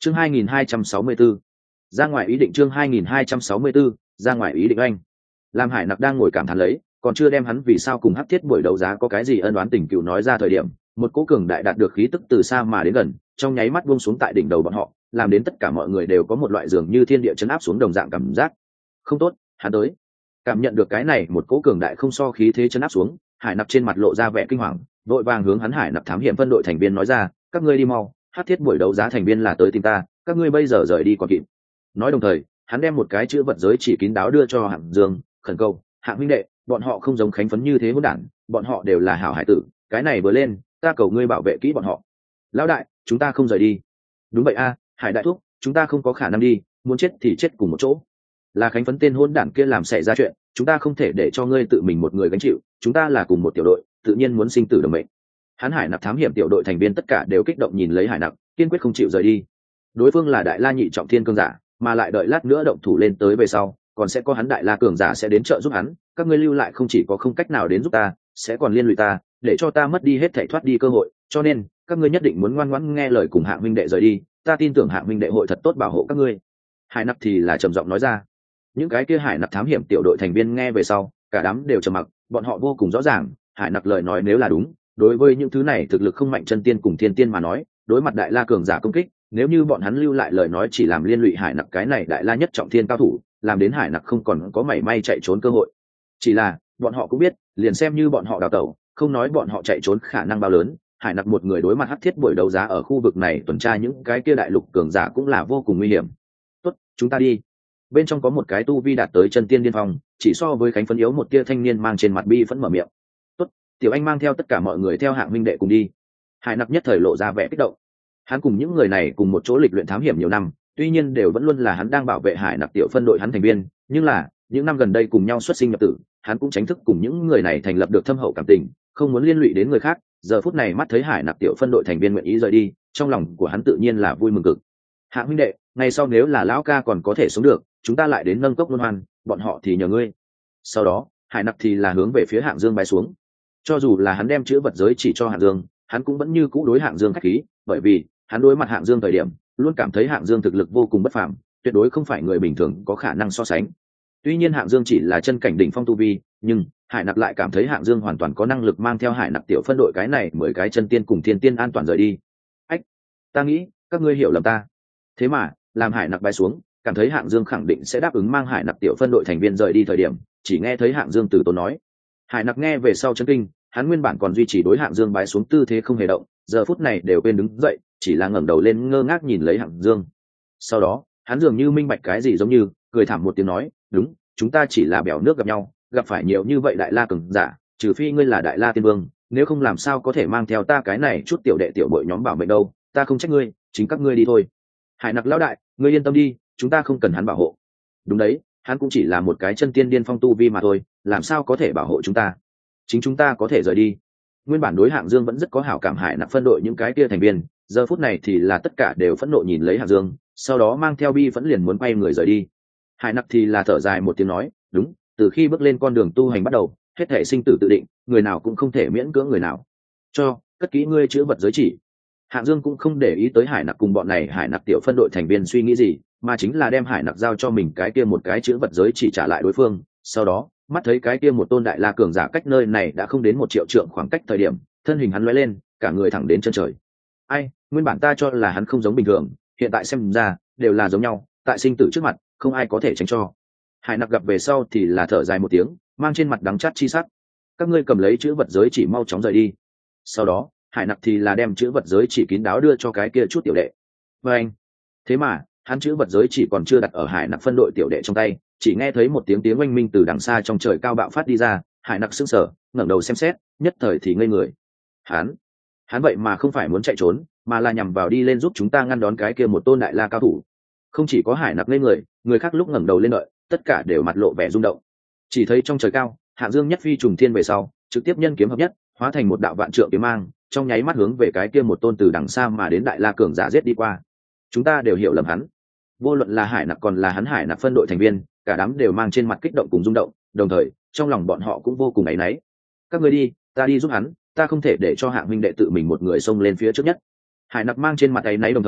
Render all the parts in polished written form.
Chương 2264. Ra ngoài ý định. Chương 2264. Ra ngoài ý định. Anh Lam Hải Nặc đang ngồi cảm thán lấy, còn chưa đem hắn vì sao cùng Hắc Thiết buổi đấu giá có cái gì ân oán tình cựu nói ra thời điểm, một cỗ cường đại đạt được khí tức từ xa mà đến gần, trong nháy mắt buông xuống tại đỉnh đầu bọn họ, làm đến tất cả mọi người đều có một loại dường như thiên địa chấn áp xuống đồng dạng cảm giác. Không tốt, hắn tới. Cảm nhận được cái này, một cỗ cường đại không so khí thế chấn áp xuống, Hải Nặc trên mặt lộ ra vẻ kinh hoàng, vội vàng hướng hắn Hải Nặc thám hiểm phân đội thành viên nói ra, các ngươi đi mau, Hắc Thiết buổi đấu giá thành viên là tới tìm ta, các ngươi bây giờ rời đi còn kịp. Nói đồng thời, hắn đem một cái chữ vật giới chỉ kín đáo đưa cho Hạng Dương, khẩn cầu, Hạng huynh đệ, bọn họ không giống Khánh Phấn như thế hỗn đản, bọn họ đều là hảo hải tử, cái này vừa lên, ta cầu ngươi bảo vệ kỹ bọn họ. Lão đại, chúng ta không rời đi. Đúng vậy a, Hải đại thúc, chúng ta không có khả năng đi, muốn chết thì chết cùng một chỗ. Là Khánh Phấn tên hỗn đản kia làm xảy ra chuyện, chúng ta không thể để cho ngươi tự mình một người gánh chịu, chúng ta là cùng một tiểu đội, tự nhiên muốn sinh tử đồng mệnh. Hắn Hải Nặc thám hiểm tiểu đội thành viên tất cả đều kích động nhìn lấy Hải Nặc, kiên quyết không chịu rời đi. Đối phương là Đại La nhị trọng thiên cương giả, mà lại đợi lát nữa động thủ lên tới về sau, còn sẽ có hắn Đại La cường giả sẽ đến trợ giúp hắn, các ngươi lưu lại không chỉ có không cách nào đến giúp ta, sẽ còn liên lụy ta, để cho ta mất đi hết thảy thoát đi cơ hội, cho nên các ngươi nhất định muốn ngoan ngoãn nghe lời cùng Hạng huynh đệ rời đi, ta tin tưởng Hạng huynh đệ hội thật tốt bảo hộ các ngươi. Hải Nặc thì là trầm giọng nói ra. Những cái kia Hải Nặc thám hiểm tiểu đội thành viên nghe về sau, cả đám đều trầm mặc, bọn họ vô cùng rõ ràng, Hải Nặc lời nói nếu là đúng, đối với những thứ này thực lực không mạnh chân tiên cùng thiên tiên mà nói, đối mặt Đại La cường giả công kích, nếu như bọn hắn lưu lại lời nói chỉ làm liên lụy Hải Nặc cái này Đại La nhất trọng thiên cao thủ, làm đến Hải Nặc không còn có mảy may chạy trốn cơ hội. Chỉ là bọn họ cũng biết, liền xem như bọn họ đào tẩu, không nói bọn họ chạy trốn khả năng bao lớn, Hải Nặc một người đối mặt Hắc Thiết buổi đấu giá ở khu vực này tuần tra những cái kia đại lục cường giả cũng là vô cùng nguy hiểm. Tốt, chúng ta đi. Bên trong có một cái tu vi đạt tới chân tiên điên phong, chỉ so với Khánh Phấn yếu một tia thanh niên mang trên mặt bi phẫn mở miệng. Tốt, tiểu anh mang theo tất cả mọi người theo Hạng huynh đệ cùng đi. Hải Nặc nhất thời lộ ra vẻ kích động. Hắn cùng những người này cùng một chỗ lịch luyện thám hiểm nhiều năm, tuy nhiên đều vẫn luôn là hắn đang bảo vệ Hải Nặc tiểu phân đội hắn thành viên, nhưng là những năm gần đây cùng nhau xuất sinh nhập tử, hắn cũng tránh thức cùng những người này thành lập được thâm hậu cảm tình, không muốn liên lụy đến người khác. Giờ phút này mắt thấy Hải Nặc tiểu phân đội thành viên nguyện ý rời đi, trong lòng của hắn tự nhiên là vui mừng cực. Hạng huynh đệ, ngày sau nếu là lão ca còn có thể sống được, chúng ta lại đến nâng cốc luân hoan, bọn họ thì nhờ ngươi. Sau đó Hải Nặc thì là hướng về phía Hạng Dương bay xuống. Cho dù là hắn đem chữ vật giới chỉ cho Hạng Dương, hắn cũng vẫn như cũ đối Hạng Dương khách khí, bởi vì hắn đối mặt Hạng Dương thời điểm luôn cảm thấy Hạng Dương thực lực vô cùng bất phàm, tuyệt đối không phải người bình thường có khả năng so sánh. Tuy nhiên Hạng Dương chỉ là chân cảnh đỉnh phong tu vi, nhưng Hải Nặc lại cảm thấy Hạng Dương hoàn toàn có năng lực mang theo Hải Nặc tiểu phân đội cái này 10 cái chân tiên cùng thiên tiên an toàn rời đi. Ách, ta nghĩ các ngươi hiểu lầm ta. Thế mà làm Hải Nặc bay xuống, cảm thấy Hạng Dương khẳng định sẽ đáp ứng mang Hải Nặc tiểu phân đội thành viên rời đi thời điểm, chỉ nghe thấy Hạng Dương từ tốn nói. Hải Nặc nghe về sau chấn kinh, hắn nguyên bản còn duy trì đối Hạng Dương bái xuống tư thế không hề động, giờ phút này đều quên đứng dậy, chỉ là ngẩng đầu lên ngơ ngác nhìn lấy Hạng Dương. Sau đó hắn dường như minh bạch cái gì giống như cười thảm một tiếng nói, đúng, chúng ta chỉ là bèo nước gặp nhau, gặp phải nhiều như vậy Đại La cường giả, trừ phi ngươi là Đại La tiên vương, nếu không làm sao có thể mang theo ta cái này chút tiểu đệ tiểu bội nhóm bảo mệnh đâu, ta không trách ngươi, chính các ngươi đi thôi. Hải Nặc lão đại, ngươi yên tâm đi, chúng ta không cần hắn bảo hộ. Đúng đấy, hắn cũng chỉ là một cái chân tiên điên phong tu vi mà thôi, làm sao có thể bảo hộ chúng ta, chính chúng ta có thể rời đi. Nguyên bản đối Hạng Dương vẫn rất có hảo cảm Hải Nặc phân đội những cái kia thành viên, giờ phút này thì là tất cả đều phẫn nộ nhìn lấy Hạng Dương, sau đó mang theo bi vẫn liền muốn quay người rời đi. Hải Nặc thì là thở dài một tiếng nói, đúng, từ khi bước lên con đường tu hành bắt đầu, hết thể sinh tử tự định, người nào cũng không thể miễn cưỡng người nào. Cho cất kỹ ngươi chữ vật giới chỉ. Hạng Dương cũng không để ý tới Hải Nặc cùng bọn này Hải Nặc tiểu phân đội thành viên suy nghĩ gì, mà chính là đem Hải Nặc giao cho mình cái kia một cái chữ vật giới chỉ trả lại đối phương. Sau đó mắt thấy cái kia một tôn Đại La cường giả cách nơi này đã không đến 1 triệu trượng khoảng cách thời điểm, thân hình hắn lóe lên, cả người thẳng đến chân trời. Ai, nguyên bản ta cho là hắn không giống bình thường, hiện tại xem ra đều là giống nhau, tại sinh tử trước mặt không ai có thể tránh cho. Hải Nặc gặp về sau thì là thở dài một tiếng, mang trên mặt đắng chát chi sắc. Các ngươi cầm lấy chữ vật giới chỉ mau chóng rời đi. Sau đó Hải Nặc thì là đem chữ vật giới chỉ kín đáo đưa cho cái kia chút tiểu đệ. Và anh, thế mà hắn chữ vật giới chỉ còn chưa đặt ở Hải Nặc phân đội tiểu đệ trong tay, chỉ nghe thấy một tiếng oanh minh từ đằng xa trong trời cao bạo phát đi ra. Hải Nặc sững sờ, ngẩng đầu xem xét, nhất thời thì ngây người. Hắn vậy mà không phải muốn chạy trốn, mà là nhằm vào đi lên giúp chúng ta ngăn đón cái kia một tôn Đại La cao thủ. Không chỉ có Hải Nặc ngây người, người khác lúc ngẩng đầu lên đợi, tất cả đều mặt lộ vẻ rung động. Chỉ thấy trong trời cao, Hạng Dương nhất phi trùng thiên về sau, trực tiếp nhân kiếm hợp nhất, hóa thành một đạo vạn trượng kiếm mang, trong nháy mắt hướng về cái kia một tôn từ đằng xa mà đến Đại La cường giả giết đi qua. Chúng ta đều hiểu lầm hắn. Vô luận là Hải Nặc còn là hắn Hải Nặc phân đội thành viên, cả đám đều mang trên mặt kích động cùng rung động, đồng thời trong lòng bọn họ cũng vô cùng áy náy. Các ngươi đi, ta đi giúp hắn, ta không thể để cho Hạng huynh đệ tự mình một người xông lên phía trước nhất. Hải Nặc mang trên mặt áy náy đồng thời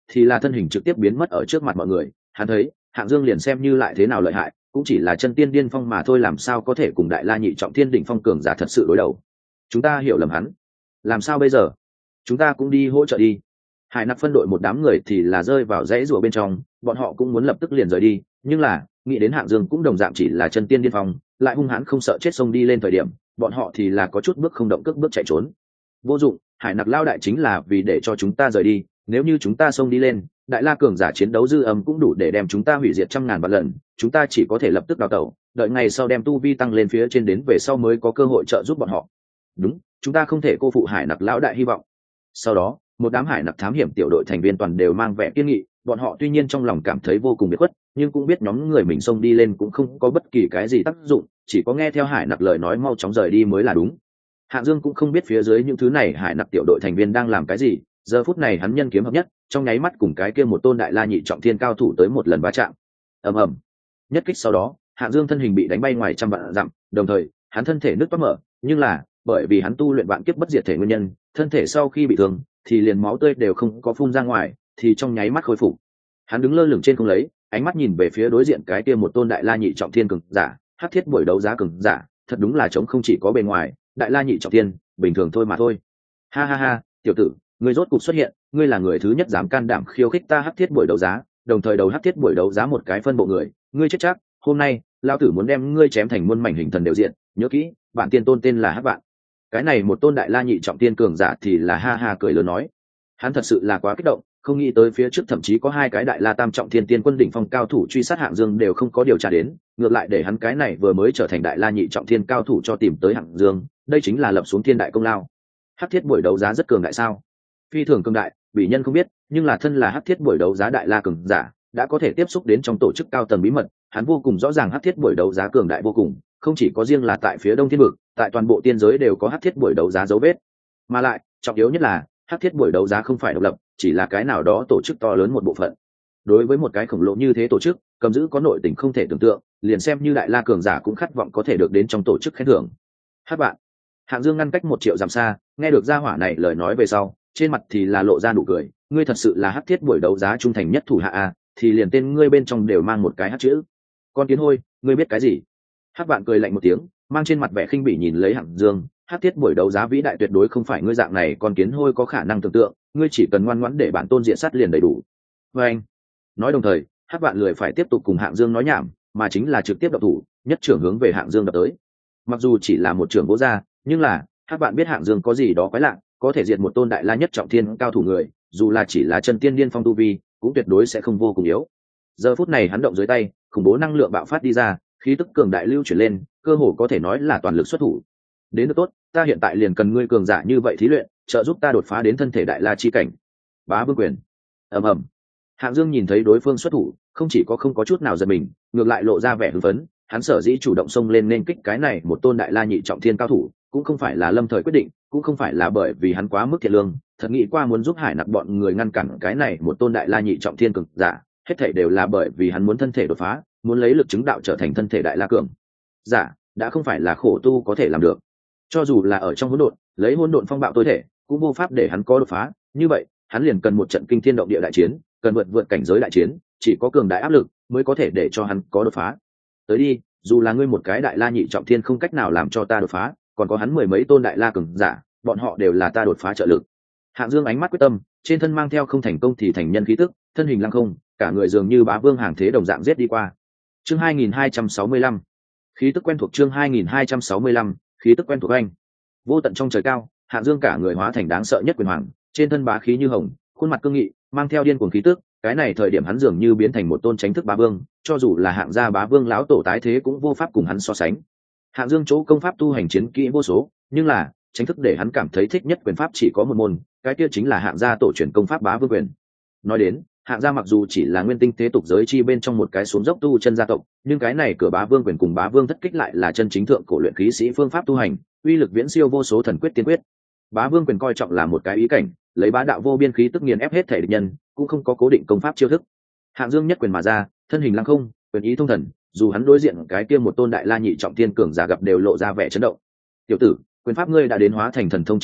thì là thân hình trực tiếp biến mất ở trước mặt mọi người. Hắn thấy Hạng Dương liền xem như lại thế nào lợi hại cũng chỉ là chân tiên điên phong mà thôi, làm sao có thể cùng đại la nhị trọng thiên đỉnh phong cường giả thật sự đối đầu. Chúng ta hiểu lầm hắn, làm sao bây giờ? Chúng ta cũng đi hỗ trợ đi. Hải Nặc phân đội một đám người thì là rơi vào dãy rùa bên trong, bọn họ cũng muốn lập tức liền rời đi, nhưng là nghĩ đến Hạng Dương cũng đồng dạng chỉ là chân tiên điên phong, lại hung hãn không sợ chết xông đi lên thời điểm, bọn họ thì là có chút bước không động cước bước chạy trốn. Vô dụng, Hải Nặc lao đại chính là vì để cho chúng ta rời đi, nếu như chúng ta xông đi lên, đại la cường giả chiến đấu dư âm cũng đủ để đem chúng ta hủy diệt trăm ngàn vạn lần, chúng ta chỉ có thể lập tức đào tẩu, đợi ngày sau đem tu vi tăng lên phía trên đến về sau mới có cơ hội trợ giúp bọn họ. Đúng, chúng ta không thể cô phụ Hải Nặc lão đại hy vọng. Sau đó một đám Hải Nặc thám hiểm tiểu đội thành viên toàn đều mang vẻ kiên nghị, bọn họ tuy nhiên trong lòng cảm thấy vô cùng biệt khuất, nhưng cũng biết nhóm người mình xông đi lên cũng không có bất kỳ cái gì tác dụng, chỉ có nghe theo Hải Nặc lời nói mau chóng rời đi mới là đúng. Hạng Dương cũng không biết phía dưới những thứ này Hải Nặc tiểu đội thành viên đang làm cái gì, giờ phút này hắn nhân kiếm hợp nhất, trong nháy mắt cùng cái kia một tôn đại la nhị trọng thiên cao thủ tới một lần va chạm. Ầm ầm. Nhất kích sau đó, Hạng Dương thân hình bị đánh bay ngoài trăm vạn dặm, đồng thời hắn thân thể nứt toác mở, nhưng là bởi vì hắn tu luyện vạn kiếp bất diệt thể nguyên nhân, thân thể sau khi bị thương thì liền máu tươi đều không có phun ra ngoài, thì trong nháy mắt khôi phục. Hắn đứng lơ lửng trên không lấy, ánh mắt nhìn về phía đối diện cái kia một tôn đại la nhị trọng thiên cường giả, hắc thiết buổi đấu giá cường giả, thật đúng là trống không chỉ có bề ngoài, đại la nhị trọng thiên, bình thường thôi mà thôi. Ha ha ha, tiểu tử, ngươi rốt cục xuất hiện, ngươi là người thứ nhất dám can đảm khiêu khích ta hắc thiết buổi đấu giá, đồng thời đầu hắc thiết buổi đấu giá một cái phân bộ người, ngươi chết chắc, hôm nay, lão tử muốn đem ngươi chém thành muôn mảnh hình thần đều diện, nhớ kỹ, bản tiên tôn tên là Hắc Vạn. Cái này một tôn đại la nhị trọng tiên cường giả thì là ha ha cười lớn nói, hắn thật sự là quá kích động, không nghĩ tới phía trước thậm chí có hai cái đại la tam trọng thiên tiên quân đỉnh phong cao thủ truy sát Hạng Dương đều không có điều tra đến, ngược lại để hắn cái này vừa mới trở thành đại la nhị trọng thiên cao thủ cho tìm tới Hạng Dương, đây chính là lập xuống thiên đại công lao. Hắc thiết buổi đấu giá rất cường đại sao? Phi thường cường đại, bị nhân không biết, nhưng là thân là hắc thiết buổi đấu giá đại la cường giả, đã có thể tiếp xúc đến trong tổ chức cao tầng bí mật, hắn vô cùng rõ ràng hắc thiết buổi đấu giá cường đại vô cùng, không chỉ có riêng là tại phía Đông Thiên vực, tại toàn bộ tiên giới đều có hắc thiết buổi đấu giá dấu vết. Mà lại, trọng yếu nhất là, hắc thiết buổi đấu giá không phải độc lập, chỉ là cái nào đó tổ chức to lớn một bộ phận. Đối với một cái khổng lồ như thế tổ chức, cầm giữ có nội tình không thể tưởng tượng, liền xem như đại la cường giả cũng khát vọng có thể được đến trong tổ chức khen thưởng. Hắc bạn, Hạng Dương ngăn cách 1 triệu dặm xa, nghe được gia hỏa này lời nói về sau, trên mặt thì là lộ ra nụ cười, ngươi thật sự là hắc thiết buổi đấu giá trung thành nhất thủ hạ a, thì liền tên ngươi bên trong đều mang một cái hắc chữ. Con kiến hôi, ngươi biết cái gì? Hắc bạn cười lạnh một tiếng, mang trên mặt vẻ khinh bỉ nhìn lấy Hạng Dương, hắc thiết buổi đấu giá vĩ đại tuyệt đối không phải ngươi dạng này con kiến hôi có khả năng tưởng tượng, ngươi chỉ cần ngoan ngoãn để bản tôn diện sát liền đầy đủ. Và anh, nói đồng thời, Hắc bạn lười phải tiếp tục cùng Hạng Dương nói nhảm, mà chính là trực tiếp đập thủ, nhất trưởng hướng về Hạng Dương đập tới. Mặc dù chỉ là một trưởng vỗ ra, nhưng là Hắc bạn biết Hạng Dương có gì đó quái lạ, có thể diệt một tôn đại la nhất trọng thiên cao thủ người, dù là chỉ là chân tiên điên phong tu vi, cũng tuyệt đối sẽ không vô cùng yếu. Giờ phút này hắn động dưới tay, khủng bố năng lượng bạo phát đi ra, khí tức cường đại lưu chuyển lên, cơ hồ có thể nói là toàn lực xuất thủ. Đến được tốt, ta hiện tại liền cần ngươi cường giả như vậy thí luyện, trợ giúp ta đột phá đến thân thể đại la chi cảnh. Bá Vương quyền. Ầm ầm. Hạng Dương nhìn thấy đối phương xuất thủ, không chỉ có không có chút nào giật mình, ngược lại lộ ra vẻ hưng phấn, hắn sở dĩ chủ động xông lên nên kích cái này một tôn đại la nhị trọng thiên cao thủ, cũng không phải là lâm thời quyết định, cũng không phải là bởi vì hắn quá mức thiện lương, thật nghĩ qua muốn giúp Hải Nặc bọn người ngăn cản cái này một tôn đại la nhị trọng thiên cường giả, hết thảy đều là bởi vì hắn muốn thân thể đột phá, muốn lấy lực chứng đạo trở thành thân thể đại la cường giả, đã không phải là khổ tu có thể làm được. Cho dù là ở trong hỗn độn, lấy hỗn độn phong bạo tối thể, cũng vô pháp để hắn có đột phá, như vậy, hắn liền cần một trận kinh thiên động địa đại chiến, cần vượt cảnh giới đại chiến, chỉ có cường đại áp lực mới có thể để cho hắn có đột phá. Tới đi, dù là ngươi một cái đại la nhị trọng thiên không cách nào làm cho ta đột phá, còn có hắn 10 mấy tôn đại la cường giả, bọn họ đều là ta đột phá trợ lực. Hạng Dương ánh mắt quyết tâm, trên thân mang theo không thành công thì thành nhân khí tức, thân hình lăng không, cả người dường như bá vương hàng thế đồng dạng giết đi qua. Chương 2265. Khí tức quen thuộc, chương 2265, khí tức quen thuộc anh. Vô tận trong trời cao, Hạng Dương cả người hóa thành đáng sợ nhất quyền hoàng, trên thân bá khí như hồng, khuôn mặt cương nghị, mang theo điên cuồng khí tức, cái này thời điểm hắn dường như biến thành một tôn chánh thức bá vương, cho dù là Hạng gia bá vương lão tổ tái thế cũng vô pháp cùng hắn so sánh. Hạng Dương chỗ công pháp tu hành chiến kỹ vô số, nhưng là chính thức để hắn cảm thấy thích nhất quyền pháp chỉ có một môn, cái kia chính là Hạng gia tổ truyền công pháp Bá Vương quyền. Nói đến, Hạng gia mặc dù chỉ là nguyên tinh thế tục giới chi bên trong một cái xuống dốc tu chân gia tộc, nhưng cái này cửa Bá Vương quyền cùng Bá Vương thất kích lại là chân chính thượng cổ luyện khí sĩ phương pháp tu hành, uy lực viễn siêu vô số thần quyết tiên quyết. Bá Vương quyền coi trọng là một cái ý cảnh, lấy bá đạo vô biên khí tức nghiền ép hết thể địch nhân, cũng không có cố định công pháp chiêu thức. Hạng Dương nhất quyền mà ra, thân hình lăng không, quyền ý thông thần, dù hắn đối diện cái kia một tôn đại la nhị trọng thiên cường giả gặp đều lộ ra vẻ chấn động. Tiểu tử, quyền pháp ngươi đã đến hóa thành thần thông trình độ,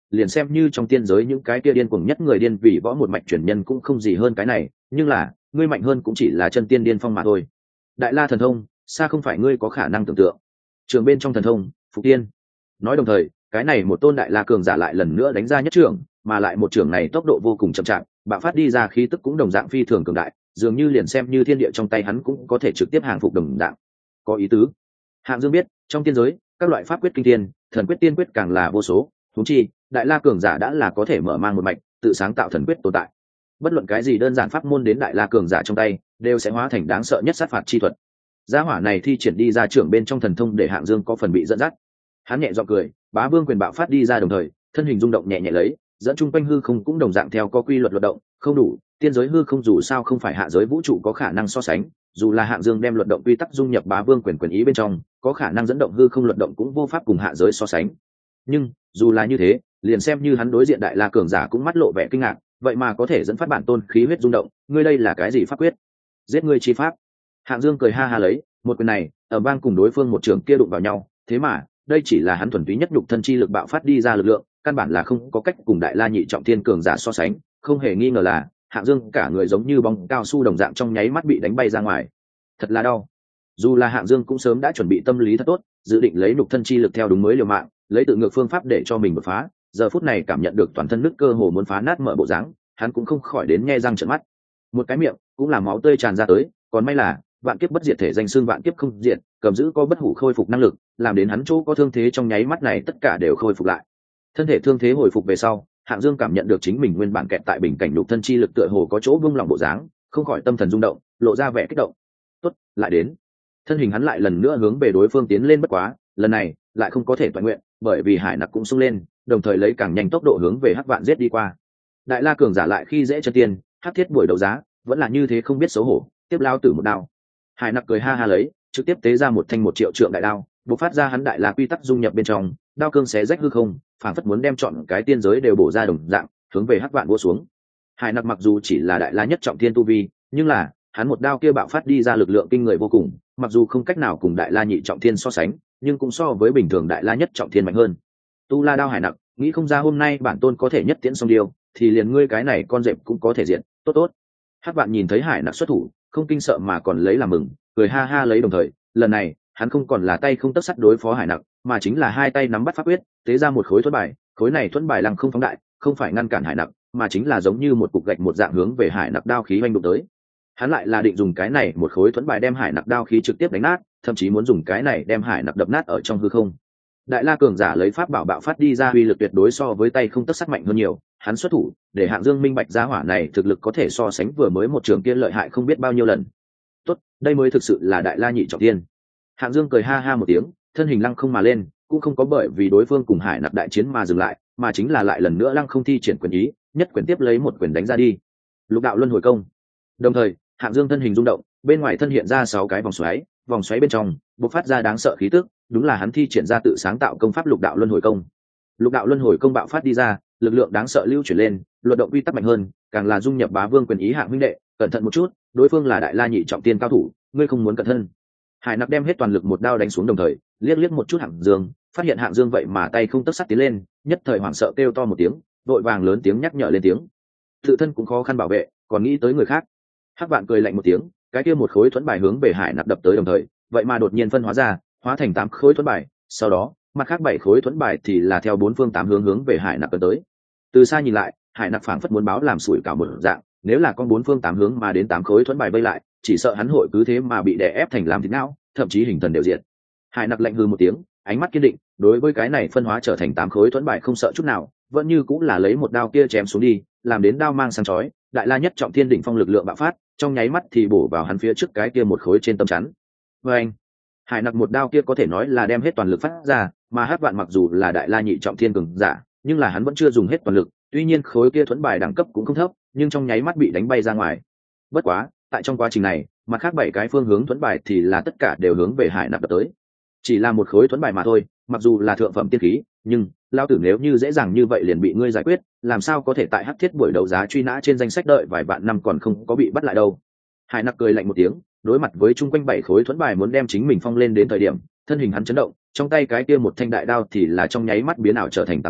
liền xem như trong tiên giới những cái kia điên cuồng nhất người điên vì võ một mạch truyền nhân cũng không gì hơn cái này, nhưng là ngươi mạnh hơn cũng chỉ là chân tiên điên phong mà thôi. Đại la thần thông xa không phải ngươi có khả năng tưởng tượng. Trường bên trong thần thông phục tiên. Nói đồng thời cái này một tôn đại la cường giả lại lần nữa đánh ra nhất trưởng, mà lại một trưởng này tốc độ vô cùng chậm chạp, bạo phát đi ra khí tức cũng đồng dạng phi thường cường đại, dường như liền xem như thiên địa trong tay hắn cũng có thể trực tiếp hàng phục đồng dạng. Có ý tứ. Hạng Dương biết trong tiên giới các loại pháp quyết kinh thiên, thần quyết tiên quyết càng là vô số, huống chi đại la cường giả đã là có thể mở mang một mạch tự sáng tạo thần quyết tồn tại. Bất luận cái gì đơn giản pháp môn đến đại la cường giả trong tay đều sẽ hóa thành đáng sợ nhất sát phạt chi thuật. Gia hỏa này thi triển đi ra trưởng bên trong thần thông để Hạng Dương có phần bị dẫn dắt. Hắn nhẹ giọng cười, bá vương quyền bạo phát đi ra đồng thời thân hình rung động nhẹ nhẹ lấy, dẫn chung quanh hư không cũng đồng dạng theo có quy luật luật động, không đủ, tiên giới hư không dù sao không phải hạ giới vũ trụ có khả năng so sánh, dù là Hạng Dương đem luật động quy tắc dung nhập bá vương quyền quyền ý bên trong, có khả năng dẫn động hư không luật động cũng vô pháp cùng hạ giới so sánh. Nhưng dù là như thế, liền xem như hắn đối diện đại la cường giả cũng mắt lộ vẻ kinh ngạc, vậy mà có thể dẫn phát bản tôn khí huyết rung động, ngươi đây là cái gì pháp quyết? Giết ngươi chi pháp. Hạng Dương cười ha ha lấy, một quyền này ở vang cùng đối phương một trường kia đụng vào nhau, thế mà đây chỉ là hắn thuần túy nhất nhục thân chi lực bạo phát đi ra lực lượng, căn bản là không có cách cùng đại la nhị trọng thiên cường giả so sánh. Không hề nghi ngờ là Hạng Dương cả người giống như bóng cao su đồng dạng trong nháy mắt bị đánh bay ra ngoài, thật là đau. Dù là Hạng Dương cũng sớm đã chuẩn bị tâm lý thật tốt, dự định lấy nhục thân chi lực theo đúng mới liều mạng, lấy tự ngược phương pháp để cho mình đột phá, giờ phút này cảm nhận được toàn thân nứt cơ hồ muốn phá nát mở bộ dáng, hắn cũng không khỏi đến nhe răng trợn mắt. Một cái miệng cũng là máu tươi tràn ra tới, còn may là vạn kiếp bất diệt thể danh xưng vạn kiếp không diệt, cầm giữ có bất hủ khôi phục năng lực, làm đến hắn chỗ có thương thế trong nháy mắt này tất cả đều khôi phục lại. Thân thể thương thế hồi phục về sau, Hạng Dương cảm nhận được chính mình nguyên bản kẹt tại bình cảnh nhục thân chi lực tựa hồ có chỗ vung lòng bộ dáng, không khỏi tâm thần rung động, lộ ra vẻ kích động. Tốt, lại đến. Thân hình hắn lại lần nữa hướng về đối phương tiến lên, bất quá lần này lại không có thể toàn nguyện, bởi vì hải nặc cũng xông lên, đồng thời lấy càng nhanh tốc độ hướng về hắc vạn giết đi qua. Đại la cường giả lại khi dễ chân tiên, hắc thiết buổi đấu giá vẫn là như thế không biết xấu hổ, tiếp lao tử một đao. Hải nặc cười ha ha lấy, trực tiếp tế ra một thanh 1 triệu trượng đại đao, bộc phát ra hắn đại la quy tắc dung nhập bên trong, đao cương xé rách hư không, phảng phất muốn đem chọn cái tiên giới đều bổ ra đồng dạng, hướng về hắc vạn vỗ xuống. Hải nặc mặc dù chỉ là đại la nhất trọng thiên tu vi, nhưng là hắn một đao kia bạo phát đi ra lực lượng kinh người vô cùng, mặc dù không cách nào cùng đại la nhị trọng thiên so sánh, nhưng cũng so với bình thường đại la nhất trọng thiên mạnh hơn. Tu la đao hải nặc, nghĩ không ra hôm nay bản tôn có thể nhất tiễn xong điều, thì liền ngươi cái này con dẹp cũng có thể diện, tốt tốt. Hắc vạn nhìn thấy hải nặc xuất thủ, không kinh sợ mà còn lấy làm mừng, cười ha ha lấy, đồng thời lần này hắn không còn là tay không tấc sắt đối phó hải nặc, mà chính là hai tay nắm bắt pháp quyết, tế ra một khối thuẫn bài, khối này thuẫn bài lăng không phóng đại, không phải ngăn cản hải nặc, mà chính là giống như một cục gạch một dạng hướng về hải nặc đao khí oanh đụng tới. Hắn lại là định dùng cái này một khối thuẫn bài đem hải nặc đao khí trực tiếp đánh nát, thậm chí muốn dùng cái này đem hải nặc đập nát ở trong hư không. Đại la cường giả lấy pháp bảo bạo phát đi ra uy lực tuyệt đối so với tay không tấc sắt mạnh hơn nhiều, hắn xuất thủ để Hạng Dương minh bạch giá hỏa này thực lực có thể so sánh vừa mới một trường kia lợi hại không biết bao nhiêu lần. Tốt, đây mới thực sự là đại la nhị trọng thiên. Hạng Dương cười ha ha một tiếng, thân hình lăng không mà lên, cũng không có bởi vì đối phương cùng hải nặc đại chiến mà dừng lại, mà chính là lại lần nữa lăng không thi triển quyền ý, nhất quyền tiếp lấy một quyền đánh ra đi. Lục đạo luân hồi công. Đồng thời Hạng Dương thân hình rung động, bên ngoài thân hiện ra 6 cái vòng xoáy bên trong bộc phát ra đáng sợ khí tức, đúng là hắn thi triển ra tự sáng tạo công pháp lục đạo luân hồi công. Lục đạo luân hồi công bạo phát đi ra, lực lượng đáng sợ lưu chuyển lên, luật động quy tắc mạnh hơn, càng là dung nhập bá vương quyền ý. Hạng huynh đệ, cẩn thận một chút, đối phương là đại la nhị trọng tiên cao thủ, ngươi không muốn cẩn thân. Hải nặc đem hết toàn lực một đao đánh xuống, đồng thời liếc liếc một chút Hạng Dương, phát hiện Hạng Dương vậy mà tay không tấc sắt tiến lên, nhất thời hoảng sợ kêu to một tiếng, vội vàng lớn tiếng nhắc nhở lên tiếng. Tự thân cũng khó khăn bảo vệ, còn nghĩ tới người khác. Hắc Vạn cười lạnh một tiếng, cái kia một khối thuẫn bài hướng về hải nặc đập tới, đồng thời vậy mà đột nhiên phân hóa ra, hóa thành 8 khối thuẫn bài, sau đó mặt khác 7 khối thuẫn bài thì là theo 4 phương 8 hướng về hải nặc tới. Từ xa nhìn lại, hải nặc phảng phất muốn báo làm sủi cảo một dạng, nếu là con 4 phương 8 hướng mà đến 8 khối thuẫn bài vây lại, chỉ sợ hắn hội cứ thế mà bị đè ép thành làm thịt não, thậm chí hình thần đều diệt. Hải nặc lạnh hừ một tiếng, ánh mắt kiên định, đối với cái này phân hóa trở thành 8 khối thuẫn bài không sợ chút nào, vẫn như cũng là lấy một đao kia chém xuống đi, làm đến đao mang sáng chói, đại la nhất trọng thiên đỉnh phong lực lượng bạo phát, trong nháy mắt thì bổ vào hắn phía trước cái kia một khối trên tâm chắn. Và anh, hải nặc một đao kia có thể nói là đem hết toàn lực phát ra, mà Hắc Vạn mặc dù là đại la nhị trọng thiên cường giả, nhưng là hắn vẫn chưa dùng hết toàn lực, tuy nhiên khối kia thuẫn bài đẳng cấp cũng không thấp, nhưng trong nháy mắt bị đánh bay ra ngoài. Bất quá, tại trong quá trình này, mặt khác 7 cái phương hướng thuẫn bài thì là tất cả đều hướng về hải nặc đập tới. Chỉ là một khối thuẫn bài mà thôi, mặc dù là thượng phẩm tiên khí, nhưng lao tử nếu như dễ dàng như vậy liền bị ngươi giải quyết, làm sao có thể tại hắc thiết buổi đấu giá truy nã trên danh sách đợi vài vạn năm còn không có bị bắt lại đâu. Hải nặc cười lạnh một tiếng, đối mặt với chung quanh 7 khối thuẫn bài muốn đem chính mình phong lên đến thời điểm, thân hình hắn chấn động, trong tay cái kia một thanh đại đao thì là trong nháy mắt biến ảo trở thành 8 chuôi,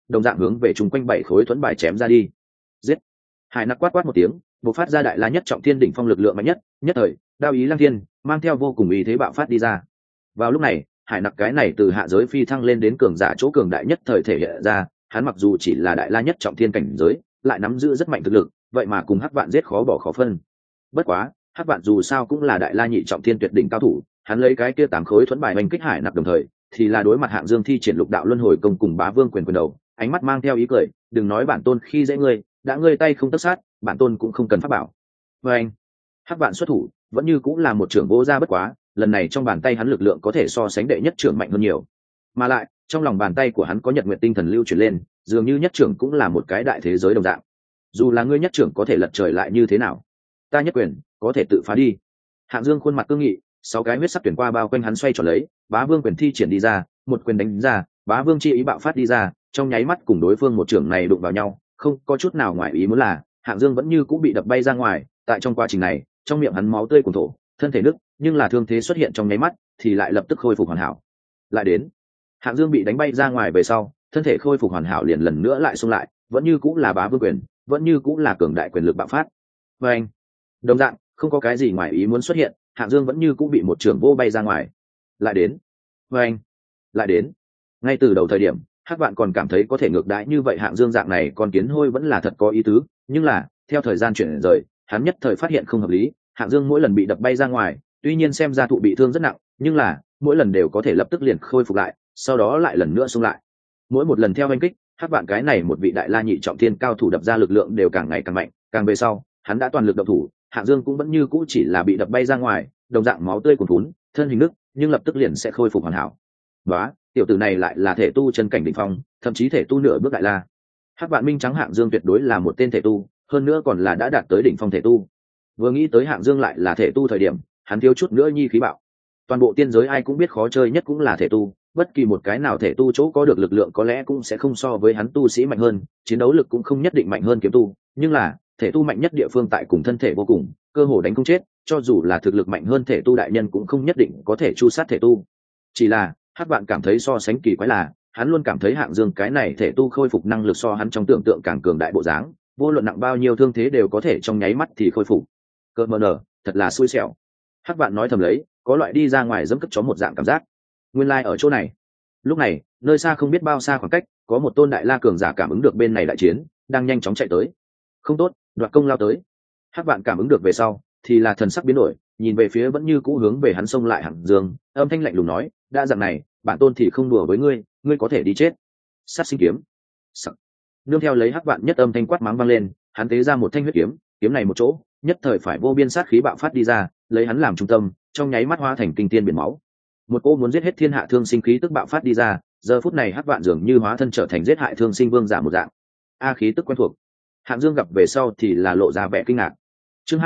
đồng dạng hướng về chung quanh 7 khối thuẫn bài chém ra đi. Giết! Hải nặc quát quát một tiếng, bộc phát ra đại la nhất trọng thiên đỉnh phong lực lượng mạnh nhất, nhất thời, đao ý lăng thiên, mang theo vô cùng ý thế bạo phát đi ra. Vào lúc này, hải nặc cái này từ hạ giới phi thăng lên đến cường giả chỗ cường đại nhất thời thể hiện ra, hắn mặc dù chỉ là đại la nhất trọng thiên cảnh giới, lại nắm giữ rất mạnh thực lực, vậy mà cùng Hắc Vạn giết khó bỏ khó phân. Bất quá, Hắc Vạn dù sao cũng là đại la nhị trọng thiên tuyệt đỉnh cao thủ, hắn lấy cái kia 8 khối thuẫn bài oanh kích hải nặc đồng thời, thì là đối mặt Hạng Dương thi triển lục đạo luân hồi công cùng Bá Vương quyền đầu, ánh mắt mang theo ý cười, đừng nói bản tôn khi dễ ngươi, đã ngươi tay không tất sát, bản tôn cũng không cần pháp bảo. Và anh, Hắc Vạn xuất thủ, vẫn như cũng là một trưởng vô ra bất quá, lần này trong bàn tay hắn lực lượng có thể so sánh đệ nhất trưởng mạnh hơn nhiều. Mà lại, trong lòng bàn tay của hắn có Nhật Nguyệt tinh thần lưu chuyển lên, dường như nhất trưởng cũng là một cái đại thế giới đồng dạng. Dù là ngươi nhất trưởng có thể lật trời lại như thế nào, ta nhất quyền có thể tự phá đi. Hạng Dương khuôn mặt cương nghị, 6 cái huyết sắc tuyển qua bao quanh hắn xoay tròn lấy, Bá Vương quyền thi triển đi ra, một quyền đánh ra, Bá Vương chi ý bạo phát đi ra, trong nháy mắt cùng đối phương một trưởng này đụng vào nhau, không có chút nào ngoài ý muốn là, Hạng Dương vẫn như cũng bị đập bay ra ngoài, tại trong quá trình này, trong miệng hắn máu tươi cuồn thổ, thân thể nứt, nhưng là thương thế xuất hiện trong nháy mắt, thì lại lập tức khôi phục hoàn hảo. Lại đến, Hạng Dương bị đánh bay ra ngoài về sau, thân thể khôi phục hoàn hảo liền lần nữa lại xung lại, vẫn như cũng là Bá Vương quyền, vẫn như cũng là cường đại quyền lực bạo phát. Và anh, đồng dạng, không có cái gì ngoài ý muốn xuất hiện, Hạng Dương vẫn như cũng bị một trường vô bay ra ngoài. Lại đến, và anh, lại đến. Ngay từ đầu thời điểm, Hắc Vạn còn cảm thấy có thể ngược đãi như vậy Hạng Dương dạng này con kiến hôi vẫn là thật có ý tứ, nhưng là, theo thời gian chuyển rời, hắn nhất thời phát hiện không hợp lý, Hạng Dương mỗi lần bị đập bay ra ngoài, tuy nhiên xem ra thụ bị thương rất nặng, nhưng là, mỗi lần đều có thể lập tức liền khôi phục lại, sau đó lại lần nữa xung lại. Mỗi một lần theo anh kích, Hắc Vạn cái này một vị đại la nhị trọng thiên cao thủ đập ra lực lượng đều càng ngày càng mạnh, càng về sau, hắn đã toàn lực động thủ, Hạng Dương cũng vẫn như cũ chỉ là bị đập bay ra ngoài, đồng dạng máu tươi cuồn cuốn, thân hình nứt, nhưng lập tức liền sẽ khôi phục hoàn hảo. Đó, tiểu tử này lại là thể tu chân cảnh đỉnh phong, thậm chí thể tu nửa bước đại la. Hắc Vạn minh trắng Hạng Dương tuyệt đối là một tên thể tu, hơn nữa còn là đã đạt tới đỉnh phong thể tu. Vừa nghĩ tới Hạng Dương lại là thể tu thời điểm, hắn thiếu chút nữa nhi khí bạo. Toàn bộ tiên giới ai cũng biết khó chơi nhất cũng là thể tu, bất kỳ một cái nào thể tu chỗ có được lực lượng có lẽ cũng sẽ không so với hắn tu sĩ mạnh hơn, chiến đấu lực cũng không nhất định mạnh hơn kiếm tu, nhưng là thể tu mạnh nhất địa phương tại cùng thân thể vô cùng, cơ hồ đánh không chết, cho dù là thực lực mạnh hơn thể tu đại nhân cũng không nhất định có thể chu sát thể tu. Chỉ là Hắc Vạn cảm thấy so sánh kỳ quái là, hắn luôn cảm thấy Hạng Dương cái này thể tu khôi phục năng lực so hắn trong tưởng tượng càng cường đại bộ dáng, vô luận nặng bao nhiêu thương thế đều có thể trong nháy mắt thì khôi phục. Cơ mờ nở, thật là xui xẻo. Hắc Vạn nói thầm lấy, có loại đi ra ngoài dẫm cất chó một dạng cảm giác. Nguyên lai ở chỗ này. Lúc này, nơi xa không biết bao xa khoảng cách, có một tôn đại la cường giả cảm ứng được bên này đại chiến, đang nhanh chóng chạy tới. Không tốt, đoạt công lao tới. Hắc Vạn cảm ứng được về sau, thì là thần sắc biến đổi, nhìn về phía vẫn như cũ hướng về hắn xông lại Hạng Dương, âm thanh lạnh lùng nói, đã dạng này, bản tôn thì không đùa với ngươi, ngươi có thể đi chết. Sát sinh kiếm. Sắc. Nương theo lấy Hắc Vạn nhất âm thanh quát mắng vang lên, hắn tế ra một thanh huyết kiếm, kiếm này một chỗ, nhất thời phải vô biên sát khí bạo phát đi ra, lấy hắn làm trung tâm, trong nháy mắt hóa thành kinh thiên biển máu. Một cô muốn giết hết thiên hạ thương sinh khí tức bạo phát đi ra, giờ phút này Hắc Vạn dường như hóa thân trở thành giết hại thương sinh vương giả một dạng. A khí tức quen thuộc. Hạng Dương gặp về sau thì là lộ ra vẻ kinh ngạc. Chương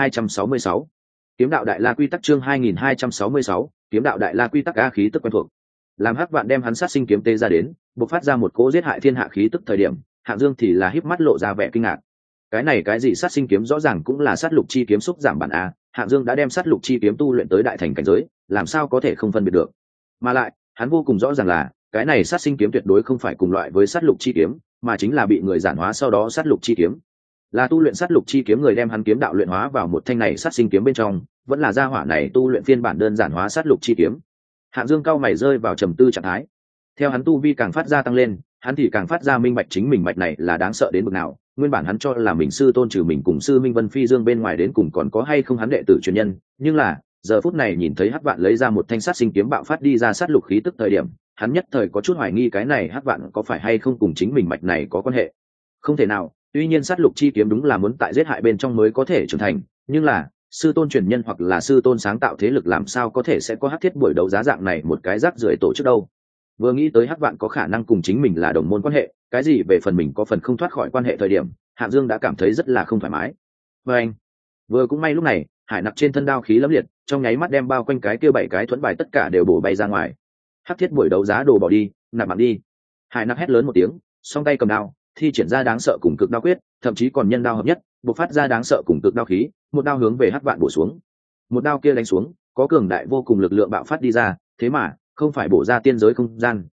2266. Kiếm đạo đại la quy tắc chương 2266. Kiếm đạo đại la quy tắc A khí tức quen thuộc. Làm Hắc Vạn đem hắn sát sinh kiếm tê ra đến, bộc phát ra một cỗ giết hại thiên hạ khí tức thời điểm, Hạng Dương thì là híp mắt lộ ra vẻ kinh ngạc. Cái này cái gì sát sinh kiếm rõ ràng cũng là sát lục chi kiếm xúc giảm bản a, Hạng Dương đã đem sát lục chi kiếm tu luyện tới đại thành cảnh giới, làm sao có thể không phân biệt được. Mà lại, hắn vô cùng rõ ràng là, cái này sát sinh kiếm tuyệt đối không phải cùng loại với sát lục chi kiếm, mà chính là bị người giản hóa sau đó sát lục chi kiếm. Là tu luyện sát lục chi kiếm người đem hắn kiếm đạo luyện hóa vào một thanh này sát sinh kiếm bên trong, vẫn là gia hỏa này tu luyện phiên bản đơn giản hóa sát lục chi kiếm. Hạng Dương cao mày rơi vào trầm tư trạng thái. Theo hắn tu vi càng phát ra tăng lên, hắn thì càng phát ra minh bạch chính mình mạch này là đáng sợ đến mức nào. Nguyên bản hắn cho là mình sư tôn trừ mình cùng sư Minh Vân Phi Dương bên ngoài đến cùng còn có hay không hắn đệ tử truyền nhân, nhưng là giờ phút này nhìn thấy Hắc Vạn lấy ra một thanh sát sinh kiếm bạo phát đi ra sát lục khí tức thời điểm, hắn nhất thời có chút hoài nghi cái này Hắc Vạn có phải hay không cùng chính mình mạch này có quan hệ. Không thể nào, tuy nhiên sát lục chi kiếm đúng là muốn tại giết hại bên trong mới có thể trưởng thành, nhưng là sư tôn truyền nhân hoặc là sư tôn sáng tạo thế lực làm sao có thể sẽ có hắc thiết buổi đấu giá dạng này một cái rác rưởi tổ chức đâu. Vừa nghĩ tới Hắc Vạn có khả năng cùng chính mình là đồng môn quan hệ, cái gì về phần mình có phần không thoát khỏi quan hệ thời điểm, Hạng Dương đã cảm thấy rất là không thoải mái. Và anh, vừa cũng may lúc này, hải nặc trên thân đao khí lẫm liệt, trong nháy mắt đem bao quanh cái kia 7 cái thuẫn bài tất cả đều bổ bay ra ngoài. Hắc thiết buổi đấu giá đồ bỏ đi, nạp mạng đi. Hải nặc hét lớn một tiếng, song tay cầm đao, thi triển ra đáng sợ cùng cực đao quyết, thậm chí còn nhân đao hợp nhất, bộc phát ra đáng sợ cùng cực đao khí, một đao hướng về Hắc Vạn bổ xuống. Một đao kia đánh xuống, có cường đại vô cùng lực lượng bạo phát đi ra, thế mà không phải bổ ra tiên giới không gian,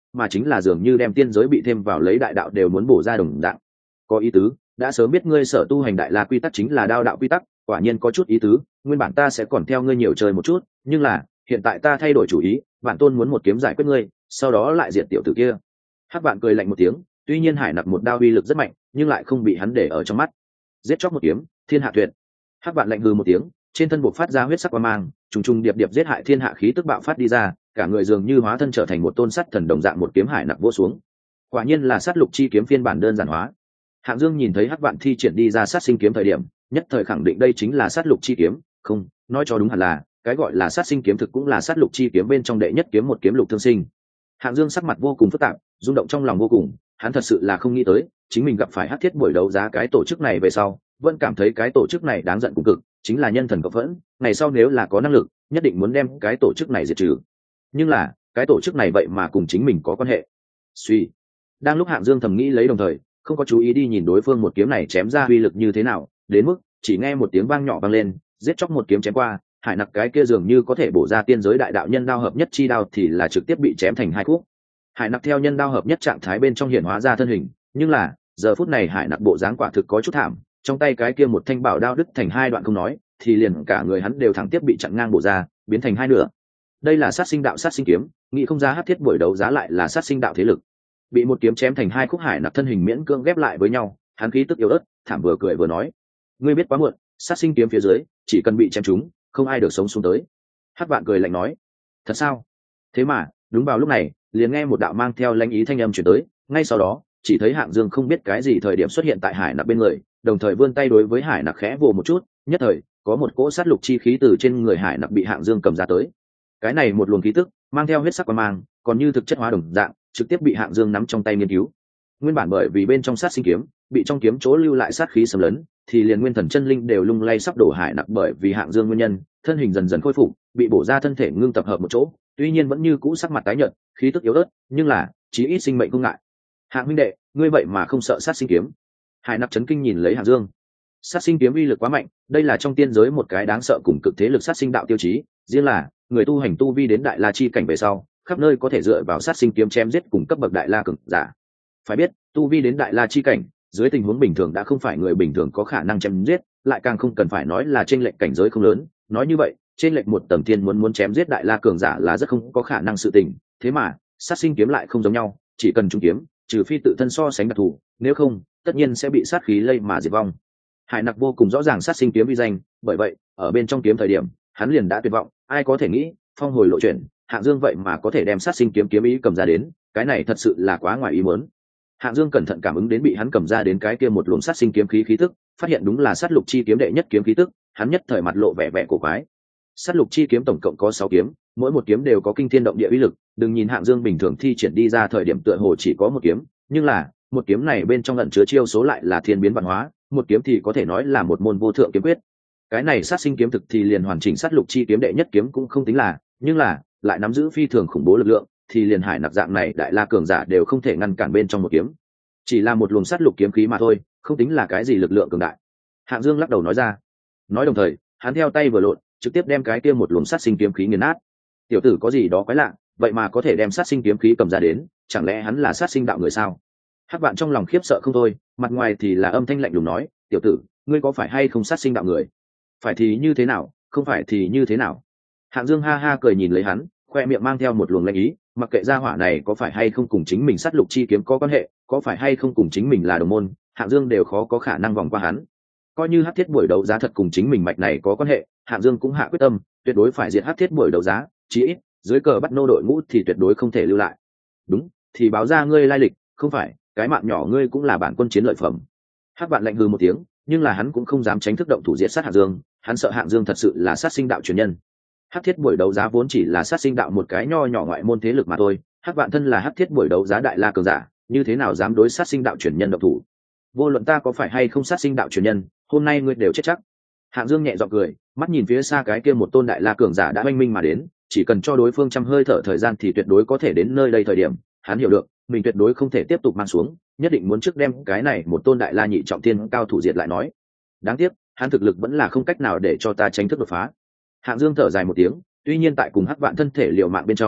mà chính là dường như đem tiên giới bị thêm vào lấy đại đạo đều muốn bổ ra đồng dạng. Có ý tứ, đã sớm biết ngươi sở tu hành đại la quy tắc chính là đao đạo quy tắc, quả nhiên có chút ý tứ, nguyên bản ta sẽ còn theo ngươi nhiều chơi một chút, nhưng là hiện tại ta thay đổi chủ ý, bản tôn muốn một kiếm giải quyết ngươi, sau đó lại diệt tiểu tử kia. Hắc Vạn cười lạnh một tiếng, tuy nhiên Hải Nặc một đao uy lực rất mạnh, nhưng lại không bị hắn để ở trong mắt. Giết chóc một kiếm, thiên hạ tuyệt. Hắc Vạn lạnh hừ một tiếng, trên thân buộc phát ra huyết sắc quang mang, trùng trùng điệp điệp giết hại thiên hạ khí tức bạo phát đi ra, cả người dường như hóa thân trở thành một tôn sắt thần đồng dạng, một kiếm Hải Nặc vỗ xuống. Quả nhiên là sát lục chi kiếm phiên bản đơn giản hóa. Hạng Dương nhìn thấy Hắc Vạn thi triển đi ra sát sinh kiếm thời điểm, nhất thời khẳng định đây chính là sát lục chi kiếm, không, nói cho đúng hẳn là, cái gọi là sát sinh kiếm thực cũng là sát lục chi kiếm bên trong đệ nhất kiếm, một kiếm lục thương sinh. Hạng Dương sắc mặt vô cùng phức tạp, rung động trong lòng vô cùng, hắn thật sự là không nghĩ tới, chính mình gặp phải Hắc Thiết buổi đấu giá cái tổ chức này về sau, vẫn cảm thấy cái tổ chức này đáng giận cùng cực, chính là nhân thần cộng phẫn, ngày sau nếu là có năng lực, nhất định muốn đem cái tổ chức này diệt trừ. Nhưng là, cái tổ chức này vậy mà cùng chính mình có quan hệ. Suy. Đang lúc Hạng Dương thầm nghĩ lấy đồng thời, không có chú ý đi nhìn đối phương một kiếm này chém ra uy lực như thế nào, đến mức chỉ nghe một tiếng vang nhỏ vang lên, giết chóc một kiếm chém qua, Hải Nặc cái kia dường như có thể bổ ra tiên giới đại đạo nhân đao hợp nhất chi đao thì là trực tiếp bị chém thành hai khúc. Hải Nặc theo nhân đao hợp nhất trạng thái bên trong hiện hóa ra thân hình, nhưng là giờ phút này Hải Nặc bộ dáng quả thực có chút thảm, trong tay cái kia một thanh bảo đao đứt thành hai đoạn không nói, thì liền cả người hắn đều thẳng tiếp bị chặn ngang bổ ra, biến thành hai nửa. Đây là sát sinh đạo sát sinh kiếm, nghĩ không ra Hắc Thiết buổi đấu giá lại là sát sinh đạo thế lực. Bị một kiếm chém thành hai khúc, Hải Nặc thân hình miễn cưỡng ghép lại với nhau, hắn khí tức yếu ớt, thảm vừa cười vừa nói: "Ngươi biết quá muộn, sát sinh kiếm phía dưới, chỉ cần bị chém trúng, không ai được sống xuống tới." Hắc Vạn cười lạnh nói: "Thật sao?" Thế mà, đúng vào lúc này, liền nghe một đạo mang theo lãnh ý thanh âm truyền tới, ngay sau đó, chỉ thấy Hạng Dương không biết cái gì thời điểm xuất hiện tại Hải Nặc bên người, đồng thời vươn tay đối với Hải Nặc khẽ vồ một chút, nhất thời, có một cỗ sát lục chi khí từ trên người Hải Nặc bị Hạng Dương cầm ra tới. Cái này một luồng khí tức, mang theo huyết sắc quang mang, còn như thực chất hóa đồng dạng, trực tiếp bị Hạng Dương nắm trong tay nghiên cứu. Nguyên bản bởi vì bên trong sát sinh kiếm, bị trong kiếm chỗ lưu lại sát khí xâm lấn, thì liền nguyên thần chân linh đều lung lay sắp đổ. Hải Nặc bởi vì Hạng Dương nguyên nhân, thân hình dần dần khôi phục, bị bổ ra thân thể ngưng tập hợp một chỗ, tuy nhiên vẫn như cũ sắc mặt tái nhợt, khí tức yếu ớt, nhưng là chí ít sinh mệnh không ngại. Hạng huynh đệ, ngươi vậy mà không sợ sát sinh kiếm? Hải Nặc chấn kinh nhìn lấy Hạng Dương. Sát sinh kiếm uy lực quá mạnh, đây là trong tiên giới một cái đáng sợ cùng cực thế lực sát sinh đạo tiêu chí, riêng là người tu hành tu vi đến đại la chi cảnh về sau, khắp nơi có thể dựa vào sát sinh kiếm chém giết cùng cấp bậc đại la cường giả. Phải biết, tu vi đến đại la chi cảnh, dưới tình huống bình thường đã không phải người bình thường có khả năng chém giết, lại càng không cần phải nói là chênh lệch cảnh giới không lớn, nói như vậy, chênh lệch một tầng thiên muốn chém giết đại la cường giả là rất không có khả năng sự tình, thế mà, sát sinh kiếm lại không giống nhau, chỉ cần trúng kiếm, trừ phi tự thân so sánh đặc thù, nếu không, tất nhiên sẽ bị sát khí lây mà diệt vong. Hải Nặc vô cùng rõ ràng sát sinh kiếm uy danh, bởi vậy, ở bên trong kiếm thời điểm, hắn liền đã tuyệt vọng, ai có thể nghĩ, phong hồi lộ chuyển, Hạng Dương vậy mà có thể đem sát sinh kiếm kiếm ý cầm ra đến, cái này thật sự là quá ngoài ý muốn. Hạng Dương cẩn thận cảm ứng đến bị hắn cầm ra đến cái kia một luồng sát sinh kiếm khí tức, phát hiện đúng là sát lục chi kiếm đệ nhất kiếm khí tức, hắn nhất thời mặt lộ vẻ vẻ cổ quái. Sát lục chi kiếm tổng cộng có 6 kiếm, mỗi một kiếm đều có kinh thiên động địa uy lực, đừng nhìn Hạng Dương bình thường thi triển đi ra thời điểm tựa hồ chỉ có một kiếm, nhưng là, một kiếm này bên trong ẩn chứa chiêu số lại là thiên biến vạn hóa, một kiếm thì có thể nói là một môn vô thượng kiếm quyết. Cái này sát sinh kiếm thực thì liền hoàn chỉnh sát lục chi kiếm đệ nhất kiếm cũng không tính là, nhưng là lại nắm giữ phi thường khủng bố lực lượng, thì liền Hải Nặc dạng này đại la cường giả đều không thể ngăn cản bên trong một kiếm. Chỉ là một luồng sát lục kiếm khí mà thôi, không tính là cái gì lực lượng cường đại. Hạng Dương lắc đầu nói ra. Nói đồng thời, hắn theo tay vừa lộn, trực tiếp đem cái kia một luồng sát sinh kiếm khí nghiền nát. Tiểu tử có gì đó quái lạ, vậy mà có thể đem sát sinh kiếm khí cầm ra đến, chẳng lẽ hắn là sát sinh đạo người sao? Hắc Vạn trong lòng khiếp sợ không thôi, mặt ngoài thì là âm thanh lạnh lùng nói, tiểu tử, ngươi có phải hay không sát sinh đạo người? Phải thì như thế nào, không phải thì như thế nào? Hạng Dương ha ha cười nhìn lấy hắn, khoe miệng mang theo một luồng lạnh ý, mặc kệ gia hỏa này có phải hay không cùng chính mình sát lục chi kiếm có quan hệ, có phải hay không cùng chính mình là đồng môn, Hạng Dương đều khó có khả năng vòng qua hắn. Coi như Hắc Thiết buổi đấu giá thật cùng chính mình mạch này có quan hệ, Hạng Dương cũng hạ quyết tâm, tuyệt đối phải diệt Hắc Thiết buổi đấu giá, chí ít dưới cờ bắt nô đội ngũ thì tuyệt đối không thể lưu lại. Đúng, thì báo ra ngươi lai lịch, không phải, cái mạng nhỏ ngươi cũng là bản quân chiến lợi phẩm. Hắc Vạn lạnh hừ một tiếng, nhưng là hắn cũng không dám tránh thức động thủ diệt sát Hạng Dương, hắn sợ Hạng Dương thật sự là sát sinh đạo truyền nhân. Hắc Thiết buổi đấu giá vốn chỉ là sát sinh đạo một cái nho nhỏ ngoại môn thế lực mà thôi, Hắc Vạn thân là Hắc Thiết buổi đấu giá đại la cường giả, như thế nào dám đối sát sinh đạo truyền nhân động thủ? Vô luận ta có phải hay không sát sinh đạo truyền nhân, hôm nay ngươi đều chết chắc. Hạng Dương nhẹ giọng cười, mắt nhìn phía xa cái kia một tôn đại la cường giả đã oanh minh mà đến, chỉ cần cho đối phương trăm hơi thở thời gian thì tuyệt đối có thể đến nơi đây thời điểm, hắn hiểu được, mình tuyệt đối không thể tiếp tục mang xuống, nhất định muốn trước đem cái này một tôn đại la nhị trọng thiên cao thủ diệt lại nói. Đáng tiếc, hắn thực lực vẫn là không cách nào để cho ta tránh thức đột phá. Hạng Dương thở dài một tiếng, tuy nhiên tại cùng Hắc Vạn thân thể liều mạng bên trong,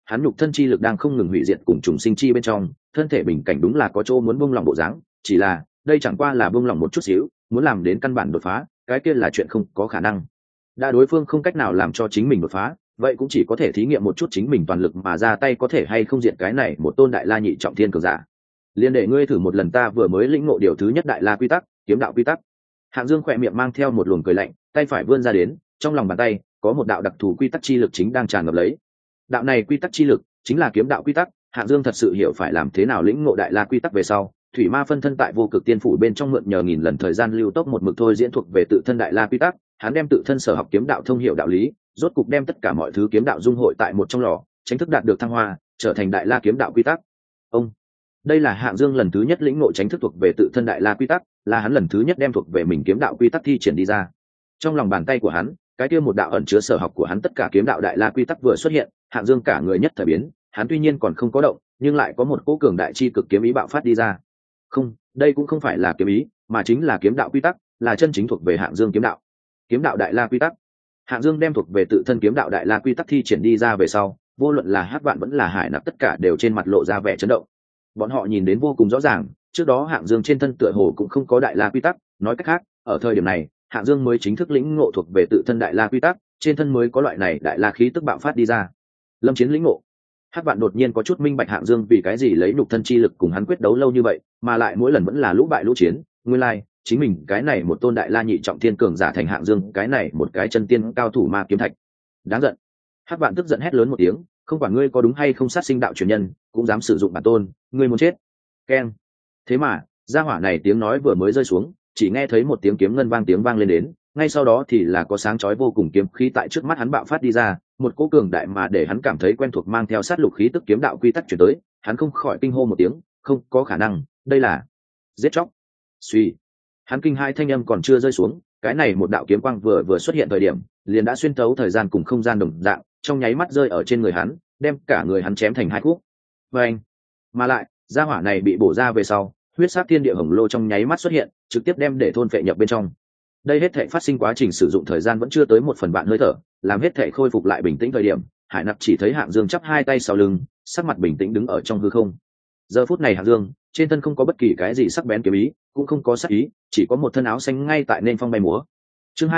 hắn nhục thân chi lực đang không ngừng hủy diệt cùng trùng sinh chi bên trong, thân thể bình cảnh đúng là có chỗ muốn buông lỏng bộ dáng, chỉ là đây chẳng qua là buông lỏng một chút xíu, muốn làm đến căn bản đột phá, cái kia là chuyện không có khả năng. Đã đối phương không cách nào làm cho chính mình đột phá, vậy cũng chỉ có thể thí nghiệm một chút chính mình toàn lực mà ra tay có thể hay không diện cái này một tôn đại la nhị trọng thiên cường giả. Liên để ngươi thử một lần ta vừa mới lĩnh ngộ điều thứ nhất đại la quy tắc, kiếm đạo quy tắc. Hạng Dương khỏe miệng mang theo một luồng cười lạnh, tay phải vươn ra đến, trong lòng bàn tay có một đạo đặc thù quy tắc chi lực chính đang tràn ngập lấy. Đạo này quy tắc chi lực chính là kiếm đạo quy tắc. Hạng Dương thật sự hiểu phải làm thế nào lĩnh ngộ đại la quy tắc về sau, thủy ma phân thân tại vô cực tiên phủ bên trong mượn nhờ nghìn lần thời gian lưu tốc một mực thôi diễn thuộc về tự thân đại la quy tắc, hắn đem tự thân sở học kiếm đạo thông hiểu đạo lý, rốt cục đem tất cả mọi thứ kiếm đạo dung hội tại một trong lò, chính thức đạt được thăng hoa, trở thành đại la kiếm đạo quy tắc. Ông, đây là Hạng Dương lần thứ nhất lĩnh ngộ chính thức thuộc về tự thân đại la quy tắc, là hắn lần thứ nhất đem thuộc về mình kiếm đạo quy tắc thi triển đi ra. Trong lòng bàn tay của hắn, cái kia một đạo ẩn chứa sở học của hắn tất cả kiếm đạo đại la quy tắc vừa xuất hiện, Hạng Dương cả người nhất thời biến, hắn tuy nhiên còn không có động, nhưng lại có một cỗ cường đại chi cực kiếm ý bạo phát đi ra. Không, đây cũng không phải là kiếm ý, mà chính là kiếm đạo quy tắc, là chân chính thuộc về Hạng Dương kiếm đạo. Kiếm đạo đại la quy tắc. Hạng Dương đem thuộc về tự thân kiếm đạo đại la quy tắc thi triển đi ra về sau, vô luận là Hắc Vạn vẫn là Hải Nạp tất cả đều trên mặt lộ ra vẻ chấn động. Bọn họ nhìn đến vô cùng rõ ràng, trước đó Hạng Dương trên thân tựa hồ cũng không có đại la quy tắc, nói cách khác, ở thời điểm này, Hạng Dương mới chính thức lĩnh ngộ thuộc về tự thân đại la quy tắc, trên thân mới có loại này đại la khí tức bạo phát đi ra. Lâm Chiến lĩnh ngộ. Hắc Vạn đột nhiên có chút minh bạch Hạng Dương vì cái gì lấy nhục thân chi lực cùng hắn quyết đấu lâu như vậy, mà lại mỗi lần vẫn là lũ bại lũ chiến, nguyên lai, chính mình cái này một tôn đại la nhị trọng thiên cường giả thành Hạng Dương, cái này một cái chân tiên cao thủ ma kiếm thạch. Đáng giận. Hắc Vạn tức giận hét lớn một tiếng, không quản ngươi có đúng hay không sát sinh đạo truyền nhân, cũng dám sử dụng bản tôn, ngươi muốn chết. Keng. Thế mà, gia hỏa này tiếng nói vừa mới rơi xuống, chỉ nghe thấy một tiếng kiếm ngân vang tiếng vang lên đến, ngay sau đó thì là có sáng chói vô cùng kiếm khí tại trước mắt hắn bạo phát đi ra, một cỗ cường đại mà để hắn cảm thấy quen thuộc mang theo sát lục khí tức kiếm đạo quy tắc truyền tới, hắn không khỏi kinh hô một tiếng, không có khả năng, đây là giết chóc. Suy, hắn kinh hai thanh âm còn chưa rơi xuống, cái này một đạo kiếm quang vừa xuất hiện thời điểm, liền đã xuyên tấu thời gian cùng không gian đồng dạng, trong nháy mắt rơi ở trên người hắn, đem cả người hắn chém thành hai khúc. Và anh, mà lại, gia hỏa này bị bổ ra về sau, huyết sát thiên địa hồng lô trong nháy mắt xuất hiện, trực tiếp đem để thôn phệ nhập bên trong. Đây hết thảy phát sinh quá trình sử dụng thời gian vẫn chưa tới 1/3 hơi thở, làm hết thảy khôi phục lại bình tĩnh thời điểm, Hải Nặc chỉ thấy Hạng Dương chắp hai tay sau lưng, sắc mặt bình tĩnh đứng ở trong hư không. Giờ phút này Hạng Dương, trên thân không có bất kỳ cái gì sắc bén kiếm ý, cũng không có sát ý, chỉ có một thân áo xanh ngay tại nên phong bay múa. Chương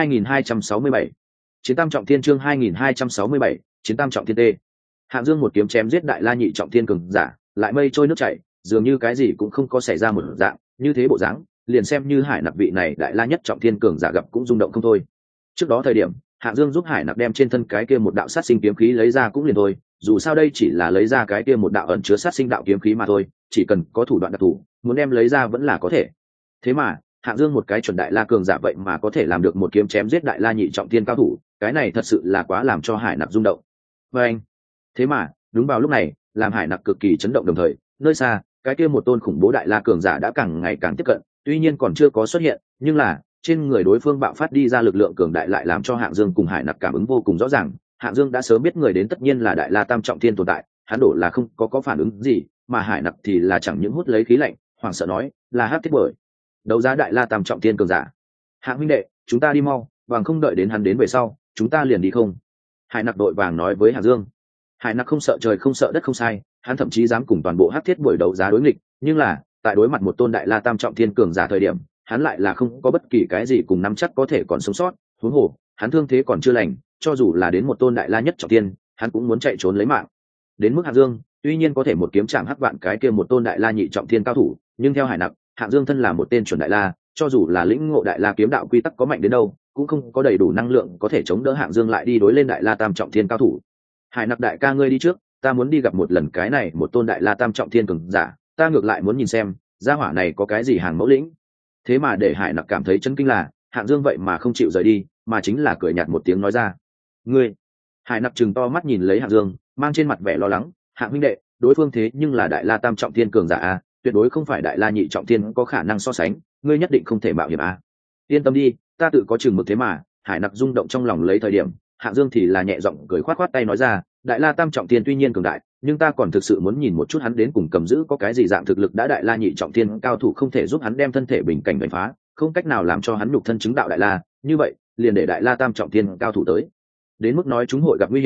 2267. Chiến tam trọng thiên. Chương 2267. Chiến tam trọng thiên tê. Hạng Dương một kiếm chém giết đại la nhị trọng thiên cường giả, lại mây trôi nước chảy, dường như cái gì cũng không có xảy ra một dạng, như thế bộ dáng, liền xem như Hải Nặc vị này đại la nhất trọng thiên cường giả gặp cũng rung động không thôi. Trước đó thời điểm, Hạng Dương giúp Hải Nặc đem trên thân cái kia một đạo sát sinh kiếm khí lấy ra cũng liền thôi, dù sao đây chỉ là lấy ra cái kia một đạo ẩn chứa sát sinh đạo kiếm khí mà thôi, chỉ cần có thủ đoạn đặc thù, muốn đem lấy ra vẫn là có thể. Thế mà, Hạng Dương một cái chuẩn đại la cường giả vậy mà có thể làm được một kiếm chém giết đại la nhị trọng thiên cao thủ, cái này thật sự là quá làm cho Hải Nặc rung động. Và anh, thế mà, đúng vào lúc này, làm Hải Nặc cực kỳ chấn động đồng thời, nơi xa, cái kia một tôn khủng bố đại la cường giả đã càng ngày càng tiếp cận, tuy nhiên còn chưa có xuất hiện, nhưng là trên người đối phương bạo phát đi ra lực lượng cường đại lại làm cho Hạng Dương cùng Hải Nặc cảm ứng vô cùng rõ ràng. Hạng Dương đã sớm biết người đến tất nhiên là đại la tam trọng thiên tồn tại, hắn đổ là không có phản ứng gì, mà Hải Nặc thì là chẳng những hút lấy khí lạnh, hoảng sợ nói, là Hắc Thiết Bởi, đấu giá đại la tam trọng thiên cường giả. Hạng huynh đệ, chúng ta đi mau, bằng không đợi đến hắn đến về sau, chúng ta liền đi không? Hải Nặc đội vàng nói với Hạng Dương. Hải Nặc không sợ trời không sợ đất không sai, hắn thậm chí dám cùng toàn bộ Hắc Thiết Bởi đấu giá đối nghịch, nhưng là tại đối mặt một tôn đại la tam trọng thiên cường giả thời điểm, hắn lại là không có bất kỳ cái gì cùng nắm chắc có thể còn sống sót. Huống hồ, hắn thương thế còn chưa lành, cho dù là đến một tôn đại la nhất trọng thiên, hắn cũng muốn chạy trốn lấy mạng. Đến mức Hạng Dương, tuy nhiên có thể một kiếm chạm Hắc Vạn cái kia một tôn đại la nhị trọng thiên cao thủ, nhưng theo Hải Nặc, Hạng Dương thân là một tên chuẩn đại la, cho dù là lĩnh ngộ đại la kiếm đạo quy tắc có mạnh đến đâu, cũng không có đầy đủ năng lượng có thể chống đỡ Hạng Dương lại đi đối lên đại la tam trọng thiên cao thủ. Hải Nặc đại ca ngươi đi trước, ta muốn đi gặp một lần cái này một tôn đại la tam trọng thiên cường giả, ta ngược lại muốn nhìn xem gia hỏa này có cái gì hàng mẫu lĩnh. Thế mà để Hải Nặc cảm thấy chấn kinh là Hạng Dương vậy mà không chịu rời đi, mà chính là cười nhạt một tiếng nói ra, ngươi. Hải Nặc trừng to mắt nhìn lấy Hạng Dương, mang trên mặt vẻ lo lắng, Hạng huynh đệ, đối phương thế nhưng là đại la tam trọng thiên cường giả a, tuyệt đối không phải đại la nhị trọng thiên có khả năng so sánh, ngươi nhất định không thể mạo hiểm a. Yên tâm đi, ta tự có chừng mực. Thế mà Hải Nặc rung động trong lòng lấy thời điểm, Hạng Dương thì là nhẹ giọng cười khoát khoát tay nói ra, đại la tam trọng thiên tuy nhiên cường đại, nhưng ta còn thực sự muốn nhìn một chút hắn đến cùng cầm giữ có cái gì dạng thực lực. Đã đại la nhị trọng thiên cao thủ không thể giúp hắn đem thân thể bình cảnh đánh phá, không cách nào làm cho hắn nhục thân chứng đạo đại la, như vậy liền để đại la tam trọng thiên cao thủ tới. Đến mức nói chúng hội gặp nguy hiểm,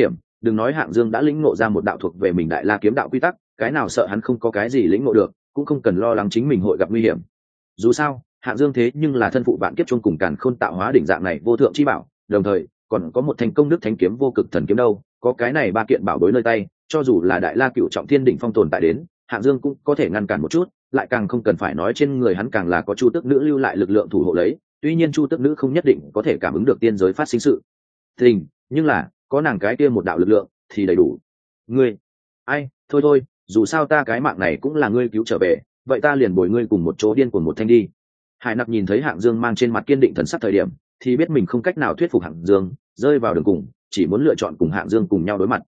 đừng nói Hạng Dương đã lĩnh ngộ ra một đạo thuộc về mình đại la kiếm đạo quy tắc, cái nào sợ hắn không có cái gì lĩnh ngộ được, cũng không cần lo lắng chính mình hội gặp nguy hiểm. Dù sao Hạng Dương thế nhưng là thân phụ vạn kiếp chung cùng càn khôn tạo hóa đỉnh dạng này vô thượng chi bảo, đồng thời còn có một thành công đức thánh kiếm vô cực thần kiếm đâu, có cái này ba kiện bảo bối nơi tay, cho dù là đại la cựu trọng thiên đỉnh phong tồn tại đến, Hạng Dương cũng có thể ngăn cản một chút, lại càng không cần phải nói trên người hắn càng là có chu tước nữ lưu lại lực lượng thủ hộ lấy. Tuy nhiên chu tước nữ không nhất định có thể cảm ứng được tiên giới phát sinh sự tình, nhưng là có nàng cái kia một đạo lực lượng thì đầy đủ. Ngươi, ai, thôi thôi, dù sao ta cái mạng này cũng là ngươi cứu trở về, vậy ta liền bồi ngươi cùng một chỗ điên cuồng một thanh đi. Hải Nặc nhìn thấy Hạng Dương mang trên mặt kiên định thần sắc thời điểm, thì biết mình không cách nào thuyết phục Hạng Dương, rơi vào đường cùng, chỉ muốn lựa chọn cùng Hạng Dương cùng nhau đối mặt.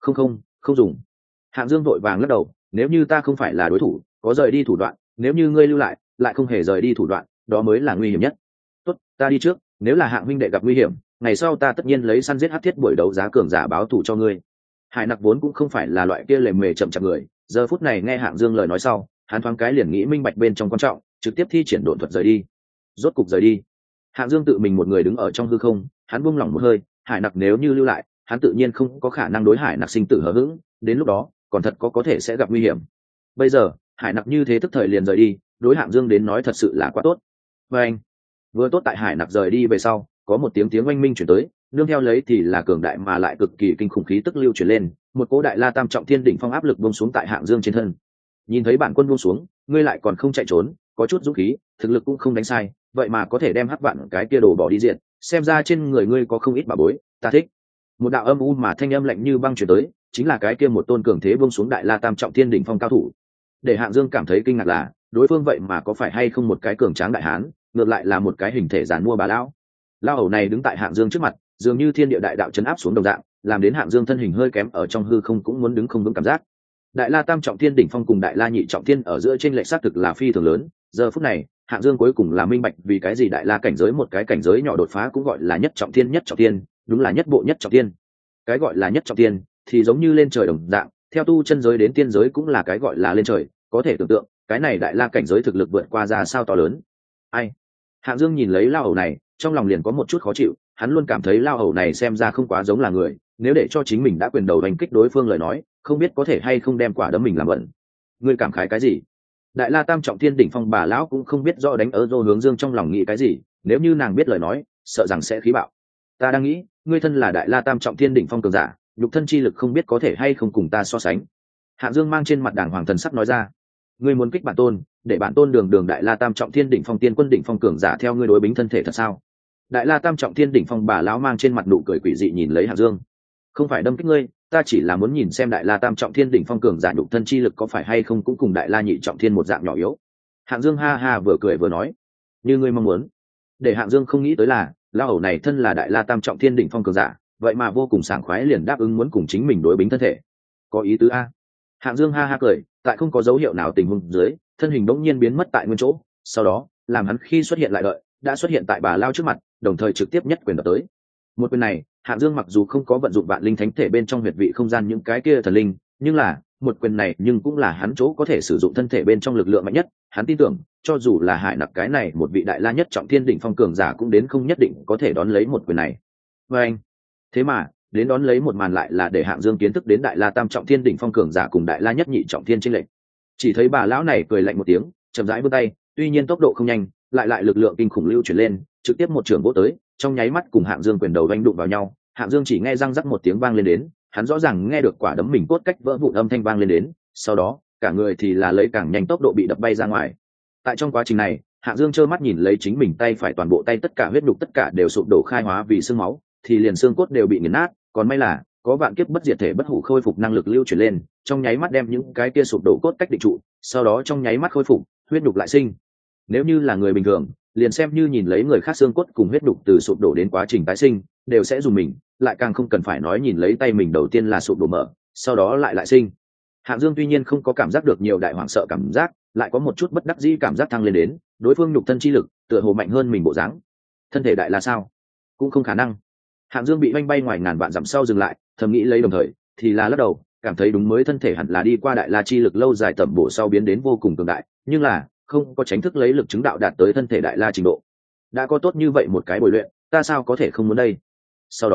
Không dùng. Hạng Dương vội vàng lắc đầu, nếu như ta không phải là đối thủ, có rời đi thủ đoạn, nếu như ngươi lưu lại, lại không hề rời đi thủ đoạn, đó mới là nguy hiểm nhất. Tốt, ta đi trước, nếu là Hạng huynh đệ gặp nguy hiểm, ngày sau ta tất nhiên lấy săn giết hắc thiết buổi đấu giá cường giả báo thù cho ngươi. Hải Nặc vốn cũng không phải là loại kia lề mề chậm chạp người, giờ phút này nghe Hạng Dương lời nói sau, hắn thoáng cái liền nghĩ minh bạch bên trong quan trọng, trực tiếp thi triển độn thuật rời đi. Rốt cục rời đi. Hạng Dương tự mình một người đứng ở trong hư không, hắn buông lỏng một hơi, Hải Nặc nếu như lưu lại, hắn tự nhiên không có khả năng đối Hải Nặc sinh tử hờ hững, đến lúc đó, còn thật có thể sẽ gặp nguy hiểm. Bây giờ, Hải Nặc như thế tức thời liền rời đi, đối Hạng Dương đến nói thật sự là quá tốt. Và anh, vừa tốt tại Hải Nặc rời đi về sau, có một tiếng oanh minh chuyển tới, nương theo lấy thì là cường đại mà lại cực kỳ kinh khủng khí tức lưu chuyển lên, một cỗ đại la tam trọng thiên đỉnh phong áp lực buông xuống tại Hạng Dương trên thân. Nhìn thấy bản quân buông xuống, ngươi lại còn không chạy trốn, có chút dũng khí, thực lực cũng không đánh sai, vậy mà có thể đem hắc vạn cái kia đồ bỏ đi diện, xem ra trên người ngươi có không ít bảo bối, ta thích. Một đạo âm u mà thanh âm lạnh như băng truyền tới, chính là cái kia một tôn cường thế buông xuống đại la tam trọng thiên đỉnh phong cao thủ. Để Hạng Dương cảm thấy kinh ngạc là, đối phương vậy mà có phải hay không một cái cường tráng đại hán, ngược lại là một cái hình thể giản mua bà lão. Lão hầu này đứng tại Hạng Dương trước mặt, dường như thiên địa đại đạo chấn áp xuống đồng dạng, làm đến Hạng Dương thân hình hơi kém ở trong hư không cũng muốn đứng không vững cảm giác. Đại la tam trọng thiên đỉnh phong cùng đại la nhị trọng thiên ở giữa trên lệch xác thực là phi thường lớn, giờ phút này Hạng Dương cuối cùng là minh bạch vì cái gì đại la cảnh giới một cái cảnh giới nhỏ đột phá cũng gọi là nhất trọng thiên, đúng là nhất bộ nhất trọng thiên. Cái gọi là nhất trọng thiên thì giống như lên trời đồng dạng, theo tu chân giới đến tiên giới cũng là cái gọi là lên trời, có thể tưởng tượng cái này đại la cảnh giới thực lực vượt qua ra sao to lớn. Ai? Hạng Dương nhìn lấy lao hầu này, trong lòng liền có một chút khó chịu, hắn luôn cảm thấy lao hầu này xem ra không quá giống là người, nếu để cho chính mình đã quyền đầu đánh kích đối phương lời nói, không biết có thể hay không đem quả đấm mình làm bẩn. Ngươi cảm khái cái gì? Đại la tam trọng thiên đỉnh phong bà lão cũng không biết rõ đánh ở Dô Hướng Dương trong lòng nghĩ cái gì, nếu như nàng biết lời nói, sợ rằng sẽ khí bạo. Ta đang nghĩ, ngươi thân là đại la tam trọng thiên đỉnh phong cường giả, nhục thân chi lực không biết có thể hay không cùng ta so sánh. Hạng Dương mang trên mặt đàng hoàng thần sắc nói ra, ngươi muốn kích bản tôn, để bản tôn đường đại la tam trọng thiên đỉnh phong tiên quân đỉnh phong cường giả theo ngươi đối bính thân thể thật sao? Đại la tam trọng thiên đỉnh phong bà lão mang trên mặt nụ cười quỷ dị nhìn lấy Hạng Dương, không phải đâm kích ngươi, ta chỉ là muốn nhìn xem đại la tam trọng thiên đỉnh phong cường giả nhục thân chi lực có phải hay không cũng cùng đại la nhị trọng thiên một dạng nhỏ yếu. Hạng Dương ha ha vừa cười vừa nói, như ngươi mong muốn. Để Hạng Dương không nghĩ tới là lão hầu này thân là đại la tam trọng thiên đỉnh phong cường giả, vậy mà vô cùng sảng khoái liền đáp ứng muốn cùng chính mình đối bính thân thể, có ý tứ a. Hạng Dương ha ha cười, tại không có dấu hiệu nào tình huống dưới, thân hình bỗng nhiên biến mất tại nguyên chỗ, sau đó làm hắn khi xuất hiện lại đợi đã xuất hiện tại bà lao trước mặt, đồng thời trực tiếp nhất quyền đập tới. Một quyền này, Hạng Dương mặc dù không có vận dụng vạn linh thánh thể bên trong huyệt vị không gian những cái kia thần linh, nhưng là một quyền này nhưng cũng là hắn chỗ có thể sử dụng thân thể bên trong lực lượng mạnh nhất. Hắn tin tưởng, cho dù là Hải Nặc cái này một vị đại la nhất trọng thiên đỉnh phong cường giả cũng đến không nhất định có thể đón lấy một quyền này. Và anh, thế mà đến đón lấy một màn lại là để Hạng Dương kiến thức đến đại la tam trọng thiên đỉnh phong cường giả cùng đại la nhất nhị trọng thiên chênh lệch. Chỉ thấy bà lão này cười lạnh một tiếng, chậm rãi vươn tay, tuy nhiên tốc độ không nhanh, lại lực lượng kinh khủng lưu chuyển lên, trực tiếp một trường vỗ tới, trong nháy mắt cùng Hạng Dương quyền đầu đánh đụng vào nhau. Hạng Dương chỉ nghe răng rắc một tiếng vang lên đến, hắn rõ ràng nghe được quả đấm mình cốt cách vỡ vụn âm thanh vang lên đến, sau đó cả người thì là lấy càng nhanh tốc độ bị đập bay ra ngoài. Tại trong quá trình này, Hạng Dương trơ mắt nhìn lấy chính mình tay phải toàn bộ tay tất cả huyết nhục tất cả đều sụp đổ khai hóa vì xương máu, thì liền xương cốt đều bị nghiền nát, còn may là có vạn kiếp bất diệt thể bất hủ khôi phục năng lực lưu chuyển lên, trong nháy mắt đem những cái kia sụp đổ cốt cách định trụ, sau đó trong nháy mắt khôi phục, huyết nhục lại sinh. Nếu như là người bình thường, liền xem như nhìn lấy người khác xương cốt cùng huyết nhục từ sụp đổ đến quá trình tái sinh, đều sẽ dùng mình, lại càng không cần phải nói nhìn lấy tay mình đầu tiên là sụp đổ mở, sau đó lại sinh. Hạng Dương tuy nhiên không có cảm giác được nhiều đại hoảng sợ cảm giác, lại có một chút bất đắc dĩ cảm giác thăng lên đến, đối phương nhục thân chi lực tựa hồ mạnh hơn mình bộ dáng. Thân thể đại là sao? Cũng không khả năng. Hạng Dương bị oanh bay ngoài ngàn vạn dặm sau dừng lại, thầm nghĩ lấy đồng thời thì là lắc đầu, cảm thấy đúng mới thân thể hẳn là đi qua đại la chi lực lâu dài tẩm bổ sau biến đến vô cùng cường đại, nhưng là không có tránh thức lấy lực chứng đạo đạt tới thân thể đại la trình độ. Đã có tốt như vậy một cái bồi luyện, ta sao có thể không muốn đây? Sau đó,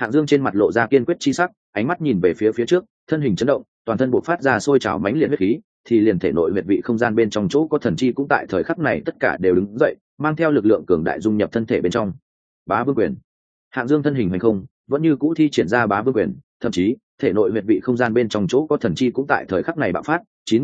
Hạng Dương trên mặt lộ ra kiên quyết chi sắc, ánh mắt nhìn về phía trước, thân hình chấn động, toàn thân bộc phát ra sôi trào mãnh liệt huyết khí, thì liền thể nội huyệt vị không gian bên trong chỗ có thần chi cũng tại thời khắc này tất cả đều đứng dậy, mang theo lực lượng cường đại dung nhập thân thể bên trong. Bá Vương Quyền. Hạng Dương thân hình hành không, vẫn như cũ thi triển ra Bá Vương Quyền, thậm chí thể nội huyệt vị không gian bên trong chỗ có thần chi cũng tại thời khắc này bạo phát,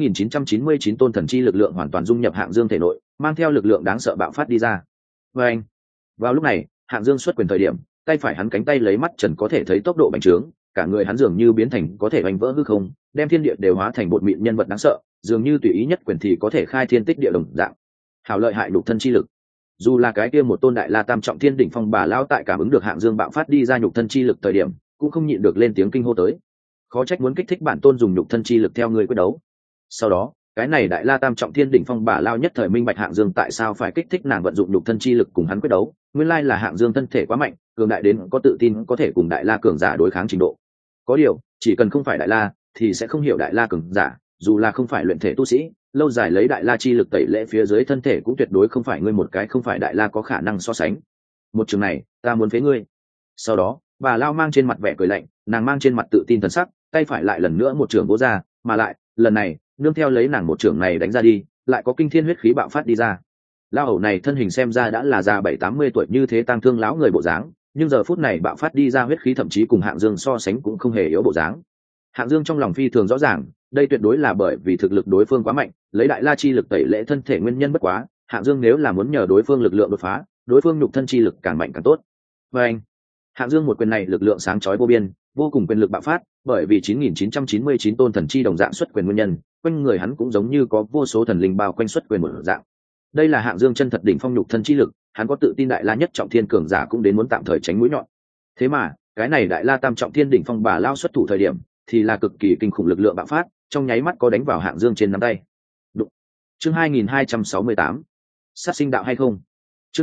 9999 tôn thần chi lực lượng hoàn toàn dung nhập Hạng Dương thể nội, mang theo lực lượng đáng sợ bạo phát đi ra. Và anh, vào lúc này, Hạng Dương xuất quyền thời điểm, tay phải hắn cánh tay lấy mắt trần có thể thấy tốc độ bành trướng, cả người hắn dường như biến thành có thể oanh vỡ hư không, đem thiên địa đều hóa thành bột mịn nhân vật đáng sợ, dường như tùy ý nhất quyền thì có thể khai thiên tích địa đồng dạng. Hảo lợi hại đục thân chi lực. Dù là cái kia một tôn đại la tam trọng thiên đỉnh phong bà lão tại cảm ứng được Hạng Dương bạo phát đi ra nhục thân chi lực thời điểm, cũng không nhịn được lên tiếng kinh hô tới. Khó trách muốn kích thích bản tôn dùng nhục thân chi lực theo người quyết đấu. Sau đó, cái này đại la tam trọng thiên đỉnh phong bà lao nhất thời minh bạch Hạng Dương tại sao phải kích thích nàng vận dụng nhục thân chi lực cùng hắn quyết đấu, nguyên lai là Hạng Dương thân thể quá mạnh, cường đại đến có tự tin có thể cùng đại la cường giả đối kháng trình độ. Có điều, chỉ cần không phải đại la thì sẽ không hiểu đại la cường giả, dù là không phải luyện thể tu sĩ, lâu dài lấy đại la chi lực tẩy lễ phía dưới thân thể cũng tuyệt đối không phải ngươi một cái không phải đại la có khả năng so sánh. Một trường này, ta muốn phế ngươi. Sau đó, bà lao mang trên mặt vẻ cười lạnh, nàng mang trên mặt tự tin thần sắc, tay phải lại lần nữa một trường vỗ ra, mà lại, lần này, nương theo lấy nàng một trường này đánh ra đi, lại có kinh thiên huyết khí bạo phát đi ra. Lao hầu này thân hình xem ra đã là già 70-80 tuổi như thế tang thương lão người bộ dáng, nhưng giờ phút này bạo phát đi ra huyết khí thậm chí cùng Hạng Dương so sánh cũng không hề yếu bộ dáng. Hạng Dương trong lòng phi thường rõ ràng, đây tuyệt đối là bởi vì thực lực đối phương quá mạnh, lấy đại la chi lực tẩy lễ thân thể nguyên nhân bất quá, Hạng Dương nếu là muốn nhờ đối phương lực lượng đột phá, đối phương nhục thân chi lực càng mạnh càng tốt. Và anh, Hạng Dương một quyền này lực lượng sáng chói vô biên, vô cùng quyền lực bạo phát, bởi vì 9999 tôn thần chi đồng dạng xuất quyền nguyên nhân, quanh người hắn cũng giống như có vô số thần linh bao quanh xuất quyền một dạng. Đây là Hạng Dương chân thật đỉnh phong nhục thân chi lực, hắn có tự tin đại la nhất trọng thiên cường giả cũng đến muốn tạm thời tránh mũi nhọn. Thế mà, cái này đại la tam trọng thiên đỉnh phong bà lao xuất thủ thời điểm, thì là cực kỳ kinh khủng lực lượng bạo phát, trong nháy mắt có đánh vào Hạng Dương trên nắm tay. Đụng. Chương 2268. Sát sinh đạo hay không? Chương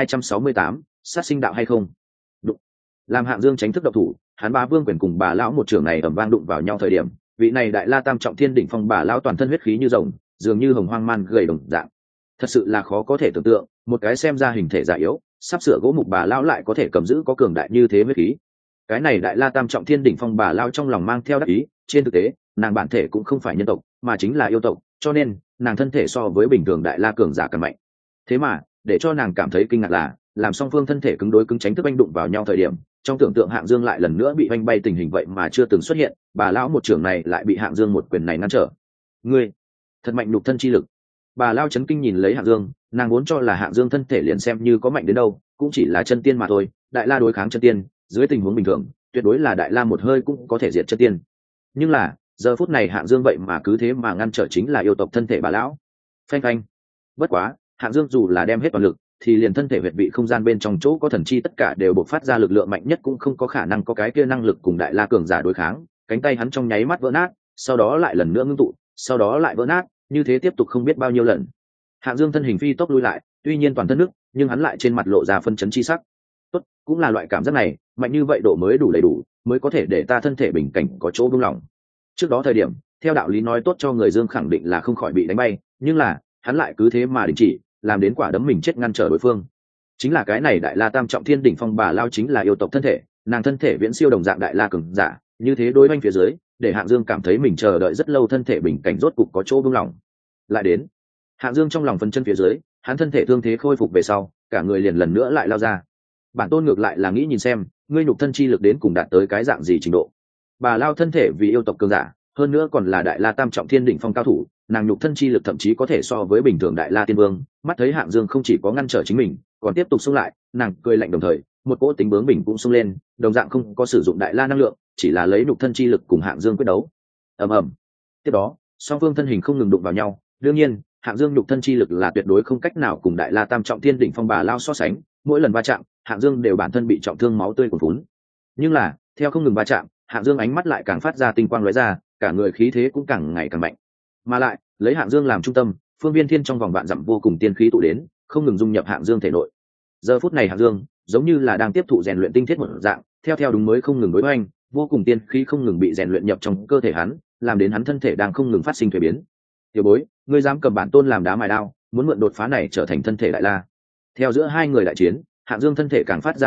2268. Sát sinh đạo hay không? Đụng. Làm Hạng Dương tránh thức độc thủ, hắn Bá Vương Quyền cùng bà lão một trường này ầm vang đụng vào nhau thời điểm, vị này đại la tam trọng thiên đỉnh phong bà lão toàn thân huyết khí như rồng, dường như hồng hoang man gầy đồng dạng. Thật sự là khó có thể tưởng tượng, một cái xem ra hình thể già yếu, sắp sửa gỗ mục bà lão lại có thể cầm giữ có cường đại như thế huyết khí. Cái này đại la tam trọng thiên đỉnh phong bà lão trong lòng mang theo đắc ý, trên thực tế, nàng bản thể cũng không phải nhân tộc, mà chính là yêu tộc, cho nên nàng thân thể so với bình thường đại la cường giả càng mạnh. Thế mà, để cho nàng cảm thấy kinh ngạc là, làm song phương thân thể cứng đối cứng tránh thức anh đụng vào nhau thời điểm, trong tưởng tượng Hạng Dương lại lần nữa bị oanh bay tình hình vậy mà chưa từng xuất hiện, bà lão một trưởng này lại bị Hạng Dương một quyền này ngăn trở. Ngươi, thật mạnh nhục thân chi lực. Bà lao chấn kinh nhìn lấy Hạng Dương, nàng vốn cho là Hạng Dương thân thể liền xem như có mạnh đến đâu, cũng chỉ là chân tiên mà thôi, đại la đối kháng chân tiên, dưới tình huống bình thường, tuyệt đối là đại la một hơi cũng có thể diệt chân tiên. Nhưng là, giờ phút này Hạng Dương vậy mà cứ thế mà ngăn trở chính là yêu tộc thân thể bà lão. Phanh phanh. Bất quá, Hạng Dương dù là đem hết toàn lực, thì liền thân thể huyệt vị không gian bên trong chỗ có thần chi tất cả đều bộc phát ra lực lượng mạnh nhất cũng không có khả năng có cái kia năng lực cùng đại la cường giả đối kháng, cánh tay hắn trong nháy mắt vỡ nát, sau đó lại lần nữa ngưng tụ, sau đó lại vỡ nát, như thế tiếp tục không biết bao nhiêu lần. Hạng Dương thân hình phi tốc lui lại, tuy nhiên toàn thân nước, nhưng hắn lại trên mặt lộ ra phân chấn chi sắc. Tốt, cũng là loại cảm giác này, mạnh như vậy độ mới đủ đầy đủ, mới có thể để ta thân thể bình cảnh có chỗ buông lỏng. Trước đó thời điểm, theo đạo lý nói tốt cho người Dương khẳng định là không khỏi bị đánh bay, nhưng là, hắn lại cứ thế mà đình chỉ, làm đến quả đấm mình chết ngăn trở đối phương. Chính là cái này đại la tam trọng thiên đỉnh phong bà lao chính là yêu tộc thân thể, nàng thân thể viễn siêu đồng dạng đại la cường giả, như thế đối oanh phía dưới, để Hạng Dương cảm thấy mình chờ đợi rất lâu thân thể bình cảnh rốt cục có chỗ buông lỏng. Lại đến, Hạng Dương trong lòng phân chân phía dưới, hắn thân thể thương thế khôi phục về sau, cả người liền lần nữa lại lao ra. Bản tôn ngược lại là nghĩ nhìn xem, ngươi nhục thân chi lực đến cùng đạt tới cái dạng gì trình độ. Bà lao thân thể vì yêu tộc cường giả, hơn nữa còn là đại la tam trọng thiên đỉnh phong cao thủ, nàng nhục thân chi lực thậm chí có thể so với bình thường đại la tiên vương. Mắt thấy Hạng Dương không chỉ có ngăn trở chính mình, còn tiếp tục xung lại, nàng cười lạnh đồng thời, một cỗ tính bướng bỉnh cũng xung lên, đồng dạng không có sử dụng đại la năng lượng, chỉ là lấy nhục thân chi lực cùng Hạng Dương quyết đấu. Ầm ầm. Tiếp đó, song phương thân hình không ngừng đụng vào nhau, đương nhiên, Hạng Dương nhục thân chi lực là tuyệt đối không cách nào cùng đại la tam trọng thiên đỉnh phong bà lao so sánh, mỗi lần va chạm, Hạng Dương đều bản thân bị trọng thương máu tươi cuồn cuốn. Nhưng là, theo không ngừng va chạm, Hạng Dương ánh mắt lại càng phát ra tinh quang lóe ra, cả người khí thế cũng càng ngày càng mạnh. Mà lại, lấy Hạng Dương làm trung tâm, phương viên thiên trong vòng vạn dặm vô cùng tiên khí tụ đến, không ngừng dung nhập Hạng Dương thể nội. Giờ phút này Hạng Dương, giống như là đang tiếp thụ rèn luyện tinh thiết một dạng, theo đúng mới không ngừng đối hoành, vô cùng tiên khí không ngừng bị rèn luyện nhập trong cơ thể hắn, làm đến hắn thân thể đang không ngừng phát sinh thay biến. Tiểu bối, ngươi dám cầm bản tôn làm đá mài đao, muốn mượn đột phá này trở thành thân thể đại la. Theo giữa hai người đại chiến, Hạng Dương thân thể càng phát ra ngưng thực,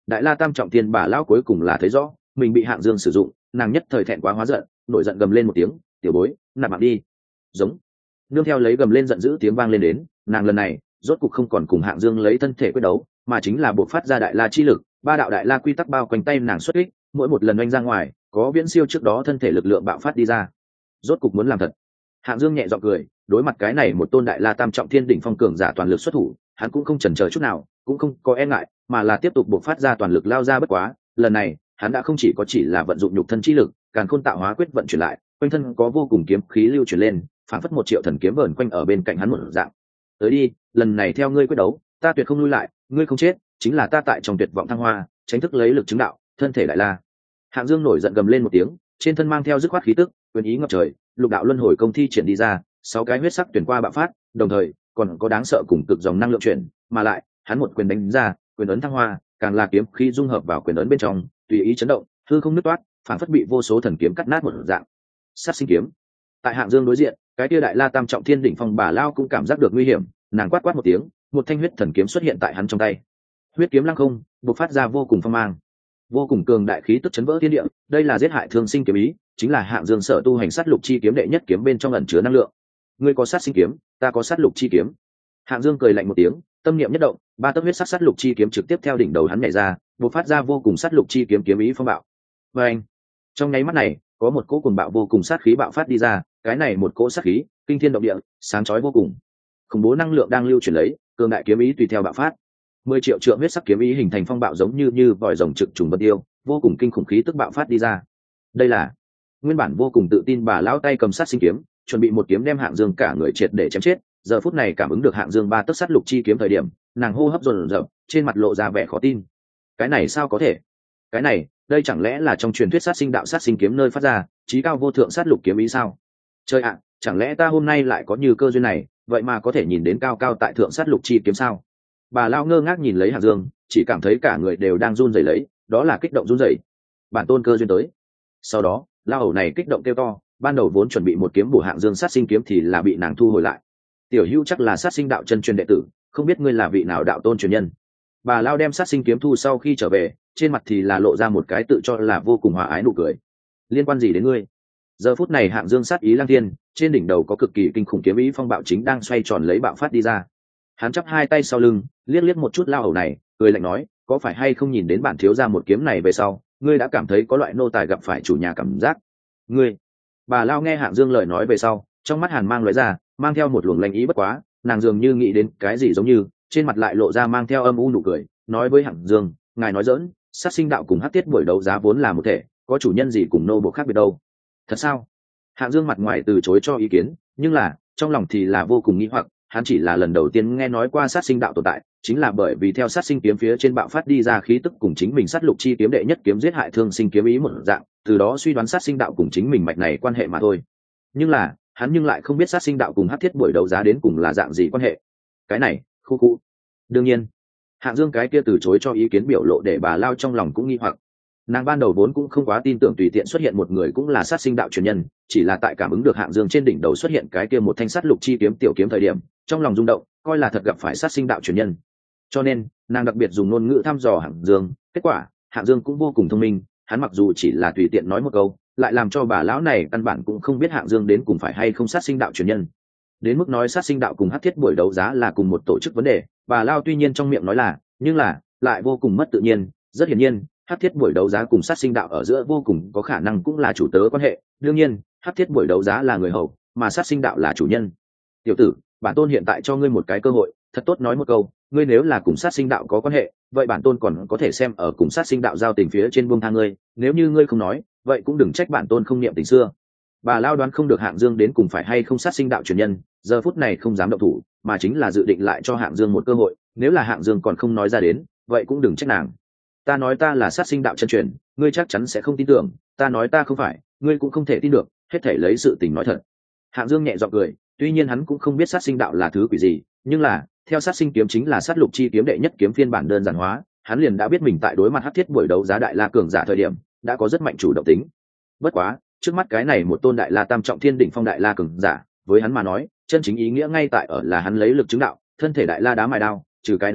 đại la tam trọng thiên bà lão cuối cùng là thấy rõ mình bị Hạng Dương sử dụng, nàng nhất thời thẹn quá hóa giận, nổi giận gầm lên một tiếng, tiểu bối, nạp mạng đi. Giống. Nương theo lấy gầm lên giận dữ tiếng vang lên đến, nàng lần này rốt cục không còn cùng Hạng Dương lấy thân thể quyết đấu, mà chính là buộc phát ra đại la chi lực, ba đạo đại la quy tắc bao quanh tay nàng xuất kích, mỗi một lần oanh ra ngoài có viễn siêu trước đó thân thể lực lượng bạo phát đi ra. Rốt cục muốn làm thật. Hạng Dương nhẹ giọng cười, đối mặt cái này một tôn đại la tam trọng thiên đỉnh phong cường giả toàn lực xuất thủ, hắn cũng không chần chờ chút nào, cũng không có e ngại, mà là tiếp tục buộc phát ra toàn lực lao ra. Bất quá lần này hắn đã không chỉ có chỉ là vận dụng nhục thân chi lực, càng khôn tạo hóa quyết vận chuyển lại, quanh thân có vô cùng kiếm khí lưu chuyển lên, phảng phất 1 triệu thần kiếm vờn quanh ở bên cạnh hắn một dạng. Tới đi, lần này theo ngươi quyết đấu, ta tuyệt không lui lại, ngươi không chết, chính là ta tại trong tuyệt vọng thăng hoa, tránh thức lấy lực chứng đạo, thân thể đại la. Hạng Dương nổi giận gầm lên một tiếng, trên thân mang theo dứt khoát khí tức, quyền ý ngập trời, lục đạo luân hồi công thi triển đi ra, 6 cái huyết sắc tuyển qua bạo phát, đồng thời còn có đáng sợ cùng cực dòng năng lượng chuyển, mà lại hắn một quyền đánh ra, quyền ấn thăng hoa, càng là kiếm khí dung hợp vào quyền ấn bên trong, tùy ý chấn động, hư không nứt toát, phản phất bị vô số thần kiếm cắt nát một dạng. Sát sinh kiếm. Tại Hạng Dương đối diện, cái kia đại la tam trọng thiên đỉnh phong bà lao cũng cảm giác được nguy hiểm, nàng quát quát một tiếng, một thanh huyết thần kiếm xuất hiện tại hắn trong tay. Huyết kiếm lăng không, bộc phát ra vô cùng phong mang, vô cùng cường đại khí tức chấn vỡ thiên địa. Đây là giết hại thương sinh kiếm ý, chính là Hạng Dương sở tu hành sát lục chi kiếm đệ nhất kiếm bên trong ẩn chứa năng lượng. Ngươi có sát sinh kiếm, ta có sát lục chi kiếm. Hạng Dương cười lạnh một tiếng, tâm niệm nhất động, 3 tấc huyết sắc sát lục chi kiếm trực tiếp theo đỉnh đầu hắn nhảy ra, bộc phát ra vô cùng sát lục chi kiếm kiếm ý phong bạo. Và anh, trong nháy mắt này, có một cỗ cuồng bạo vô cùng sát khí bạo phát đi ra, cái này một cỗ sát khí, kinh thiên động địa, sáng chói vô cùng. Khủng bố năng lượng đang lưu chuyển lấy, cường đại kiếm ý tùy theo bạo phát. 10 triệu trượng huyết sắc kiếm ý hình thành phong bạo giống như vòi rồng trực trùng vân tiêu, vô cùng kinh khủng khí tức bạo phát đi ra. Đây là nguyên bản vô cùng tự tin bà lão tay cầm sát sinh kiếm, chuẩn bị một kiếm đem Hạng Dương cả người triệt để chém chết. Giờ phút này cảm ứng được Hạng Dương 3 tấc sát lục chi kiếm thời điểm, nàng hô hấp dồn dập, trên mặt lộ ra vẻ khó tin. Cái này sao có thể? Cái này, đây chẳng lẽ là trong truyền thuyết sát sinh đạo sát sinh kiếm nơi phát ra, chí cao vô thượng sát lục kiếm ý sao? Trời ạ, chẳng lẽ ta hôm nay lại có như cơ duyên này, vậy mà có thể nhìn đến cao cao tại thượng sát lục chi kiếm sao? Bà lão ngơ ngác nhìn lấy Hạng Dương, chỉ cảm thấy cả người đều đang run rẩy lấy, đó là kích động run rẩy. Bản tôn cơ duyên tới. Sau đó, lão hầu này kích động kêu to, ban đầu vốn chuẩn bị một kiếm bổ Hạng Dương sát sinh kiếm thì là bị nàng thu hồi lại. Tiểu Hữu chắc là sát sinh đạo chân truyền đệ tử, không biết ngươi là vị nào đạo tôn truyền nhân. Bà lão đem sát sinh kiếm thu sau khi trở về, trên mặt thì là lộ ra một cái tự cho là vô cùng hòa ái nụ cười. Liên quan gì đến ngươi? Giờ phút này Hạng Dương sát ý lang thiên, trên đỉnh đầu có cực kỳ kinh khủng kiếm ý phong bạo chính đang xoay tròn lấy bạo phát đi ra. Hắn chắp hai tay sau lưng, liếc liếc một chút lao hầu này, cười lạnh nói, có phải hay không nhìn đến bản thiếu gia một kiếm này về sau, ngươi đã cảm thấy có loại nô tài gặp phải chủ nhà cảm giác? Ngươi. Bà lao nghe Hạng Dương lời nói về sau, trong mắt hàn mang lóe ra, mang theo một luồng lạnh ý. Bất quá, nàng dường như nghĩ đến cái gì giống như, trên mặt lại lộ ra mang theo âm u nụ cười, nói với Hạng Dương, ngài nói giỡn, sát sinh đạo cùng hắc tiết buổi đấu giá vốn là một thể, có chủ nhân gì cùng nô buộc khác biệt đâu? Thật sao? Hạng Dương mặt ngoài từ chối cho ý kiến, nhưng là trong lòng thì là vô cùng nghi hoặc. Hắn chỉ là lần đầu tiên nghe nói qua sát sinh đạo tồn tại, chính là bởi vì theo sát sinh kiếm phía trên bạo phát đi ra khí tức cùng chính mình sát lục chi kiếm đệ nhất kiếm giết hại thương sinh kiếm ý một dạng, từ đó suy đoán sát sinh đạo cùng chính mình mạch này quan hệ mà thôi. Nhưng là hắn lại không biết sát sinh đạo cùng hắc thiết buổi đấu giá đến cùng là dạng gì quan hệ. Cái này, khu cụ. Đương nhiên, Hạng Dương cái kia từ chối cho ý kiến biểu lộ để bà lao trong lòng cũng nghi hoặc. Nàng ban đầu vốn cũng không quá tin tưởng tùy tiện xuất hiện một người cũng là sát sinh đạo truyền nhân, chỉ là tại cảm ứng được Hạng Dương trên đỉnh đầu xuất hiện cái kia một thanh sát lục chi kiếm tiểu kiếm thời điểm, trong lòng rung động, coi là thật gặp phải sát sinh đạo truyền nhân. Cho nên, nàng đặc biệt dùng ngôn ngữ thăm dò Hạng Dương, kết quả, Hạng Dương cũng vô cùng thông minh, hắn mặc dù chỉ là tùy tiện nói một câu, lại làm cho bà lão này căn bản cũng không biết Hạng Dương đến cùng phải hay không sát sinh đạo truyền nhân. Đến mức nói sát sinh đạo cùng hắc thiết buổi đấu giá là cùng một tổ chức vấn đề, bà lao tuy nhiên trong miệng nói là, nhưng là lại vô cùng mất tự nhiên. Rất hiển nhiên, hắc thiết buổi đấu giá cùng sát sinh đạo ở giữa vô cùng có khả năng cũng là chủ tớ quan hệ. Đương nhiên, hắc thiết buổi đấu giá là người hầu, mà sát sinh đạo là chủ nhân. Tiểu tử, bản tôn hiện tại cho ngươi một cái cơ hội, thật tốt nói một câu, ngươi nếu là cùng sát sinh đạo có quan hệ, vậy bản tôn còn có thể xem ở cùng sát sinh đạo giao tình phía trên buông tha ngươi, nếu như ngươi không nói, vậy cũng đừng trách bản tôn không niệm tình xưa. Bà lao đoán không được Hạng Dương đến cùng phải hay không sát sinh đạo truyền nhân, giờ phút này không dám động thủ, mà chính là dự định lại cho Hạng Dương một cơ hội, nếu là Hạng Dương còn không nói ra đến, vậy cũng đừng trách nàng. Ta nói ta là sát sinh đạo chân truyền, ngươi chắc chắn sẽ không tin tưởng, ta nói ta không phải, ngươi cũng không thể tin được, hết thể lấy sự tình nói thật. Hạng Dương nhẹ giọng cười, tuy nhiên hắn cũng không biết sát sinh đạo là thứ quỷ gì, nhưng là theo sát sinh kiếm chính là sát lục chi kiếm đệ nhất kiếm phiên bản đơn giản hóa, hắn liền đã biết mình tại đối mặt hắc thiết buổi đấu giá đại la cường giả thời điểm đã có rất mạnh chủ động tính. Bất quá trước mắt cái này một tôn đại la tam trọng thiên đỉnh phong đại la cường giả, với hắn mà nói chân chính ý nghĩa ngay tại ở là hắn lấy lực chứng đạo thân thể đại la đá mài đao, trừ cái đó ra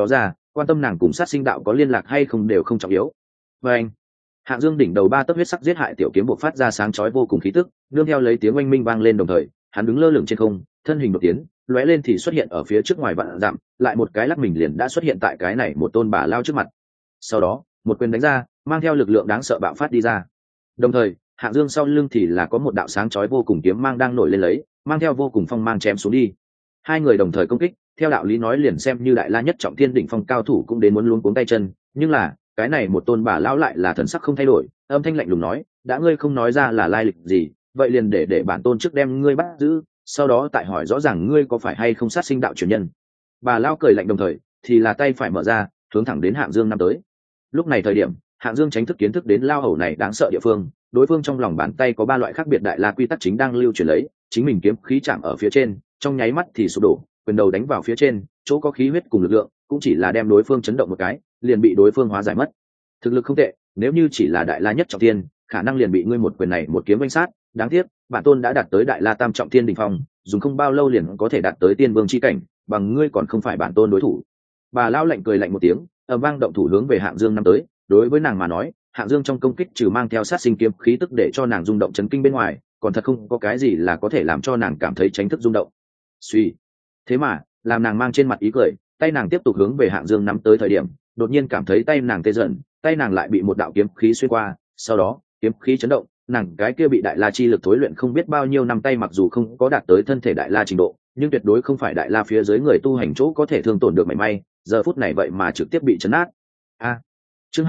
quan tâm nàng cùng sát sinh đạo có liên lạc hay không đều không trọng yếu. Và anh, Hạng Dương đỉnh đầu 3 tấc huyết sắc giết hại tiểu kiếm bộc phát ra sáng chói vô cùng khí tức, nương theo lấy tiếng oanh minh vang lên đồng thời, hắn đứng lơ lửng trên không, thân hình đột tiến, lóe lên thì xuất hiện ở phía trước ngoài vạn dặm, lại một cái lắc mình liền đã xuất hiện tại cái này một tôn bà lao trước mặt. Sau đó, một quyền đánh ra, mang theo lực lượng đáng sợ bạo phát đi ra. Đồng thời, Hạng Dương sau lưng thì là có một đạo sáng chói vô cùng kiếm mang đang nổi lên lấy, mang theo vô cùng phong mang chém xuống đi. Hai người đồng thời công kích, theo đạo lý nói liền xem như đại la nhất trọng thiên đỉnh phong cao thủ cũng đến muốn luống cuống tay chân, nhưng là, cái này một tôn bà lão lại là thần sắc không thay đổi, âm thanh lạnh lùng nói, đã ngươi không nói ra là lai lịch gì, vậy liền để bản tôn trước đem ngươi bắt giữ, sau đó tại hỏi rõ ràng ngươi có phải hay không sát sinh đạo truyền nhân. Bà lão cười lạnh đồng thời, thì là tay phải mở ra, hướng thẳng đến Hạng Dương năm tới. Lúc này thời điểm, Hạng Dương tránh thức kiến thức đến lao hầu này đáng sợ địa phương, đối phương trong lòng bàn tay có 3 loại khác biệt đại la quy tắc chính đang lưu chuyển lấy, chính mình kiếm khí chạm ở phía trên, trong nháy mắt thì sụp đổ, quyền đầu đánh vào phía trên, chỗ có khí huyết cùng lực lượng, cũng chỉ là đem đối phương chấn động một cái, liền bị đối phương hóa giải mất. Thực lực không tệ, nếu như chỉ là đại la nhất trọng thiên, khả năng liền bị ngươi một quyền này một kiếm vây sát, đáng tiếc, bản tôn đã đạt tới đại la tam trọng thiên đỉnh phong, dùng không bao lâu liền có thể đạt tới tiên vương chi cảnh, bằng ngươi còn không phải bản tôn đối thủ. Bà lão lạnh cười lạnh một tiếng, ầm vang động thủ hướng về Hạng Dương năm tới, đối với nàng mà nói, Hạng Dương trong công kích trừ mang theo sát sinh kiếm khí tức để cho nàng rung động chấn kinh bên ngoài, còn thật không có cái gì là có thể làm cho nàng cảm thấy tránh thức rung động. Suy, thế mà, làm nàng mang trên mặt ý cười, tay nàng tiếp tục hướng về Hạng Dương nắm tới thời điểm, đột nhiên cảm thấy tay nàng tê dần, tay nàng lại bị một đạo kiếm khí xuyên qua, sau đó, kiếm khí chấn động, nàng cái kia bị đại la chi lực thối luyện không biết bao nhiêu năm tay mặc dù không có đạt tới thân thể đại la trình độ, nhưng tuyệt đối không phải đại la phía dưới người tu hành chỗ có thể thương tổn được mảy may, giờ phút này vậy mà trực tiếp bị chấn nát. A. Chương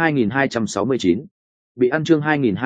2269. Bị ăn chương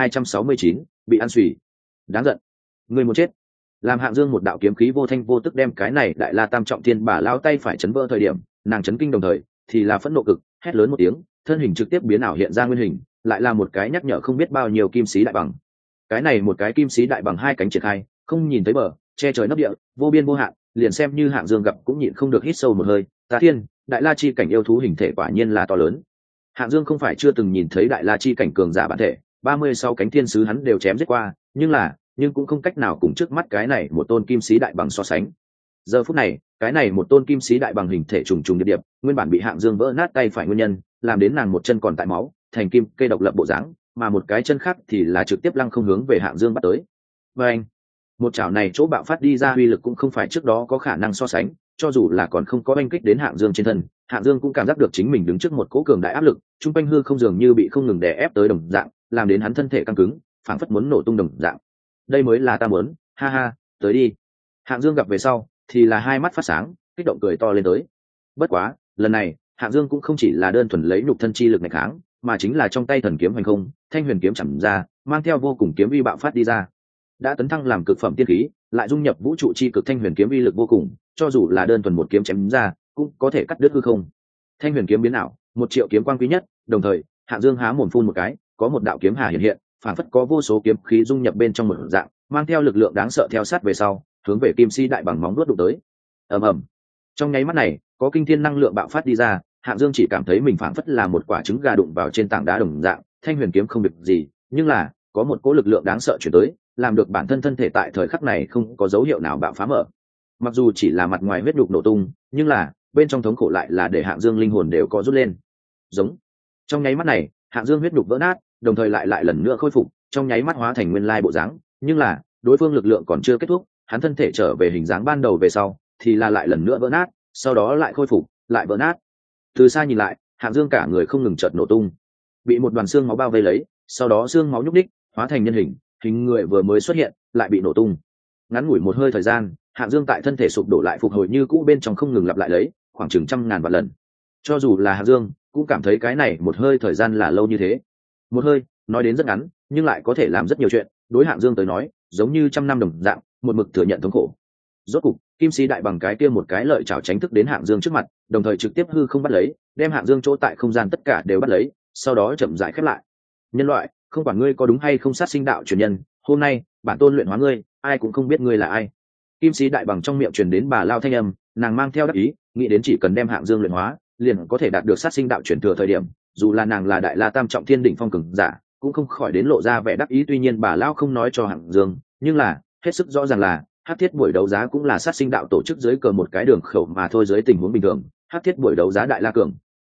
2269, bị ăn xùy. Đáng giận. Người muốn chết. Làm Hạng Dương một đạo kiếm khí vô thanh vô tức đem cái này đại la tam trọng thiên bà lao tay phải chấn vỡ thời điểm, nàng chấn kinh đồng thời, thì là phẫn nộ cực, hét lớn một tiếng, thân hình trực tiếp biến ảo hiện ra nguyên hình, lại là một cái nhắc nhở không biết bao nhiêu kim sĩ đại bằng. Cái này một cái kim sĩ đại bằng 2 cánh triển khai, không nhìn thấy bờ, che trời nấp địa, vô biên vô hạn, liền xem như Hạng Dương gặp cũng nhịn không được hít sâu một hơi, ta thiên, đại la chi cảnh yêu thú hình thể quả nhiên là to lớn. Hạng Dương không phải chưa từng nhìn thấy đại la chi cảnh cường giả bản thể, 36 cánh thiên sứ hắn đều chém giết qua, nhưng cũng không cách nào cùng trước mắt cái này một tôn kim sĩ đại bằng so sánh. Giờ phút này, cái này một tôn kim sĩ đại bằng hình thể trùng trùng điệp điệp, nguyên bản bị Hạng Dương vỡ nát tay phải nguyên nhân, làm đến nàng một chân còn tại máu, thành kim cây độc lập bộ dáng, mà một cái chân khác thì là trực tiếp lăng không hướng về Hạng Dương bắt tới. Và anh, một chảo này chỗ bạo phát đi ra uy lực cũng không phải trước đó có khả năng so sánh, cho dù là còn không có oanh kích đến Hạng Dương trên thân, Hạng Dương cũng cảm giác được chính mình đứng trước một cỗ cường đại áp lực, trung quanh hư không dường như bị không ngừng đè ép tới đồng dạng, làm đến hắn thân thể căng cứng, phảng phất muốn nổ tung đồng dạng. Đây mới là ta muốn, ha ha, tới đi. Hạng Dương gặp về sau, thì là 2 mắt phát sáng, kích động cười to lên tới. Bất quá, lần này, Hạng Dương cũng không chỉ là đơn thuần lấy nhục thân chi lực nghịch kháng, mà chính là trong tay thần kiếm hoành không, thanh huyền kiếm chầm ra, mang theo vô cùng kiếm uy bạo phát đi ra. Đã tấn thăng làm cực phẩm tiên khí, lại dung nhập vũ trụ chi cực thanh huyền kiếm uy lực vô cùng, cho dù là đơn thuần một kiếm chém ra, cũng có thể cắt đứt hư không. Thanh huyền kiếm biến ảo, 1 triệu kiếm quang quý nhất, đồng thời, Hạng Dương há mồm phun một cái, có một đạo kiếm hà hiện hiện, phản phất có vô số kiếm khí dung nhập bên trong một dạng, mang theo lực lượng đáng sợ theo sát về sau, hướng về kim si đại bằng móng vuốt đụng tới. Ầm ầm. Trong nháy mắt này, có kinh thiên năng lượng bạo phát đi ra, Hạng Dương chỉ cảm thấy mình phản phất là một quả trứng gà đụng vào trên tảng đá đồng dạng, thanh huyền kiếm không được gì, nhưng là có một cỗ lực lượng đáng sợ chuyển tới, làm được bản thân thân thể tại thời khắc này không có dấu hiệu nào bạo phá mở. Mặc dù chỉ là mặt ngoài huyết nhục nổ tung, nhưng là bên trong thống khổ lại là để Hạng Dương linh hồn đều có rút lên. Giống. Trong nháy mắt này, Hạng Dương huyết nhục vỡ nát, đồng thời lại lần nữa khôi phục, trong nháy mắt hóa thành nguyên lai bộ dáng, nhưng là đối phương lực lượng còn chưa kết thúc, hắn thân thể trở về hình dáng ban đầu về sau, thì là lại lần nữa vỡ nát, sau đó lại khôi phục, lại vỡ nát. Từ xa nhìn lại, Hạng Dương cả người không ngừng chợt nổ tung, bị một đoàn xương máu bao vây lấy, sau đó xương máu nhúc nhích, hóa thành nhân hình, hình người vừa mới xuất hiện, lại bị nổ tung. Ngắn ngủi một hơi thời gian, Hạng Dương tại thân thể sụp đổ lại phục hồi như cũ bên trong không ngừng lặp lại lấy, khoảng chừng 100.000 vạn lần. Cho dù là Hạng Dương, cũng cảm thấy cái này một hơi thời gian là lâu như thế. Một hơi, nói đến rất ngắn, nhưng lại có thể làm rất nhiều chuyện, đối Hạng Dương tới nói, giống như 100 năm đồng dạng, một mực thừa nhận thống khổ. Rốt cục, kim sĩ đại bằng cái kia một cái lợi chảo tránh thức đến Hạng Dương trước mặt, đồng thời trực tiếp hư không bắt lấy, đem Hạng Dương chỗ tại không gian tất cả đều bắt lấy, sau đó chậm rãi khép lại. Nhân loại, không quản ngươi có đúng hay không sát sinh đạo truyền nhân, hôm nay bản tôn luyện hóa ngươi, ai cũng không biết ngươi là ai. Kim sĩ đại bằng trong miệng truyền đến bà lao thanh âm, nàng mang theo đắc ý, nghĩ đến chỉ cần đem Hạng Dương luyện hóa, liền có thể đạt được sát sinh đạo truyền thừa thời điểm, dù là nàng là đại la tam trọng thiên đỉnh phong cường giả, cũng không khỏi đến lộ ra vẻ đắc ý. Tuy nhiên bà lao không nói cho Hạng Dương, nhưng là hết sức rõ ràng là hắc thiết buổi đấu giá cũng là sát sinh đạo tổ chức dưới cờ một cái đường khẩu mà thôi. Dưới tình huống bình thường, hắc thiết buổi đấu giá đại la cường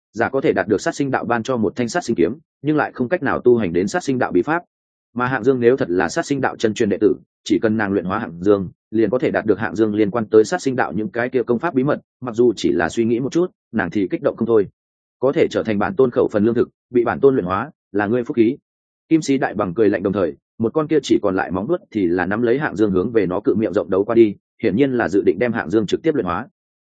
giả có thể đạt được sát sinh đạo ban cho một thanh sát sinh kiếm, nhưng lại không cách nào tu hành đến sát sinh đạo bí pháp. Mà Hạng Dương nếu thật là sát sinh đạo chân truyền đệ tử, chỉ cần nàng luyện hóa Hạng Dương, liền có thể đạt được Hạng Dương liên quan tới sát sinh đạo những cái kia công pháp bí mật, mặc dù chỉ là suy nghĩ một chút, nàng thì kích động không thôi. Có thể trở thành bản tôn khẩu phần lương thực, bị bản tôn luyện hóa, là ngươi phúc khí. Kim sĩ đại bằng cười lạnh, đồng thời, một con kia chỉ còn lại móng vuốt thì là nắm lấy Hạng Dương hướng về nó cự miệng rộng đấu qua đi, hiển nhiên là dự định đem Hạng Dương trực tiếp luyện hóa.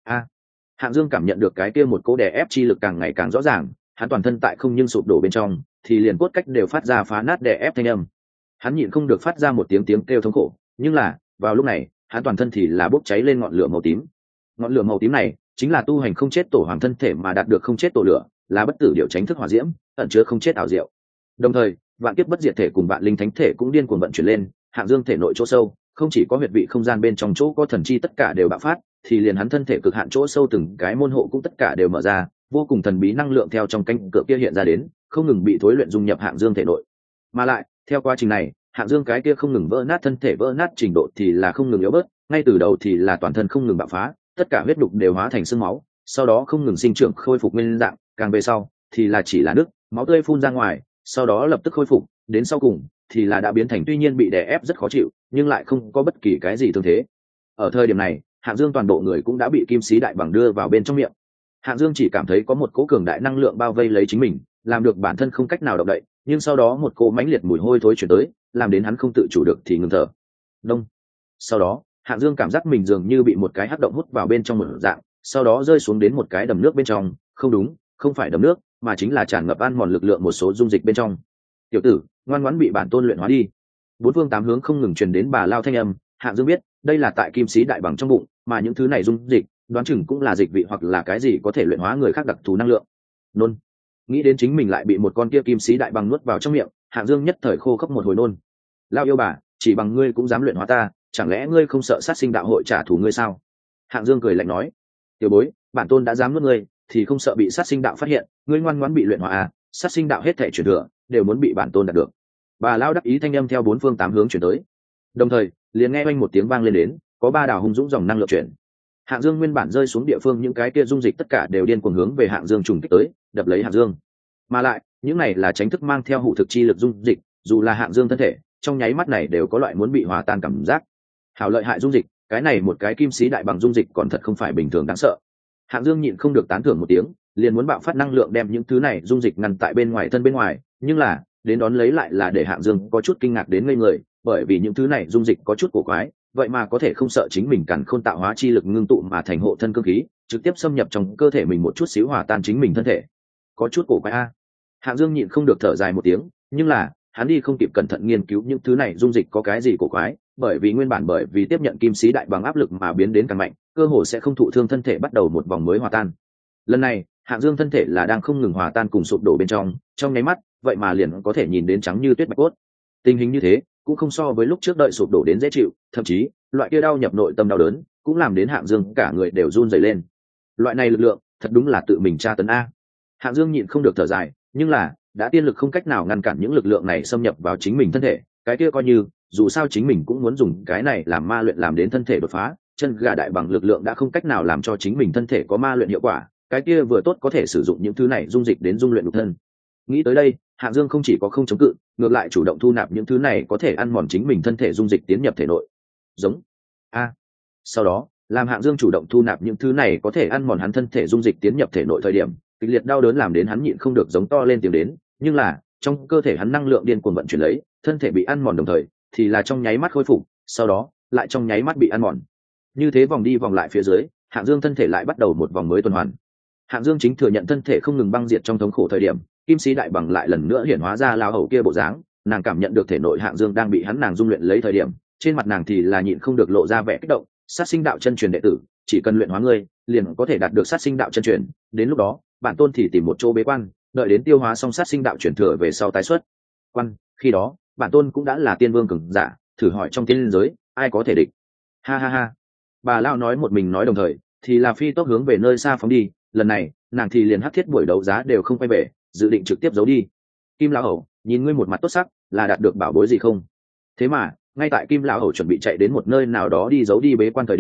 Hạng Dương cảm nhận được cái kia một cỗ đè ép chi lực càng ngày càng rõ ràng, hắn toàn thân tại không nhưng sụp đổ bên trong, thì liền cốt cách đều phát ra phá nát đè ép thanh âm. Hắn nhịn không được phát ra một tiếng kêu thống khổ, nhưng là, vào lúc này, hắn toàn thân thì là bốc cháy lên ngọn lửa màu tím. Ngọn lửa màu tím này chính là tu hành không chết tổ hoàng thân thể mà đạt được không chết tổ lửa, là bất tử điệu tránh thức hỏa diễm, ẩn chứa không chết ảo diệu. Đồng thời, vạn kiếp bất diệt thể cùng vạn linh thánh thể cũng điên cuồng vận chuyển lên, Hạng Dương thể nội chỗ sâu, không chỉ có huyệt vị không gian bên trong chỗ có thần chi tất cả đều bạo phát, thì liền hắn thân thể cực hạn chỗ sâu từng cái môn hộ cũng tất cả đều mở ra, vô cùng thần bí năng lượng theo trong cánh cửa kia hiện ra đến, không ngừng bị thối luyện dung nhập Hạng Dương thể nội. Mà lại, theo quá trình này, Hạng Dương cái kia không ngừng vỡ nát thân thể vỡ nát trình độ thì là không ngừng yếu bớt, ngay từ đầu thì là toàn thân không ngừng bạo phá, tất cả huyết đục đều hóa thành xương máu, sau đó không ngừng sinh trưởng khôi phục nguyên dạng, càng về sau thì là chỉ là nước, máu tươi phun ra ngoài, sau đó lập tức khôi phục, đến sau cùng thì là đã biến thành tuy nhiên bị đè ép rất khó chịu, nhưng lại không có bất kỳ cái gì thương thế. Ở thời điểm này, Hạng Dương toàn bộ người cũng đã bị kim sĩ đại bằng đưa vào bên trong miệng. Hạng Dương chỉ cảm thấy có một cỗ cường đại năng lượng bao vây lấy chính mình, làm được bản thân không cách nào động đậy, nhưng sau đó một cỗ mãnh liệt mùi hôi thối chuyển tới, làm đến hắn không tự chủ được thì ngừng thở. Đông. Sau đó, Hạng Dương cảm giác mình dường như bị một cái hắc động hút vào bên trong một dạng, sau đó rơi xuống đến một cái đầm nước bên trong, không đúng, không phải đầm nước, mà chính là tràn ngập ăn mòn lực lượng một số dung dịch bên trong. Tiểu tử, ngoan ngoãn bị bản tôn luyện hóa đi. Bốn phương tám hướng không ngừng truyền đến bà lao thanh âm, Hạng Dương biết, đây là tại kim sĩ đại bằng trong bụng, mà những thứ này dung dịch, đoán chừng cũng là dịch vị hoặc là cái gì có thể luyện hóa người khác đặc thù năng lượng. Nôn. Nghĩ đến chính mình lại bị một con kia kim sĩ đại bằng nuốt vào trong miệng, Hạng Dương nhất thời khô khốc một hồi nôn. Lao yêu bà, chỉ bằng ngươi cũng dám luyện hóa ta, chẳng lẽ ngươi không sợ sát sinh đạo hội trả thù ngươi sao? Hạng Dương cười lạnh nói, tiểu bối, bản tôn đã dám nuốt ngươi, thì không sợ bị sát sinh đạo phát hiện, ngươi ngoan ngoãn bị luyện hóa à? Sát sinh đạo hết thể truyền thừa đều muốn bị bản tôn đạt được. Bà lao đắc ý thanh âm theo bốn phương tám hướng chuyển tới, đồng thời liền nghe oanh một tiếng vang lên đến, có ba đảo hung dũng dòng năng lượng chuyển. Hạng Dương nguyên bản rơi xuống địa phương những cái kia dung dịch tất cả đều điên cuồng hướng về Hạng Dương trùng kích tới, đập lấy Hạng Dương. Mà lại, những này là tránh thức mang theo hụ thực chi lực dung dịch, dù là Hạng Dương thân thể, trong nháy mắt này đều có loại muốn bị hòa tan cảm giác. Hảo lợi hại dung dịch, cái này một cái kim sĩ đại bằng dung dịch còn thật không phải bình thường đáng sợ. Hạng Dương nhịn không được tán thưởng một tiếng, liền muốn bạo phát năng lượng đem những thứ này dung dịch ngăn tại bên ngoài thân bên ngoài, nhưng là, đến đón lấy lại là để Hạng Dương có chút kinh ngạc đến ngây người, bởi vì những thứ này dung dịch có chút cổ quái, vậy mà có thể không sợ chính mình càn khôn tạo hóa chi lực ngưng tụ mà thành hộ thân cương khí, trực tiếp xâm nhập trong cơ thể mình một chút xíu hòa tan chính mình thân thể. Có chút cổ quái a. Hạng Dương nhịn không được thở dài một tiếng, nhưng là, hắn đi không kịp cẩn thận nghiên cứu những thứ này dung dịch có cái gì cổ quái, bởi vì nguyên bản bởi vì tiếp nhận kim sĩ đại bằng áp lực mà biến đến càng mạnh, cơ hồ sẽ không thụ thương thân thể bắt đầu một vòng mới hòa tan. Lần này, Hạng Dương thân thể là đang không ngừng hòa tan cùng sụp đổ bên trong nháy mắt, vậy mà liền có thể nhìn đến trắng như tuyết bạch cốt. Tình hình như thế, cũng không so với lúc trước đợi sụp đổ đến dễ chịu, thậm chí, loại kia đau nhập nội tâm đau đớn, cũng làm đến Hạng Dương cả người đều run rẩy lên. Loại này lực lượng, thật đúng là tự mình tra tấn a. Hạng Dương nhịn không được thở dài, nhưng là, đã tiên lực không cách nào ngăn cản những lực lượng này xâm nhập vào chính mình thân thể, cái kia coi như, dù sao chính mình cũng muốn dùng cái này làm ma luyện làm đến thân thể đột phá, chân gà đại bằng lực lượng đã không cách nào làm cho chính mình thân thể có ma luyện hiệu quả, cái kia vừa tốt có thể sử dụng những thứ này dung dịch đến dung luyện nhục thân. Nghĩ tới đây, Hạng Dương không chỉ có không chống cự, ngược lại chủ động thu nạp những thứ này có thể ăn mòn chính mình thân thể dung dịch tiến nhập thể nội. Giống a. Sau đó, làm Hạng Dương chủ động thu nạp những thứ này có thể ăn mòn hắn thân thể dung dịch tiến nhập thể nội thời điểm, kịch liệt đau đớn làm đến hắn nhịn không được giống to lên tiếng đến, nhưng là, trong cơ thể hắn năng lượng điên cuồng vận chuyển lấy, thân thể bị ăn mòn đồng thời, thì là trong nháy mắt khôi phục, sau đó, lại trong nháy mắt bị ăn mòn. Như thế vòng đi vòng lại phía dưới, Hạng Dương thân thể lại bắt đầu một vòng mới tuần hoàn. Hạng Dương chính thừa nhận thân thể không ngừng băng diệt trong thống khổ thời điểm, kim sĩ đại bằng lại lần nữa hiển hóa ra lao hầu kia bộ dáng, nàng cảm nhận được thể nội Hạng Dương đang bị hắn nàng dung luyện lấy thời điểm, trên mặt nàng thì là nhịn không được lộ ra vẻ kích động, sát sinh đạo chân truyền đệ tử, chỉ cần luyện hóa ngươi, liền có thể đạt được sát sinh đạo chân truyền, đến lúc đó, bản tôn thì tìm một chỗ bế quan, đợi đến tiêu hóa xong sát sinh đạo chuyển thừa về sau tái xuất. Quan, khi đó, bản tôn cũng đã là tiên vương cường giả, thử hỏi trong tiên giới, ai có thể địch. Ha ha ha. Bà lão nói một mình nói đồng thời, thì là phi tốc hướng về nơi xa phóng đi, lần này, nàng thì liền hắc thiết buổi đấu giá đều không quay về, dự định trực tiếp giấu đi. Kim lão hầu, nhìn ngươi một mặt tốt sắc, là đạt được bảo bối gì không? Thế mà, ngay tại Kim lão hầu chuẩn bị chạy đến một nơi nào đó đi giấu đi bế quan thời điểm,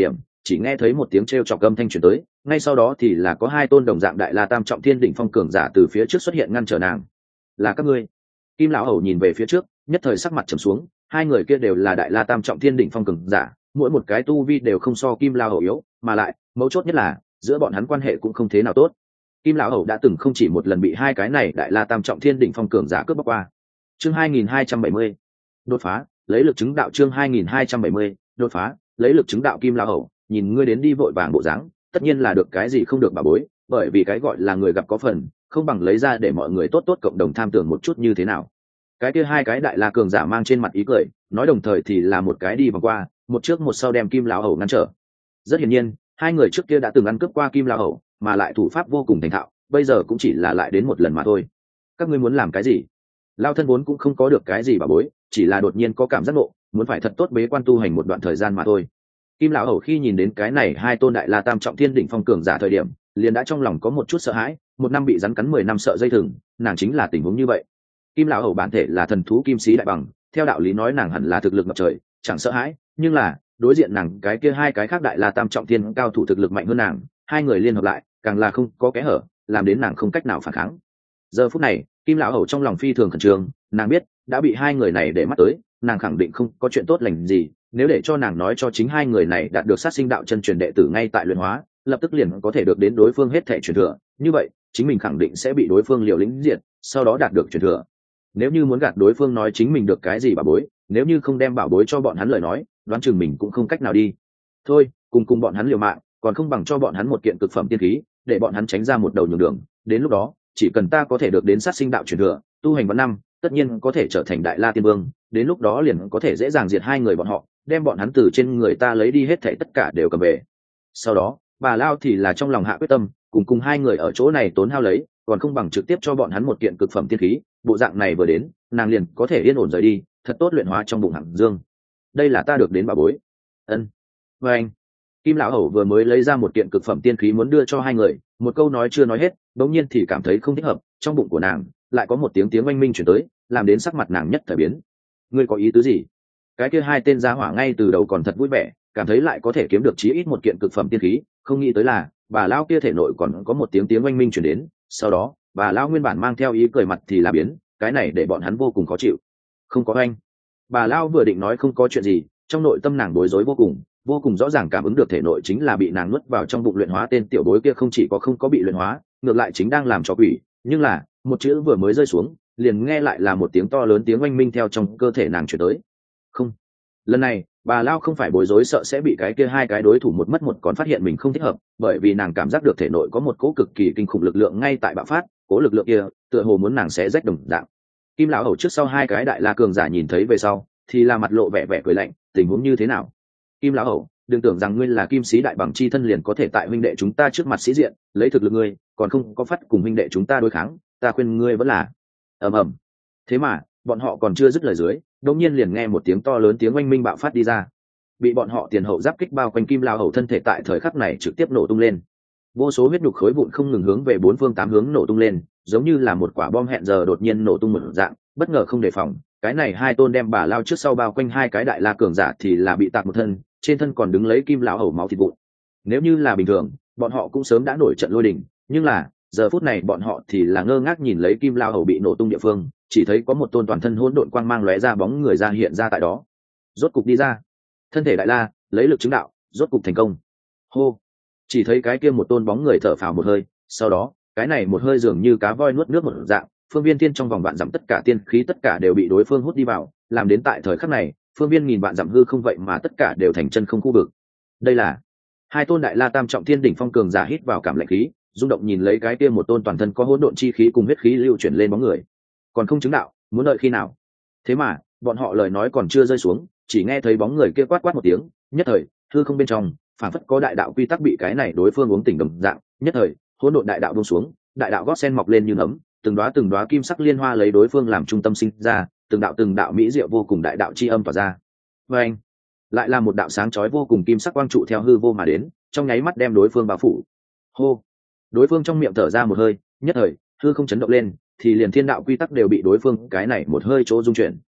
chỉ nghe thấy một tiếng t r e o chọc âm thanh truyền tới, ngay sau đó thì là có hai tôn đồng dạng đại la tam trọng thiên đỉnh phong cường giả từ phía trước xuất hiện ngăn trở nàng. Là các ngươi? Kim lão hầu nhìn về phía trước, nhất thời sắc mặt trầm xuống. Hai người kia đều là đại la tam trọng thiên đỉnh phong cường giả, mỗi một cái tu vi đều không so Kim lão hầu yếu, mà lại mấu chốt nhất là giữa bọn hắn quan hệ cũng không thế nào tốt. Kim lão hầu đã từng không chỉ một lần bị hai cái này đại la tam trọng thiên đỉnh phong cường giả cướp bóc qua. Chương 2270, đột phá, lấy lực chứng đạo. Chương 2270, đột phá, lấy lực chứng đạo. Kim lão hầu, nhìn ngươi đến đi vội vàng bộ dáng, tất nhiên là được cái gì không được bà bối, bởi vì cái gọi là người gặp có phần, không bằng lấy ra để mọi người tốt tốt cộng đồng tham tưởng một chút như thế nào. Cái kia hai cái đại la cường giả mang trên mặt ý cười, nói đồng thời thì là một cái đi vòng qua, một trước một sau đem Kim lão hầu ngăn trở. Rất hiển nhiên, hai người trước kia đã từng ăn cướp qua Kim lão hầu, mà lại thủ pháp vô cùng thành thạo, bây giờ cũng chỉ là lại đến một lần mà thôi. Các ngươi muốn làm cái gì? Lao thân vốn cũng không có được cái gì bà bối, chỉ là đột nhiên có cảm giác nộ, muốn phải thật tốt bế quan tu hành một đoạn thời gian mà thôi. Kim lão hầu khi nhìn đến cái này hai tôn đại la tam trọng thiên đỉnh phong cường giả thời điểm, liền đã trong lòng có một chút sợ hãi. Một năm bị rắn cắn 10 năm sợ dây thừng, nàng chính là tình huống như vậy. Kim lão hầu bản thể là thần thú kim sĩ đại bằng, theo đạo lý nói nàng hẳn là thực lực ngập trời, chẳng sợ hãi, nhưng là đối diện nàng cái kia hai cái khác đại la tam trọng thiên cao thủ thực lực mạnh hơn nàng, hai người liên hợp lại càng là không có kẽ hở, làm đến nàng không cách nào phản kháng. Giờ phút này, Kim lão hầu trong lòng phi thường khẩn trương, nàng biết đã bị hai người này để mắt tới, nàng khẳng định không có chuyện tốt lành gì. Nếu để cho nàng nói cho chính hai người này đạt được sát sinh đạo chân truyền đệ tử ngay tại luyện hóa, lập tức liền có thể được đến đối phương hết thảy truyền thừa, như vậy chính mình khẳng định sẽ bị đối phương liều lĩnh diệt, sau đó đạt được truyền thừa. Nếu như muốn gạt đối phương nói chính mình được cái gì bảo bối, nếu như không đem bảo bối cho bọn hắn lời nói, đoán chừng mình cũng không cách nào đi. Thôi, cùng bọn hắn liều mạng, còn không bằng cho bọn hắn một kiện cực phẩm tiên khí, để bọn hắn tránh ra một đầu nhường đường. Đến lúc đó, chỉ cần ta có thể được đến sát sinh đạo truyền thừa, tu hành vạn năm, tất nhiên có thể trở thành đại la tiên vương. Đến lúc đó liền có thể dễ dàng diệt hai người bọn họ, đem bọn hắn từ trên người ta lấy đi hết thảy tất cả đều cầm về. Sau đó, bà Lao thì là trong lòng hạ quyết tâm, cùng hai người ở chỗ này tốn hao lấy, còn không bằng trực tiếp cho bọn hắn một kiện cực phẩm tiên khí. Bộ dạng này vừa đến, nàng liền có thể yên ổn rời đi, thật tốt luyện hóa trong bụng Hằng Dương. Đây là ta được đến bảo bối. Ân. Và anh, Kim lão hầu vừa mới lấy ra một kiện cực phẩm tiên khí muốn đưa cho hai người, một câu nói chưa nói hết, đột nhiên thì cảm thấy không thích hợp, trong bụng của nàng lại có một tiếng oanh minh truyền tới, làm đến sắc mặt nàng nhất thời biến. Ngươi có ý tứ gì? Cái kia hai tên gia hỏa ngay từ đầu còn thật vui vẻ, cảm thấy lại có thể kiếm được chí ít một kiện cực phẩm tiên khí, không nghĩ tới là bà lão kia thể nội còn có một tiếng oanh minh truyền đến. Sau đó, bà lão nguyên bản mang theo ý cười mặt thì là biến, cái này để bọn hắn vô cùng khó chịu. Không có anh. Bà lão vừa định nói không có chuyện gì, trong nội tâm nàng bối rối vô cùng rõ ràng cảm ứng được thể nội chính là bị nàng nuốt vào trong bụng luyện hóa tên tiểu bối kia không chỉ có không có bị luyện hóa, ngược lại chính đang làm cho quỷ. Nhưng là một chữ vừa mới rơi xuống, liền nghe lại là một tiếng to lớn tiếng oanh minh theo trong cơ thể nàng truyền tới. Không, lần này bà lao không phải bối rối sợ sẽ bị cái kia hai cái đối thủ một mất một còn phát hiện mình không thích hợp, bởi vì nàng cảm giác được thể nội có một cỗ cực kỳ kinh khủng lực lượng ngay tại bạo phát, cỗ lực lượng kia tựa hồ muốn nàng sẽ rách đồng dạng. Kim lão hầu trước sau hai cái đại la cường giả nhìn thấy về sau thì là mặt lộ vẻ cười lạnh, tình huống như thế nào? Kim lão hầu, đừng tưởng rằng ngươi là kim sĩ đại bằng chi thân liền có thể tại huynh đệ chúng ta trước mặt sĩ diện, lấy thực lực ngươi còn không có phát cùng huynh đệ chúng ta đối kháng, ta khuyên ngươi vẫn là ầm. Thế mà bọn họ còn chưa dứt lời dưới, đột nhiên liền nghe một tiếng to lớn tiếng oanh minh bạo phát đi ra. Bị bọn họ tiền hậu giáp kích bao quanh Kim lão hầu thân thể tại thời khắc này trực tiếp nổ tung lên, vô số huyết nhục khối vụn không ngừng hướng về bốn phương tám hướng nổ tung lên, giống như là một quả bom hẹn giờ đột nhiên nổ tung một dạng, bất ngờ không đề phòng. Cái này hai tôn đem bà lao trước sau bao quanh hai cái đại la cường giả thì là bị tạc một thân, trên thân còn đứng lấy Kim lão hầu máu thịt vụn. Nếu như là bình thường, bọn họ cũng sớm đã nổi trận lôi đình, nhưng là giờ phút này bọn họ thì là ngơ ngác nhìn lấy Kim lão hầu bị nổ tung địa phương, chỉ thấy có một tôn toàn thân hỗn độn quang mang lóe ra bóng người ra hiện ra tại đó. Rốt cục đi ra, thân thể đại la lấy lực chứng đạo, rốt cục thành công. Hô, chỉ thấy cái kia một tôn bóng người thở phào một hơi, sau đó cái này một hơi dường như cá voi nuốt nước một dạng, phương viên tiên trong vòng vạn dặm tất cả tiên khí tất cả đều bị đối phương hút đi vào, làm đến tại thời khắc này phương viên nghìn vạn dặm hư không vậy mà tất cả đều thành chân không khu vực. Đây là hai tôn đại la tam trọng thiên đỉnh phong cường giả hít vào cảm lạnh khí, rung động nhìn lấy cái kia một tôn toàn thân có hỗn độn chi khí cùng huyết khí lưu chuyển lên bóng người. Còn không chứng đạo, muốn đợi khi nào? Thế mà bọn họ lời nói còn chưa rơi xuống, chỉ nghe thấy bóng người kia quát quát một tiếng, nhất thời hư không bên trong phản phất có đại đạo quy tắc bị cái này đối phương uống tỉnh đồng dạng, nhất thời hỗn độn đại đạo buông xuống, đại đạo gót sen mọc lên như nấm, từng đóa kim sắc liên hoa lấy đối phương làm trung tâm sinh ra, từng đạo mỹ diệu vô cùng đại đạo chi âm tỏa ra. Và anh, lại là một đạo sáng chói vô cùng kim sắc quang trụ theo hư vô mà đến, trong nháy mắt đem đối phương bao phủ. Hô, đối phương trong miệng thở ra một hơi, nhất thời hư không chấn động lên, thì liền thiên đạo quy tắc đều bị đối phương cái này một hơi chỗ dung chuyển.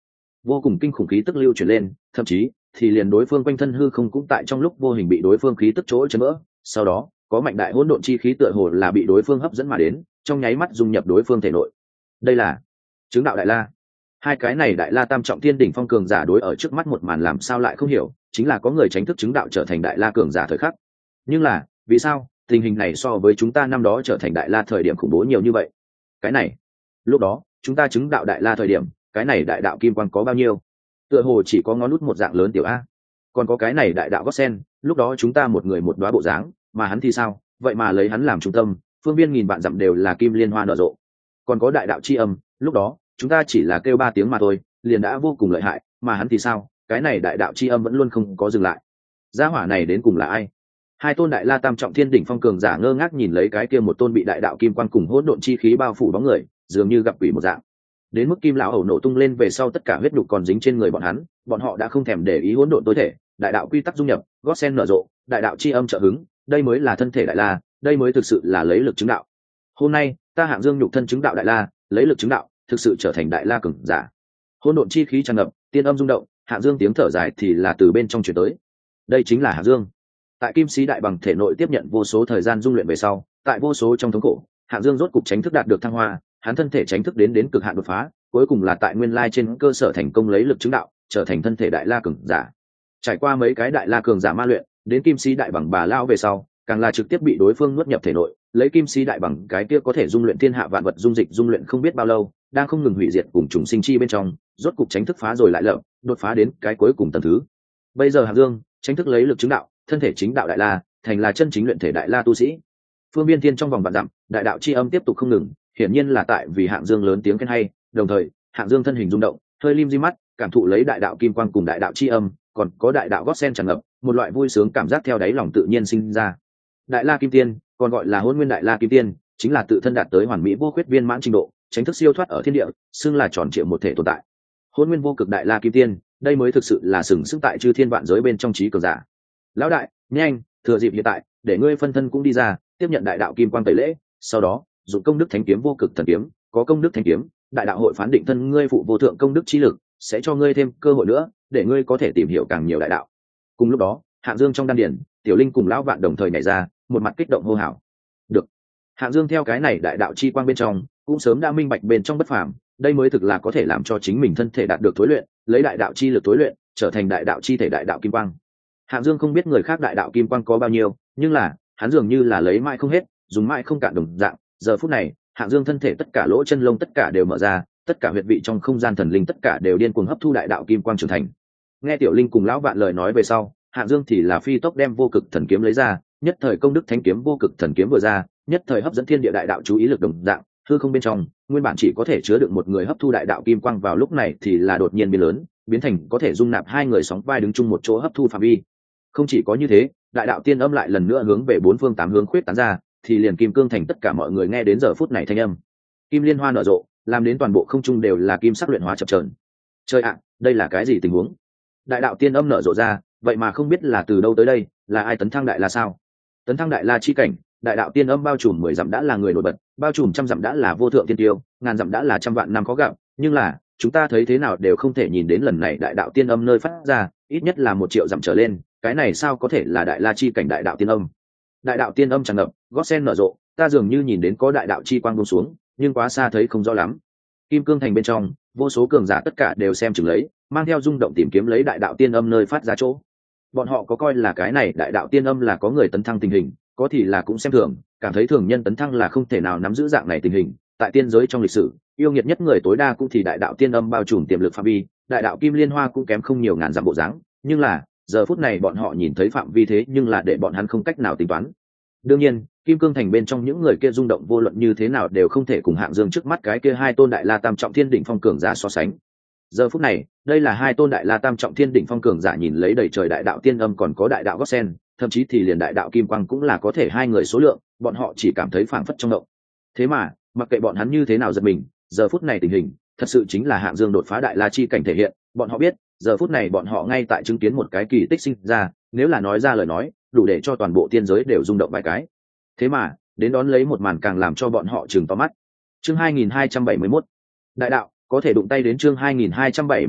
vô cùng kinh khủng khí tức lưu chuyển lên, thậm chí thì liền đối phương quanh thân hư không cũng tại trong lúc vô hình bị đối phương khí tức chỗ chấn vỡ. Sau đó có mạnh đại hỗn độn chi khí tựa hồ là bị đối phương hấp dẫn mà đến, trong nháy mắt dung nhập đối phương thể nội. Đây là chứng đạo đại la. Hai cái này đại la tam trọng thiên đỉnh phong cường giả đối ở trước mắt một màn làm sao lại không hiểu, chính là có người tránh thức chứng đạo trở thành đại la cường giả thời khắc. Nhưng là vì sao tình hình này so với chúng ta năm đó trở thành đại la thời điểm khủng bố nhiều như vậy? Cái này lúc đó chúng ta chứng đạo đại la thời điểm, cái này đại đạo kim quang có bao nhiêu? Tựa hồ chỉ có ngón nút một dạng lớn tiểu a. Còn có cái này đại đạo gót sen, lúc đó chúng ta một người một đóa bộ dáng, mà hắn thì sao? Vậy mà lấy hắn làm trung tâm, phương viên nghìn vạn dặm đều là kim liên hoa nở rộ. Còn có đại đạo chi âm, lúc đó chúng ta chỉ là kêu 3 tiếng mà thôi, liền đã vô cùng lợi hại, mà hắn thì sao? Cái này đại đạo chi âm vẫn luôn không có dừng lại. Gia hỏa này đến cùng là ai? Hai tôn đại la tam trọng thiên đỉnh phong cường giả ngơ ngác nhìn lấy cái kia một tôn bị đại đạo kim quang cùng hỗn độn chi khí bao phủ bóng người, dường như gặp quỷ một dạng. Đến mức kim lão hầu nổ tung lên về sau, tất cả huyết nhục còn dính trên người bọn hắn, bọn họ đã không thèm để ý hỗn độn tối thể, đại đạo quy tắc dung nhập, gót sen nở rộ, đại đạo chi âm trợ hứng, đây mới là thân thể đại la, đây mới thực sự là lấy lực chứng đạo. Hôm nay ta Hạng Dương nhục thân chứng đạo đại la, lấy lực chứng đạo, thực sự trở thành đại la cường giả. Hỗn độn chi khí tràn ngập, tiên âm rung động, Hạng Dương tiếng thở dài thì là từ bên trong truyền tới. Đây chính là Hạng Dương. Tại kim sĩ đại bằng thể nội tiếp nhận vô số thời gian dung luyện về sau, tại vô số trong thống khổ, Hạng Dương rốt cục tránh thức đạt được thăng hoa, hắn thân thể tránh thức đến cực hạn đột phá, cuối cùng là tại nguyên lai trên cơ sở thành công lấy lực chứng đạo, trở thành thân thể đại la cường giả. Trải qua mấy cái đại la cường giả ma luyện, đến kim sĩ đại bằng bà lao về sau, càng là trực tiếp bị đối phương nuốt nhập thể nội, lấy kim sĩ đại bằng cái kia có thể dung luyện thiên hạ vạn vật dung dịch dung luyện không biết bao lâu, đang không ngừng hủy diệt cùng trùng sinh chi bên trong, rốt cục tránh thức phá rồi lại lợm, đột phá đến cái cuối cùng tầng thứ. Bây giờ Hạng Dương tránh thức lấy lực chứng đạo, thân thể chính đạo đại la, thành là chân chính luyện thể đại la tu sĩ. Phương Viên Thiên trong vòng vạn dặm, đại đạo chi âm tiếp tục không ngừng, hiển nhiên là tại vì Hạng Dương lớn tiếng khen hay, đồng thời, Hạng Dương thân hình rung động, hơi lim di mắt, cảm thụ lấy đại đạo kim quang cùng đại đạo chi âm, còn có đại đạo gót sen tràn ngập, một loại vui sướng cảm giác theo đáy lòng tự nhiên sinh ra. Đại la kim tiên, còn gọi là Hỗn Nguyên đại la kim tiên, chính là tự thân đạt tới hoàn mỹ vô khuyết viên mãn trình độ, tránh thức siêu thoát ở thiên địa, xưng là tròn trịa một thể tồn tại. Hỗn Nguyên vô cực đại la kim tiên, đây mới thực sự là sừng sững tại chư thiên vạn giới bên trong trí cường giả. Lão đại, nhanh, thừa dịp hiện tại, để ngươi phân thân cũng đi ra, tiếp nhận đại đạo kim quang tẩy lễ, sau đó dùng công đức thánh kiếm vô cực thần kiếm, có công đức thánh kiếm, đại đạo hội phán định thân ngươi phụ vô thượng công đức chi lực, sẽ cho ngươi thêm cơ hội nữa, để ngươi có thể tìm hiểu càng nhiều đại đạo. Cùng lúc đó, Hạng Dương trong đan điển, Tiểu Linh cùng lão vạn đồng thời nhảy ra, một mặt kích động hô hào. Được. Hạng Dương theo cái này đại đạo chi quang bên trong, cũng sớm đã minh bạch bên trong bất phàm, đây mới thực là có thể làm cho chính mình thân thể đạt được tối luyện, lấy đại đạo chi lực tối luyện, trở thành đại đạo chi thể đại đạo kim quang. Hạng Dương không biết người khác đại đạo kim quang có bao nhiêu, nhưng là hắn dường như là lấy mãi không hết, dùng mãi không cạn đồng dạng. Giờ phút này, Hạng Dương thân thể tất cả lỗ chân lông tất cả đều mở ra, tất cả huyệt vị trong không gian thần linh tất cả đều điên cuồng hấp thu đại đạo kim quang trưởng thành. Nghe Tiểu Linh cùng lão vạn lời nói về sau, Hạng Dương thì là phi tốc đem vô cực thần kiếm lấy ra, nhất thời công đức thánh kiếm vô cực thần kiếm vừa ra, nhất thời hấp dẫn thiên địa đại đạo chú ý lực đồng dạng, hư không bên trong, nguyên bản chỉ có thể chứa được một người hấp thu đại đạo kim quang vào lúc này thì là đột nhiên biến lớn, biến thành có thể dung nạp 2 người sóng vai đứng chung một chỗ hấp thu phạm vi. Không chỉ có như thế, đại đạo tiên âm lại lần nữa hướng về 4 phương 8 hướng khuyết tán ra, thì liền kim cương thành tất cả mọi người nghe đến giờ phút này thanh âm. Kim liên hoa nở rộ, làm đến toàn bộ không trung đều là kim sắc luyện hóa chập chờn. Trời ạ, đây là cái gì tình huống? Đại đạo tiên âm nở rộ ra, vậy mà không biết là từ đâu tới đây, là ai tấn thăng đại la sao? Tấn thăng đại la chi cảnh, đại đạo tiên âm bao trùm 10 dặm đã là người nổi bật, bao trùm 100 dặm đã là vô thượng tiên tiêu, ngàn dặm đã là trăm vạn năm khó gặp, nhưng là chúng ta thấy thế nào đều không thể nhìn đến lần này đại đạo tiên âm nơi phát ra, ít nhất là 1 triệu dặm trở lên, cái này sao có thể là đại la chi cảnh đại đạo tiên âm? Đại đạo tiên âm tràn ngập, gót sen nở rộ, ta dường như nhìn đến có đại đạo chi quang buông xuống, nhưng quá xa thấy không rõ lắm. Kim cương thành bên trong, vô số cường giả tất cả đều xem chừng lấy, mang theo rung động tìm kiếm lấy đại đạo tiên âm nơi phát ra chỗ. Bọn họ có coi là cái này đại đạo tiên âm là có người tấn thăng tình hình, có thì là cũng xem thường, cảm thấy thường nhân tấn thăng là không thể nào nắm giữ dạng này tình hình. Tại tiên giới trong lịch sử, yêu nghiệt nhất người tối đa cũng thì đại đạo tiên âm bao trùm tiềm lực phạm vi, đại đạo kim liên hoa cũng kém không nhiều ngàn dặm bộ dáng, nhưng là giờ phút này bọn họ nhìn thấy phạm vi thế nhưng là để bọn hắn không cách nào tính toán. Đương nhiên, kim cương thành bên trong những người kia rung động vô luận như thế nào đều không thể cùng Hạng Dương trước mắt cái kia 2 tôn đại la tam trọng thiên đỉnh phong cường giả so sánh. Giờ phút này, đây là 2 tôn đại la tam trọng thiên đỉnh phong cường giả nhìn lấy đầy trời đại đạo tiên âm còn có đại đạo gót sen, thậm chí thì liền đại đạo kim quang cũng là có thể 2 người số lượng, bọn họ chỉ cảm thấy phảng phất trong động. Thế mà, mặc kệ bọn hắn như thế nào giật mình, giờ phút này tình hình, thật sự chính là Hạng Dương đột phá đại la chi cảnh thể hiện, bọn họ biết, giờ phút này bọn họ ngay tại chứng kiến một cái kỳ tích sinh ra, nếu là nói ra lời nói, đủ để cho toàn bộ tiên giới đều rung động vài cái. Thế mà, đến đón lấy một màn càng làm cho bọn họ trừng to mắt. Chương 2271. Đại đạo, có thể đụng tay đến chương 2271,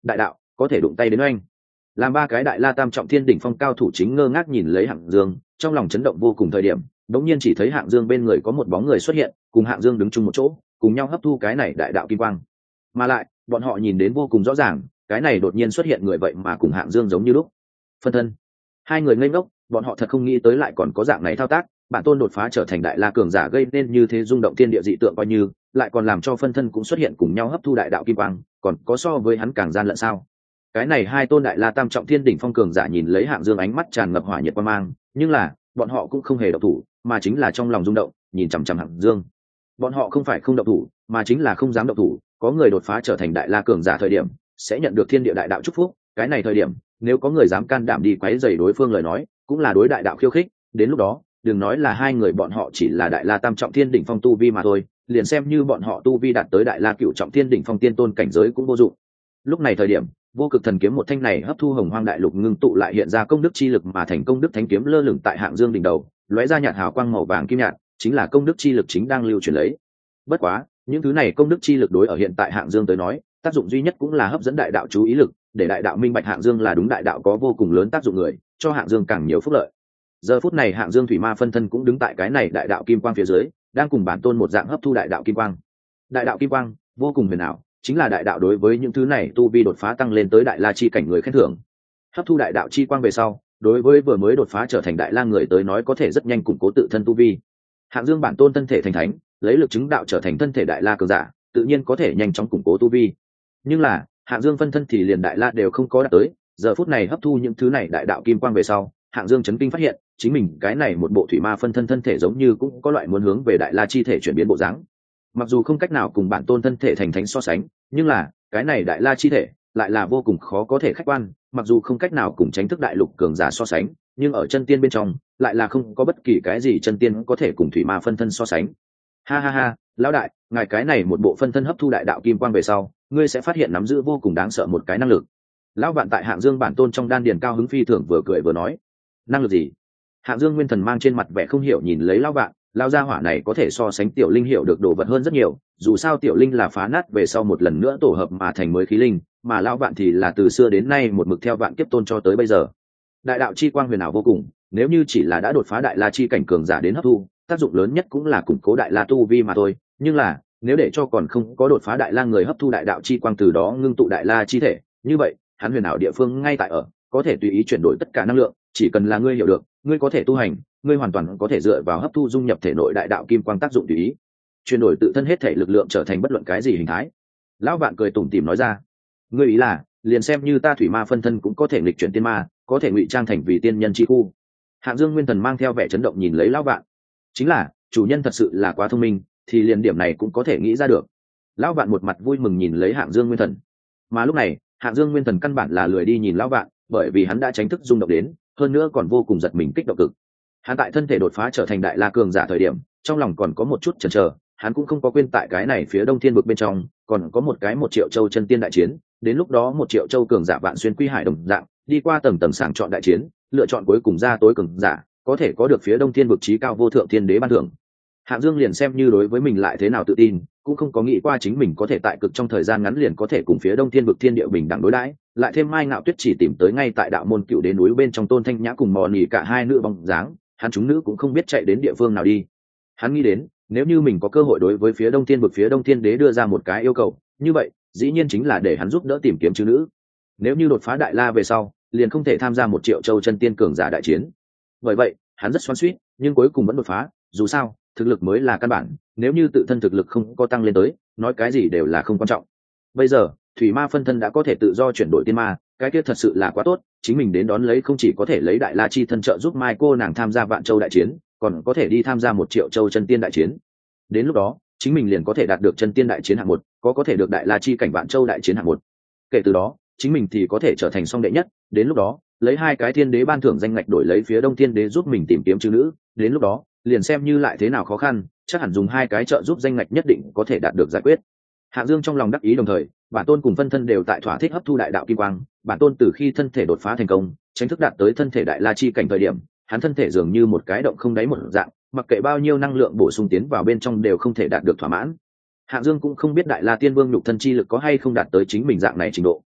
đại đạo có thể đụng tay đến oanh. Làm ba cái đại la tam trọng thiên đỉnh phong cao thủ chính ngơ ngác nhìn lấy Hạng Dương, trong lòng chấn động vô cùng thời điểm, đống nhiên chỉ thấy Hạng Dương bên người có một bóng người xuất hiện, cùng Hạng Dương đứng chung một chỗ, cùng nhau hấp thu cái này đại đạo kim quang. Mà lại, bọn họ nhìn đến vô cùng rõ ràng, cái này đột nhiên xuất hiện người vậy mà cùng Hạng Dương giống như lúc. Phân thân. Hai người ngây ngốc, bọn họ thật không nghĩ tới lại còn có dạng này thao tác, bản tôn đột phá trở thành đại la cường giả gây nên như thế rung động thiên địa dị tượng coi như, lại còn làm cho phân thân cũng xuất hiện cùng nhau hấp thu đại đạo kim quang, còn có so với hắn càng gian lận sao? Cái này hai tôn đại la tam trọng thiên đỉnh phong cường giả nhìn lấy Hạng Dương ánh mắt tràn ngập hỏa nhiệt quan mang, nhưng là bọn họ cũng không hề động thủ, mà chính là trong lòng rung động, nhìn chằm chằm Hạng Dương. Bọn họ không phải không động thủ, mà chính là không dám động thủ. Có người đột phá trở thành đại la cường giả thời điểm, sẽ nhận được thiên địa đại đạo chúc phúc. Cái này thời điểm, nếu có người dám can đảm đi quấy rầy đối phương lời nói, cũng là đối đại đạo khiêu khích. Đến lúc đó, đừng nói là hai người bọn họ chỉ là đại la tam trọng thiên đỉnh phong tu vi mà thôi, liền xem như bọn họ tu vi đạt tới đại la cửu trọng thiên đỉnh phong tiên tôn cảnh giới cũng vô dụng. Lúc này thời điểm, vô cực thần kiếm một thanh này hấp thu hồng hoang đại lục ngưng tụ lại hiện ra công đức chi lực mà thành công đức thánh kiếm lơ lửng tại Hạng Dương đỉnh đầu, lóe ra nhạt hào quang màu vàng kim nhạt, chính là công đức chi lực chính đang lưu truyền lấy. Bất quá, những thứ này công đức chi lực đối ở hiện tại Hạng Dương tới nói, tác dụng duy nhất cũng là hấp dẫn đại đạo chú ý lực, để đại đạo minh bạch Hạng Dương là đúng đại đạo có vô cùng lớn tác dụng người, cho Hạng Dương càng nhiều phúc lợi. Giờ phút này Hạng Dương thủy ma phân thân cũng đứng tại cái này đại đạo kim quang phía dưới, đang cùng bản tôn một dạng hấp thu đại đạo kim quang. Đại đạo kim quang vô cùng huyền ảo, chính là đại đạo đối với những thứ này tu vi đột phá tăng lên tới đại la chi cảnh người khen thưởng. Hấp thu đại đạo chi quang về sau, đối với vừa mới đột phá trở thành đại la người tới nói có thể rất nhanh củng cố tự thân tu vi. Hạng Dương bản tôn thân thể thành thánh, lấy lực chứng đạo trở thành thân thể đại la cường giả, tự nhiên có thể nhanh chóng củng cố tu vi. Nhưng là, Hạng Dương phân thân thì liền đại la đều không có đạt tới, giờ phút này hấp thu những thứ này đại đạo kim quang về sau, Hạng Dương chấn kinh phát hiện, chính mình cái này một bộ thủy ma phân thân thân thể giống như cũng có loại muốn hướng về đại la chi thể chuyển biến bộ dáng. Mặc dù không cách nào cùng bản tôn thân thể thành thánh so sánh, nhưng là cái này đại la chi thể lại là vô cùng khó có thể khách quan, mặc dù không cách nào cùng Chánh thức đại lục cường giả so sánh, nhưng ở chân tiên bên trong lại là không có bất kỳ cái gì chân tiên có thể cùng thủy ma phân thân so sánh. Ha ha ha, lão đại, ngài cái này một bộ phân thân hấp thu đại đạo kim quang về sau, ngươi sẽ phát hiện nắm giữ vô cùng đáng sợ một cái năng lực. Lão vạn tại Hạng Dương bản tôn trong đan điền cao hứng phi thường vừa cười vừa nói. Năng lực gì? Hạng Dương nguyên thần mang trên mặt vẻ không hiểu nhìn lấy lão vạn, lão gia hỏa này có thể so sánh tiểu linh hiểu được đồ vật hơn rất nhiều, dù sao tiểu linh là phá nát về sau một lần nữa tổ hợp mà thành mới khí linh, mà lão vạn thì là từ xưa đến nay một mực theo vạn kiếp tôn cho tới bây giờ. Đại đạo chi quang huyền ảo vô cùng, nếu như chỉ là đã đột phá đại la chi cảnh cường giả đến hấp thu, tác dụng lớn nhất cũng là củng cố đại la tu vi mà thôi, nhưng là nếu để cho còn không có đột phá đại la người hấp thu đại đạo chi quang từ đó ngưng tụ đại la chi thể, như vậy hắn huyền ảo địa phương ngay tại ở, có thể tùy ý chuyển đổi tất cả năng lượng, chỉ cần là ngươi hiểu được, ngươi có thể tu hành, ngươi hoàn toàn có thể dựa vào hấp thu dung nhập thể nội đại đạo kim quang tác dụng tùy ý chuyển đổi tự thân hết thể lực lượng trở thành bất luận cái gì hình thái. Lão vạn cười tủm tỉm nói ra, ngươi ý là liền xem như ta thủy ma phân thân cũng có thể nghịch chuyển tiên ma, có thể ngụy trang thành vì tiên nhân chi khu. Hạng Dương nguyên thần mang theo vẻ chấn động nhìn lấy lão vạn, chính là chủ nhân thật sự là quá thông minh, thì liền điểm này cũng có thể nghĩ ra được. Lão vạn một mặt vui mừng nhìn lấy Hạng Dương nguyên thần, mà lúc này Hạng Dương nguyên thần căn bản là lười đi nhìn lão vạn, bởi vì hắn đã tránh thức rung động đến, hơn nữa còn vô cùng giật mình kích động cực. Hắn tại thân thể đột phá trở thành đại la cường giả thời điểm, trong lòng còn có một chút chần chờ, hắn cũng không có quên tại cái này phía đông thiên vực bên trong còn có một cái 1 triệu châu chân tiên đại chiến, đến lúc đó 1 triệu châu cường giả vạn xuyên quy hải đồng dạng đi qua tầng tầng sàng chọn đại chiến, lựa chọn cuối cùng ra tối cường giả có thể có được phía đông thiên vực chí cao vô thượng thiên đế ban thưởng. Hạng Dương liền xem như đối với mình lại thế nào tự tin, cũng không có nghĩ qua chính mình có thể tại cực trong thời gian ngắn liền có thể cùng phía đông thiên vực thiên địa bình đẳng đối đãi, lại thêm Mai Ngạo Tuyết chỉ tìm tới ngay tại đạo môn cựu đế núi bên trong Tôn Thanh Nhã cùng Mò Nỉ cả hai nữ bóng dáng, hắn chúng nữ cũng không biết chạy đến địa phương nào đi. Hắn nghĩ đến, nếu như mình có cơ hội đối với phía đông thiên vực phía đông thiên đế đưa ra một cái yêu cầu, như vậy dĩ nhiên chính là để hắn giúp đỡ tìm kiếm chư nữ. Nếu như đột phá đại la về sau, liền không thể tham gia 1 triệu châu chân tiên cường giả đại chiến. Bởi vậy hắn rất xoắn xuýt, nhưng cuối cùng vẫn đột phá, dù sao thực lực mới là căn bản, nếu như tự thân thực lực không có tăng lên tới, nói cái gì đều là không quan trọng. Bây giờ thủy ma phân thân đã có thể tự do chuyển đổi tiên ma, cái kia thật sự là quá tốt, chính mình đến đón lấy không chỉ có thể lấy đại la chi thân trợ giúp Mai cô nàng tham gia vạn châu đại chiến, còn có thể đi tham gia 1 triệu châu chân tiên đại chiến. Đến lúc đó chính mình liền có thể đạt được chân tiên đại chiến hạng 1, có thể được đại la chi cảnh vạn châu đại chiến hạng 1. Kể từ đó chính mình thì có thể trở thành song đệ nhất, đến lúc đó lấy 2 cái thiên đế ban thưởng danh ngạch đổi lấy phía đông thiên đế giúp mình tìm kiếm chư nữ, đến lúc đó liền xem như lại thế nào khó khăn, chắc hẳn dùng 2 cái trợ giúp danh ngạch nhất định có thể đạt được giải quyết. Hạng Dương trong lòng đắc ý, đồng thời bản tôn cùng phân thân đều tại thỏa thích hấp thu đại đạo kim quang. Bản tôn từ khi thân thể đột phá thành công, chính thức đạt tới thân thể đại la chi cảnh thời điểm, hắn thân thể dường như một cái động không đáy một dạng, mặc kệ bao nhiêu năng lượng bổ sung tiến vào bên trong đều không thể đạt được thỏa mãn. Hạng Dương cũng không biết đại la tiên vương nhục thân chi lực có hay không đạt tới chính mình dạng này trình độ,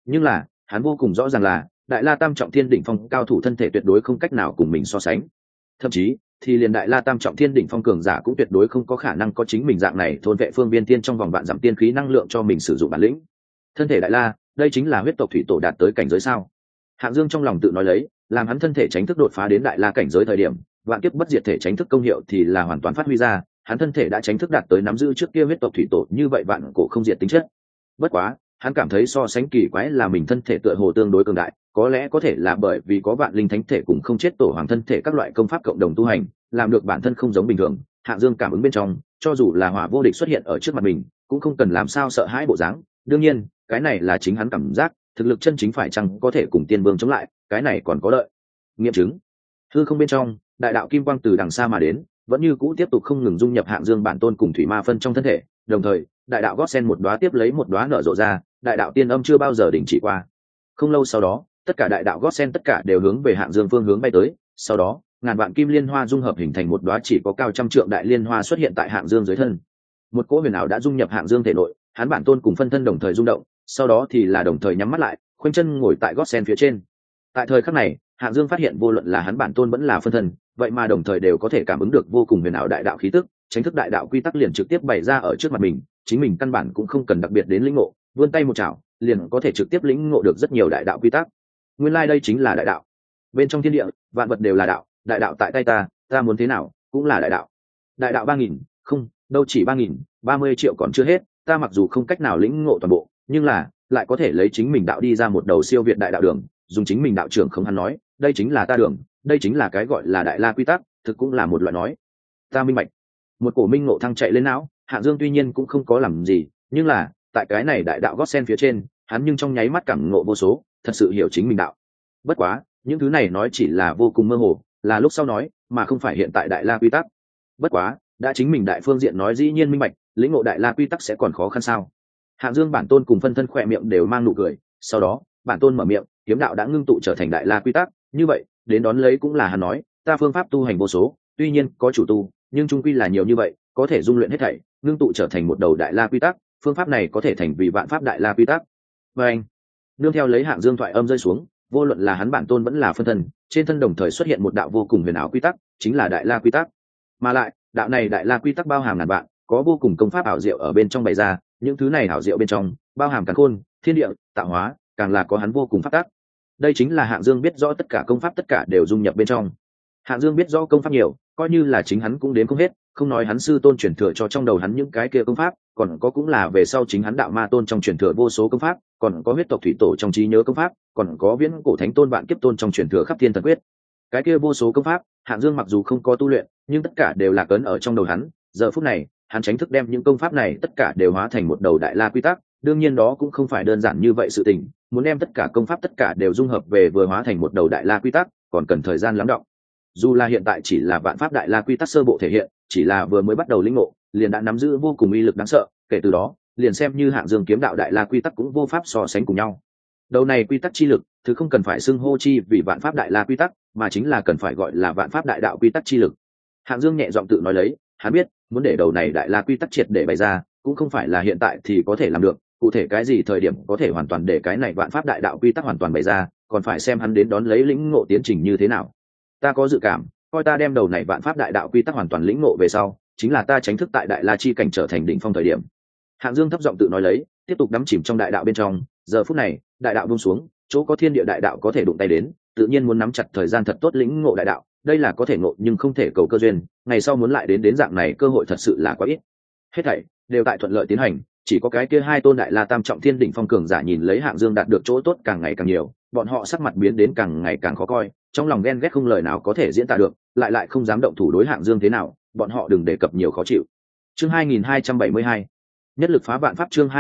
nhưng là hắn vô cùng rõ ràng là đại la tam trọng thiên đỉnh phong cao thủ thân thể tuyệt đối không cách nào cùng mình so sánh, thậm chí thì liền đại la tam trọng thiên đỉnh phong cường giả cũng tuyệt đối không có khả năng có chính mình dạng này thôn vệ phương viên tiên trong vòng vạn dặm tiên khí năng lượng cho mình sử dụng bản lĩnh. Thân thể đại la, đây chính là huyết tộc thủy tổ đạt tới cảnh giới sao? Hạng Dương trong lòng tự nói lấy, làm hắn thân thể tránh thức đột phá đến đại la cảnh giới thời điểm, vạn kiếp bất diệt thể tránh thức công hiệu thì là hoàn toàn phát huy ra, hắn thân thể đã tránh thức đạt tới nắm giữ trước kia huyết tộc thủy tổ như vậy vạn cổ không diệt tính chất. Bất quá, hắn cảm thấy so sánh kỳ quái là mình thân thể tựa hồ tương đối cường đại, có lẽ có thể là bởi vì có vạn linh thánh thể cùng không chết tổ hoàng thân thể các loại công pháp cộng đồng tu hành, làm được bản thân không giống bình thường. Hạng Dương cảm ứng bên trong, cho dù là hỏa vô địch xuất hiện ở trước mặt mình, cũng không cần làm sao sợ hãi bộ dáng. Đương nhiên, cái này là chính hắn cảm giác, thực lực chân chính phải chăng có thể cùng tiên vương chống lại, cái này còn có đợi nghiệm chứng. Hư không bên trong, đại đạo kim quang từ đằng xa mà đến, vẫn như cũ tiếp tục không ngừng dung nhập Hạng Dương bản tôn cùng thủy ma phân trong thân thể, đồng thời, đại đạo gót sen một đóa tiếp lấy một đóa nở rộ ra, đại đạo tiên âm chưa bao giờ đình chỉ qua. Không lâu sau đó, tất cả đại đạo gót sen tất cả đều hướng về Hạng Dương phương hướng bay tới, sau đó, ngàn vạn kim liên hoa dung hợp hình thành một đóa chỉ có cao trăm trượng đại liên hoa xuất hiện tại Hạng Dương dưới thân. Một cỗ huyền ảo đã dung nhập Hạng Dương thể nội, hắn bản tôn cùng phân thân đồng thời rung động, sau đó thì là đồng thời nhắm mắt lại, khoanh chân ngồi tại gót sen phía trên. Tại thời khắc này, Hạng Dương phát hiện vô luận là hắn bản tôn vẫn là phân thân, vậy mà đồng thời đều có thể cảm ứng được vô cùng huyền ảo đại đạo khí tức, tránh thức đại đạo quy tắc liền trực tiếp bày ra ở trước mặt mình, chính mình căn bản cũng không cần đặc biệt đến lĩnh ngộ, vươn tay một chảo, liền có thể trực tiếp lĩnh ngộ được rất nhiều đại đạo quy tắc. Nguyên lai đây chính là đại đạo. Bên trong thiên địa, vạn vật đều là đạo, đại đạo tại tay ta muốn thế nào, cũng là đại đạo. Đại đạo 3000, không, đâu chỉ 3000, 30 triệu còn chưa hết, ta mặc dù không cách nào lĩnh ngộ toàn bộ, nhưng là lại có thể lấy chính mình đạo đi ra một đầu siêu việt đại đạo đường, dùng chính mình đạo trưởng không hắn nói, đây chính là ta đường, đây chính là cái gọi là đại la quy tắc, thực cũng là một loại nói. Ta minh bạch. Một cổ minh ngộ thăng chạy lên não, Hạng Dương tuy nhiên cũng không có làm gì, nhưng là tại cái này đại đạo gót sen phía trên, hắn nhưng trong nháy mắt cảm ngộ vô số, thật sự hiểu chính mình đạo. Bất quá, những thứ này nói chỉ là vô cùng mơ hồ, là lúc sau nói, mà không phải hiện tại đại la quy tắc. Bất quá, đã chính mình đại phương diện nói dĩ nhiên minh bạch, lĩnh ngộ đại la quy tắc sẽ còn khó khăn sao? Hạng Dương bản tôn cùng phân thân khỏe miệng đều mang nụ cười, sau đó, bản tôn mở miệng, kiếm đạo đã ngưng tụ trở thành đại la quy tắc, như vậy, đến đón lấy cũng là hắn nói, ta phương pháp tu hành vô số, tuy nhiên có chủ tu, nhưng chung quy là nhiều như vậy, có thể dung luyện hết thảy, ngưng tụ trở thành một đầu đại la quy tắc, phương pháp này có thể thành vì vạn pháp đại la quy tắc. Và anh, nương theo lấy Hạng Dương thoại âm rơi xuống, vô luận là hắn bản tôn vẫn là phân thân, trên thân đồng thời xuất hiện một đạo vô cùng huyền ảo quy tắc, chính là đại la quy tắc. Mà lại, đạo này đại la quy tắc bao hàm ngàn vạn, có vô cùng công pháp ảo diệu ở bên trong bày ra, những thứ này ảo diệu bên trong, bao hàm càn khôn, thiên địa, tạo hóa, càng là có hắn vô cùng pháp tắc. Đây chính là Hạng Dương biết rõ tất cả công pháp tất cả đều dung nhập bên trong. Hạng Dương biết rõ công pháp nhiều, coi như là chính hắn cũng đến không hết, không nói hắn sư tôn truyền thừa cho trong đầu hắn những cái kia công pháp, còn có cũng là về sau chính hắn đạo ma tôn trong truyền thừa vô số công pháp, còn có huyết tộc thủy tổ trong trí nhớ công pháp, còn có viễn cổ thánh tôn vạn kiếp tôn trong truyền thừa khắp thiên thần quyết. Cái kia vô số công pháp, Hạng Dương mặc dù không có tu luyện, nhưng tất cả đều là cấn ở trong đầu hắn. Giờ phút này, hắn chính thức đem những công pháp này tất cả đều hóa thành một đầu đại la quy tắc. Đương nhiên đó cũng không phải đơn giản như vậy sự tình, muốn đem tất cả công pháp tất cả đều dung hợp về vừa hóa thành một đầu đại la quy tắc, còn cần thời gian lắng đọng. Dù là hiện tại chỉ là vạn pháp đại la quy tắc sơ bộ thể hiện, chỉ là vừa mới bắt đầu lĩnh ngộ, liền đã nắm giữ vô cùng uy lực đáng sợ, kể từ đó, liền xem như Hạng Dương kiếm đạo đại la quy tắc cũng vô pháp so sánh cùng nhau. Đầu này quy tắc chi lực, thứ không cần phải xưng hô chi vì vạn pháp đại la quy tắc, mà chính là cần phải gọi là vạn pháp đại đạo quy tắc chi lực. Hạng Dương nhẹ giọng tự nói lấy, hắn biết, muốn để đầu này đại la quy tắc triệt để bày ra, cũng không phải là hiện tại thì có thể làm được, cụ thể cái gì thời điểm có thể hoàn toàn để cái này vạn pháp đại đạo quy tắc hoàn toàn bày ra, còn phải xem hắn đến đón lấy lĩnh ngộ tiến trình như thế nào. Ta có dự cảm, coi ta đem đầu này vạn pháp đại đạo quy tắc hoàn toàn lĩnh ngộ về sau, chính là ta tránh thức tại đại la chi cảnh trở thành đỉnh phong thời điểm. Hạng Dương thấp giọng tự nói lấy, tiếp tục đắm chìm trong đại đạo bên trong. Giờ phút này, đại đạo buông xuống, chỗ có thiên địa đại đạo có thể đụng tay đến, tự nhiên muốn nắm chặt thời gian thật tốt lĩnh ngộ đại đạo. Đây là có thể ngộ nhưng không thể cầu cơ duyên, ngày sau muốn lại đến dạng này cơ hội thật sự là quá ít. Hết thảy đều tại thuận lợi tiến hành, chỉ có cái kia hai tôn đại la tam trọng thiên đỉnh phong cường giả nhìn lấy Hạng Dương đạt được chỗ tốt càng ngày càng nhiều, bọn họ sắc mặt biến đến càng ngày càng khó coi, trong lòng ghen ghét không lời nào có thể diễn tả được, lại không dám động thủ đối Hạng Dương thế nào, bọn họ đừng đề cập nhiều khó chịu. Chương 2272, nhất lực phá vạn pháp. Chương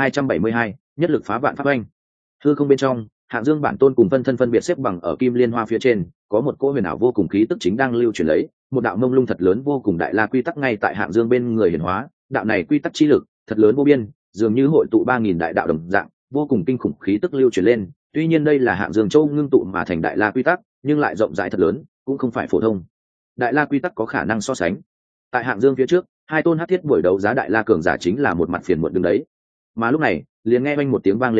2272, nhất lực phá vạn pháp. Anh hư không bên trong, Hạng Dương bản tôn cùng phân biệt xếp bằng ở kim liên hoa phía trên, có một cỗ huyền ảo vô cùng khí tức chính đang lưu truyền lấy, một đạo mông lung thật lớn vô cùng đại la quy tắc ngay tại Hạng Dương bên người hiển hóa, đạo này quy tắc chi lực thật lớn vô biên, dường như hội tụ 3000 đại đạo đồng dạng, vô cùng kinh khủng khí tức lưu truyền lên. Tuy nhiên đây là Hạng Dương châu ngưng tụ mà thành đại la quy tắc, nhưng lại rộng rãi thật lớn, cũng không phải phổ thông đại la quy tắc có khả năng so sánh. Tại Hạng Dương phía trước, hai tôn hắc thiết buổi đấu giá đại la cường giả chính là một mặt phiền muộn đứng đấy. Mà lúc này, liền nghe vang một tiếng vang lên đến,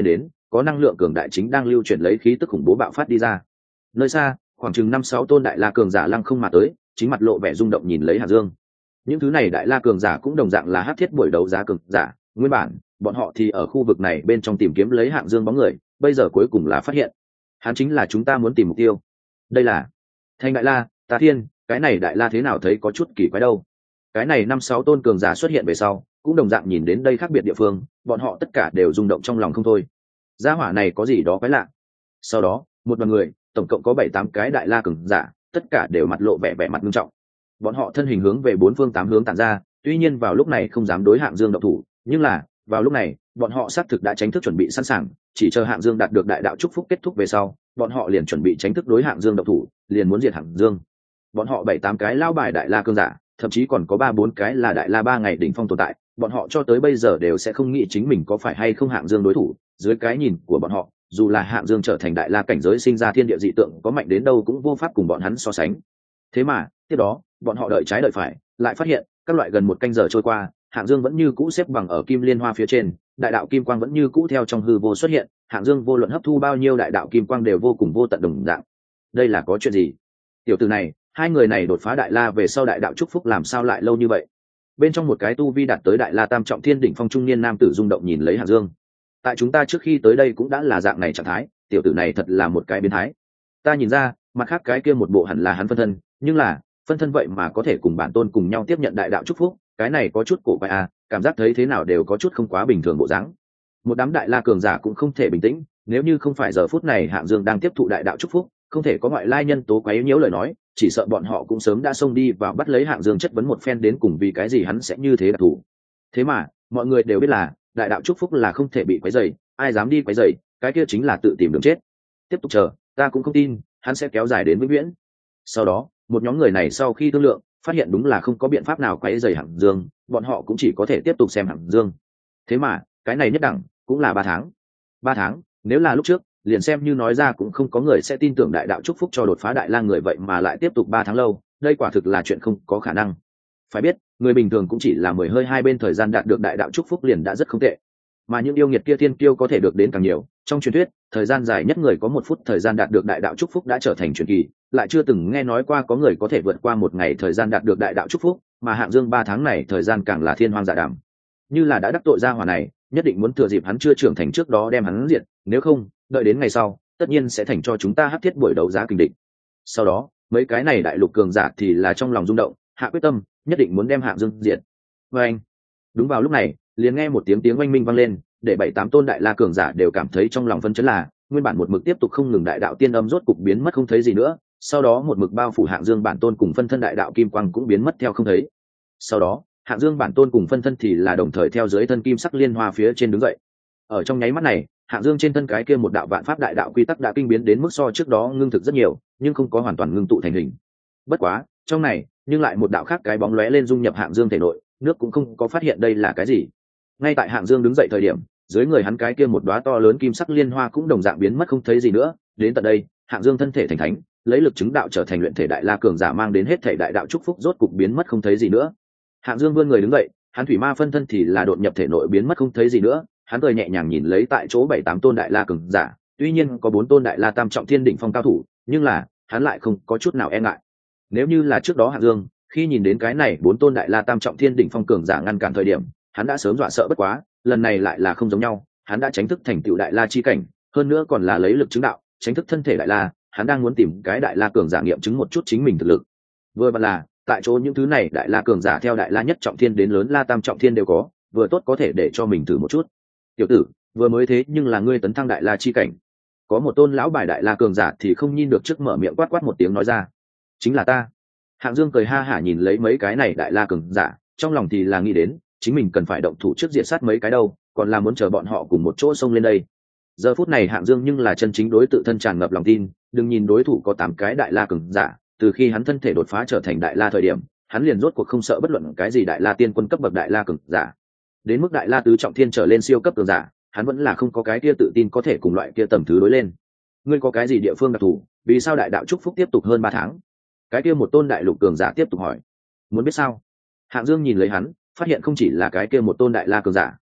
có năng lượng cường đại chính đang lưu chuyển lấy khí tức khủng bố bạo phát đi ra. Nơi xa khoảng chừng 5-6 tôn đại la cường giả lăng không mà tới, chính mặt lộ vẻ rung động nhìn lấy Hạng Dương. Những thứ này đại la cường giả cũng đồng dạng là hắc thiết buổi đấu giá cường giả, nguyên bản bọn họ thì ở khu vực này bên trong tìm kiếm lấy Hạng Dương bóng người, bây giờ cuối cùng là phát hiện hắn chính là chúng ta muốn tìm mục tiêu. Đây là Thanh đại la, Tà Thiên, cái này đại la thế nào thấy có chút kỳ quái đâu. Cái này 5-6 tôn cường giả xuất hiện về sau cũng đồng dạng nhìn đến đây khác biệt địa phương, bọn họ tất cả đều rung động trong lòng không thôi. Gia hỏa này có gì đó quái lạ. Sau đó một đoàn người tổng cộng có 7-8 cái đại la cường giả, tất cả đều mặt lộ vẻ mặt nghiêm trọng. Bọn họ thân hình hướng về 4 phương 8 hướng tản ra, tuy nhiên vào lúc này không dám đối Hạng Dương động thủ, nhưng là vào lúc này bọn họ xác thực đã tránh thức chuẩn bị sẵn sàng, chỉ chờ Hạng Dương đạt được đại đạo chúc phúc kết thúc về sau, bọn họ liền chuẩn bị tránh thức đối Hạng Dương động thủ, liền muốn diệt Hạng Dương. Bọn họ 7-8 cái lao bài đại la cường giả, thậm chí còn có 3-4 cái là đại la 3 ngày đỉnh phong tồn tại, bọn họ cho tới bây giờ đều sẽ không nghĩ chính mình có phải hay không Hạng Dương đối thủ. Dưới cái nhìn của bọn họ, dù là Hạng Dương trở thành đại la cảnh giới sinh ra thiên địa dị tượng có mạnh đến đâu cũng vô pháp cùng bọn hắn so sánh. Thế mà tiếp đó bọn họ đợi trái đợi phải, lại phát hiện các loại gần 1 canh giờ trôi qua, Hạng Dương vẫn như cũ xếp bằng ở kim liên hoa phía trên, đại đạo kim quang vẫn như cũ theo trong hư vô xuất hiện. Hạng Dương vô luận hấp thu bao nhiêu đại đạo kim quang đều vô cùng vô tận đồng dạng. Đây là có chuyện gì? Tiểu tử này, hai người này đột phá đại la về sau đại đạo chúc phúc làm sao lại lâu như vậy? Bên trong một cái tu vi đạt tới đại la tam trọng thiên đỉnh phong trung niên nam tử rung động nhìn lấy Hạng Dương. Tại chúng ta trước khi tới đây cũng đã là dạng này trạng thái, tiểu tử này thật là một cái biến thái. Ta nhìn ra, mặt khác cái kia một bộ hẳn là hắn phân thân, nhưng là phân thân vậy mà có thể cùng bản tôn cùng nhau tiếp nhận đại đạo chúc phúc, cái này có chút cổ quái à, cảm giác thấy thế nào đều có chút không quá bình thường bộ dáng. Một đám đại la cường giả cũng không thể bình tĩnh, nếu như không phải giờ phút này Hạng Dương đang tiếp thụ đại đạo chúc phúc, không thể có ngoại lai nhân tố quấy nhiễu lời nói, chỉ sợ bọn họ cũng sớm đã xông đi vào bắt lấy Hạng Dương chất vấn một phen đến cùng vì cái gì hắn sẽ như thế đặc thù. Thế mà mọi người đều biết là đại đạo chúc phúc là không thể bị quấy rầy, ai dám đi quấy rầy, cái kia chính là tự tìm đường chết. Tiếp tục chờ, ta cũng không tin hắn sẽ kéo dài đến vĩnh viễn. Sau đó một nhóm người này sau khi thương lượng phát hiện đúng là không có biện pháp nào quấy rầy Hạng Dương, bọn họ cũng chỉ có thể tiếp tục xem Hạng Dương. Thế mà cái này nhất đẳng cũng là 3 tháng. 3 tháng, nếu là lúc trước liền xem như nói ra cũng không có người sẽ tin tưởng đại đạo chúc phúc cho đột phá đại la người, vậy mà lại tiếp tục 3 tháng lâu, đây quả thực là chuyện không có khả năng. Phải biết người bình thường cũng chỉ là 10 hơi 2 bên thời gian đạt được đại đạo chúc phúc liền đã rất không tệ, mà những yêu nghiệt kia thiên kiêu có thể được đến càng nhiều. Trong truyền thuyết thời gian dài nhất người có 1 phút thời gian đạt được đại đạo chúc phúc đã trở thành truyền kỳ, lại chưa từng nghe nói qua có người có thể vượt qua 1 ngày thời gian đạt được đại đạo chúc phúc, mà Hạng Dương 3 tháng này thời gian càng là thiên hoang dạ đàm. Như là đã đắc tội ra hỏa này, nhất định muốn thừa dịp hắn chưa trưởng thành trước đó đem hắn diệt, nếu không đợi đến ngày sau tất nhiên sẽ thành cho chúng ta hắc thiết buổi đấu giá kình địch. Sau đó mấy cái này đại lục cường giả thì là trong lòng rung động, hạ quyết tâm nhất định muốn đem Hạng Dương diệt. Và anh đúng vào lúc này liền nghe một tiếng oanh minh vang lên, để 7-8 tôn đại la cường giả đều cảm thấy trong lòng phân chấn, là nguyên bản một mực tiếp tục không ngừng đại đạo tiên âm rốt cục biến mất không thấy gì nữa. Sau đó một mực bao phủ Hạng Dương bản tôn cùng phân thân đại đạo kim quang cũng biến mất theo không thấy. Sau đó Hạng Dương bản tôn cùng phân thân thì là đồng thời theo dưới thân kim sắc liên hoa phía trên đứng dậy. Ở trong nháy mắt này Hạng Dương trên thân cái kia một đạo vạn pháp đại đạo quy tắc đã kinh biến đến mức so trước đó ngưng thực rất nhiều, nhưng không có hoàn toàn ngưng tụ thành hình. Bất quá trong này nhưng lại một đạo khác cái bóng lóe lên dung nhập Hạng Dương thể nội, nước cũng không có phát hiện đây là cái gì. Ngay tại Hạng Dương đứng dậy thời điểm, dưới người hắn cái kia một đóa to lớn kim sắc liên hoa cũng đồng dạng biến mất không thấy gì nữa. Đến tận đây Hạng Dương thân thể thành thánh, lấy lực chứng đạo trở thành luyện thể đại la cường giả, mang đến hết thể đại đạo chúc phúc rốt cục biến mất không thấy gì nữa. Hạng Dương vươn người đứng dậy, hắn thủy ma phân thân thì là đột nhập thể nội biến mất không thấy gì nữa. Hắn cười nhẹ nhàng nhìn lấy tại chỗ 7-8 tôn đại la cường giả, tuy nhiên có 4 tôn đại la tam trọng thiên đỉnh phong cao thủ, nhưng là hắn lại không có chút nào e ngại. Nếu như là trước đó Hạng Dương khi nhìn đến cái này 4 tôn đại la tam trọng thiên đỉnh phong cường giả ngăn cản thời điểm, hắn đã sớm dọa sợ bất quá, lần này lại là không giống nhau, hắn đã tránh thức thành tựu đại la chi cảnh, hơn nữa còn là lấy lực chứng đạo, tránh thức thân thể đại la, hắn đang muốn tìm cái đại la cường giả nghiệm chứng một chút chính mình thực lực. Vừa vặn là tại chỗ những thứ này đại la cường giả theo đại la nhất trọng thiên đến lớn la tam trọng thiên đều có, vừa tốt có thể để cho mình thử một chút. Tiểu tử, vừa mới thế nhưng là ngươi tấn thăng đại la chi cảnh. Có một tôn lão bài đại la cường giả thì không nhìn được trước mở miệng quát một tiếng nói ra. Chính là ta. Hạng Dương cười ha hả nhìn lấy mấy cái này đại la cường giả, trong lòng thì là nghĩ đến chính mình cần phải động thủ trước diện sát mấy cái đâu, còn là muốn chờ bọn họ cùng một chỗ xông lên đây. Giờ phút này Hạng Dương nhưng là chân chính đối tự thân tràn ngập lòng tin, đừng nhìn đối thủ có 8 cái đại la cường giả, từ khi hắn thân thể đột phá trở thành đại la thời điểm, hắn liền rốt cuộc không sợ bất luận cái gì đại la tiên quân cấp bậc đại la cường giả. Đến mức đại la tứ trọng thiên trở lên siêu cấp cường giả, hắn vẫn là không có cái kia tự tin có thể cùng loại kia tầm thứ đối lên. Ngươi có cái gì địa phương đặc thù, vì sao đại đạo chúc phúc tiếp tục hơn 3 tháng? Cái kia một tôn đại lục cường giả tiếp tục hỏi. Muốn biết sao? Hạng Dương nhìn lấy hắn, phát hiện không chỉ là cái kia một tôn đại la cường giả,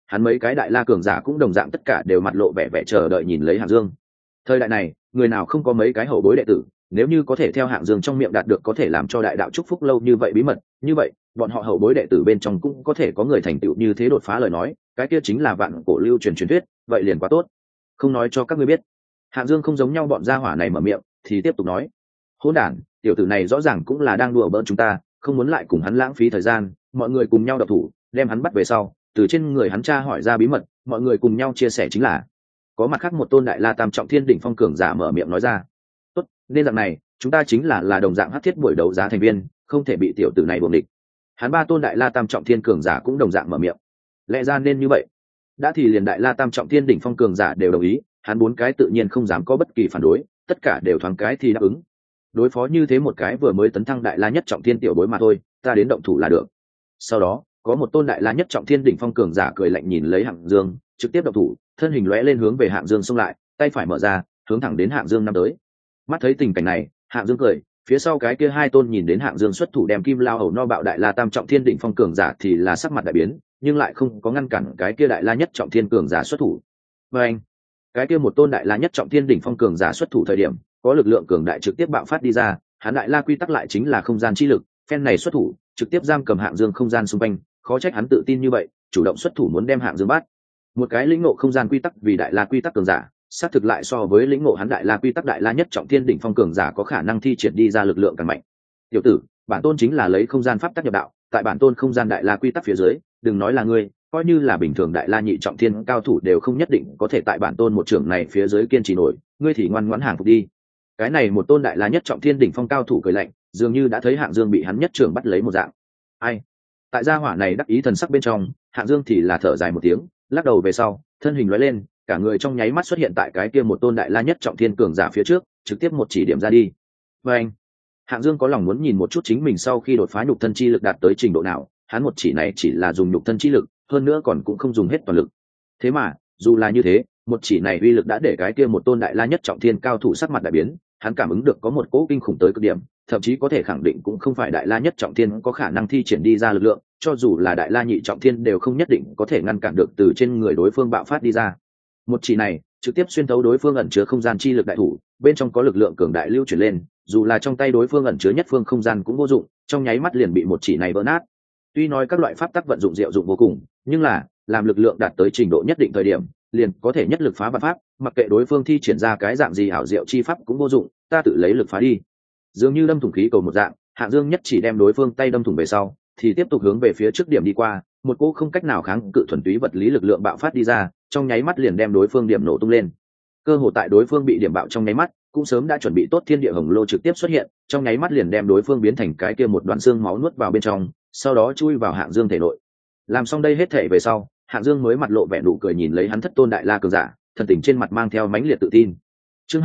hắn mấy cái đại la cường giả cũng đồng dạng tất cả đều mặt lộ vẻ vẻ chờ đợi nhìn lấy Hạng Dương. Thời đại này người nào không có mấy cái hậu bối đệ tử, nếu như có thể theo Hạng Dương trong miệng đạt được có thể làm cho đại đạo chúc phúc lâu như vậy bí mật, như vậy bọn họ hậu bối đệ tử bên trong cũng có thể có người thành tựu như thế đột phá lời nói, cái kia chính là vạn cổ lưu truyền truyền thuyết, vậy liền quá tốt. Không nói cho các ngươi biết. Hạng Dương không giống nhau bọn gia hỏa này mở miệng thì tiếp tục nói, hỗn đản, tiểu tử này rõ ràng cũng là đang đùa bỡn chúng ta, không muốn lại cùng hắn lãng phí thời gian, mọi người cùng nhau độc thủ, đem hắn bắt về sau, từ trên người hắn tra hỏi ra bí mật, mọi người cùng nhau chia sẻ chính là. Có mặt khác một tôn đại la tam trọng thiên đỉnh phong cường giả mở miệng nói ra, tốt, nên dạng này chúng ta chính là đồng dạng hắc thiết buổi đấu giá thành viên, không thể bị tiểu tử này buồng địch. Hắn ba tôn đại la tam trọng thiên cường giả cũng đồng dạng mở miệng, lẽ ra nên như vậy. Đã thì liền đại la tam trọng thiên đỉnh phong cường giả đều đồng ý, hắn bốn cái tự nhiên không dám có bất kỳ phản đối, tất cả đều thoáng cái thì đáp ứng. Đối phó như thế một cái vừa mới tấn thăng đại la nhất trọng thiên tiểu bối mà thôi, ta đến động thủ là được. Sau đó có một tôn đại la nhất trọng thiên đỉnh phong cường giả cười lạnh nhìn lấy Hạng Dương, trực tiếp động thủ, thân hình lóe lên hướng về Hạng Dương xông lại, tay phải mở ra, hướng thẳng đến Hạng Dương năm tới. Mắt thấy tình cảnh này, Hạng Dương cười, phía sau cái kia hai tôn nhìn đến Hạng Dương xuất thủ đem kim lao hầu no bạo đại la tam trọng thiên đỉnh phong cường giả thì là sắc mặt đại biến, nhưng lại không có ngăn cản cái kia đại la nhất trọng thiên cường giả xuất thủ. Và anh, cái kia một tôn đại la nhất trọng thiên đỉnh phong cường giả xuất thủ thời điểm, có lực lượng cường đại trực tiếp bạo phát đi ra, hắn đại la quy tắc lại chính là không gian chi lực, phen này xuất thủ, trực tiếp giam cầm Hạng Dương không gian xung quanh, khó trách hắn tự tin như vậy, chủ động xuất thủ muốn đem Hạng Dương bắt. Một cái lĩnh ngộ không gian quy tắc vì đại la quy tắc cường giả, xác thực lại so với lĩnh ngộ hắn đại la quy tắc đại la nhất trọng thiên đỉnh phong cường giả có khả năng thi triển đi ra lực lượng càng mạnh. Tiểu tử, bản tôn chính là lấy không gian pháp tắc nhập đạo, tại bản tôn không gian đại la quy tắc phía dưới, đừng nói là ngươi, coi như là bình thường đại la nhị trọng thiên cao thủ đều không nhất định có thể tại bản tôn một trường này phía dưới kiên trì nổi, ngươi thì ngoan ngoãn hàng phục đi. Cái này một tôn đại la nhất trọng thiên đỉnh phong cao thủ cười lạnh, dường như đã thấy Hạng Dương bị hắn nhất trường bắt lấy một dạng. Ai? Tại gia hỏa này đắc ý thần sắc bên trong, Hạng Dương thì là thở dài một tiếng, lắc đầu về sau, thân hình lóe lên, cả người trong nháy mắt xuất hiện tại cái kia một tôn đại la nhất trọng thiên cường giả phía trước, trực tiếp một chỉ điểm ra đi. Và anh, Hạng Dương có lòng muốn nhìn một chút chính mình sau khi đột phá nhục thân chi lực đạt tới trình độ nào, hắn một chỉ này chỉ là dùng nhục thân chi lực, hơn nữa còn cũng không dùng hết toàn lực. Thế mà, dù là như thế, một chỉ này uy lực đã để cái kia một tôn đại la nhất trọng thiên cao thủ sắc mặt đại biến, hắn cảm ứng được có một cỗ kinh khủng tới cực điểm, thậm chí có thể khẳng định cũng không phải đại la nhất trọng thiên có khả năng thi triển đi ra lực lượng, cho dù là đại la nhị trọng thiên đều không nhất định có thể ngăn cản được từ trên người đối phương bạo phát đi ra. Một chỉ này trực tiếp xuyên thấu đối phương ẩn chứa không gian chi lực đại thủ, bên trong có lực lượng cường đại lưu chuyển lên, dù là trong tay đối phương ẩn chứa nhất phương không gian cũng vô dụng, trong nháy mắt liền bị một chỉ này vỡ nát. Tuy nói các loại pháp tắc vận dụng diệu dụng vô cùng, nhưng là làm lực lượng đạt tới trình độ nhất định thời điểm, liền có thể nhất lực phá vạn pháp, mặc kệ đối phương thi triển ra cái dạng gì ảo diệu chi pháp cũng vô dụng, ta tự lấy lực phá đi. Dường như đâm thủng khí cầu một dạng, Hạng Dương nhất chỉ đem đối phương tay đâm thủng về sau, thì tiếp tục hướng về phía trước điểm đi qua, một cỗ không cách nào kháng cự thuần túy vật lý lực lượng bạo phát đi ra, trong nháy mắt liền đem đối phương điểm nổ tung lên. Cơ hội tại đối phương bị điểm bạo trong nháy mắt, cũng sớm đã chuẩn bị tốt thiên địa hồng lô trực tiếp xuất hiện, trong nháy mắt liền đem đối phương biến thành cái kia một đoạn xương máu nuốt vào bên trong, sau đó chui vào Hạng Dương thể nội. Làm xong đây hết thể về sau, Hạng Dương mới mặt lộ vẻ nụ cười nhìn lấy hắn thất tôn đại la cường giả, thần tình trên mặt mang theo mãnh liệt tự tin. Chương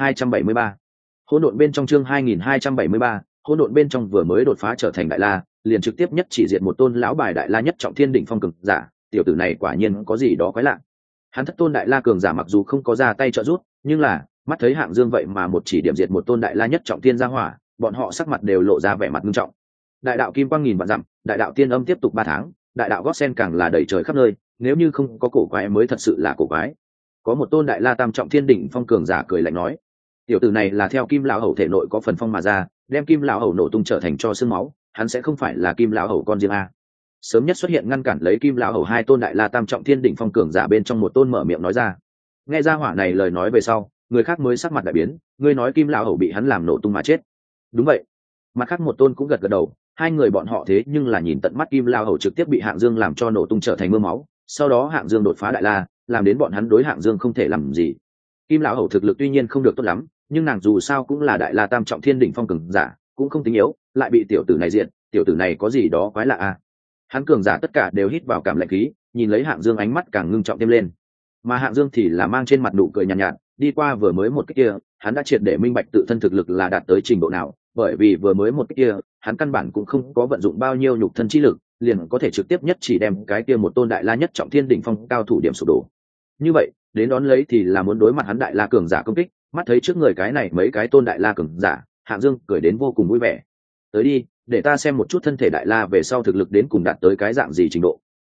2273. Hỗn độn bên trong chương 2273, hỗn độn bên trong vừa mới đột phá trở thành đại la, liền trực tiếp nhất chỉ diệt một tôn lão bài đại la nhất trọng thiên đỉnh phong cường giả, tiểu tử này quả nhiên có gì đó quái lạ. Hắn thất tôn đại la cường giả mặc dù không có ra tay trợ giúp, nhưng là mắt thấy Hạng Dương vậy mà một chỉ điểm diệt một tôn đại la nhất trọng thiên ra hỏa, bọn họ sắc mặt đều lộ ra vẻ mặt nghiêm trọng. Đại đạo kim quang nghìn vạn dặm, đại đạo tiên âm tiếp tục 3 tháng, đại đạo gót sen càng là đầy trời khắp nơi, nếu như không có cổ quái mới thật sự là cổ quái. Có một tôn đại la tam trọng thiên đỉnh phong cường giả cười lạnh nói, tiểu tử này là theo kim lão hầu thể nội có phần phong mà ra, đem kim lão hầu nổ tung trở thành cho xương máu, hắn sẽ không phải là kim lão hầu con riêng a. Sớm nhất xuất hiện ngăn cản lấy kim lão hầu hai tôn đại la tam trọng thiên đỉnh phong cường giả bên trong một tôn mở miệng nói ra. Nghe ra hỏa này lời nói về sau, người khác mới sắc mặt đại biến, ngươi nói kim lão hầu bị hắn làm nổ tung mà chết? Đúng vậy. Mặt khác một tôn cũng gật gật đầu, hai người bọn họ thế nhưng là nhìn tận mắt kim lão hầu trực tiếp bị Hạng Dương làm cho nổ tung trở thành mưa máu, sau đó Hạng Dương đột phá đại la, làm đến bọn hắn đối Hạng Dương không thể làm gì. Kim lão hầu thực lực tuy nhiên không được tốt lắm, nhưng nàng dù sao cũng là đại la tam trọng thiên đỉnh phong cường giả, cũng không tính yếu, lại bị tiểu tử này diện, tiểu tử này có gì đó quái lạ a. Hắn cường giả tất cả đều hít vào cảm lạnh khí, nhìn lấy Hạng Dương ánh mắt càng ngưng trọng thêm lên. Mà Hạng Dương thì là mang trên mặt nụ cười nhàn nhạt, đi qua vừa mới một cái kia, hắn đã triệt để minh bạch tự thân thực lực là đạt tới trình độ nào, bởi vì vừa mới một cái kia, hắn căn bản cũng không có vận dụng bao nhiêu nhục thân chi lực, liền có thể trực tiếp nhất chỉ đem cái kia một tôn đại la nhất trọng thiên đỉnh phong cao thủ điểm sụp đổ. Như vậy, đến đón lấy thì là muốn đối mặt hắn đại la cường giả công kích, mắt thấy trước người cái này mấy cái tôn đại la cường giả, Hạng Dương cười đến vô cùng vui vẻ. Tới đi, để ta xem một chút thân thể đại la về sau thực lực đến cùng đạt tới cái dạng gì trình độ.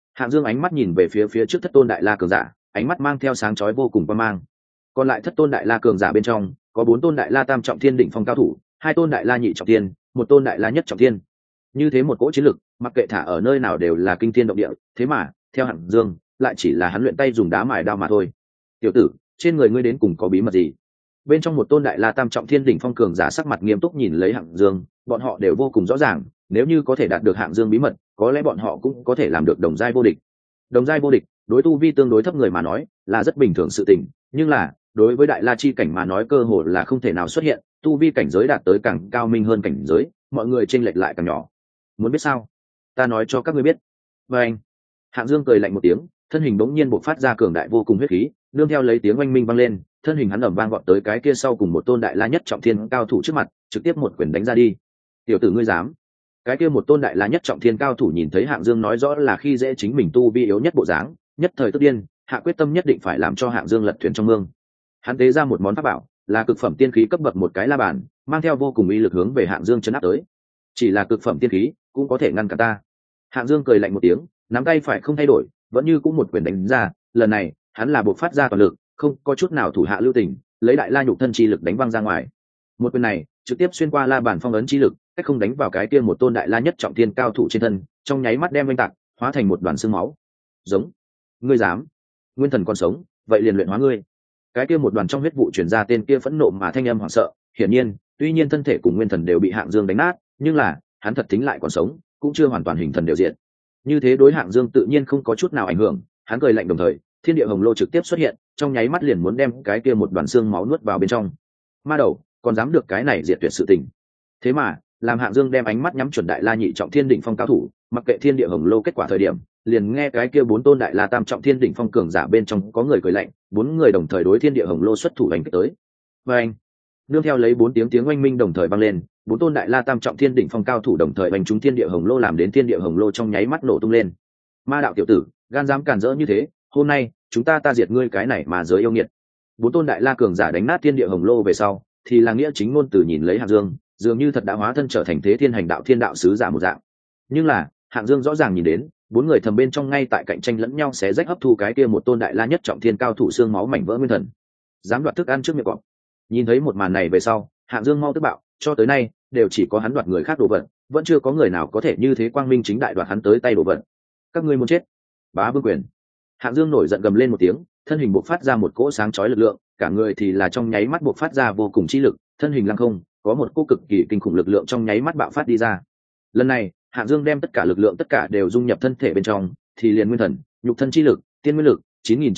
Hạng Dương ánh mắt nhìn về phía trước thất tôn đại la cường giả, ánh mắt mang theo sáng chói vô cùng quan mang. Còn lại thất tôn đại la cường giả bên trong, có 4 tôn đại la tam trọng thiên đỉnh phong cao thủ, 2 tôn đại la nhị trọng thiên, 1 tôn đại la nhất trọng thiên. Như thế một cỗ chiến lực, mặc kệ thả ở nơi nào đều là kinh thiên động địa, thế mà, theo Hạng Dương, lại chỉ là hắn luyện tay dùng đá mài đao mà thôi. Tiểu tử, trên người ngươi đến cùng có bí mật gì? Bên trong một tôn đại la tam trọng thiên đỉnh phong cường giả sắc mặt nghiêm túc nhìn lấy Hạng Dương, bọn họ đều vô cùng rõ ràng, nếu như có thể đạt được Hạng Dương bí mật, có lẽ bọn họ cũng có thể làm được đồng giai vô địch. Đồng giai vô địch, đối tu vi tương đối thấp người mà nói, là rất bình thường sự tình, nhưng là, đối với đại la chi cảnh mà nói cơ hội là không thể nào xuất hiện, tu vi cảnh giới đạt tới càng cao minh hơn cảnh giới, mọi người chênh lệch lại càng nhỏ. Muốn biết sao? Ta nói cho các ngươi biết. Và anh, Hạng Dương cười lạnh một tiếng, thân hình bỗng nhiên bộc phát ra cường đại vô cùng huyết khí, nương theo lấy tiếng oanh minh vang lên, thân hình hắn ầm vang vọt tới cái kia sau cùng một tôn đại la nhất trọng thiên cao thủ trước mặt, trực tiếp một quyền đánh ra đi. Tiểu tử ngươi dám? Cái kia một tôn đại la nhất trọng thiên cao thủ nhìn thấy Hạng Dương nói rõ là khi dễ chính mình tu vi yếu nhất bộ dáng, nhất thời tức điên, hạ quyết tâm nhất định phải làm cho Hạng Dương lật thuyền trong mương. Hắn tế ra một món pháp bảo, là cực phẩm tiên khí cấp bậc một cái la bàn, mang theo vô cùng uy lực hướng về Hạng Dương chấn áp tới. Chỉ là cực phẩm tiên khí, cũng có thể ngăn cản ta. Hạng Dương cười lạnh một tiếng, nắm tay phải không thay đổi, vẫn như cũng một quyền đánh ra, lần này, hắn là buộc phát ra toàn lực, không có chút nào thủ hạ lưu tình, lấy đại la nhục thân chi lực đánh văng ra ngoài. Một quyền này, trực tiếp xuyên qua la bàn phong ấn chi lực, cách không đánh vào cái kia một tôn đại la nhất trọng thiên cao thủ trên thân, trong nháy mắt đem vênh tạc, hóa thành một đoàn xương máu. Giống, ngươi dám? Nguyên thần còn sống, vậy liền luyện hóa ngươi. Cái kia một đoàn trong huyết vụ truyền ra tên kia phẫn nộ mà thanh âm hoảng sợ, hiển nhiên, tuy nhiên thân thể cùng nguyên thần đều bị Hạng Dương đánh nát, nhưng là, hắn thật tính lại còn sống, cũng chưa hoàn toàn hình thần đều diện. Như thế đối Hạng Dương tự nhiên không có chút nào ảnh hưởng, hắn cười lạnh đồng thời, thiên địa hồng lô trực tiếp xuất hiện, trong nháy mắt liền muốn đem cái kia một đoàn xương máu nuốt vào bên trong. Ma đầu, còn dám được cái này diệt tuyệt sự tình. Thế mà, làm Hạng Dương đem ánh mắt nhắm chuẩn đại la nhị trọng thiên đỉnh phong cao thủ, mặc kệ thiên địa hồng lô kết quả thời điểm, liền nghe cái kia 4 tôn đại la tam trọng thiên đỉnh phong cường giả bên trong có người cười lạnh, 4 người đồng thời đối thiên địa hồng lô xuất thủ đánh tới. Và anh, nương theo lấy 4 tiếng oanh minh đồng thời vang lên, 4 tôn đại la tam trọng thiên đỉnh phong cao thủ đồng thời đánh trúng thiên địa hồng lô, làm đến thiên địa hồng lô trong nháy mắt nổ tung lên. Ma đạo tiểu tử, gan dám cản rỡ như thế, hôm nay chúng ta diệt ngươi cái này mà giới yêu nghiệt. 4 tôn đại la cường giả đánh nát thiên địa hồng lô về sau, thì là nghĩa chính ngôn từ nhìn lấy Hạng Dương, dường như thật đã hóa thân trở thành thế thiên hành đạo thiên đạo sứ giả một dạng. Nhưng là, Hạng Dương rõ ràng nhìn đến, 4 người thầm bên trong ngay tại cạnh tranh lẫn nhau xé rách hấp thu cái kia một tôn đại la nhất trọng thiên cao thủ xương máu mảnh vỡ nguyên thần, dám đoạt thức ăn trước miệng cọp. Nhìn thấy một màn này về sau, Hạng Dương mau tức bạo, cho tới nay đều chỉ có hắn đoạt người khác đồ vật, vẫn chưa có người nào có thể như thế quang minh chính đại đoạt hắn tới tay đồ vật. Các ngươi muốn chết? Bá Vương quyền. Hạng Dương nổi giận gầm lên một tiếng, thân hình bộc phát ra một cỗ sáng chói lực lượng, cả người thì là trong nháy mắt bộc phát ra vô cùng chi lực, thân hình lăng không, có một cỗ cực kỳ kinh khủng lực lượng trong nháy mắt bạo phát đi ra. Lần này, Hạng Dương đem tất cả lực lượng tất cả đều dung nhập thân thể bên trong, thì liền nguyên thần, nhục thân chi lực, tiên nguyên lực,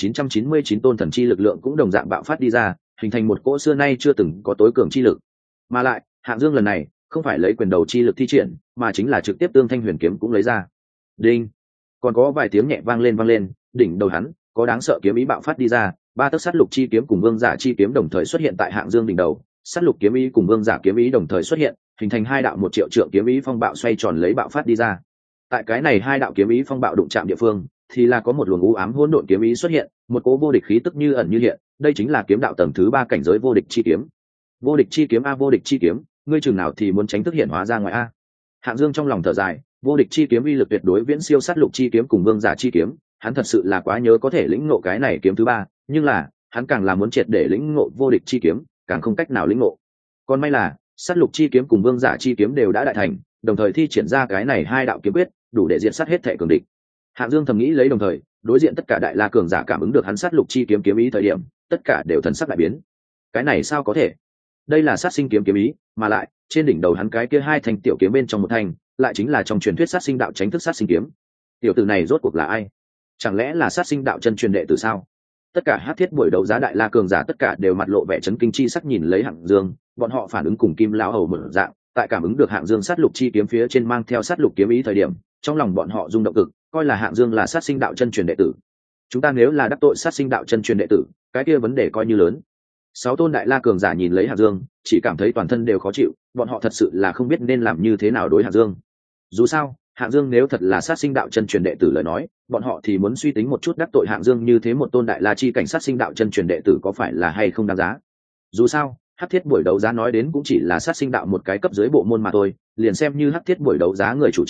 9999 tôn thần chi lực lượng cũng đồng dạng bạo phát đi ra, hình thành một cỗ xưa nay chưa từng có tối cường chi lực. Mà lại, Hạng Dương lần này không phải lấy quyền đầu chi lực thi triển, mà chính là trực tiếp tương thanh huyền kiếm cũng lấy ra. Đinh! Còn có vài tiếng nhẹ vang lên, đỉnh đầu hắn có đáng sợ kiếm ý bạo phát đi ra, 3 tấc sát lục chi kiếm cùng vương giả chi kiếm đồng thời xuất hiện tại Hạng Dương đỉnh đầu, sát lục kiếm ý cùng vương giả kiếm ý đồng thời xuất hiện, hình thành 2 đạo 1 triệu trượng kiếm ý phong bạo xoay tròn lấy bạo phát đi ra. Tại cái này 2 đạo kiếm ý phong bạo đụng chạm địa phương, thì là có một luồng u ám hỗn độn kiếm ý xuất hiện, một cỗ vô địch khí tức như ẩn như hiện, đây chính là kiếm đạo tầng thứ 3 cảnh giới vô địch chi kiếm. Vô địch chi kiếm a, vô địch chi kiếm, ngươi chừng nào thì muốn tránh thức hiện hóa ra ngoài a? Hạng Dương trong lòng thở dài, vô địch chi kiếm uy lực tuyệt đối viễn siêu sát lục chi kiếm cùng vương giả chi kiếm, hắn thật sự là quá nhớ có thể lĩnh ngộ cái này kiếm thứ 3, nhưng là, hắn càng là muốn triệt để lĩnh ngộ vô địch chi kiếm, càng không cách nào lĩnh ngộ. Còn may là, sát lục chi kiếm cùng vương giả chi kiếm đều đã đại thành, đồng thời thi triển ra cái này 2 đạo kiếm quyết, đủ để diện sát hết thể cường địch. Hạng Dương thầm nghĩ lấy, đồng thời, đối diện tất cả đại la cường giả cảm ứng được hắn sát lục chi kiếm kiếm ý thời điểm, tất cả đều thần sắc đại biến. Cái này sao có thể? Đây là sát sinh kiếm kiếm ý, mà lại, trên đỉnh đầu hắn cái kia 2 thanh tiểu kiếm bên trong một thanh, lại chính là trong truyền thuyết sát sinh đạo chánh thức sát sinh kiếm. Tiểu tử này rốt cuộc là ai? Chẳng lẽ là sát sinh đạo chân truyền đệ tử sao? Tất cả hắc thiết buổi đấu giá đại la cường giả tất cả đều mặt lộ vẻ chấn kinh chi sắc nhìn lấy Hạng Dương, bọn họ phản ứng cùng Kim lão hầu mở dạng, tại cảm ứng được Hạng Dương sát lục chi kiếm phía trên mang theo sát lục kiếm ý thời điểm, trong lòng bọn họ rung động cực, coi là Hạng Dương là sát sinh đạo chân truyền đệ tử. Chúng ta nếu là đắc tội sát sinh đạo chân truyền đệ tử, cái kia vấn đề coi như lớn. 6 tôn đại la cường giả nhìn lấy Hạng Dương, chỉ cảm thấy toàn thân đều khó chịu, bọn họ thật sự là không biết nên làm như thế nào đối Hạng Dương. Dù sao, Hạng Dương nếu thật là sát sinh đạo chân truyền đệ tử lời nói, bọn họ thì muốn suy tính một chút đắc tội Hạng Dương như thế một tôn đại la chi cảnh sát sinh đạo chân truyền đệ tử có phải là hay không đáng giá. Dù sao, hắc thiết buổi đấu giá nói đến cũng chỉ là sát sinh đạo một cái cấp dưới bộ môn mà thôi, liền xem như hắc thiết buổi đấu giá người chủ trì,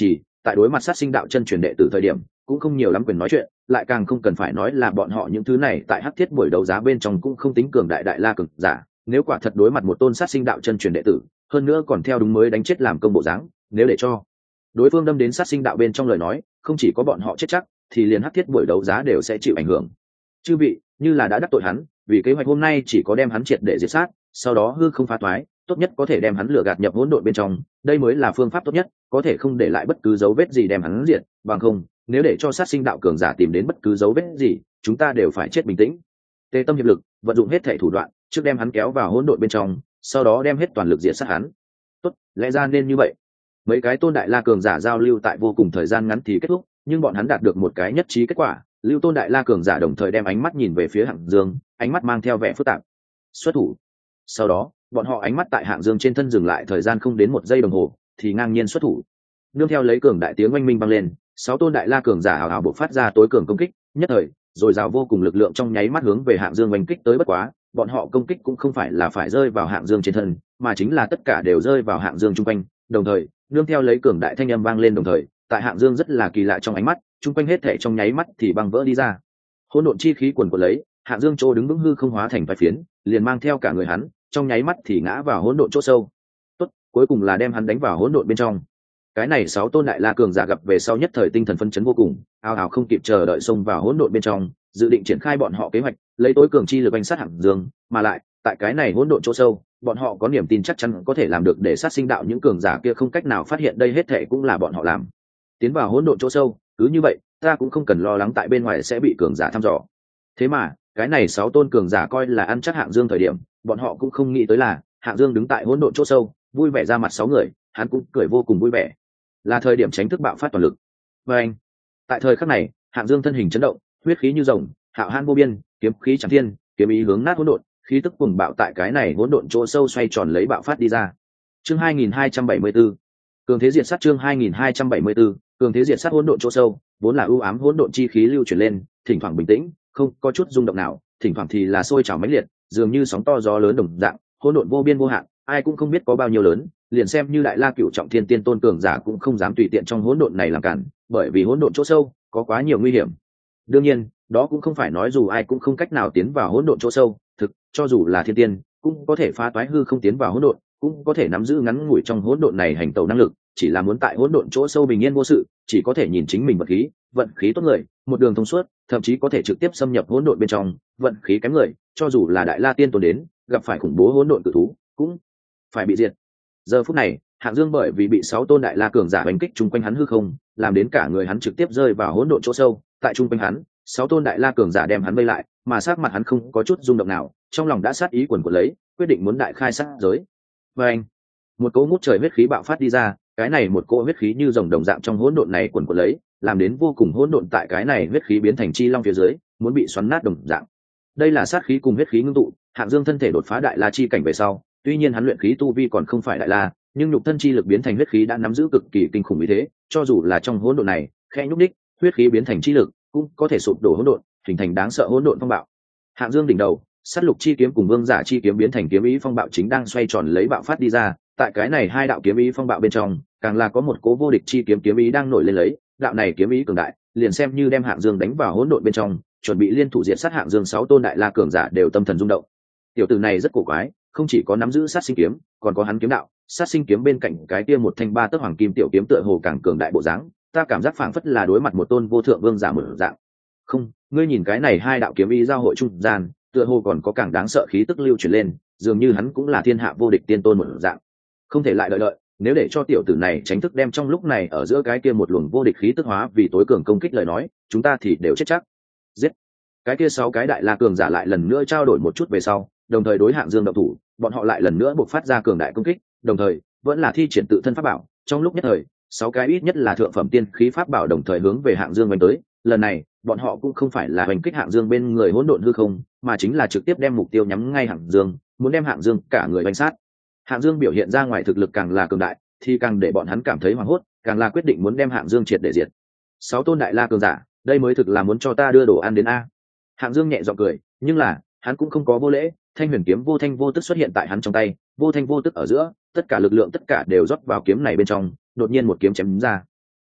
tại đối mặt sát sinh đạo chân truyền đệ tử thời điểm cũng không nhiều lắm quyền nói chuyện, lại càng không cần phải nói là bọn họ những thứ này tại hắc thiết buổi đấu giá bên trong cũng không tính cường đại đại la cường giả. Nếu quả thật đối mặt một tôn sát sinh đạo chân truyền đệ tử, hơn nữa còn theo đúng mới đánh chết làm công bộ dáng, nếu để cho đối phương đâm đến sát sinh đạo bên trong lời nói, không chỉ có bọn họ chết chắc, thì liền hắc thiết buổi đấu giá đều sẽ chịu ảnh hưởng. Chư vị, như là đã đắc tội hắn, vì kế hoạch hôm nay chỉ có đem hắn triệt để diệt sát, sau đó hư không phá toái, tốt nhất có thể đem hắn lừa gạt nhập hỗn độn bên trong, đây mới là phương pháp tốt nhất, có thể không để lại bất cứ dấu vết gì đem hắn diệt, bằng không, nếu để cho sát sinh đạo cường giả tìm đến bất cứ dấu vết gì, chúng ta đều phải chết bình tĩnh. Tề tâm hiệp lực, vận dụng hết thể thủ đoạn, trước đem hắn kéo vào hỗn độn bên trong, sau đó đem hết toàn lực diệt sát hắn. Tốt, lẽ ra nên như vậy. Mấy cái tôn đại la cường giả giao lưu tại vô cùng thời gian ngắn thì kết thúc, nhưng bọn hắn đạt được một cái nhất trí kết quả. Lưu tôn đại la cường giả đồng thời đem ánh mắt nhìn về phía Hạng Dương, ánh mắt mang theo vẻ phức tạp. Xuất thủ. Sau đó, bọn họ ánh mắt tại Hạng Dương trên thân dừng lại thời gian không đến 1 giây đồng hồ, thì ngang nhiên xuất thủ. Nương theo lấy cường đại tiếng oanh minh vang lên, 6 tôn đại la cường giả hào hào bộc phát ra tối cường công kích, nhất thời, rồi rào vô cùng lực lượng trong nháy mắt hướng về Hạng Dương oanh kích tới. Bất quá, bọn họ công kích cũng không phải là phải rơi vào Hạng Dương trên thân, mà chính là tất cả đều rơi vào Hạng Dương chung quanh. Đồng thời, nương theo lấy cường đại thanh âm vang lên đồng thời, tại Hạng Dương rất là kỳ lạ trong ánh mắt, chung quanh hết thảy trong nháy mắt thì băng vỡ đi ra. Hỗn độn chi khí quần quật lấy, Hạng Dương chỗ đứng vững hư không hóa thành vài phiến, liền mang theo cả người hắn, trong nháy mắt thì ngã vào hỗn độn chỗ sâu. Tốt, cuối cùng là đem hắn đánh vào hỗn độn bên trong. Cái này 6 tôn đại la cường giả gặp về sau nhất thời tinh thần phân chấn vô cùng, ào ào không kịp chờ đợi xông vào hỗn độn bên trong, dự định triển khai bọn họ kế hoạch, lấy tối cường chi lực đánh sát Hạng Dương, mà lại, tại cái này hỗn độn chỗ sâu, bọn họ có niềm tin chắc chắn có thể làm được để sát sinh đạo những cường giả kia không cách nào phát hiện đây hết thảy cũng là bọn họ làm. Tiến vào hỗn độn chỗ sâu, cứ như vậy, ta cũng không cần lo lắng tại bên ngoài sẽ bị cường giả thăm dò. Thế mà, cái này 6 tôn cường giả coi là ăn chắc Hạng Dương thời điểm, bọn họ cũng không nghĩ tới là Hạng Dương đứng tại hỗn độn chỗ sâu, vui vẻ ra mặt 6 người, hắn cũng cười vô cùng vui vẻ. Là thời điểm tránh thức bạo phát toàn lực. Và anh, tại thời khắc này, Hạng Dương thân hình chấn động, huyết khí như rồng, hạo han vô biên, kiếm khí chẳng thiên, kiếm ý hướng nát hỗn độn, khí tức cuồng bạo tại cái này hỗn độn chỗ sâu xoay tròn lấy bạo phát đi ra. Chương 2274. Cường thế diệt sát. Chương 2274. Cường thế diệt sát. Hỗn độn chỗ sâu vốn là u ám hỗn độn chi khí lưu chuyển lên, thỉnh thoảng bình tĩnh, không có chút rung động nào, thỉnh thoảng thì là sôi trào mãnh liệt, dường như sóng to gió lớn đồng dạng, hỗn độn vô biên vô hạn, ai cũng không biết có bao nhiêu lớn, liền xem như đại la cửu trọng thiên tiên tôn cường giả cũng không dám tùy tiện trong hỗn độn này làm cản, bởi vì hỗn độn chỗ sâu có quá nhiều nguy hiểm. Đương nhiên, đó cũng không phải nói dù ai cũng không cách nào tiến vào hỗn độn chỗ sâu, thực, cho dù là thiên tiên, cũng có thể phá toái hư không tiến vào hỗn độn, cũng có thể nắm giữ ngắn ngủi trong hỗn độn này hành tẩu năng lực, chỉ là muốn tại hỗn độn chỗ sâu bình yên vô sự, chỉ có thể nhìn chính mình vận khí tốt người, một đường thông suốt, thậm chí có thể trực tiếp xâm nhập hỗn độn bên trong, vận khí kém người, cho dù là đại la tiên tôn đến, gặp phải khủng bố hỗn độn cự thú, cũng phải bị diệt. Giờ phút này, Hạng Dương bởi vì bị 6 tôn đại la cường giả đánh kích chung quanh hắn hư không, làm đến cả người hắn trực tiếp rơi vào hỗn độn chỗ sâu, tại chung quanh hắn, 6 tôn đại la cường giả đem hắn vây lại, mà sắc mặt hắn không có chút rung động nào, trong lòng đã sát ý quần quật lấy, quyết định muốn đại khai sát giới. Và anh, một cỗ ngút trời huyết khí bạo phát đi ra, cái này một cỗ huyết khí như rồng đồng dạng trong hỗn độn này quần quật lấy, làm đến vô cùng hỗn độn tại cái này huyết khí biến thành chi long phía dưới, muốn bị xoắn nát đồng dạng. Đây là sát khí cùng huyết khí ngưng tụ, Hạng Dương thân thể đột phá đại la chi cảnh về sau, tuy nhiên hắn luyện khí tu vi còn không phải đại la, nhưng nhục thân chi lực biến thành huyết khí đã nắm giữ cực kỳ kinh khủng như thế, cho dù là trong hỗn độn này, khẽ nhúc nhích, huyết khí biến thành chi lực, cũng có thể sụp đổ hỗn độn, hình thành đáng sợ hỗn độn phong bạo. Hạng Dương đỉnh đầu, sát lục chi kiếm cùng vương giả chi kiếm biến thành kiếm ý phong bạo chính đang xoay tròn lấy bạo phát đi ra, tại cái này hai đạo kiếm ý phong bạo bên trong, càng là có một cố vô địch chi kiếm ý đang nổi lên lấy, đạo này kiếm ý cường đại, liền xem như đem Hạng Dương đánh vào hỗn độn bên trong, chuẩn bị liên thủ diệt sát Hạng Dương 6 tôn đại la cường giả đều tâm thần rung động. Tiểu tử này rất cổ quái, không chỉ có nắm giữ sát sinh kiếm, còn có hắn kiếm đạo, sát sinh kiếm bên cạnh cái kia một thanh 3 tấc hoàng kim tiểu kiếm tựa hồ càng cường đại bộ dáng, ta cảm giác phảng phất là đối mặt một tôn vô thượng vương giả mở dạng. Không, ngươi nhìn cái này hai đạo kiếm ý giao hội trung gian, tựa hồ còn có càng đáng sợ khí tức lưu chuyển lên, dường như hắn cũng là thiên hạ vô địch tiên tôn một dạng. Không thể lại đợi, nếu để cho tiểu tử này tránh thức đem trong lúc này ở giữa cái kia một luồng vô địch khí tức hóa vì tối cường công kích lời nói, chúng ta thì đều chết chắc. Giết. Cái kia 6 cái đại la cường giả lại lần nữa trao đổi một chút về sau, đồng thời đối Hạng Dương động thủ, bọn họ lại lần nữa buộc phát ra cường đại công kích, đồng thời vẫn là thi triển tự thân pháp bảo, trong lúc nhất thời, 6 cái ít nhất là thượng phẩm tiên khí pháp bảo đồng thời hướng về Hạng Dương vành tới, lần này, bọn họ cũng không phải là hành kích Hạng Dương bên người hỗn độn hư không, mà chính là trực tiếp đem mục tiêu nhắm ngay Hạng Dương, muốn đem Hạng Dương cả người đánh sát. Hạng Dương biểu hiện ra ngoài thực lực càng là cường đại, thì càng để bọn hắn cảm thấy hoảng hốt, càng là quyết định muốn đem Hạng Dương triệt để diệt. 6 tôn đại la cường giả, đây mới thực là muốn cho ta đưa đồ ăn đến a. Hạng Dương nhẹ giọng cười, nhưng là, hắn cũng không có vô lễ, thanh huyền kiếm vô thanh vô tức xuất hiện tại hắn trong tay, vô thanh vô tức ở giữa, tất cả lực lượng tất cả đều rót vào kiếm này bên trong, đột nhiên một kiếm chém ra.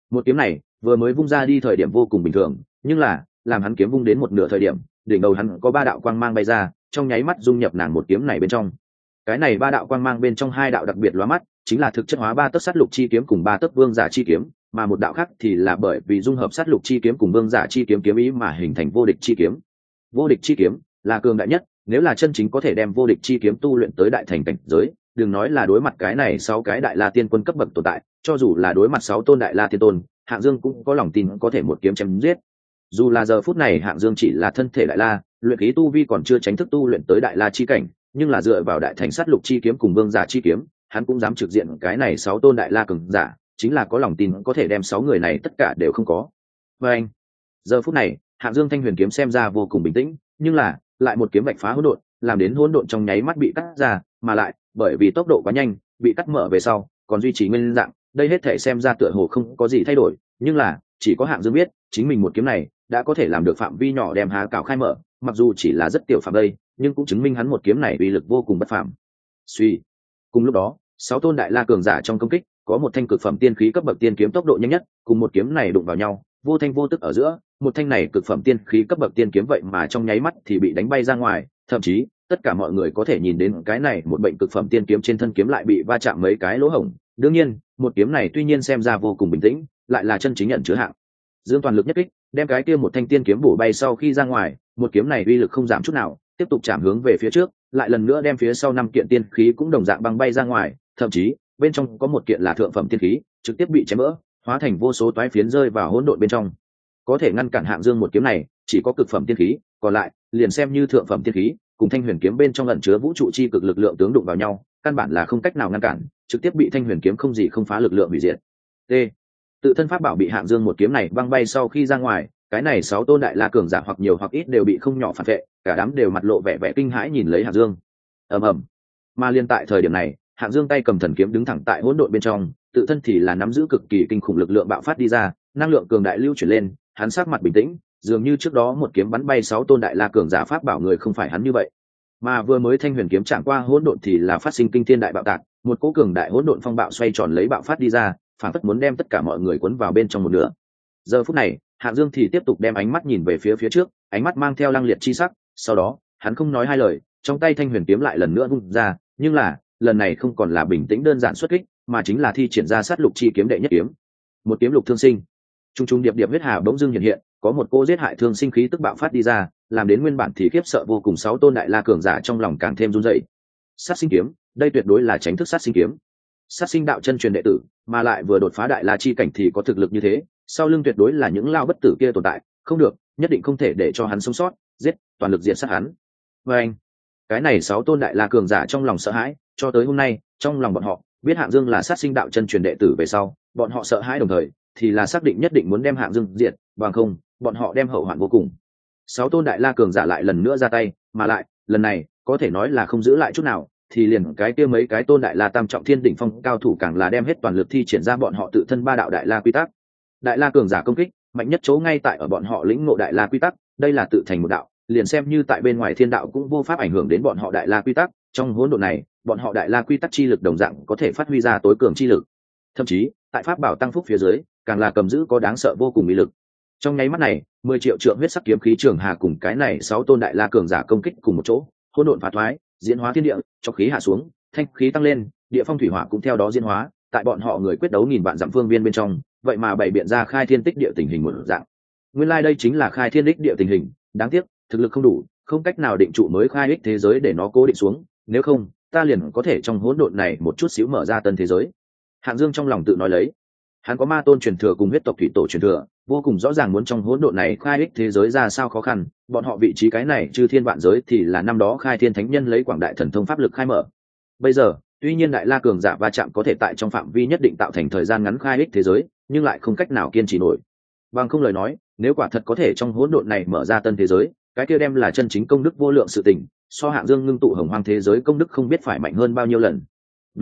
Một kiếm này vừa mới vung ra đi thời điểm vô cùng bình thường, nhưng là làm hắn kiếm vung đến một nửa thời điểm, đỉnh đầu hắn có ba đạo quang mang bay ra, trong nháy mắt dung nhập nàng một kiếm này bên trong. Cái này ba đạo quang mang bên trong hai đạo đặc biệt lóa mắt, chính là thực chất hóa ba tấc sát lục chi kiếm cùng ba tấc vương giả chi kiếm, mà một đạo khác thì là bởi vì dung hợp sát lục chi kiếm cùng vương giả chi kiếm kiếm ý mà hình thành vô địch chi kiếm. Vô địch chi kiếm là cường đại nhất, nếu là chân chính có thể đem vô địch chi kiếm tu luyện tới đại thành cảnh giới, đừng nói là đối mặt cái này 6 cái đại la tiên quân cấp bậc tồn tại, cho dù là đối mặt 6 tôn đại la tiên tôn, Hạng Dương cũng có lòng tin có thể một kiếm chém giết. Dù là giờ phút này Hạng Dương chỉ là thân thể đại la, luyện khí tu vi còn chưa tránh thức tu luyện tới đại la chi cảnh, nhưng là dựa vào đại thành sát lục chi kiếm cùng vương giả chi kiếm, hắn cũng dám trực diện cái này 6 tôn đại la cường giả, chính là có lòng tin có thể đem 6 người này tất cả đều không có. Và anh, giờ phút này, Hạng Dương thanh huyền kiếm xem ra vô cùng bình tĩnh, nhưng là lại một kiếm vạch phá hỗn độn, làm đến hỗn độn trong nháy mắt bị cắt ra, mà lại bởi vì tốc độ quá nhanh, bị cắt mở về sau, còn duy trì nguyên dạng, đây hết thể xem ra tựa hồ không có gì thay đổi, nhưng là chỉ có Hạng Dương biết, chính mình một kiếm này đã có thể làm được phạm vi nhỏ đem há cào khai mở, mặc dù chỉ là rất tiểu phạm đây, nhưng cũng chứng minh hắn một kiếm này uy lực vô cùng bất phàm. Suy, cùng lúc đó, 6 tôn đại la cường giả trong công kích, có một thanh cực phẩm tiên khí cấp bậc tiên kiếm tốc độ nhanh nhất, cùng một kiếm này đụng vào nhau, vô thanh vô tức ở giữa, một thanh này cực phẩm tiên khí cấp bậc tiên kiếm vậy mà trong nháy mắt thì bị đánh bay ra ngoài, thậm chí tất cả mọi người có thể nhìn đến cái này một bệnh cực phẩm tiên kiếm trên thân kiếm lại bị va chạm mấy cái lỗ hổng. Đương nhiên, một kiếm này tuy nhiên xem ra vô cùng bình tĩnh, lại là chân chính nhận chứa Hạng Dương toàn lực nhất kích, đem cái kia một thanh tiên kiếm bổ bay sau khi ra ngoài, một kiếm này uy lực không giảm chút nào, tiếp tục chạm hướng về phía trước, lại lần nữa đem phía sau 5 kiện tiên khí cũng đồng dạng băng bay ra ngoài, thậm chí bên trong có một kiện là thượng phẩm tiên khí, trực tiếp bị chém vỡ, hóa thành vô số toái phiến rơi vào hỗn độn bên trong. Có thể ngăn cản Hạng Dương một kiếm này, chỉ có cực phẩm tiên khí, còn lại liền xem như thượng phẩm tiên khí, cùng thanh huyền kiếm bên trong ẩn chứa vũ trụ chi cực lực lượng tướng đụng vào nhau, căn bản là không cách nào ngăn cản, trực tiếp bị thanh huyền kiếm không gì không phá lực lượng hủy diệt. T. Tự thân pháp bảo bị Hạng Dương một kiếm này băng bay sau khi ra ngoài, cái này 6 tôn đại la cường giả hoặc nhiều hoặc ít đều bị không nhỏ phản vệ, cả đám đều mặt lộ vẻ vẻ kinh hãi nhìn lấy Hạng Dương. Ầm ầm. Mà liên tại thời điểm này, Hạng Dương tay cầm thần kiếm đứng thẳng tại hỗn độn bên trong, tự thân thì là nắm giữ cực kỳ kinh khủng lực lượng bạo phát đi ra, năng lượng cường đại lưu chuyển lên, hắn sắc mặt bình tĩnh, dường như trước đó một kiếm bắn bay 6 tôn đại la cường giả pháp bảo người không phải hắn như vậy. Mà vừa mới thanh huyền kiếm chạm qua hỗn độn thì là phát sinh kinh thiên đại bạo tạc, một cỗ cường đại hỗn độn phong bạo xoay tròn lấy bạo phát đi ra, phản phất muốn đem tất cả mọi người cuốn vào bên trong một nửa. Giờ phút này, Hạng Dương thì tiếp tục đem ánh mắt nhìn về phía trước, ánh mắt mang theo lăng liệt chi sắc, sau đó, hắn không nói hai lời, trong tay thanh huyền kiếm lại lần nữa vung ra, nhưng là, lần này không còn là bình tĩnh đơn giản xuất kích, mà chính là thi triển ra sát lục chi kiếm đệ nhất kiếm. Một kiếm lục thương sinh. Trung trung điệp điệp huyết hà bỗng dưng hiện hiện, có một cô giết hại thương sinh khí tức bạo phát đi ra, làm đến nguyên bản thì khiếp sợ vô cùng 6 tôn đại la cường giả trong lòng càng thêm run rẩy. Sát sinh kiếm, đây tuyệt đối là tránh thức sát sinh kiếm. Sát sinh đạo chân truyền đệ tử, mà lại vừa đột phá đại la chi cảnh thì có thực lực như thế, sau lưng tuyệt đối là những lao bất tử kia tồn tại, không được, nhất định không thể để cho hắn sống sót, giết, toàn lực diệt sát hắn. Và anh, cái này 6 tôn đại la cường giả trong lòng sợ hãi, cho tới hôm nay, trong lòng bọn họ, biết Hạng Dương là sát sinh đạo chân truyền đệ tử về sau, bọn họ sợ hãi đồng thời, thì là xác định nhất định muốn đem Hạng Dương diệt, bằng không, bọn họ đem hậu hoạn vô cùng. 6 tôn đại la cường giả lại lần nữa ra tay, mà lại, lần này, có thể nói là không giữ lại chút nào, thì liền cái kia mấy cái tôn đại la tam trọng thiên đỉnh phong cao thủ càng là đem hết toàn lực thi triển ra bọn họ tự thân 3 đạo đại la quy tắc. Đại la cường giả công kích, mạnh nhất chỗ ngay tại ở bọn họ lĩnh ngộ đại la quy tắc, đây là tự thành một đạo, liền xem như tại bên ngoài thiên đạo cũng vô pháp ảnh hưởng đến bọn họ đại la quy tắc, trong hỗn độn này, bọn họ đại la quy tắc chi lực đồng dạng có thể phát huy ra tối cường chi lực. Thậm chí, tại pháp bảo tăng phúc phía dưới, càng là cầm giữ có đáng sợ vô cùng uy lực. Trong nháy mắt này, 10 triệu trượng huyết sắc kiếm khí trường hà cùng cái này 6 tôn đại la cường giả công kích cùng một chỗ, hỗn độn phá thoái, diễn hóa thiên địa, cho khí hạ xuống, thanh khí tăng lên, địa phong thủy hỏa cũng theo đó diễn hóa, tại bọn họ người quyết đấu nghìn vạn dặm phương viên bên trong, vậy mà bày biện ra khai thiên tích địa tình hình một dạng. Nguyên lai đây chính là khai thiên tích địa tình hình, đáng tiếc, thực lực không đủ, không cách nào định trụ mới khai ích thế giới để nó cố định xuống, nếu không, ta liền có thể trong hỗn độn này một chút xíu mở ra tân thế giới. Hạng Dương trong lòng tự nói lấy, hắn có ma tôn truyền thừa cùng huyết tộc thủy tổ truyền thừa, vô cùng rõ ràng muốn trong hỗn độn này khai ích thế giới ra sao khó khăn, bọn họ vị trí cái này chư thiên vạn giới thì là năm đó khai thiên thánh nhân lấy quảng đại thần thông pháp lực khai mở. Bây giờ, tuy nhiên đại la cường giả va chạm có thể tại trong phạm vi nhất định tạo thành thời gian ngắn khai ích thế giới, nhưng lại không cách nào kiên trì nổi. Bằng không lời nói, nếu quả thật có thể trong hỗn độn này mở ra tân thế giới, cái kia đem là chân chính công đức vô lượng sự tình, so Hạng Dương ngưng tụ hồng hoang thế giới công đức không biết phải mạnh hơn bao nhiêu lần.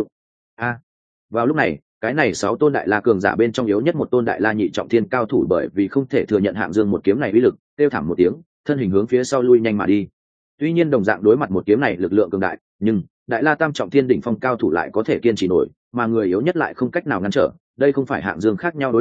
Vào lúc này, cái này 6 tôn đại la cường giả bên trong yếu nhất một tôn đại la nhị trọng thiên cao thủ bởi vì không thể thừa nhận Hạng Dương một kiếm này uy lực, kêu thảm một tiếng, thân hình hướng phía sau lui nhanh mà đi. Tuy nhiên đồng dạng đối mặt một kiếm này lực lượng cường đại, nhưng đại la tam trọng thiên đỉnh phong cao thủ lại có thể kiên trì nổi, mà người yếu nhất lại không cách nào ngăn trở, đây không phải Hạng Dương khác nhau đối đãi,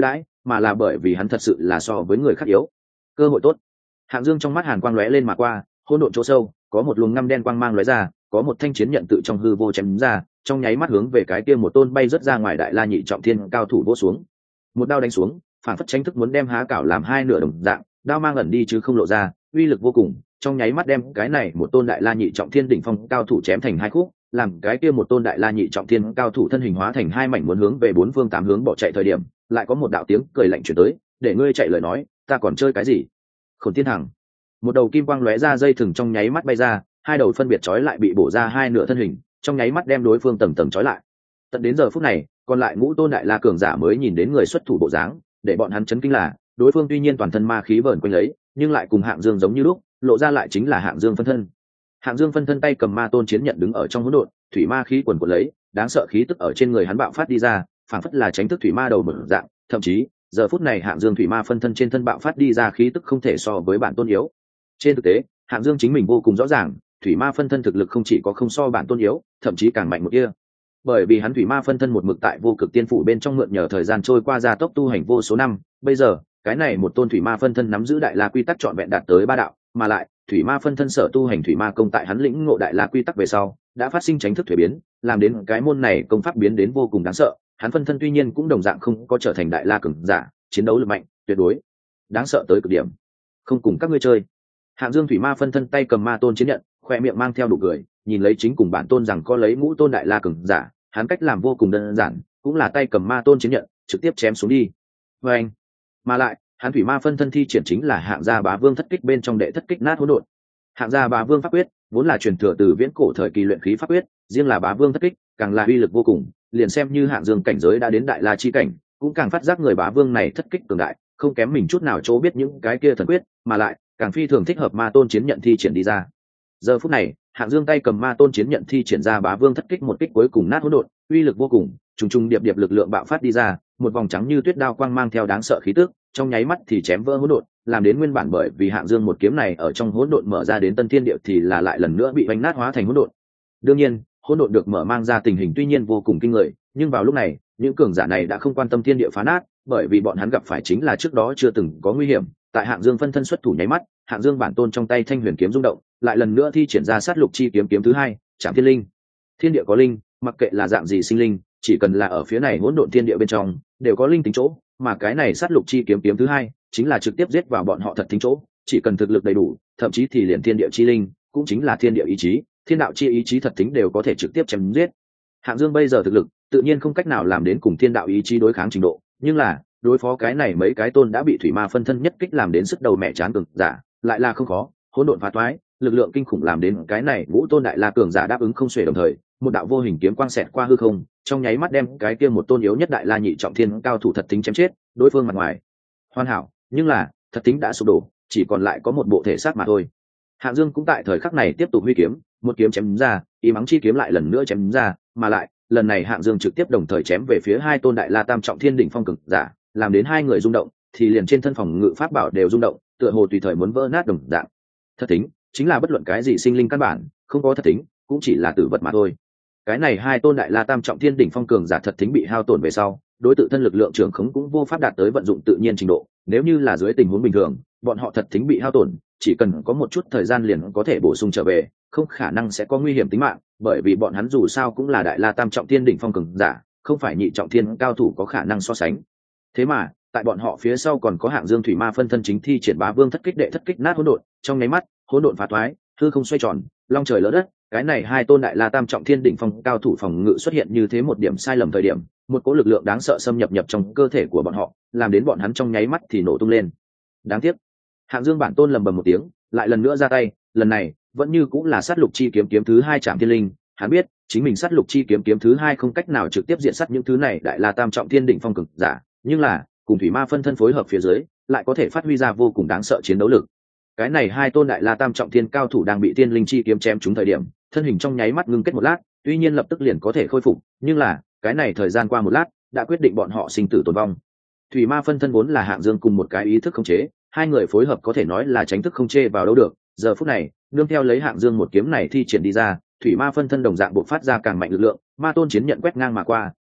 mà là bởi vì hắn thật sự là so với người khác yếu. Cơ hội tốt. Hạng Dương trong mắt hàn quang lóe lên mà qua, hỗn độn chỗ sâu có một luồng ngăm đen quang mang lóe ra, có một thanh chiến nhận tự trong hư vô chém ra, trong nháy mắt hướng về cái kia một tôn bay rất ra ngoài đại la nhị trọng thiên cao thủ vỗ xuống. Một đao đánh xuống, phản phất tránh thức muốn đem há cảo làm hai nửa đồng dạng, đao mang ẩn đi chứ không lộ ra, uy lực vô cùng, trong nháy mắt đem cái này một tôn đại la nhị trọng thiên đỉnh phong cao thủ chém thành hai khúc, làm cái kia một tôn đại la nhị trọng thiên cao thủ thân hình hóa thành hai mảnh muốn hướng về bốn phương tám hướng bỏ chạy thời điểm, lại có một đạo tiếng cười lạnh truyền tới, để ngươi chạy lời nói, ta còn chơi cái gì? Khổn Thiên Hằng. Một đầu kim quang lóe ra, dây thừng trong nháy mắt bay ra, hai đầu phân biệt trói lại bị bổ ra hai nửa thân hình, trong nháy mắt đem đối phương tầng tầng trói lại. Tận đến giờ phút này, còn lại ngũ tôn đại la cường giả mới nhìn đến người xuất thủ bộ dáng, để bọn hắn chấn kinh là, đối phương tuy nhiên toàn thân ma khí vờn quanh lấy, nhưng lại cùng Hạng Dương giống như lúc, lộ ra lại chính là Hạng Dương phân thân. Hạng Dương phân thân tay cầm ma tôn chiến nhận đứng ở trong hỗn độn, thủy ma khí quần quật lấy, đáng sợ khí tức ở trên người hắn bạo phát đi ra, phảng phất là tránh thức thủy ma đầu mở dạng, thậm chí, giờ phút này Hạng Dương thủy ma phân thân trên thân bạo phát đi ra khí tức không thể so với bản tôn yếu. Trên thực tế, Hạng Dương chính mình vô cùng rõ ràng, thủy ma phân thân thực lực không chỉ có không so bản tôn yếu, thậm chí càng mạnh một kia. Bởi vì hắn thủy ma phân thân một mực tại vô cực tiên phủ bên trong mượn nhờ thời gian trôi qua gia tốc tu hành vô số năm, bây giờ, cái này một tôn thủy ma phân thân nắm giữ đại la quy tắc trọn vẹn đạt tới ba đạo, mà lại, thủy ma phân thân sở tu hành thủy ma công tại hắn lĩnh ngộ đại la quy tắc về sau, đã phát sinh tránh thức thuế biến, làm đến cái môn này công pháp biến đến vô cùng đáng sợ. Hắn phân thân tuy nhiên cũng đồng dạng không có trở thành đại la cường giả, chiến đấu lực mạnh, tuyệt đối đáng sợ tới cực điểm. Không cùng các ngươi chơi. Hạng Dương thủy ma phân thân tay cầm ma tôn chiến nhận, khoe miệng mang theo nụ cười, nhìn lấy chính cùng bản tôn rằng có lấy ngũ tôn đại la cường giả, hắn cách làm vô cùng đơn giản, cũng là tay cầm ma tôn chiến nhận, trực tiếp chém xuống đi. Và anh, mà lại, hắn thủy ma phân thân thi triển chính là Hạng gia bá vương thất kích bên trong đệ thất kích nát hỗn độn. Hạng gia bá vương pháp quyết vốn là truyền thừa từ viễn cổ thời kỳ luyện khí pháp quyết, riêng là bá vương thất kích càng là uy lực vô cùng, liền xem như Hạng Dương cảnh giới đã đến đại la chi cảnh, cũng càng phát giác người bá vương này thất kích cường đại, không kém mình chút nào chỗ biết những cái kia thần quyết, mà lại càng phi thường thích hợp ma tôn chiến nhận thi triển đi ra. Giờ phút này, Hạng Dương tay cầm ma tôn chiến nhận thi triển ra bá vương thất kích một kích cuối cùng nát hỗn độn, uy lực vô cùng, trùng trùng điệp điệp lực lượng bạo phát đi ra, một vòng trắng như tuyết đao quang mang theo đáng sợ khí tức, trong nháy mắt thì chém vỡ hỗn độn, làm đến nguyên bản bởi vì Hạng Dương một kiếm này ở trong hỗn độn mở ra đến tân thiên địa thì là lại lần nữa bị vành nát hóa thành hỗn độn. Đương nhiên, hỗn độn được mở mang ra tình hình tuy nhiên vô cùng kinh người, nhưng vào lúc này, những cường giả này đã không quan tâm thiên địa phá nát, bởi vì bọn hắn gặp phải chính là trước đó chưa từng có nguy hiểm. Tại Hạng Dương phân thân xuất thủ nháy mắt, Hạng Dương bản tôn trong tay thanh huyền kiếm rung động, lại lần nữa thi triển ra sát lục chi kiếm kiếm thứ hai, Trảm Thiên Linh. Thiên địa có linh, mặc kệ là dạng gì sinh linh, chỉ cần là ở phía này hỗn độn thiên địa bên trong, đều có linh tính chỗ, mà cái này sát lục chi kiếm kiếm thứ hai, chính là trực tiếp giết vào bọn họ thật tính chỗ, chỉ cần thực lực đầy đủ, thậm chí thì liền thiên địa chi linh, cũng chính là thiên địa ý chí, thiên đạo chi ý chí thật tính đều có thể trực tiếp chém giết. Hạng Dương bây giờ thực lực, tự nhiên không cách nào làm đến cùng thiên đạo ý chí đối kháng trình độ, nhưng là đối phó cái này mấy cái tôn đã bị thủy ma phân thân nhất kích làm đến sức đầu mẹ chán cường giả, lại là không khó. Hỗn độn phá toái, lực lượng kinh khủng làm đến cái này ngũ tôn đại la cường giả đáp ứng không xuể đồng thời, một đạo vô hình kiếm quang xẹt qua hư không, trong nháy mắt đem cái kia một tôn yếu nhất đại la nhị trọng thiên cao thủ thật tính chém chết, đối phương mặt ngoài hoàn hảo, nhưng là thật tính đã sụp đổ, chỉ còn lại có một bộ thể xác mà thôi. Hạng Dương cũng tại thời khắc này tiếp tục huy kiếm, một kiếm chém ra, ý mắng chi kiếm lại lần nữa chém ra, mà lại lần này Hạng Dương trực tiếp đồng thời chém về phía hai tôn đại la tam trọng thiên đỉnh phong cường giả, làm đến hai người rung động, thì liền trên thân phòng ngự pháp bảo đều rung động, tựa hồ tùy thời muốn vỡ nát đồng dạng. Thật tính chính là bất luận cái gì sinh linh căn bản, không có thật tính, cũng chỉ là tử vật mà thôi. Cái này hai tôn đại la tam trọng thiên đỉnh phong cường giả thật tính bị hao tổn về sau, đối tự thân lực lượng trưởng khống cũng vô pháp đạt tới vận dụng tự nhiên trình độ. Nếu như là dưới tình huống bình thường, bọn họ thật tính bị hao tổn, chỉ cần có một chút thời gian liền có thể bổ sung trở về, không khả năng sẽ có nguy hiểm tính mạng, bởi vì bọn hắn dù sao cũng là đại la tam trọng thiên đỉnh phong cường giả, không phải nhị trọng thiên cao thủ có khả năng so sánh. Thế mà, tại bọn họ phía sau còn có Hạng Dương thủy ma phân thân chính thi triển bá vương thất kích đệ thất kích nát hỗn độn, trong nháy mắt, hỗn độn phá toái, hư không xoay tròn, long trời lở đất, cái này hai tôn đại la tam trọng thiên đỉnh phong cao thủ phòng ngự xuất hiện như thế một điểm sai lầm thời điểm, một cỗ lực lượng đáng sợ xâm nhập trong cơ thể của bọn họ, làm đến bọn hắn trong nháy mắt thì nổ tung lên. Đáng tiếc, Hạng Dương bản tôn lầm bầm một tiếng, lại lần nữa ra tay, lần này vẫn như cũng là sát lục chi kiếm kiếm thứ hai Trảm Thiên Linh. Hắn biết chính mình sát lục chi kiếm kiếm thứ hai không cách nào trực tiếp diện sát những thứ này đại la tam trọng thiên đỉnh phong cường giả, nhưng là cùng thủy ma phân thân phối hợp phía dưới, lại có thể phát huy ra vô cùng đáng sợ chiến đấu lực. Cái này hai tôn đại la tam trọng thiên cao thủ đang bị tiên linh chi kiếm chém trúng thời điểm, thân hình trong nháy mắt ngưng kết một lát, tuy nhiên lập tức liền có thể khôi phục, nhưng là cái này thời gian qua một lát đã quyết định bọn họ sinh tử tồn vong. Thủy ma phân thân vốn là Hạng Dương cùng một cái ý thức khống chế, hai người phối hợp có thể nói là tránh thức không chê vào đâu được. Giờ phút này, nương theo lấy Hạng Dương một kiếm này thi triển đi ra, thủy ma phân thân đồng dạng bộc phát ra càng mạnh lực lượng, ma tôn chiến nhận quét ngang mà qua,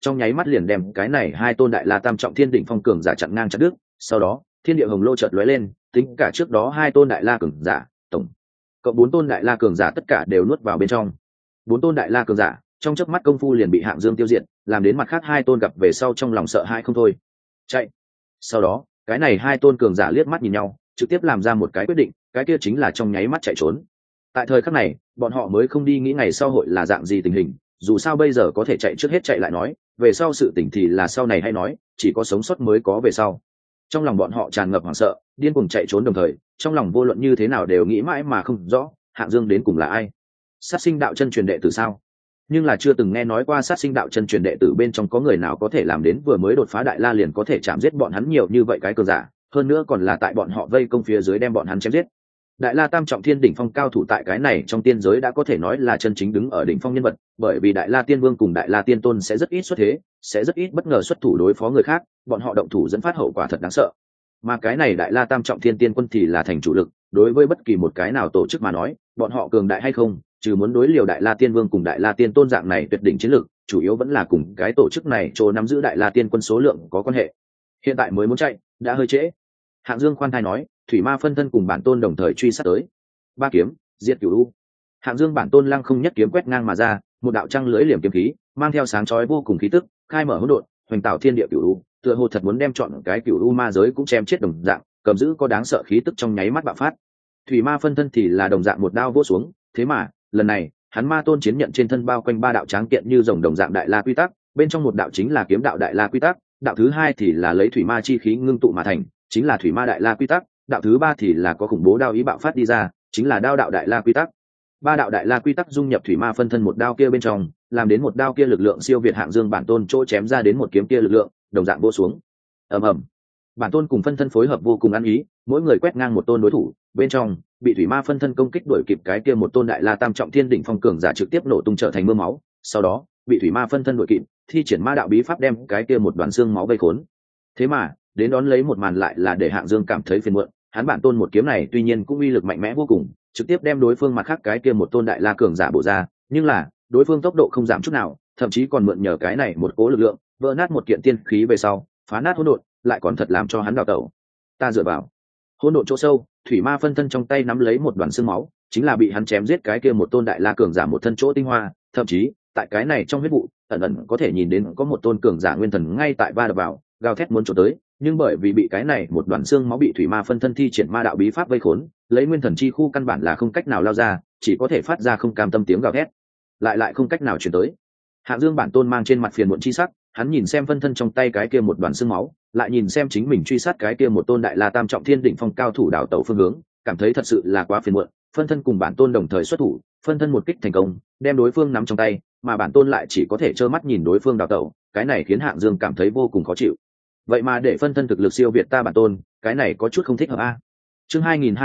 trong nháy mắt liền đem cái này hai tôn đại la tam trọng thiên đỉnh phong cường giả chặn ngang chặt đứt. Sau đó thiên địa hồng lô chợt lóe lên, tính cả trước đó hai tôn đại la cường giả, tổng cộng 4 tôn đại la cường giả tất cả đều nuốt vào bên trong. 4 tôn đại la cường giả trong chớp mắt công phu liền bị Hạng Dương tiêu diệt, làm đến mặt khác hai tôn gặp về sau trong lòng sợ hãi không thôi. Chạy. Sau đó cái này hai tôn cường giả liếc mắt nhìn nhau, trực tiếp làm ra một cái quyết định, cái kia chính là trong nháy mắt chạy trốn. Tại thời khắc này bọn họ mới không đi nghĩ ngày sau hội là dạng gì tình hình, dù sao bây giờ có thể chạy trước hết chạy lại nói, về sau sự tình thì là sau này hay nói, chỉ có sống sót mới có về sau. Trong lòng bọn họ tràn ngập hoảng sợ, điên cuồng chạy trốn, đồng thời trong lòng vô luận như thế nào đều nghĩ mãi mà không rõ Hạng Dương đến cùng là ai. Sát sinh đạo chân truyền đệ tử sao? Nhưng là chưa từng nghe nói qua sát sinh đạo chân truyền đệ tử bên trong có người nào có thể làm đến vừa mới đột phá đại la liền có thể chạm giết bọn hắn nhiều như vậy cái cường giả, hơn nữa còn là tại bọn họ vây công phía dưới đem bọn hắn chém giết. Đại la tam trọng thiên đỉnh phong cao thủ tại cái này trong tiên giới đã có thể nói là chân chính đứng ở đỉnh phong nhân vật, bởi vì đại la tiên vương cùng đại la tiên tôn sẽ rất ít xuất thế, sẽ rất ít bất ngờ xuất thủ đối phó người khác, bọn họ động thủ dẫn phát hậu quả thật đáng sợ. Mà cái này đại la tam trọng thiên tiên quân thì là thành chủ lực, đối với bất kỳ một cái nào tổ chức mà nói, bọn họ cường đại hay không, trừ muốn đối liều đại la tiên vương cùng đại la tiên tôn dạng này tuyệt đỉnh chiến lược, chủ yếu vẫn là cùng cái tổ chức này chỗ nắm giữ đại la tiên quân số lượng có quan hệ. Hiện tại mới muốn chạy đã hơi trễ. Hạng Dương khoan thai nói, thủy ma phân thân cùng bản tôn đồng thời truy sát tới. Ba kiếm diệt cửu u. Hạng Dương bản tôn lăng không nhất kiếm quét ngang mà ra, một đạo trăng lưỡi liềm kiếm khí mang theo sáng chói vô cùng khí tức, khai mở hỗn độn, hoành tạo thiên địa cửu u, tựa hồ thật muốn đem chọn cái cửu u ma giới cũng chém chết đồng dạng, cầm giữ có đáng sợ khí tức trong nháy mắt bạo phát. Thủy ma phân thân thì là đồng dạng một đao vỗ xuống, thế mà lần này hắn ma tôn chiến nhận trên thân bao quanh ba đạo tráng kiện như rồng đồng dạng đại la quy tắc, bên trong một đạo chính là kiếm đạo đại la quy tắc, đạo thứ hai thì là lấy thủy ma chi khí ngưng tụ mà thành, chính là thủy ma đại la quy tắc, đạo thứ ba thì là có khủng bố đao ý bạo phát đi ra, chính là đao đạo đại la quy tắc. Ba đạo đại la quy tắc dung nhập thủy ma phân thân một đao kia bên trong, làm đến một đao kia lực lượng siêu việt Hạng Dương bản tôn chỗ chém ra đến một kiếm kia lực lượng, đồng dạng vô xuống. Ầm ầm. Bản tôn cùng phân thân phối hợp vô cùng ăn ý, mỗi người quét ngang một tôn đối thủ, bên trong bị thủy ma phân thân công kích đuổi kịp cái kia một tôn đại la tam trọng thiên đỉnh phong cường giả trực tiếp nổ tung trở thành mưa máu, sau đó bị thủy ma phân thân đuổi kịp, thi triển ma đạo bí pháp đem cái kia một đoàn xương máu vây khốn. Thế mà đến đón lấy một màn lại là để Hạng Dương cảm thấy phiền muộn, hắn bản tôn một kiếm này tuy nhiên cũng uy lực mạnh mẽ vô cùng, trực tiếp đem đối phương mặt khác cái kia một tôn đại la cường giả bổ ra, nhưng là đối phương tốc độ không giảm chút nào, thậm chí còn mượn nhờ cái này một cố lực lượng vỡ nát một kiện tiên khí về sau phá nát hỗn độn, lại còn thật làm cho hắn đào tẩu. Ta dựa vào hỗn độn chỗ sâu, thủy ma phân thân trong tay nắm lấy một đoàn xương máu, chính là bị hắn chém giết cái kia một tôn đại la cường giả một thân chỗ tinh hoa, thậm chí tại cái này trong huyết vụ ẩn ẩn có thể nhìn đến có một tôn cường giả nguyên thần ngay tại va đập vào, gào thét muốn trốn tới, nhưng bởi vì bị cái này một đoàn xương máu bị thủy ma phân thân thi triển ma đạo bí pháp vây khốn, lấy nguyên thần chi khu căn bản là không cách nào lao ra, chỉ có thể phát ra không cam tâm tiếng gào thét, lại không cách nào truyền tới. Hạng Dương bản tôn mang trên mặt phiền muộn chi sắc, hắn nhìn xem phân thân trong tay cái kia một đoàn xương máu, lại nhìn xem chính mình truy sát cái kia một tôn đại la tam trọng thiên đỉnh phong cao thủ đảo tẩu phương hướng, cảm thấy thật sự là quá phiền muộn. Phân thân cùng bản tôn đồng thời xuất thủ, phân thân một kích thành công, đem đối phương nắm trong tay, mà bản tôn lại chỉ có thể trơ mắt nhìn đối phương đảo tẩu, cái này khiến Hạng Dương cảm thấy vô cùng khó chịu. Vậy mà để phân thân thực lực siêu việt ta bản tôn, cái này có chút không thích hợp a. Chương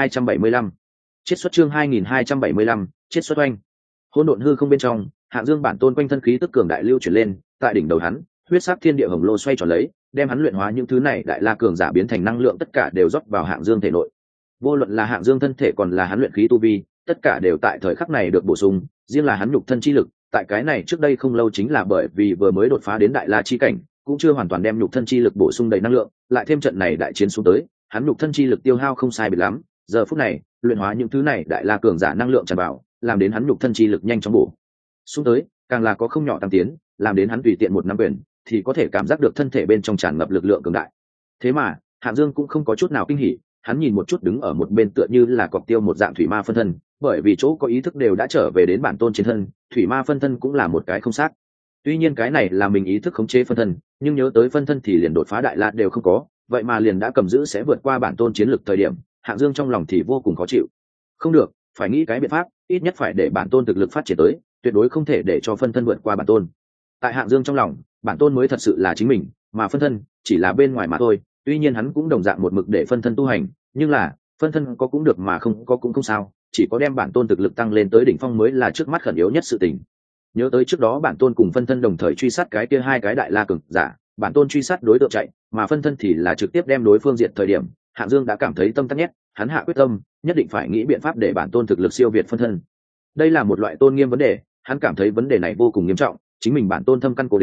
2275. Chiết xuất chương 2275, chiết xuất oanh. Hỗn độn hư không bên trong, Hạng Dương bản tôn quanh thân khí tức cường đại lưu chuyển lên, tại đỉnh đầu hắn, huyết sắc thiên địa hồng lô xoay tròn lấy, đem hắn luyện hóa những thứ này đại la cường giả biến thành năng lượng tất cả đều rót vào Hạng Dương thể nội. Vô luận là Hạng Dương thân thể còn là hắn luyện khí tu vi, tất cả đều tại thời khắc này được bổ sung, riêng là hắn nhục thân chi lực, tại cái này trước đây không lâu chính là bởi vì vừa mới đột phá đến đại la chi cảnh, cũng chưa hoàn toàn đem nhục thân chi lực bổ sung đầy năng lượng, lại thêm trận này đại chiến xuống tới, hắn nhục thân chi lực tiêu hao không sai biệt lắm, giờ phút này, luyện hóa những thứ này đại la cường giả năng lượng tràn vào, làm đến hắn nhục thân chi lực nhanh chóng bổ xuống tới, càng là có không nhỏ tăng tiến, làm đến hắn tùy tiện một nắm quyền thì có thể cảm giác được thân thể bên trong tràn ngập lực lượng cường đại. Thế mà Hạng Dương cũng không có chút nào kinh hỉ, hắn nhìn một chút đứng ở một bên tựa như là cọc tiêu một dạng thủy ma phân thân, bởi vì chỗ có ý thức đều đã trở về đến bản tôn trên thân, thủy ma phân thân cũng là một cái không xác. Tuy nhiên cái này là mình ý thức khống chế phân thân, nhưng nhớ tới phân thân thì liền đột phá đại la đều không có, vậy mà liền đã cầm giữ sẽ vượt qua bản tôn chiến lực thời điểm, Hạng Dương trong lòng thì vô cùng khó chịu. Không được, phải nghĩ cái biện pháp, ít nhất phải để bản tôn thực lực phát triển tới, tuyệt đối không thể để cho phân thân vượt qua bản tôn. Tại Hạng Dương trong lòng, bản tôn mới thật sự là chính mình, mà phân thân chỉ là bên ngoài mà thôi. Tuy nhiên hắn cũng đồng dạng một mực để phân thân tu hành, nhưng là phân thân có cũng được mà không có cũng không sao, chỉ có đem bản tôn thực lực tăng lên tới đỉnh phong mới là trước mắt khẩn yếu nhất sự tình. Nhớ tới trước đó bản tôn cùng phân thân đồng thời truy sát cái kia hai cái đại la cường giả, bản tôn truy sát đối tượng chạy, mà phân thân thì là trực tiếp đem đối phương diệt thời điểm, Hạng Dương đã cảm thấy tâm tắc nhét, hắn hạ quyết tâm, nhất định phải nghĩ biện pháp để bản tôn thực lực siêu việt phân thân. Đây là một loại tôn nghiêm vấn đề, hắn cảm thấy vấn đề này vô cùng nghiêm trọng, chính mình bản tôn thâm căn cố đế,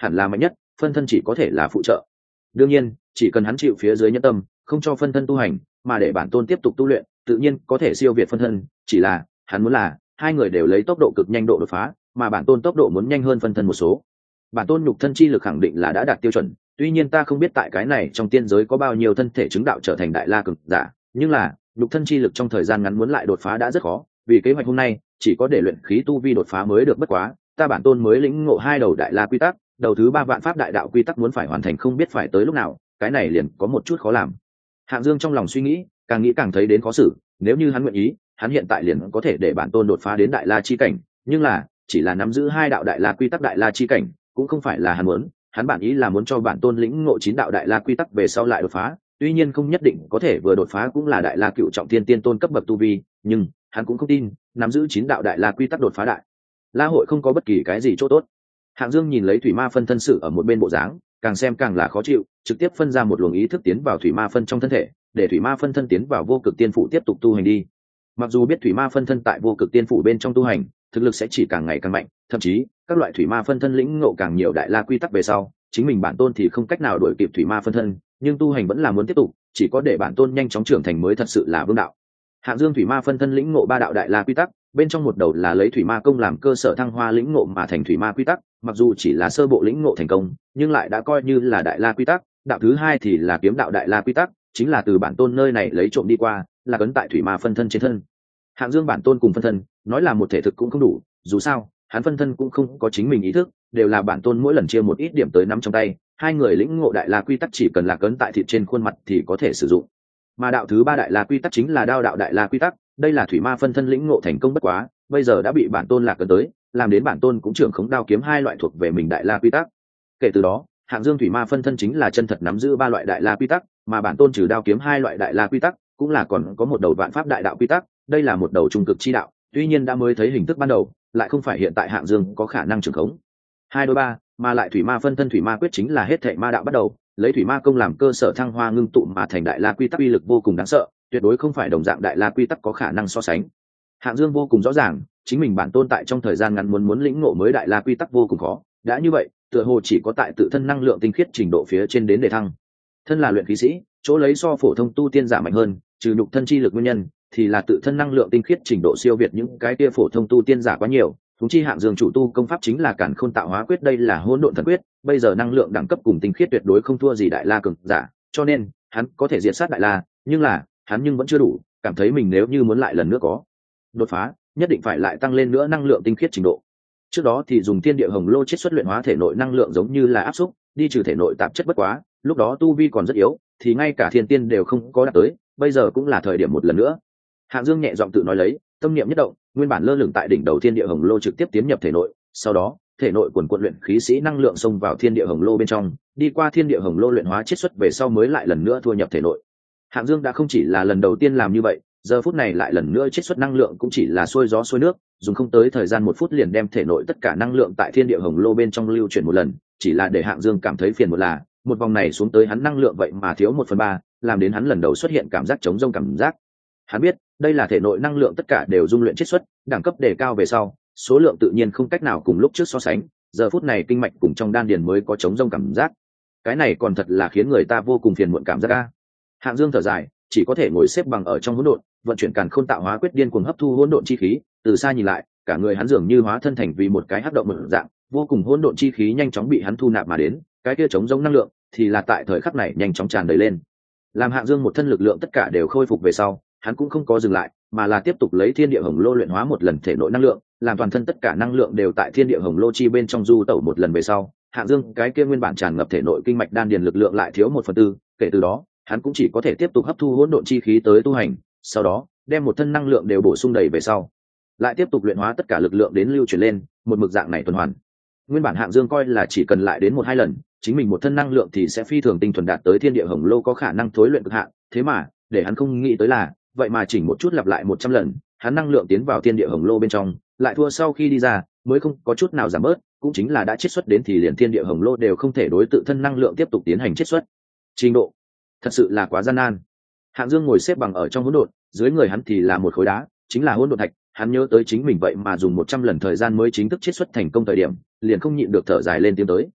hẳn là mạnh nhất, phân thân chỉ có thể là phụ trợ. Đương nhiên chỉ cần hắn chịu phía dưới nhẫn tâm, không cho phân thân tu hành mà để bản tôn tiếp tục tu luyện, tự nhiên có thể siêu việt phân thân. Chỉ là hắn muốn là hai người đều lấy tốc độ cực nhanh độ đột phá, mà bản tôn tốc độ muốn nhanh hơn phân thân một số. Bản tôn nhục thân chi lực khẳng định là đã đạt tiêu chuẩn, tuy nhiên ta không biết tại cái này trong tiên giới có bao nhiêu thân thể chứng đạo trở thành đại la cực giả, nhưng là nhục thân chi lực trong thời gian ngắn muốn lại đột phá đã rất khó. Vì kế hoạch hôm nay chỉ có để luyện khí tu vi đột phá mới được, bất quá ta bản tôn mới lĩnh ngộ 2 đầu đại la quy tắc, đầu thứ 3 vạn pháp đại đạo quy tắc muốn phải hoàn thành không biết phải tới lúc nào, cái này liền có một chút khó làm. Hạng Dương trong lòng suy nghĩ càng thấy đến khó xử, nếu như hắn nguyện ý, hắn hiện tại liền có thể để bản tôn đột phá đến đại la chi cảnh, nhưng là chỉ là nắm giữ 2 đạo đại la quy tắc đại la chi cảnh cũng không phải là hắn muốn. Hắn bản ý là muốn cho bản tôn lĩnh ngộ 9 đạo đại la quy tắc về sau lại đột phá, tuy nhiên không nhất định có thể vừa đột phá cũng là đại la cựu trọng thiên tiên tôn cấp bậc tu vi, nhưng hắn cũng không tin nắm giữ 9 đạo đại la quy tắc đột phá đại la hội không có bất kỳ cái gì chỗ tốt. Hạng Dương nhìn lấy thủy ma phân thân sự ở một bên bộ dáng, càng xem càng là khó chịu, trực tiếp phân ra một luồng ý thức tiến vào thủy ma phân trong thân thể, để thủy ma phân thân tiến vào vô cực tiên phủ tiếp tục tu hành đi. Mặc dù biết thủy ma phân thân tại vô cực tiên phủ bên trong tu hành thực lực sẽ chỉ càng ngày càng mạnh, thậm chí các loại thủy ma phân thân lĩnh ngộ càng nhiều đại la quy tắc về sau, chính mình bản tôn thì không cách nào đuổi kịp thủy ma phân thân, nhưng tu hành vẫn là muốn tiếp tục, chỉ có để bản tôn nhanh chóng trưởng thành mới thật sự là vương đạo. Hạng Dương thủy ma phân thân lĩnh ngộ 3 đạo đại la quy tắc, bên trong một đầu là lấy thủy ma công làm cơ sở thăng hoa lĩnh ngộ mà thành thủy ma quy tắc, mặc dù chỉ là sơ bộ lĩnh ngộ thành công, nhưng lại đã coi như là đại la quy tắc. Đạo thứ 2 thì là kiếm đạo đại la quy tắc, chính là từ bản tôn nơi này lấy trộm đi qua, là cấn tại thủy ma phân thân trên thân. Hạng Dương bản tôn cùng phân thân nói là một thể thực cũng không đủ, dù sao hắn phân thân cũng không có chính mình ý thức, đều là bản tôn mỗi lần chia một ít điểm tới nắm trong tay, hai người lĩnh ngộ đại la quy tắc chỉ cần là cấn tại thịt trên khuôn mặt thì có thể sử dụng. Mà đạo thứ 3 đại la quy tắc chính là đao đạo đại la quy tắc, đây là thủy ma phân thân lĩnh ngộ thành công bất quá, bây giờ đã bị bản tôn lạc cấn tới, làm đến bản tôn cũng trưởng khống đao kiếm 2 loại thuộc về mình đại la quy tắc. Kể từ đó, Hạng Dương thủy ma phân thân chính là chân thật nắm giữ 3 loại đại la quy tắc, mà bản tôn trừ đao kiếm 2 loại đại la quy tắc, cũng là còn có một đầu vạn pháp đại đạo quy tắc, đây là một đầu trung cực chi đạo, tuy nhiên đã mới thấy hình thức ban đầu, lại không phải hiện tại Hạng Dương có khả năng trưởng khống. 2 đối 3, mà lại thủy ma phân thân thủy ma quyết chính là hết thảy ma đạo bắt đầu, lấy thủy ma công làm cơ sở thăng hoa ngưng tụ mà thành đại la quy tắc, uy lực vô cùng đáng sợ, tuyệt đối không phải đồng dạng đại la quy tắc có khả năng so sánh. Hạng Dương vô cùng rõ ràng, chính mình bản tôn tại trong thời gian ngắn muốn lĩnh ngộ mới đại la quy tắc vô cùng khó, đã như vậy, tựa hồ chỉ có tại tự thân năng lượng tinh khiết trình độ phía trên đến để thăng. Thân là luyện khí sĩ, chỗ lấy so phổ thông tu tiên giả mạnh hơn, trừ nhục thân chi lực nguyên nhân, thì là tự thân năng lượng tinh khiết trình độ siêu việt những cái kia phổ thông tu tiên giả quá nhiều. Chúng chi Hạng Dương chủ tu công pháp chính là Càn Khôn Tạo Hóa Quyết, đây là hỗn độn thần quyết, bây giờ năng lượng đẳng cấp cùng tinh khiết tuyệt đối không thua gì đại la cường giả, cho nên hắn có thể diệt sát đại la, nhưng là hắn vẫn chưa đủ, cảm thấy mình nếu như muốn lại lần nữa có đột phá, nhất định phải lại tăng lên nữa năng lượng tinh khiết trình độ. Trước đó thì dùng thiên địa hồng lô chiết xuất luyện hóa thể nội năng lượng giống như là áp xúc, đi trừ thể nội tạp chất, bất quá lúc đó tu vi còn rất yếu, thì ngay cả thiên tiên đều không có đạt tới, bây giờ cũng là thời điểm một lần nữa. Hạng Dương nhẹ giọng tự nói lấy, tâm niệm nhất động, nguyên bản lơ lửng tại đỉnh đầu thiên địa hồng lô trực tiếp tiến nhập thể nội, sau đó thể nội quần quận luyện khí sĩ năng lượng xông vào thiên địa hồng lô bên trong, đi qua thiên địa hồng lô luyện hóa chiết xuất về sau mới lại lần nữa thua nhập thể nội. Hạng Dương đã không chỉ là lần đầu tiên làm như vậy, giờ phút này lại lần nữa chiết xuất năng lượng cũng chỉ là xuôi gió xuôi nước, dùng không tới thời gian 1 phút liền đem thể nội tất cả năng lượng tại thiên địa hồng lô bên trong lưu chuyển một lần, chỉ là để Hạng Dương cảm thấy phiền một là, một vòng này xuống tới hắn năng lượng vậy mà thiếu 1/3, làm đến hắn lần đầu xuất hiện cảm giác trống rỗng cảm giác. Hắn biết, đây là thể nội năng lượng tất cả đều dung luyện chiết xuất, đẳng cấp đề cao về sau, số lượng tự nhiên không cách nào cùng lúc trước so sánh, giờ phút này kinh mạch cùng trong đan điền mới có trống rỗng cảm giác. Cái này còn thật là khiến người ta vô cùng phiền muộn cảm giác a. Hạng Dương thở dài, chỉ có thể ngồi xếp bằng ở trong hỗn độn, vận chuyển Càn Khôn Tạo Hóa Quyết điên cuồng hấp thu hỗn độn chi khí, từ xa nhìn lại, cả người hắn dường như hóa thân thành vì một cái hắc động mở dạng, vô cùng hỗn độn chi khí nhanh chóng bị hắn thu nạp mà đến, cái kia trống rỗng năng lượng thì là tại thời khắc này nhanh chóng tràn đầy lên. Làm Hạng Dương một thân lực lượng tất cả đều khôi phục về sau, hắn cũng không có dừng lại, mà là tiếp tục lấy thiên địa hồng lô luyện hóa một lần thể nội năng lượng, làm toàn thân tất cả năng lượng đều tại thiên địa hồng lô chi bên trong du tẩu một lần về sau, Hạng Dương cái kia nguyên bản tràn ngập thể nội kinh mạch đan điền lực lượng lại thiếu 1/4, kể từ đó, hắn cũng chỉ có thể tiếp tục hấp thu hỗn độn chi khí tới tu hành, sau đó đem một thân năng lượng đều bổ sung đầy về sau, lại tiếp tục luyện hóa tất cả lực lượng đến lưu chuyển lên, một mực dạng này tuần hoàn. Nguyên bản Hạng Dương coi là chỉ cần lại đến 1-2 lần, chính mình một thân năng lượng thì sẽ phi thường tinh thuần đạt tới thiên địa hồng lô có khả năng thối luyện cực hạn, thế mà, để hắn không nghĩ tới là, vậy mà chỉnh một chút lặp lại 100 lần, hắn năng lượng tiến vào thiên địa hồng lô bên trong, lại thua sau khi đi ra, mới không có chút nào giảm bớt, cũng chính là đã chiết xuất đến thì liền thiên địa hồng lô đều không thể đối tự thân năng lượng tiếp tục tiến hành chiết xuất. Trình độ thật sự là quá gian nan. Hạng Dương ngồi xếp bằng ở trong hỗn độn, dưới người hắn thì là một khối đá, chính là hỗn độn thạch, hắn nhớ tới chính mình vậy mà dùng 100 lần thời gian mới chính thức chiết xuất thành công thời điểm, liền không nhịn được thở dài lên tiếng tới.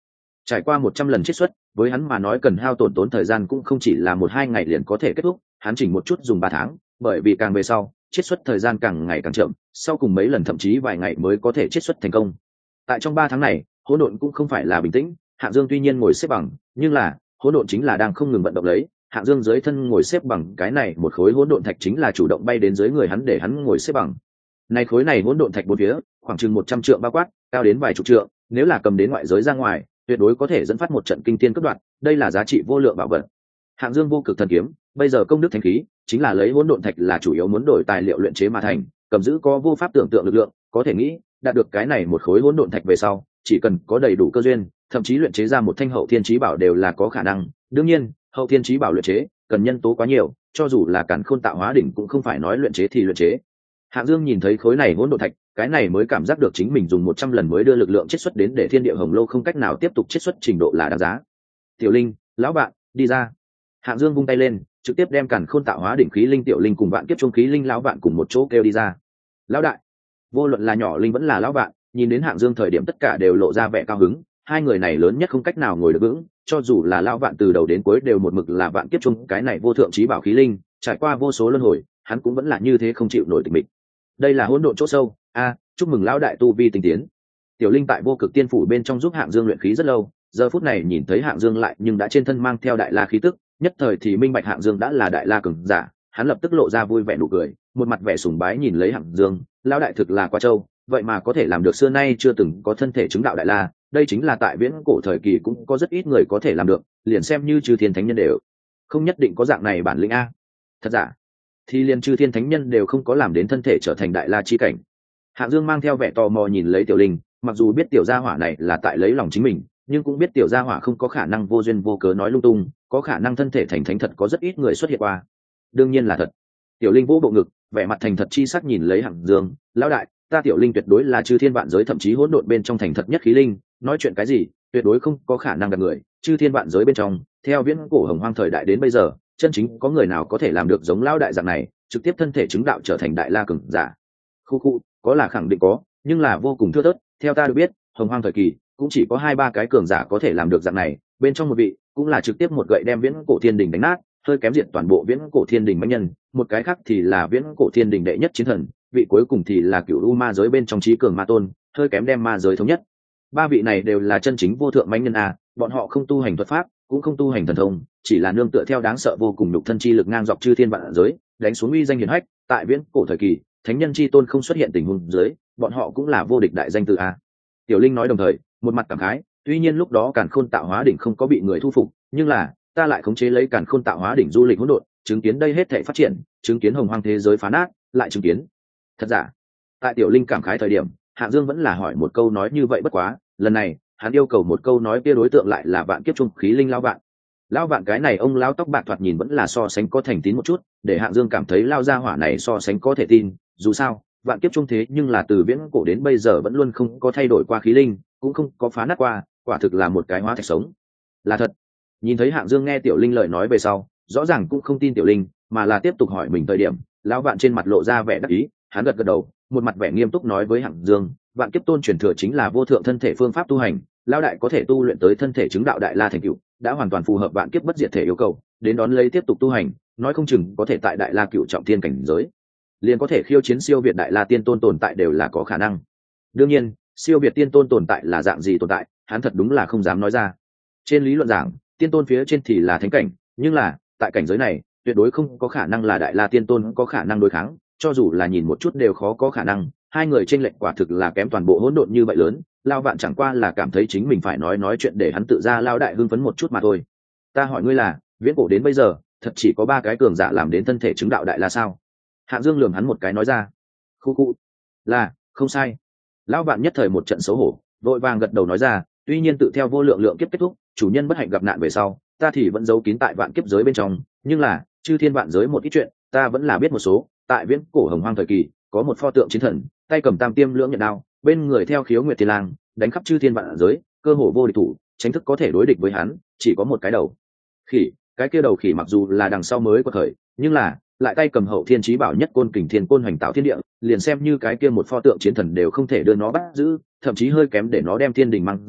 Trải qua 100 lần chiết xuất, với hắn mà nói cần hao tốn thời gian cũng không chỉ là 1-2 ngày liền có thể kết thúc, hắn chỉnh một chút dùng 3 tháng, bởi vì càng về sau, chiết xuất thời gian càng ngày càng chậm, sau cùng mấy lần thậm chí vài ngày mới có thể chiết xuất thành công. Tại trong 3 tháng này, hỗn độn cũng không phải là bình tĩnh, Hạng Dương tuy nhiên ngồi xếp bằng, nhưng là hỗn độn chính là đang không ngừng vận động lấy, Hạng Dương dưới thân ngồi xếp bằng cái này một khối hỗn độn thạch chính là chủ động bay đến dưới người hắn để hắn ngồi xếp bằng. Này khối này hỗn độn thạch bốn phía, khoảng chừng 100 trượng bao quát, cao đến vài chục trượng, nếu là cầm đến ngoại giới ra ngoài, tuyệt đối có thể dẫn phát một trận kinh thiên cướp đoạt, đây là giá trị vô lượng bảo vật. Hạng Dương vô cực thần kiếm, bây giờ công đức thánh khí, chính là lấy hỗn độn thạch là chủ yếu muốn đổi tài liệu luyện chế mà thành, cầm giữ có vô pháp tưởng tượng lực lượng, có thể nghĩ, đạt được cái này một khối hỗn độn thạch về sau, chỉ cần có đầy đủ cơ duyên, thậm chí luyện chế ra một thanh hậu thiên chí bảo đều là có khả năng. Đương nhiên, hậu thiên chí bảo luyện chế, cần nhân tố quá nhiều, cho dù là Càn Khôn Tạo Hóa đỉnh cũng không phải nói luyện chế thì luyện chế. Hạng Dương nhìn thấy khối này hỗn độn thạch, cái này mới cảm giác được chính mình dùng 100 lần mới đưa lực lượng chiết xuất đến để thiên địa hồng lâu không cách nào tiếp tục chiết xuất trình độ là đáng giá. Tiểu Linh, lão bạn, đi ra. Hạng Dương vung tay lên, trực tiếp đem Càn Khôn Tạo Hóa đỉnh khí linh Tiểu Linh cùng Vạn Kiếp Trung khí linh lão bạn cùng một chỗ kêu đi ra. Lão đại, vô luận là nhỏ linh vẫn là lão bạn, nhìn đến Hạng Dương thời điểm tất cả đều lộ ra vẻ cao hứng, hai người này lớn nhất không cách nào ngồi được vững, cho dù là lão bạn từ đầu đến cuối đều một mực là Vạn Kiếp Trung cái này vô thượng chí bảo khí linh, trải qua vô số luân hồi, hắn cũng vẫn là như thế không chịu nổi tịch mịch. Đây là hỗn độn chỗ sâu, chúc mừng lão đại tu vi tinh tiến. Tiểu Linh tại vô cực tiên phủ bên trong giúp Hạng Dương luyện khí rất lâu, giờ phút này nhìn thấy Hạng Dương lại nhưng đã trên thân mang theo đại la khí tức, nhất thời thì minh bạch Hạng Dương đã là đại la cường giả, hắn lập tức lộ ra vui vẻ nụ cười, một mặt vẻ sùng bái nhìn lấy Hạng Dương, lão đại thực là quá trâu, vậy mà có thể làm được xưa nay chưa từng có thân thể chứng đạo đại la, đây chính là tại viễn cổ thời kỳ cũng có rất ít người có thể làm được, liền xem như chư thiên thánh nhân đều không nhất định có dạng này bản lĩnh a. Thật giả thì liền chư thiên thánh nhân đều không có làm đến thân thể trở thành đại la chi cảnh. Hạng Dương mang theo vẻ tò mò nhìn lấy Tiểu Linh, mặc dù biết tiểu gia hỏa này là tại lấy lòng chính mình, nhưng cũng biết tiểu gia hỏa không có khả năng vô duyên vô cớ nói lung tung, có khả năng thân thể thành thánh thật có rất ít người xuất hiện qua. Đương nhiên là thật. Tiểu Linh vỗ bộ ngực, vẻ mặt thành thật chi sắc nhìn lấy Hạng Dương, lão đại, ta Tiểu Linh tuyệt đối là chư thiên vạn giới thậm chí hỗn độn bên trong thành thật nhất khí linh, nói chuyện cái gì, tuyệt đối không có khả năng gặp người, chư thiên vạn giới bên trong, theo viễn cổ hồng hoang thời đại đến bây giờ, chân chính có người nào có thể làm được giống lão đại dạng này, trực tiếp thân thể chứng đạo trở thành đại la cường giả. Khu, có là khẳng định có, nhưng là vô cùng thưa thớt, theo ta được biết, hồng hoang thời kỳ cũng chỉ có 2-3 cái cường giả có thể làm được dạng này, bên trong một vị cũng là trực tiếp một gậy đem viễn cổ thiên đình đánh nát, hơi kém diện toàn bộ viễn cổ thiên đình mãnh nhân, một cái khác thì là viễn cổ thiên đình đệ nhất chiến thần, vị cuối cùng thì là cửu u ma giới bên trong trí cường ma tôn, hơi kém đem ma giới thống nhất. Ba vị này đều là chân chính vô thượng mãnh nhân a, bọn họ không tu hành thuật pháp, cũng không tu hành thần thông, chỉ là nương tựa theo đáng sợ vô cùng nhục thân chi lực ngang dọc chư thiên vạn giới, đánh xuống uy danh hiển hách, tại viễn cổ thời kỳ, thánh nhân chi tôn không xuất hiện tình huống dưới, bọn họ cũng là vô địch đại danh từ a. Tiểu Linh nói đồng thời, một mặt cảm khái, tuy nhiên lúc đó Càn Khôn Tạo Hóa đỉnh không có bị người thu phục, nhưng là ta lại khống chế lấy Càn Khôn Tạo Hóa đỉnh du lịch hỗn độn, chứng kiến đây hết thảy phát triển, chứng kiến hồng hoang thế giới phá nát, lại chứng kiến. Thật giả. Tại Tiểu Linh cảm khái thời điểm, Hạng Dương vẫn là hỏi một câu nói như vậy bất quá, lần này, hắn yêu cầu một câu nói kia đối tượng lại là Vạn Kiếp Trung khí linh lão bạn. Lão bạn cái này ông lão tóc bạc thoạt nhìn vẫn là so sánh có thành tín một chút, để Hạng Dương cảm thấy lao gia hỏa này so sánh có thể tin, dù sao, Vạn Kiếp Trung thế nhưng là từ viễn cổ đến bây giờ vẫn luôn không có thay đổi qua khí linh, cũng không có phá nát qua, quả thực là một cái hóa thạch sống. Là thật. Nhìn thấy Hạng Dương nghe Tiểu Linh lời nói về sau, rõ ràng cũng không tin Tiểu Linh, mà là tiếp tục hỏi mình thời điểm, lão bạn trên mặt lộ ra vẻ đắc ý, hắn gật gật đầu, một mặt vẻ nghiêm túc nói với Hạng Dương, Vạn Kiếp Tôn truyền thừa chính là vô thượng thân thể phương pháp tu hành, lão đại có thể tu luyện tới thân thể chứng đạo đại la thành cựu, đã hoàn toàn phù hợp Vạn Kiếp bất diệt thể yêu cầu, đến đón lấy tiếp tục tu hành, nói không chừng có thể tại đại la cựu trọng thiên cảnh giới, liền có thể khiêu chiến siêu việt đại la tiên tôn tồn tại đều là có khả năng. Đương nhiên, siêu việt tiên tôn tồn tại là dạng gì tồn tại, hắn thật đúng là không dám nói ra. Trên lý luận giảng, tiên tôn phía trên thì là thánh cảnh, nhưng là tại cảnh giới này, tuyệt đối không có khả năng là đại la tiên tôn có khả năng đối kháng, cho dù là nhìn một chút đều khó có khả năng. Hai người trên lệnh quả thực là kém toàn bộ hỗn độn như vậy lớn, Lao Vạn chẳng qua là cảm thấy chính mình phải nói chuyện để hắn tự ra lao đại hưng phấn một chút mà thôi. Ta hỏi ngươi là, viễn cổ đến bây giờ, thật chỉ có 3 cái cường giả làm đến thân thể chứng đạo đại la sao? Hạng Dương lườm hắn một cái nói ra. Khu, là, không sai. Lão Vạn nhất thời một trận xấu hổ, vội vàng gật đầu nói ra, tuy nhiên tự theo vô lượng lượng kiếp kết thúc, chủ nhân bất hạnh gặp nạn về sau, ta thì vẫn giấu kín tại vạn kiếp giới bên trong, nhưng là, chư thiên vạn giới một ít chuyện, ta vẫn là biết một số. Tại viễn cổ hồng hoang thời kỳ, có một pho tượng chiến thần, tay cầm tam tiêm lưỡng nhận đao, bên người theo khiếu nguyệt thiên lang, đánh khắp chư thiên vạn giới, cơ hồ vô địch thủ, tránh thức có thể đối địch với hắn, chỉ có một cái đầu khỉ. Cái kia đầu khỉ mặc dù là đằng sau mới có thời, nhưng là lại tay cầm hậu thiên chí bảo nhất côn kình thiên côn hoành tạo thiên địa, liền xem như cái kia một pho tượng chiến thần đều không thể đưa nó bắt giữ, thậm chí hơi kém để nó đem thiên đình mang ra,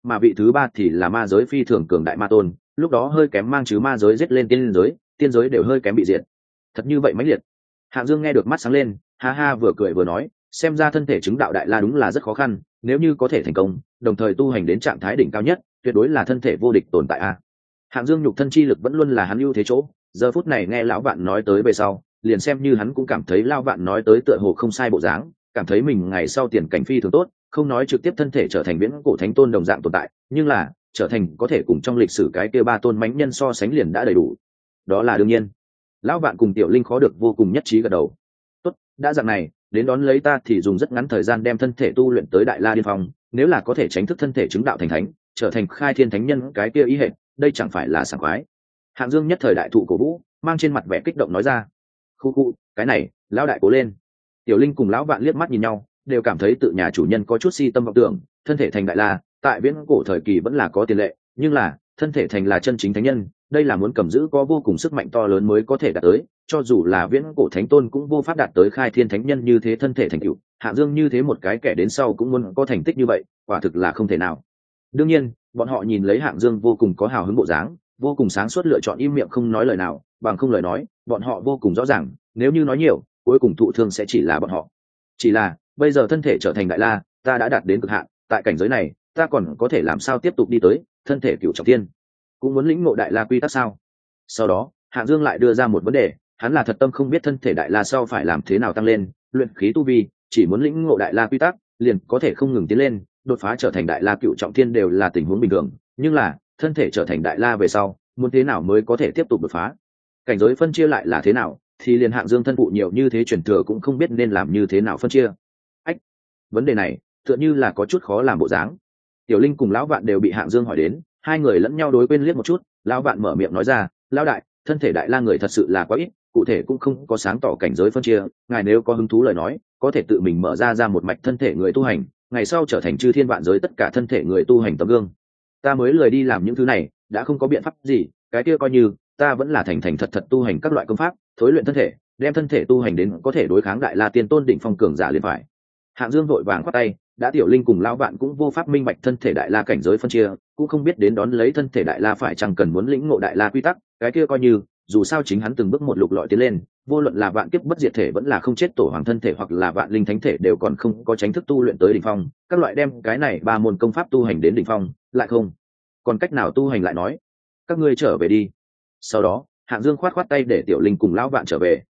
mà vị thứ ba thì là ma giới phi thường cường đại ma tôn, lúc đó hơi kém mang chứ ma giới giết lên tiên giới đều hơi kém bị diệt. Thật như vậy mãnh liệt. Hạng Dương nghe được mắt sáng lên, ha ha vừa cười vừa nói, xem ra thân thể chứng đạo đại la đúng là rất khó khăn, nếu như có thể thành công, đồng thời tu hành đến trạng thái đỉnh cao nhất, tuyệt đối là thân thể vô địch tồn tại a. Hạng Dương nhục thân chi lực vẫn luôn là hắn ưu thế chỗ, giờ phút này nghe lão vạn nói tới về sau, liền xem như hắn cũng cảm thấy lão vạn nói tới tựa hồ không sai bộ dáng, cảm thấy mình ngày sau tiền cảnh phi thường tốt, không nói trực tiếp thân thể trở thành viễn cổ thánh tôn đồng dạng tồn tại, nhưng là trở thành có thể cùng trong lịch sử cái kia ba tôn mãnh nhân so sánh liền đã đầy đủ. Đó là đương nhiên. Lão vạn cùng tiểu linh khó được vô cùng nhất trí gật đầu. Tốt, đã dạng này, đến đón lấy ta thì dùng rất ngắn thời gian đem thân thể tu luyện tới đại la điên phong, nếu là có thể tránh thức thân thể chứng đạo thành thánh, trở thành khai thiên thánh nhân cái kia ý hệ, đây chẳng phải là sảng khoái. Hạng Dương nhất thời đại thụ cổ vũ, mang trên mặt vẻ kích động nói ra. Khu khu, cái này, lão đại cố lên. Tiểu linh cùng lão vạn liếc mắt nhìn nhau, đều cảm thấy tự nhà chủ nhân có chút si tâm vọng tưởng, thân thể thành đại la, tại viễn cổ thời kỳ vẫn là có tiền lệ, nhưng là thân thể thành là chân chính thánh nhân, đây là muốn cầm giữ có vô cùng sức mạnh to lớn mới có thể đạt tới, cho dù là viễn cổ thánh tôn cũng vô pháp đạt tới khai thiên thánh nhân như thế thân thể thành tựu. Hạng Dương như thế một cái kẻ đến sau cũng muốn có thành tích như vậy, quả thực là không thể nào. Đương nhiên, bọn họ nhìn lấy Hạng Dương vô cùng có hào hứng bộ dáng, vô cùng sáng suốt lựa chọn im miệng không nói lời nào, bằng không lời nói, bọn họ vô cùng rõ ràng, nếu như nói nhiều, cuối cùng thụ thương sẽ chỉ là bọn họ. Chỉ là, bây giờ thân thể trở thành đại la, ta đã đạt đến cực hạn, tại cảnh giới này, ta còn có thể làm sao tiếp tục đi tới thân thể cửu trọng thiên, cũng muốn lĩnh ngộ đại la quy tắc sao? Sau đó, Hạng Dương lại đưa ra một vấn đề, hắn là thật tâm không biết thân thể đại la sau phải làm thế nào tăng lên, luyện khí tu vi, chỉ muốn lĩnh ngộ đại la quy tắc, liền có thể không ngừng tiến lên, đột phá trở thành đại la cửu trọng thiên đều là tình huống bình thường, nhưng là, thân thể trở thành đại la về sau, muốn thế nào mới có thể tiếp tục đột phá? Cảnh giới phân chia lại là thế nào, thì liền Hạng Dương thân phụ nhiều như thế truyền thừa cũng không biết nên làm như thế nào phân chia. Ách, vấn đề này, tựa như là có chút khó làm bộ dáng. Tiểu Linh cùng lão Vạn đều bị Hạng Dương hỏi đến, hai người lẫn nhau đối quên liếc một chút, lão Vạn mở miệng nói ra, lão đại, thân thể đại la người thật sự là quá ít, cụ thể cũng không có sáng tỏ cảnh giới phân chia, ngài nếu có hứng thú lời nói, có thể tự mình mở ra một mạch thân thể người tu hành, ngày sau trở thành chư thiên vạn giới tất cả thân thể người tu hành tấm gương. Ta mới lười đi làm những thứ này, đã không có biện pháp gì, cái kia coi như ta vẫn là thành thành thật thật tu hành các loại công pháp, thối luyện thân thể, đem thân thể tu hành đến có thể đối kháng đại la tiên tôn đỉnh phong cường giả liền phải. Hạng Dương vội vàng khoát tay, đã Tiểu Linh cùng lão Vạn cũng vô pháp minh bạch thân thể đại la cảnh giới phân chia, cũng không biết đến đón lấy thân thể đại la phải chăng cần muốn lĩnh ngộ đại la quy tắc, cái kia coi như, dù sao chính hắn từng bước một lục lọi tiến lên, vô luận là vạn kiếp bất diệt thể vẫn là không chết tổ hoàng thân thể hoặc là vạn linh thánh thể đều còn không có chính thức tu luyện tới đỉnh phong, các loại đem cái này ba môn công pháp tu hành đến đỉnh phong, lại không còn cách nào tu hành lại nói, các ngươi trở về đi. Sau đó, Hạng Dương khoát tay để Tiểu Linh cùng lão Vạn trở về.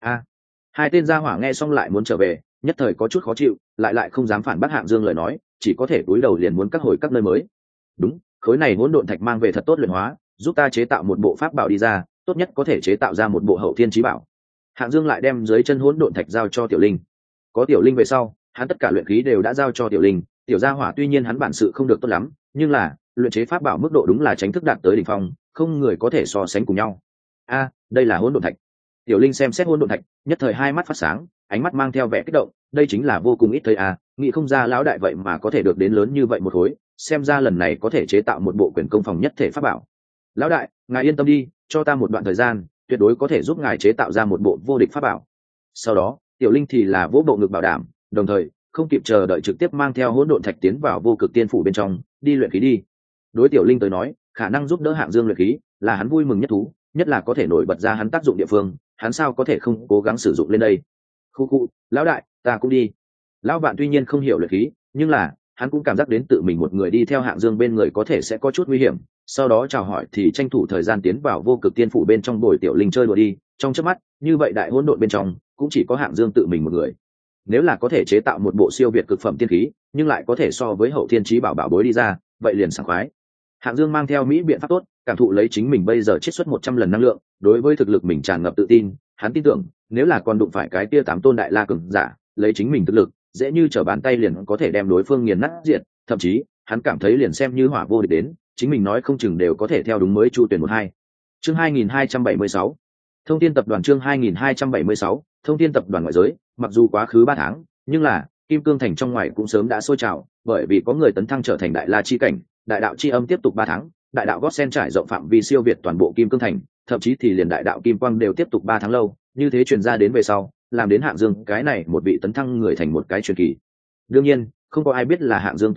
Hai tên gia hỏa nghe xong lại muốn trở về, nhất thời có chút khó chịu, lại không dám phản bác Hạng Dương lời nói, chỉ có thể cúi đầu liền muốn các hồi các nơi mới. Đúng, khối này hỗn độn thạch mang về thật tốt luyện hóa, giúp ta chế tạo một bộ pháp bảo đi ra, tốt nhất có thể chế tạo ra một bộ hậu thiên chí bảo. Hạng Dương lại đem dưới chân hỗn độn thạch giao cho Tiểu Linh. Có Tiểu Linh về sau, hắn tất cả luyện khí đều đã giao cho Tiểu Linh. Tiểu gia hỏa tuy nhiên hắn bản sự không được tốt lắm, nhưng là luyện chế pháp bảo mức độ đúng là chính thức đạt tới đỉnh phong, không người có thể so sánh cùng nhau. Đây là hỗn độn thạch. Tiểu Linh xem xét hỗn độn thạch, nhất thời hai mắt phát sáng, ánh mắt mang theo vẻ kích động, đây chính là vô cùng ít thấy nghĩ không ra lão đại vậy mà có thể được đến lớn như vậy một khối, xem ra lần này có thể chế tạo một bộ quyền công phòng nhất thể pháp bảo. Lão đại, ngài yên tâm đi, cho ta một đoạn thời gian, tuyệt đối có thể giúp ngài chế tạo ra một bộ vô địch pháp bảo. Sau đó, Tiểu Linh thì là vỗ bộ ngực bảo đảm, đồng thời không kịp chờ đợi trực tiếp mang theo hỗn độn thạch tiến vào vô cực tiên phủ bên trong, đi luyện khí đi. Đối Tiểu Linh tới nói, khả năng giúp đỡ Hạng Dương luyện khí là hắn vui mừng nhất thú, nhất là có thể nổi bật ra hắn tác dụng địa phương, hắn sao có thể không cố gắng sử dụng lên đây. Khu, lão đại, ta cũng đi. Lão Vạn tuy nhiên không hiểu luyện khí, nhưng là hắn cũng cảm giác đến tự mình một người đi theo Hạng Dương bên người có thể sẽ có chút nguy hiểm, sau đó chào hỏi thì tranh thủ thời gian tiến vào vô cực tiên phủ bên trong bồi Tiểu Linh chơi đùa đi. Trong chớp mắt, như vậy đại hỗn độn bên trong cũng chỉ có Hạng Dương tự mình một người. Nếu là có thể chế tạo một bộ siêu việt cực phẩm tiên khí, nhưng lại có thể so với hậu thiên chí bảo bảo bối đi ra, vậy liền sảng khoái. Hạng Dương mang theo mỹ biện pháp tốt, cảm thụ lấy chính mình bây giờ chiết xuất 100 lần năng lượng, đối với thực lực mình tràn ngập tự tin, hắn tin tưởng, nếu là còn đụng phải cái kia 8 tôn đại la cường giả, lấy chính mình thực lực, dễ như trở bàn tay liền có thể đem đối phương nghiền nát diệt, thậm chí, hắn cảm thấy liền xem như hỏa vô địch đến, chính mình nói không chừng đều có thể theo đúng mới chu tuyển 12. Chương 2276. Thông Thiên tập đoàn chương 2276, Thông Thiên tập đoàn ngoại giới, mặc dù quá khứ 3 tháng, nhưng là Kim Cương thành trong ngoài cũng sớm đã sôi trào, bởi vì có người tấn thăng trở thành đại la chi cảnh, đại đạo chi âm tiếp tục 3 tháng, đại đạo gót sen trải rộng phạm vi siêu việt toàn bộ Kim Cương thành, thậm chí thì liền đại đạo kim quang đều tiếp tục 3 tháng lâu, như thế truyền ra đến về sau, làm đến Hạng Dương cái này một vị tấn thăng người thành một cái truyền kỳ. Đương nhiên, không có ai biết là Hạng Dương tấn thăng,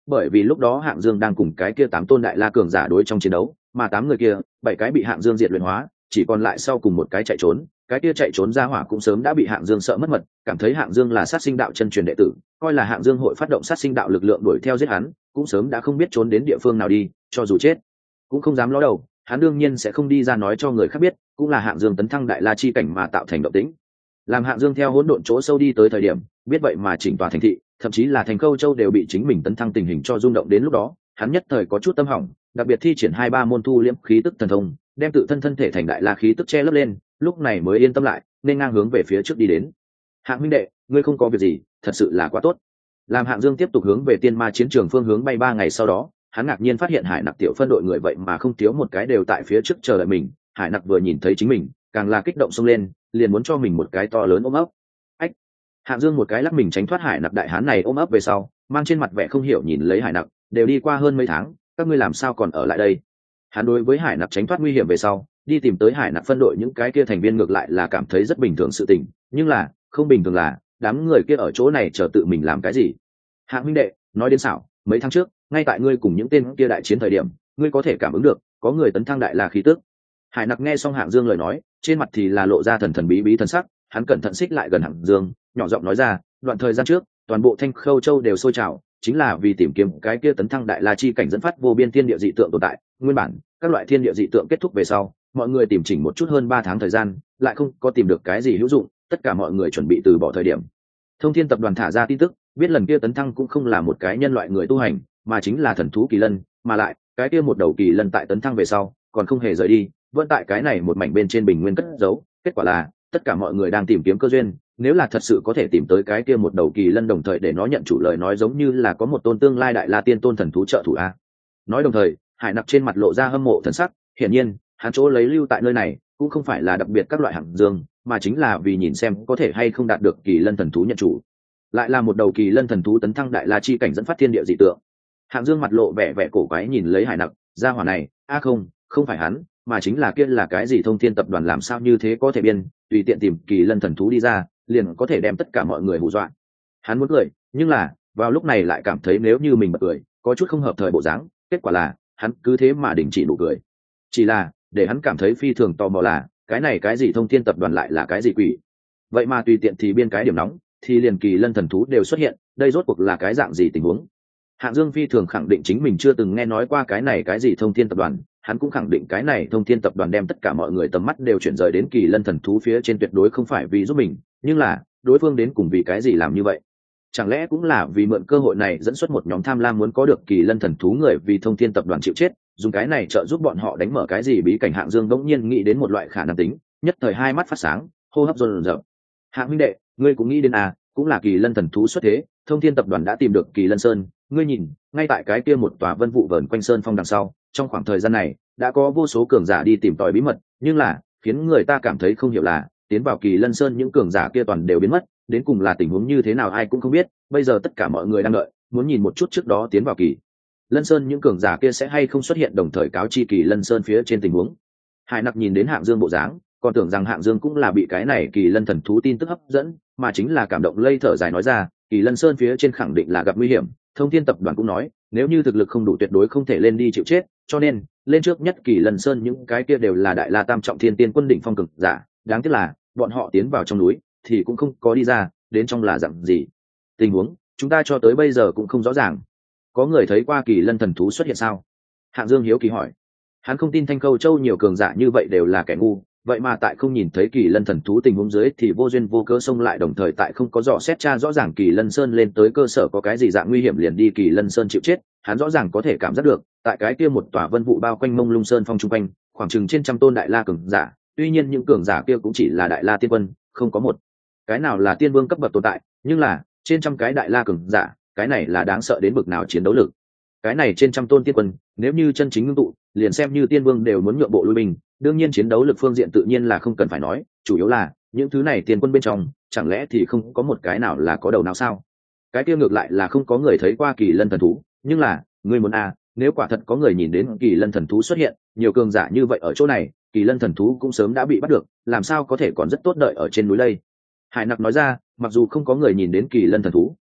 bởi vì lúc đó Hạng Dương đang cùng cái kia 8 tôn đại la cường giả đối trong chiến đấu, mà 8 người kia, 7 cái bị Hạng Dương diệt luyện hóa, chỉ còn lại sau cùng một cái chạy trốn, cái kia chạy trốn ra hỏa cũng sớm đã bị Hạng Dương sợ mất mật, cảm thấy Hạng Dương là sát sinh đạo chân truyền đệ tử, coi là Hạng Dương hội phát động sát sinh đạo lực lượng đuổi theo giết hắn, cũng sớm đã không biết trốn đến địa phương nào đi, cho dù chết cũng không dám ló đầu, hắn đương nhiên sẽ không đi ra nói cho người khác biết, cũng là Hạng Dương tấn thăng đại la chi cảnh mà tạo thành động tĩnh. Làm Hạng Dương theo hỗn độn chỗ sâu đi tới thời điểm, biết vậy mà chỉnh tòa thành thị, thậm chí là thành Câu Châu đều bị chính mình tấn thăng tình hình cho rung động đến lúc đó, hắn nhất thời có chút tâm hỏng, đặc biệt thi triển 2-3 môn thu liễm khí tức thần thông, đem tự thân thân thể thành đại la khí tức che lấp lên, lúc này mới yên tâm lại, nên ngang hướng về phía trước đi đến. Hạng huynh đệ, ngươi không có việc gì, thật sự là quá tốt. Làm Hạng Dương tiếp tục hướng về tiên ma chiến trường phương hướng bay 3 ngày sau đó, hắn ngạc nhiên phát hiện Hải Nặc tiểu phân đội người vậy mà không thiếu một cái đều tại phía trước chờ đợi mình. Hải Nặc vừa nhìn thấy chính mình, càng là kích động xông lên, liền muốn cho mình một cái to lớn ôm ấp. Ách! Hạng Dương một cái lắc mình tránh thoát Hải Nặc đại hán này ôm ấp về sau, mang trên mặt vẻ không hiểu nhìn lấy Hải Nặc, đều đi qua hơn mấy tháng, các ngươi làm sao còn ở lại đây? Hắn đối với Hải Nặc tránh thoát nguy hiểm về sau, đi tìm tới Hải Nặc phân đội những cái kia thành viên ngược lại là cảm thấy rất bình thường sự tình, nhưng là không bình thường là đám người kia ở chỗ này chờ tự mình làm cái gì? Hạng huynh đệ, nói đến xảo, mấy tháng trước, ngay tại ngươi cùng những tên kia đại chiến thời điểm, ngươi có thể cảm ứng được có người tấn thăng đại la khí tức. Hải Nặc nghe xong Hạng Dương lời nói, trên mặt thì là lộ ra thần thần bí bí thần sắc, hắn cẩn thận xích lại gần Hạng Dương, nhỏ giọng nói ra, đoạn thời gian trước, toàn bộ Thanh Khâu Châu đều sôi trào, chính là vì tìm kiếm cái kia tấn thăng đại la chi cảnh dẫn phát vô biên thiên địa dị tượng tồn tại. Nguyên bản, các loại thiên địa dị tượng kết thúc về sau, mọi người tìm chỉnh một chút hơn 3 tháng thời gian, lại không có tìm được cái gì hữu dụng, tất cả mọi người chuẩn bị từ bỏ thời điểm. Thông Thiên tập đoàn thả ra tin tức, biết lần kia tấn thăng cũng không là một cái nhân loại người tu hành, mà chính là thần thú kỳ lân, mà lại, cái kia một đầu kỳ lân tại tấn thăng về sau, còn không hề rời đi, vẫn tại cái này một mảnh bên trên bình nguyên cất giấu. Kết quả là, tất cả mọi người đang tìm kiếm cơ duyên, nếu là thật sự có thể tìm tới cái kia một đầu kỳ lân đồng thời để nó nhận chủ lời nói giống như là có một tôn tương lai đại la tiên tôn thần thú trợ thủ a. Nói đồng thời, Hải Nặc trên mặt lộ ra hâm mộ thần sắc, hiển nhiên, hắn chỗ lấy lưu tại nơi này cũng không phải là đặc biệt các loại hạng dương, mà chính là vì nhìn xem có thể hay không đạt được kỳ lân thần thú nhận chủ. Lại là một đầu kỳ lân thần thú tấn thăng đại la chi cảnh dẫn phát thiên địa dị tượng. Hạng Dương mặt lộ vẻ vẻ cổ quái nhìn lấy Hải Nặc, gia hỏa này, không phải hắn, mà chính là kia là cái gì Thông Thiên tập đoàn làm sao như thế có thể biên, tùy tiện tìm kỳ lân thần thú đi ra, liền có thể đem tất cả mọi người hù dọa. Hắn muốn cười, nhưng là, vào lúc này lại cảm thấy nếu như mình bật cười, có chút không hợp thời bộ dáng, kết quả là, hắn cứ thế mà đình chỉ nụ cười. Chỉ là, để hắn cảm thấy phi thường tò mò là, cái này cái gì Thông Thiên tập đoàn lại là cái gì quỷ? Vậy mà tùy tiện thì biên cái điểm nóng, thì liền kỳ lân thần thú đều xuất hiện, đây rốt cuộc là cái dạng gì tình huống? Hạng Dương phi thường khẳng định chính mình chưa từng nghe nói qua cái này cái gì Thông Thiên tập đoàn, hắn cũng khẳng định cái này Thông Thiên tập đoàn đem tất cả mọi người tầm mắt đều chuyển rời đến kỳ lân thần thú phía trên tuyệt đối không phải vì giúp mình, nhưng là, đối phương đến cùng vì cái gì làm như vậy? Chẳng lẽ cũng là vì mượn cơ hội này dẫn xuất một nhóm tham lam muốn có được kỳ lân thần thú người vì Thông Thiên tập đoàn chịu chết, dùng cái này trợ giúp bọn họ đánh mở cái gì bí cảnh? Hạng Dương bỗng nhiên nghĩ đến một loại khả năng tính, nhất thời hai mắt phát sáng, hô hấp dồn dập. Hạng huynh đệ, ngươi cũng nghĩ đến à, cũng là kỳ lân thần thú xuất thế, Thông Thiên tập đoàn đã tìm được kỳ lân sơn, ngươi nhìn, ngay tại cái kia một tòa vân vụ vờn quanh sơn phong đằng sau, trong khoảng thời gian này đã có vô số cường giả đi tìm tòi bí mật, nhưng là khiến người ta cảm thấy không hiểu là tiến vào kỳ lân sơn những cường giả kia toàn đều biến mất, đến cùng là tình huống như thế nào ai cũng không biết. Bây giờ tất cả mọi người đang đợi, muốn nhìn một chút trước đó tiến vào kỳ lân sơn những cường giả kia sẽ hay không xuất hiện đồng thời cáo chi kỳ lân sơn phía trên tình huống. Hải Nặc nhìn đến Hạng Dương bộ dáng, còn tưởng rằng Hạng Dương cũng là bị cái này kỳ lân thần thú tin tức hấp dẫn, mà chính là cảm động lây thở dài nói ra, kỳ lân sơn phía trên khẳng định là gặp nguy hiểm, Thông Thiên tập đoàn cũng nói, nếu như thực lực không đủ tuyệt đối không thể lên đi chịu chết, cho nên lên trước nhất kỳ lân sơn những cái kia đều là đại la tam trọng thiên tiên quân đỉnh phong cực giả, đáng tiếc là bọn họ tiến vào trong núi thì cũng không có đi ra, đến trong là dạng gì tình huống chúng ta cho tới bây giờ cũng không rõ ràng. Có người thấy qua kỳ lân thần thú xuất hiện sao? Hạng Dương hiếu kỳ hỏi. Hắn không tin Thanh Khâu Châu nhiều cường giả như vậy đều là kẻ ngu, vậy mà tại không nhìn thấy kỳ lân thần thú tình huống dưới thì vô duyên vô cớ xông lại, đồng thời tại không có dò xét tra rõ ràng kỳ lân sơn lên tới cơ sở có cái gì dạng nguy hiểm liền đi kỳ lân sơn chịu chết. Hắn rõ ràng có thể cảm giác được tại cái kia một tòa vân vụ bao quanh mông lung sơn phong trung quanh khoảng chừng trên trăm tôn đại la cường giả, tuy nhiên những cường giả kia cũng chỉ là đại la tiên quân, không có một cái nào là tiên vương cấp bậc tồn tại, nhưng là trên trăm cái đại la cường giả, cái này là đáng sợ đến bực nào chiến đấu lực. Cái này trên trăm tôn tiên quân nếu như chân chính ngưng tụ liền xem như tiên vương đều muốn nhượng bộ lui binh, đương nhiên chiến đấu lực phương diện tự nhiên là không cần phải nói, chủ yếu là những thứ này tiên quân bên trong chẳng lẽ thì không có một cái nào là có đầu nào sao? Cái kia ngược lại là không có người thấy qua kỳ lân thần thú, nhưng là ngươi muốn nếu quả thật có người nhìn đến kỳ lân thần thú xuất hiện nhiều cường giả như vậy ở chỗ này, kỳ lân thần thú cũng sớm đã bị bắt được, làm sao có thể còn rất tốt đợi ở trên núi đây? Hải Nặc nói ra, mặc dù không có người nhìn đến kỳ lân thần thú,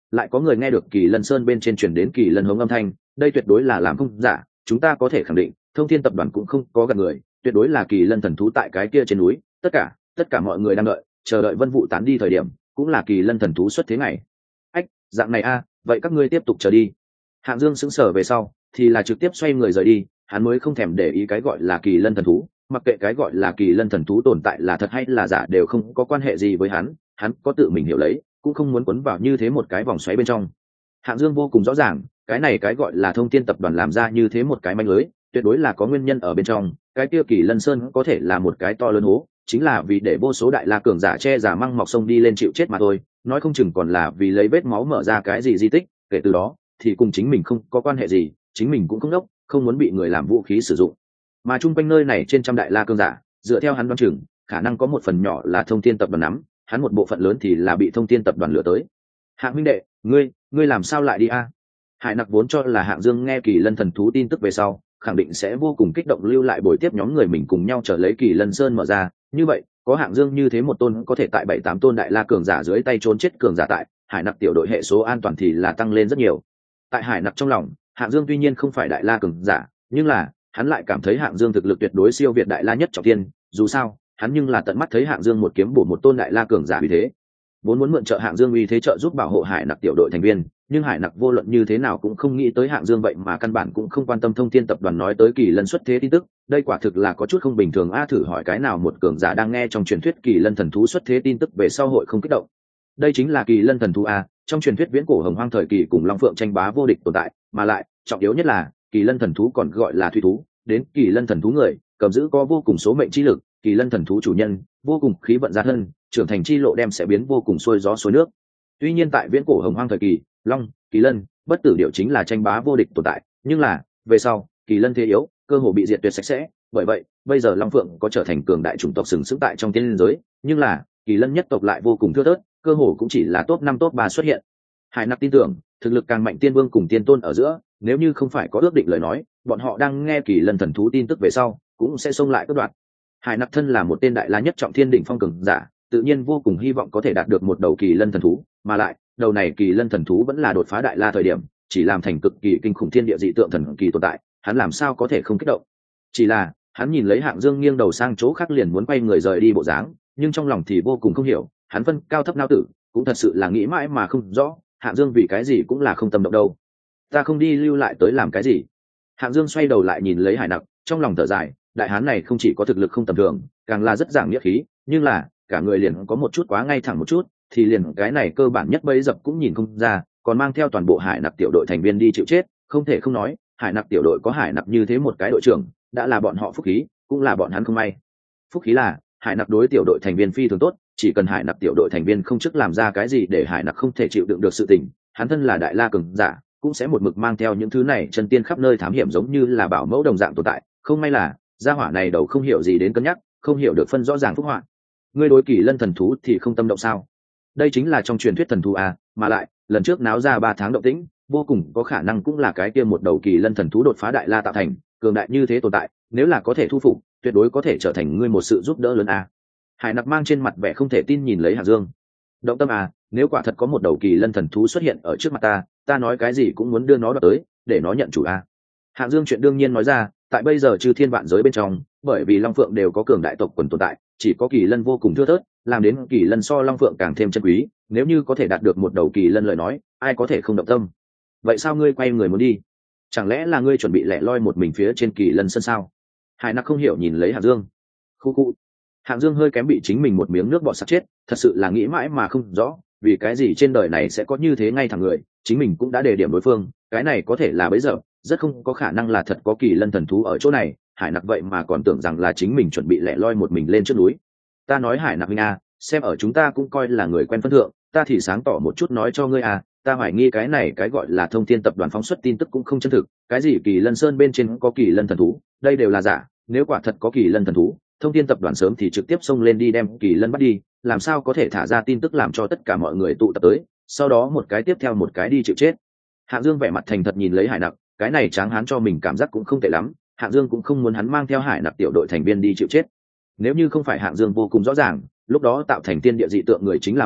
lại có người nghe được Kỳ Lân Sơn bên trên truyền đến Kỳ Lân hống âm thanh, đây tuyệt đối là làm không giả, chúng ta có thể khẳng định Thông Thiên tập đoàn cũng không có gạt người, tuyệt đối là Kỳ Lân thần thú tại cái kia trên núi. Tất cả mọi người đang đợi, chờ đợi Vân Vũ tán đi thời điểm, cũng là Kỳ Lân thần thú xuất thế ngày. Ách, dạng này a, vậy các ngươi tiếp tục chờ đi. Hạng Dương sững sờ về sau, thì là trực tiếp xoay người rời đi, hắn mới không thèm để ý cái gọi là Kỳ Lân thần thú, mặc kệ cái gọi là Kỳ Lân thần thú tồn tại là thật hay là giả đều không có quan hệ gì với hắn có tự mình hiểu lấy, cũng không muốn cuốn vào như thế một cái vòng xoáy bên trong. Hạng Dương vô cùng rõ ràng, cái này cái gọi là Thông Thiên tập đoàn làm ra như thế một cái manh lưới, tuyệt đối là có nguyên nhân ở bên trong, cái kia Kỳ Lân Sơn có thể là một cái to lớn hố, chính là vì để vô số đại la cường giả che giả măng mọc sông đi lên chịu chết mà thôi, nói không chừng còn là vì lấy vết máu mở ra cái gì di tích, kể từ đó thì cùng chính mình không có quan hệ gì, chính mình cũng không đốc, không muốn bị người làm vũ khí sử dụng. Mà chung quanh nơi này trên trăm đại la cường giả, dựa theo hắn đoán chừng, khả năng có một phần nhỏ là Thông Thiên tập đoàn nắm, hắn một bộ phận lớn thì là bị Thông Thiên tập đoàn lừa tới. Hạng huynh đệ, ngươi làm sao lại đi a? Hải Nặc vốn cho là Hạng Dương nghe Kỳ Lân thần thú tin tức về sau, khẳng định sẽ vô cùng kích động lưu lại buổi tiếp nhóm người mình cùng nhau trở lấy Kỳ Lân Sơn mở ra, như vậy, có Hạng Dương như thế một tôn có thể tại 7-8 tôn đại la cường giả dưới tay trốn chết cường giả tại, Hải Nặc tiểu đội hệ số an toàn thì là tăng lên rất nhiều. Tại Hải Nặc trong lòng, Hạng Dương tuy nhiên không phải đại la cường giả, nhưng là hắn lại cảm thấy Hạng Dương thực lực tuyệt đối siêu việt đại la nhất trọng thiên, dù sao, hắn nhưng là tận mắt thấy Hạng Dương một kiếm bổ một tôn đại la cường giả vì thế. Vốn muốn mượn trợ Hạng Dương uy thế trợ giúp bảo hộ Hải Nặc tiểu đội thành viên, nhưng Hải Nặc vô luận như thế nào cũng không nghĩ tới Hạng Dương vậy mà căn bản cũng không quan tâm Thông Thiên tập đoàn nói tới Kỳ Lân xuất thế tin tức, đây quả thực là có chút không bình thường a. Thử hỏi cái nào một cường giả đang nghe trong truyền thuyết Kỳ Lân thần thú xuất thế tin tức về sau hội không kích động. Đây chính là Kỳ Lân thần thú a, trong truyền thuyết viễn cổ hồng hoang thời kỳ cùng Long Phượng tranh bá vô địch tồn tại, mà lại trọng yếu nhất là Kỳ Lân thần thú còn gọi là thủy thú, đến Kỳ Lân thần thú người cầm giữ có vô cùng số mệnh chi lực, Kỳ Lân thần thú chủ nhân vô cùng khí vận gia thân, trưởng thành chi lộ đem sẽ biến vô cùng xuôi gió xuôi nước. Tuy nhiên tại viễn cổ hồng hoang thời kỳ, Long, Kỳ Lân, bất tử điệu chính là tranh bá vô địch tồn tại, nhưng là về sau Kỳ Lân thế yếu, cơ hồ bị diệt tuyệt sạch sẽ, bởi vậy bây giờ Long Phượng có trở thành cường đại chủng tộc sừng sững tại trong tiên giới, nhưng là Kỳ Lân nhất tộc lại vô cùng thưa thớt, cơ hồ cũng chỉ là top 5 top 3 xuất hiện. Hải Nặc tin tưởng, thực lực càng mạnh tiên vương cùng tiên tôn ở giữa, nếu như không phải có ước định lời nói, bọn họ đang nghe Kỳ Lân thần thú tin tức về sau, cũng sẽ xông lại cướp đoạt. Hải Nặc thân là một tên đại la nhất trọng thiên đỉnh phong cường giả, tự nhiên vô cùng hy vọng có thể đạt được một đầu Kỳ Lân thần thú, mà lại, đầu này Kỳ Lân thần thú vẫn là đột phá đại la thời điểm, chỉ làm thành cực kỳ kinh khủng thiên địa dị tượng thần kỳ tồn tại, hắn làm sao có thể không kích động. Chỉ là, hắn nhìn lấy Hạng Dương nghiêng đầu sang chỗ khác liền muốn quay người rời đi bộ dáng, nhưng trong lòng thì vô cùng không hiểu, hắn phân cao thấp não tử, cũng thật sự là nghĩ mãi mà không rõ, Hạng Dương vì cái gì cũng là không tâm động đâu. Ta không đi lưu lại tới làm cái gì? Hạng Dương xoay đầu lại nhìn lấy Hải Nặc, trong lòng thở dài, đại hán này không chỉ có thực lực không tầm thường, càng là rất giảng nghĩa khí, nhưng là cả người liền có một chút quá ngay thẳng một chút, thì liền cái này cơ bản nhất bấy dập cũng nhìn không ra, còn mang theo toàn bộ Hải Nặc tiểu đội thành viên đi chịu chết, không thể không nói, Hải Nặc tiểu đội có Hải Nặc như thế một cái đội trưởng, đã là bọn họ phúc khí, cũng là bọn hắn không may. Phúc khí là Hải Nặc đối tiểu đội thành viên phi thường tốt, chỉ cần Hải Nặc tiểu đội thành viên không chức làm ra cái gì để Hải Nặc không thể chịu đựng được sự tình, hắn thân là đại la cường giả, cũng sẽ một mực mang theo những thứ này chân tiên khắp nơi thám hiểm giống như là bảo mẫu đồng dạng tồn tại. Không may là gia hỏa này đầu không hiểu gì đến cân nhắc, không hiểu được phân rõ ràng phúc họa. Ngươi đối Kỳ Lân thần thú thì không tâm động sao? Đây chính là trong truyền thuyết thần thú à, mà lại lần trước náo ra 3 tháng động tĩnh, vô cùng có khả năng cũng là cái kia một đầu Kỳ Lân thần thú đột phá đại la tạo thành, cường đại như thế tồn tại, nếu là có thể thu phục, tuyệt đối có thể trở thành ngươi một sự giúp đỡ lớn à. Hải Nặc mang trên mặt vẻ không thể tin nhìn lấy Hạng Dương. Động tâm à, nếu quả thật có một đầu Kỳ Lân thần thú xuất hiện ở trước mặt ta nói cái gì cũng muốn đưa nó đoạt tới, để nó nhận chủ à. Hạng Dương chuyện đương nhiên nói ra, tại bây giờ chư thiên vạn giới bên trong, bởi vì Long Phượng đều có cường đại tộc quần tồn tại, chỉ có Kỳ Lân vô cùng thưa thớt, làm đến Kỳ Lân so Long Phượng càng thêm chân quý, nếu như có thể đạt được một đầu Kỳ Lân lời nói, ai có thể không động tâm. Vậy sao ngươi quay người muốn đi? Chẳng lẽ là ngươi chuẩn bị lẻ loi một mình phía trên Kỳ Lân sân sao? Hải Nặc không hiểu nhìn lấy Hạng Dương. Khu khu. Hạng Dương hơi kém bị chính mình một miếng nước bọt sặc chết, thật sự là nghĩ mãi mà không rõ, vì cái gì trên đời này sẽ có như thế ngay thẳng người, chính mình cũng đã đề điểm đối phương, cái này có thể là bấy giờ, rất không có khả năng là thật có Kỳ Lân thần thú ở chỗ này. Hải Nặc vậy mà còn tưởng rằng là chính mình chuẩn bị lẻ loi một mình lên trước núi. Ta nói Hải Nặc huynh à, xem ở chúng ta cũng coi là người quen phân thượng, ta thì sáng tỏ một chút nói cho ngươi à, ta hoài nghi cái này cái gọi là Thông Thiên tập đoàn phóng xuất tin tức cũng không chân thực, cái gì Kỳ Lân Sơn bên trên có Kỳ Lân thần thú, đây đều là giả, nếu quả thật có Kỳ Lân thần thú, Thông Thiên tập đoàn sớm thì trực tiếp xông lên đi đem Kỳ Lân bắt đi, làm sao có thể thả ra tin tức làm cho tất cả mọi người tụ tập tới, sau đó một cái tiếp theo một cái đi chịu chết. Hạng Dương vẻ mặt thành thật nhìn lấy Hải Nặc, cái này tráng hán cho mình cảm giác cũng không tệ lắm, Hạng Dương cũng không muốn hắn mang theo Hải Nặc tiểu đội thành viên đi chịu chết. Nếu như không phải Hạng Dương vô cùng rõ ràng, lúc đó tạo thành tiên địa dị tượng người chính là mình,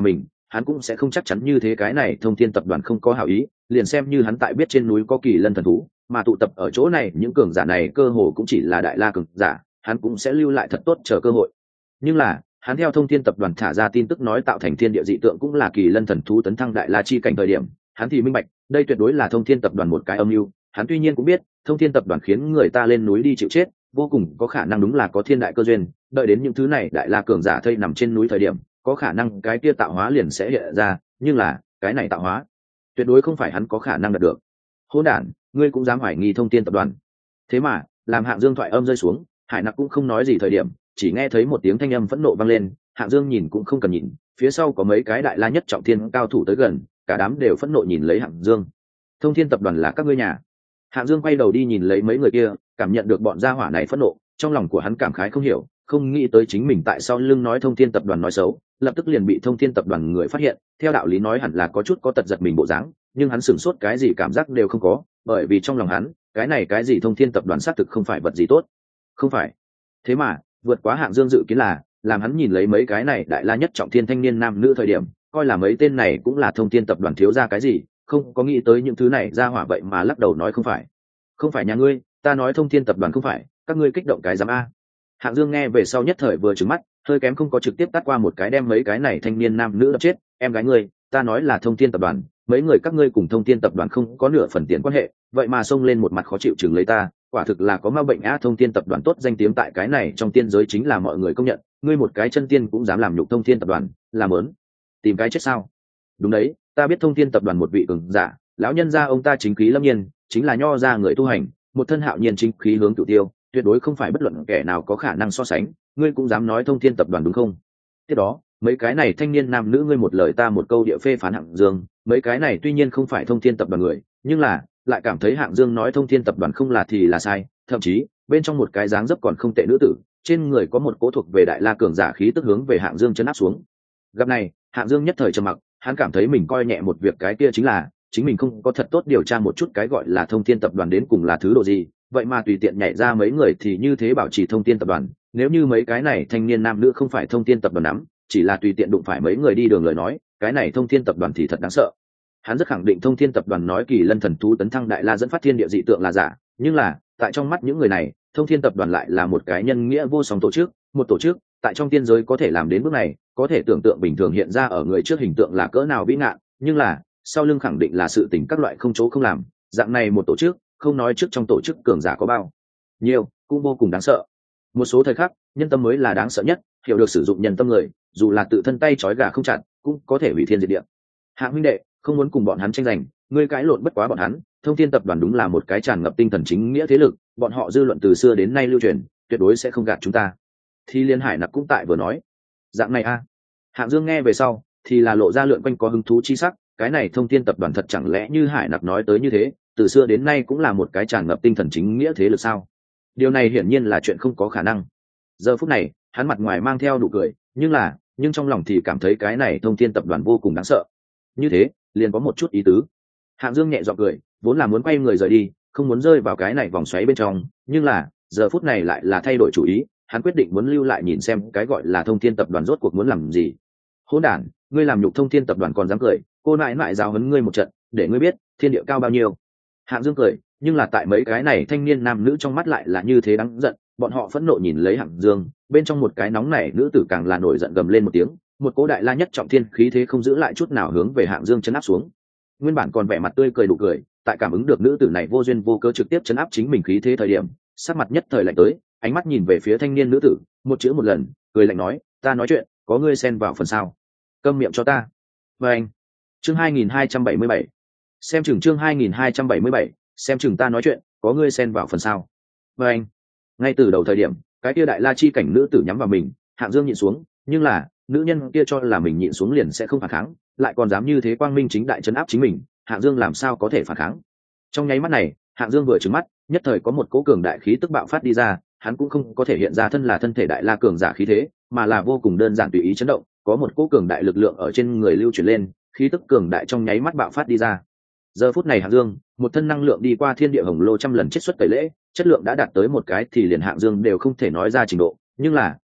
hắn cũng sẽ không chắc chắn như thế cái này Thông Thiên tập đoàn không có hảo ý, liền xem như hắn tại biết trên núi có kỳ lân thần thú, mà tụ tập ở chỗ này những cường giả này cơ hồ cũng chỉ là đại la cường giả, hắn cũng sẽ lưu lại thật tốt chờ cơ hội. Nhưng là hắn theo Thông Thiên tập đoàn thả ra tin tức nói tạo thành thiên địa dị tượng cũng là kỳ lân thần thú tấn thăng đại la chi cảnh thời điểm, hắn thì minh bạch đây tuyệt đối là Thông Thiên tập đoàn một cái âm mưu. Hắn tuy nhiên cũng biết Thông Thiên tập đoàn khiến người ta lên núi đi chịu chết, vô cùng có khả năng đúng là có thiên đại cơ duyên, đợi đến những thứ này đại la cường giả thây nằm trên núi thời điểm, có khả năng cái kia tạo hóa liền sẽ hiện ra, nhưng là cái này tạo hóa tuyệt đối không phải hắn có khả năng đạt được. Hỗn đản, ngươi cũng dám hoài nghi Thông Thiên tập đoàn? Thế mà làm Hạng Dương thoại âm rơi xuống, Hải Nặc cũng không nói gì thời điểm, chỉ nghe thấy một tiếng thanh âm phẫn nộ vang lên. Hạng Dương nhìn cũng không cần nhìn, phía sau có mấy cái đại la nhất trọng thiên cao thủ tới gần, cả đám đều phẫn nộ nhìn lấy Hạng Dương. Thông Thiên tập đoàn là các ngươi nhà? Hạng Dương quay đầu đi nhìn lấy mấy người kia, cảm nhận được bọn gia hỏa này phẫn nộ, trong lòng của hắn cảm khái không hiểu, không nghĩ tới chính mình tại sao lưng nói Thông Thiên tập đoàn nói xấu, lập tức liền bị Thông Thiên tập đoàn người phát hiện. Theo đạo lý nói hẳn là có chút có tật giật mình bộ dáng, nhưng hắn sửng sốt cái gì cảm giác đều không có, bởi vì trong lòng hắn, cái này cái gì Thông Thiên tập đoàn xác thực không phải vật gì tốt. Không phải. Thế mà, vượt quá Hạng Dương dự kiến là, làm hắn nhìn lấy mấy cái này đại la nhất trọng thiên thanh niên nam nữ thời điểm, coi là mấy tên này cũng là Thông Thiên tập đoàn thiếu ra cái gì, không có nghĩ tới những thứ này ra hỏa vậy mà lắc đầu nói không phải. Không phải nhà ngươi, ta nói Thông Thiên tập đoàn không phải, các ngươi kích động cái giám a. Hạng Dương nghe về sau nhất thời vừa trừng mắt, hơi kém không có trực tiếp tát qua một cái đem mấy cái này thanh niên nam nữ đập chết. Em gái ngươi, ta nói là Thông Thiên tập đoàn, mấy người các ngươi cùng Thông Thiên tập đoàn không có nửa phần tiền quan hệ, vậy mà xông lên một mặt khó chịu chừng lấy ta, quả thực là có ma bệnh á. Thông Thiên tập đoàn tốt danh tiếng tại cái này trong tiên giới chính là mọi người công nhận, ngươi một cái chân tiên cũng dám làm nhục Thông Thiên tập đoàn, làm ớn tìm cái chết sao? Đúng đấy, ta biết Thông Thiên tập đoàn một vị cường giả, lão nhân gia ông ta chính khí lâm nhiên, chính là nho ra người tu hành, một thân hạo nhiên chính khí hướng cửu tiêu, tuyệt đối không phải bất luận kẻ nào có khả năng so sánh. Ngươi cũng dám nói Thông Thiên tập đoàn đúng không? Tiếp đó mấy cái này thanh niên nam nữ ngươi một lời ta một câu địa phê phán Hạng Dương. Mấy cái này tuy nhiên không phải Thông Thiên tập đoàn người, nhưng là lại cảm thấy Hạng Dương nói Thông Thiên tập đoàn không là thì là sai, thậm chí bên trong một cái dáng dấp còn không tệ nữ tử, trên người có một cố thuộc về đại la cường giả khí tức hướng về Hạng Dương chấn áp xuống. Gặp này, Hạng Dương nhất thời trầm mặc, hắn cảm thấy mình coi nhẹ một việc, cái kia chính là chính mình không có thật tốt điều tra một chút cái gọi là Thông Thiên tập đoàn đến cùng là thứ độ gì, vậy mà tùy tiện nhảy ra mấy người thì như thế bảo trì Thông Thiên tập đoàn. Nếu như mấy cái này thanh niên nam nữ không phải Thông Thiên tập đoàn nắm, chỉ là tùy tiện đụng phải mấy người đi đường lời nói, cái này Thông Thiên tập đoàn thì thật đáng sợ. Hắn rất khẳng định Thông Thiên tập đoàn nói kỳ lân thần thú tấn thăng đại la dẫn phát thiên địa dị tượng là giả, nhưng là tại trong mắt những người này, Thông Thiên tập đoàn lại là một cái nhân nghĩa vô song tổ chức, một tổ chức tại trong tiên giới có thể làm đến bước này, có thể tưởng tượng bình thường hiện ra ở người trước hình tượng là cỡ nào vĩ ngạn, nhưng là sau lưng khẳng định là sự tình các loại không chỗ không làm. Dạng này một tổ chức, không nói trước trong tổ chức cường giả có bao nhiêu, cũng vô cùng đáng sợ. Một số thời khắc, nhân tâm mới là đáng sợ nhất, hiểu được sử dụng nhân tâm người, dù là tự thân tay trói gà không chặt, cũng có thể hủy thiên diệt địa. Hạng huynh đệ, không muốn cùng bọn hắn tranh giành, ngươi cãi lộn bất quá bọn hắn. Thông Thiên tập đoàn đúng là một cái tràn ngập tinh thần chính nghĩa thế lực, bọn họ dư luận từ xưa đến nay lưu truyền, tuyệt đối sẽ không gạt chúng ta. Thì Liên Hải Nặc cũng tại vừa nói, dạng này a. Hạng Dương nghe về sau, thì là lộ ra lượn quanh có hứng thú chi sắc, cái này Thông Thiên tập đoàn thật chẳng lẽ như Hải Nặc nói tới như thế, từ xưa đến nay cũng là một cái tràn ngập tinh thần chính nghĩa thế lực sao? Điều này hiển nhiên là chuyện không có khả năng. Giờ phút này, hắn mặt ngoài mang theo nụ cười, nhưng trong lòng thì cảm thấy cái này Thông Thiên tập đoàn vô cùng đáng sợ. Như thế, liền có một chút ý tứ. Hạng Dương nhẹ giọng cười, vốn là muốn quay người rời đi, không muốn rơi vào cái này vòng xoáy bên trong, nhưng là giờ phút này lại là thay đổi chủ ý, hắn quyết định muốn lưu lại nhìn xem cái gọi là Thông Thiên tập đoàn rốt cuộc muốn làm gì. Hỗn đản, ngươi làm nhục Thông Thiên tập đoàn còn dám cười, cô nại nại giáo huấn ngươi một trận, để ngươi biết thiên địa cao bao nhiêu. Hạng Dương cười, nhưng là tại mấy cái này thanh niên nam nữ trong mắt lại là như thế đáng giận, bọn họ phẫn nộ nhìn lấy Hạng Dương, bên trong một cái nóng nảy nữ tử càng là nổi giận gầm lên một tiếng, một cỗ đại la nhất trọng thiên khí thế không giữ lại chút nào hướng về Hạng Dương chấn áp xuống. Nguyên bản còn vẻ mặt tươi cười đủ cười, tại cảm ứng được nữ tử này vô duyên vô cớ trực tiếp chấn áp chính mình khí thế thời điểm, sắc mặt nhất thời lạnh tới, ánh mắt nhìn về phía thanh niên nữ tử, một chữ một lần, cười lạnh nói, ta nói chuyện, có ngươi xen vào phần sao? Câm miệng cho ta. Và anh. Chương 2277. Xem chừng chương 2277, xem chừng ta nói chuyện, có ngươi xen vào phần sao? Và anh. Ngay từ đầu thời điểm, cái kia đại la chi cảnh nữ tử nhắm vào mình, Hạng Dương nhịn xuống, nhưng là nữ nhân kia cho là mình nhịn xuống liền sẽ không phản kháng, lại còn dám như thế quang minh chính đại trấn áp chính mình, Hạng Dương làm sao có thể phản kháng? Trong nháy mắt này, Hạng Dương vừa trừng mắt, nhất thời có một cỗ cường đại khí tức bạo phát đi ra, hắn cũng không có thể hiện ra thân là thân thể đại la cường giả khí thế, mà là vô cùng đơn giản tùy ý chấn động, có một cỗ cường đại lực lượng ở trên người lưu chuyển lên, khí tức cường đại trong nháy mắt bạo phát đi ra. Giờ phút này Hạng Dương, một thân năng lượng đi qua thiên địa hồng lô trăm lần chiết xuất tẩy lễ, chất lượng đã đạt tới một cái thì liền Hạng Dương đều không thể nói ra trình độ, nhưng là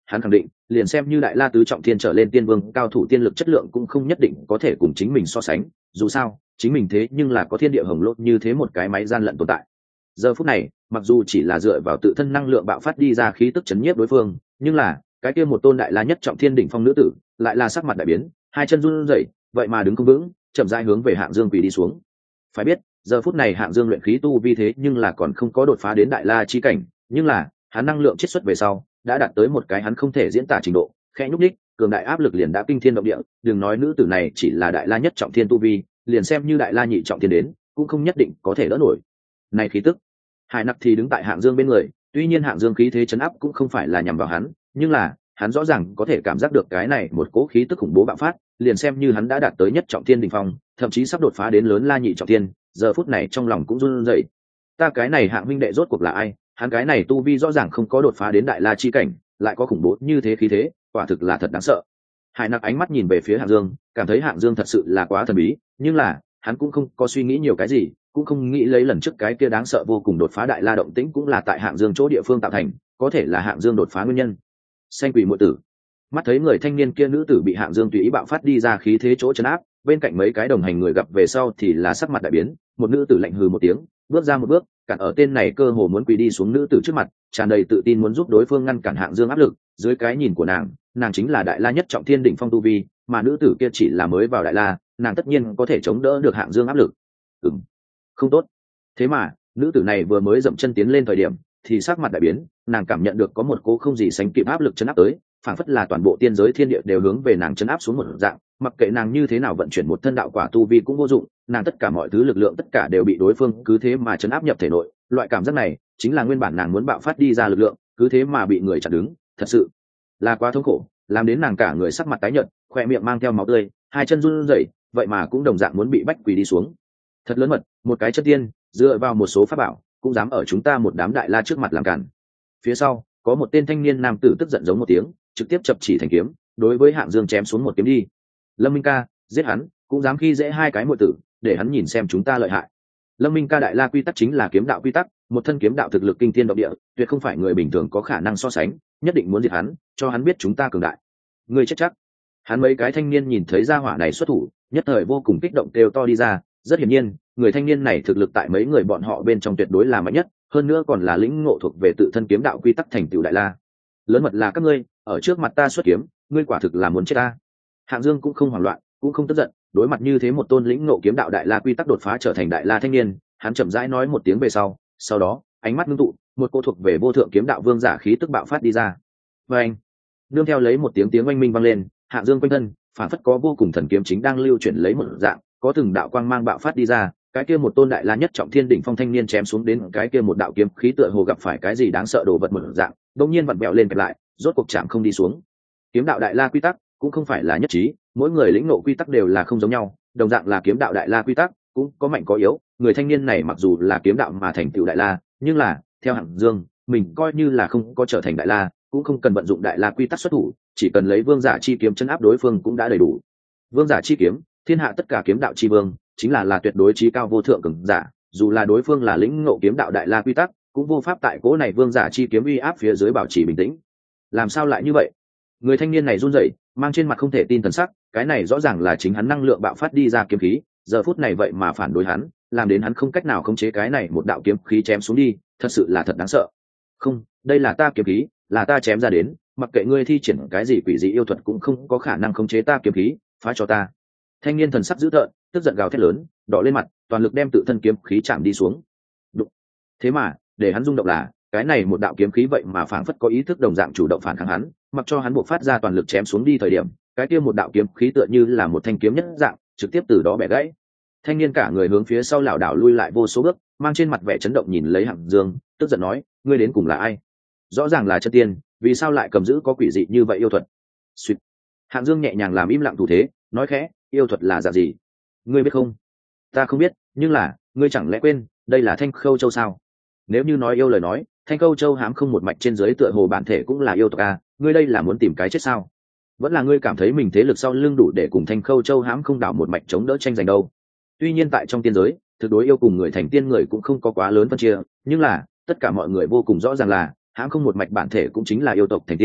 hắn khẳng định liền xem như đại la tứ trọng thiên trở lên tiên vương cao thủ tiên lực chất lượng cũng không nhất định có thể cùng chính mình so sánh, dù sao chính mình thế nhưng là có thiên địa hồng lốt như thế một cái máy gian lận tồn tại. Giờ phút này mặc dù chỉ là dựa vào tự thân năng lượng bạo phát đi ra khí tức chấn nhiếp đối phương, nhưng là cái kia một tôn đại la nhất trọng thiên đỉnh phong nữ tử lại là sắc mặt đại biến, hai chân run rẩy, vậy mà đứng không vững, chậm rãi hướng về Hạng Dương quỳ đi xuống. Phải biết giờ phút này Hạng Dương luyện khí tu vi thế nhưng là còn không có đột phá đến đại la chi cảnh, nhưng là hắn năng lượng chiết xuất về sau đã đạt tới một cái hắn không thể diễn tả trình độ, khẽ nhúc nhích cường đại áp lực liền đã kinh thiên động địa. Đừng nói nữ tử này chỉ là đại la nhất trọng thiên tu vi, liền xem như đại la nhị trọng thiên đến cũng không nhất định có thể đỡ nổi. Này khí tức. Hải Nặc thì đứng tại Hạng Dương bên người, tuy nhiên Hạng Dương khí thế chấn áp cũng không phải là nhằm vào hắn, nhưng là hắn rõ ràng có thể cảm giác được cái này một cỗ khí tức khủng bố bạo phát, liền xem như hắn đã đạt tới nhất trọng thiên đỉnh phong, thậm chí sắp đột phá đến lớn la nhị trọng thiên, giờ phút này trong lòng cũng run rẩy. Ta cái này Hạng minh đệ rốt cuộc là ai? Hắn cái này tu vi rõ ràng không có đột phá đến đại la chi cảnh, lại có khủng bố như thế khí thế, quả thực là thật đáng sợ. Hải Nặc ánh mắt nhìn về phía Hạng Dương, cảm thấy Hạng Dương thật sự là quá thần bí, nhưng là hắn cũng không có suy nghĩ nhiều cái gì, cũng không nghĩ lấy lần trước cái kia đáng sợ vô cùng đột phá đại la động tĩnh cũng là tại Hạng Dương chỗ địa phương tạo thành, có thể là Hạng Dương đột phá nguyên nhân. Xanh quỷ muội tử. Mắt thấy người thanh niên kia nữ tử bị Hạng Dương tùy ý bạo phát đi ra khí thế chỗ trấn áp, bên cạnh mấy cái đồng hành người gặp về sau thì là sắc mặt đại biến, một nữ tử lạnh hừ một tiếng, bước ra một bước, cản ở tên này cơ hồ muốn quỳ đi xuống nữ tử trước mặt, tràn đầy tự tin muốn giúp đối phương ngăn cản Hạng Dương áp lực. Dưới cái nhìn của nàng chính là đại la nhất trọng thiên đỉnh phong tu vi, mà nữ tử kia chỉ là mới vào đại la, nàng tất nhiên có thể chống đỡ được Hạng Dương áp lực. Không tốt. Thế mà nữ tử này vừa mới dậm chân tiến lên thời điểm thì sắc mặt đại biến, nàng cảm nhận được có một cô không gì sánh kịp áp lực chấn áp tới, phảng phất là toàn bộ tiên giới thiên địa đều hướng về nàng chấn áp xuống một dạng, mặc kệ nàng như thế nào vận chuyển một thân đạo quả tu vi cũng vô dụng, nàng tất cả mọi thứ lực lượng tất cả đều bị đối phương cứ thế mà chấn áp nhập thể nội. Loại cảm giác này chính là nguyên bản nàng muốn bạo phát đi ra lực lượng, cứ thế mà bị người chặn đứng, thật sự là quá thống khổ, làm đến nàng cả người sắc mặt tái nhợt, khoe miệng mang theo máu tươi, hai chân run rẩy, vậy mà cũng đồng dạng muốn bị bách quỳ đi xuống. Thật lớn mật, một cái chất tiên dựa vào một số pháp bảo cũng dám ở chúng ta một đám đại la trước mặt làm cản. Phía sau có một tên thanh niên nam tử tức giận giống một tiếng, trực tiếp chập chỉ thành kiếm đối với Hạng Dương chém xuống một kiếm đi. Lâm Minh ca, giết hắn, cũng dám khi dễ hai cái muội tử, để hắn nhìn xem chúng ta lợi hại. Lâm Minh ca đại la quy tắc chính là kiếm đạo quy tắc, một thân kiếm đạo thực lực kinh thiên động địa, tuyệt không phải người bình thường có khả năng so sánh, nhất định muốn diệt hắn, cho hắn biết chúng ta cường đại. Ngươi chết chắc. Hắn mấy cái thanh niên nhìn thấy gia hỏa này xuất thủ, nhất thời vô cùng kích động kêu to đi ra. Rất hiển nhiên người thanh niên này thực lực tại mấy người bọn họ bên trong tuyệt đối là mạnh nhất, hơn nữa còn là lĩnh ngộ thuộc về tự thân kiếm đạo quy tắc thành tựu đại la. Lớn mật là các ngươi ở trước mặt ta xuất kiếm, ngươi quả thực là muốn chết ta. Hạng Dương cũng không hoảng loạn, cũng không tức giận, đối mặt như thế một tôn lĩnh ngộ kiếm đạo đại la quy tắc đột phá trở thành đại la thanh niên, hắn chậm rãi nói một tiếng về sau đó ánh mắt ngưng tụ, một cô thuộc về vô thượng kiếm đạo vương giả khí tức bạo phát đi ra. Và anh nương theo lấy một tiếng oanh minh vang lên, Hạng Dương quanh thân phản phất có vô cùng thần kiếm chính đang lưu chuyển lấy một dạng, có từng đạo quang mang bạo phát đi ra, cái kia một tôn đại la nhất trọng thiên đỉnh phong thanh niên chém xuống đến cái kia một đạo kiếm khí tựa hồ gặp phải cái gì đáng sợ đồ vật một dạng, đột nhiên vặn bẹo lên kẹp lại, rốt cuộc chạm không đi xuống. Kiếm đạo đại la quy tắc cũng không phải là nhất trí, mỗi người lĩnh ngộ quy tắc đều là không giống nhau, đồng dạng là kiếm đạo đại la quy tắc cũng có mạnh có yếu. Người thanh niên này mặc dù là kiếm đạo mà thành tựu đại la, nhưng là theo Hạng Dương, mình coi như là không có trở thành đại la, cũng không cần vận dụng đại la quy tắc xuất thủ, chỉ cần lấy vương giả chi kiếm chấn áp đối phương cũng đã đầy đủ. Vương giả chi kiếm, thiên hạ tất cả kiếm đạo chi vương, chính là tuyệt đối chí cao vô thượng cường giả, dù là đối phương là lĩnh ngộ kiếm đạo đại la quy tắc, cũng vô pháp tại cố này vương giả chi kiếm uy áp phía dưới bảo trì bình tĩnh. Làm sao lại như vậy? Người thanh niên này run rẩy, mang trên mặt không thể tin thần sắc, cái này rõ ràng là chính hắn năng lượng bạo phát đi ra kiếm khí, giờ phút này vậy mà phản đối hắn, làm đến hắn không cách nào khống chế cái này một đạo kiếm khí chém xuống đi, thật sự là thật đáng sợ. Không, đây là ta kiếm khí, là ta chém ra đến, mặc kệ ngươi thi triển cái gì quỷ dị yêu thuật cũng không có khả năng khống chế ta kiếm khí, phá cho ta. Thanh niên thần sắc dữ tợn, tức giận gào thét lớn, đỏ lên mặt, toàn lực đem tự thân kiếm khí chạm đi xuống. Đụng. Thế mà để hắn rung động là cái này một đạo kiếm khí vậy mà phảng phất có ý thức đồng dạng chủ động phản kháng hắn, mặc cho hắn buộc phát ra toàn lực chém xuống đi thời điểm, cái kia một đạo kiếm khí tựa như là một thanh kiếm nhất dạng, trực tiếp từ đó bẻ gãy. Thanh niên cả người hướng phía sau lảo đảo lui lại vô số bước, mang trên mặt vẻ chấn động nhìn lấy Hạng Dương, tức giận nói, ngươi đến cùng là ai? Rõ ràng là chân tiên, vì sao lại cầm giữ có quỷ dị như vậy yêu thuật? Xuyệt. Hạng Dương nhẹ nhàng làm im lặng thủ thế, nói khẽ, yêu thuật là dạng gì? Ngươi biết không? Ta không biết, nhưng là ngươi chẳng lẽ quên đây là Thanh Khâu Châu sao? Nếu như nói yêu lời nói, Thanh Khâu Châu hám không một mạch trên dưới tựa hồ bản thể cũng là yêu tộc a, ngươi đây là muốn tìm cái chết sao? Vẫn là ngươi cảm thấy mình thế lực sau lưng đủ để cùng Thanh Khâu Châu hám không đảo một mạch chống đỡ tranh giành đâu? Tuy nhiên tại trong tiên giới, thực đối yêu cùng người thành tiên người cũng không có quá lớn phân chia, nhưng là tất cả mọi người vô cùng rõ ràng là hám không một mạch bản thể cũng chính là yêu tộc thành tiên,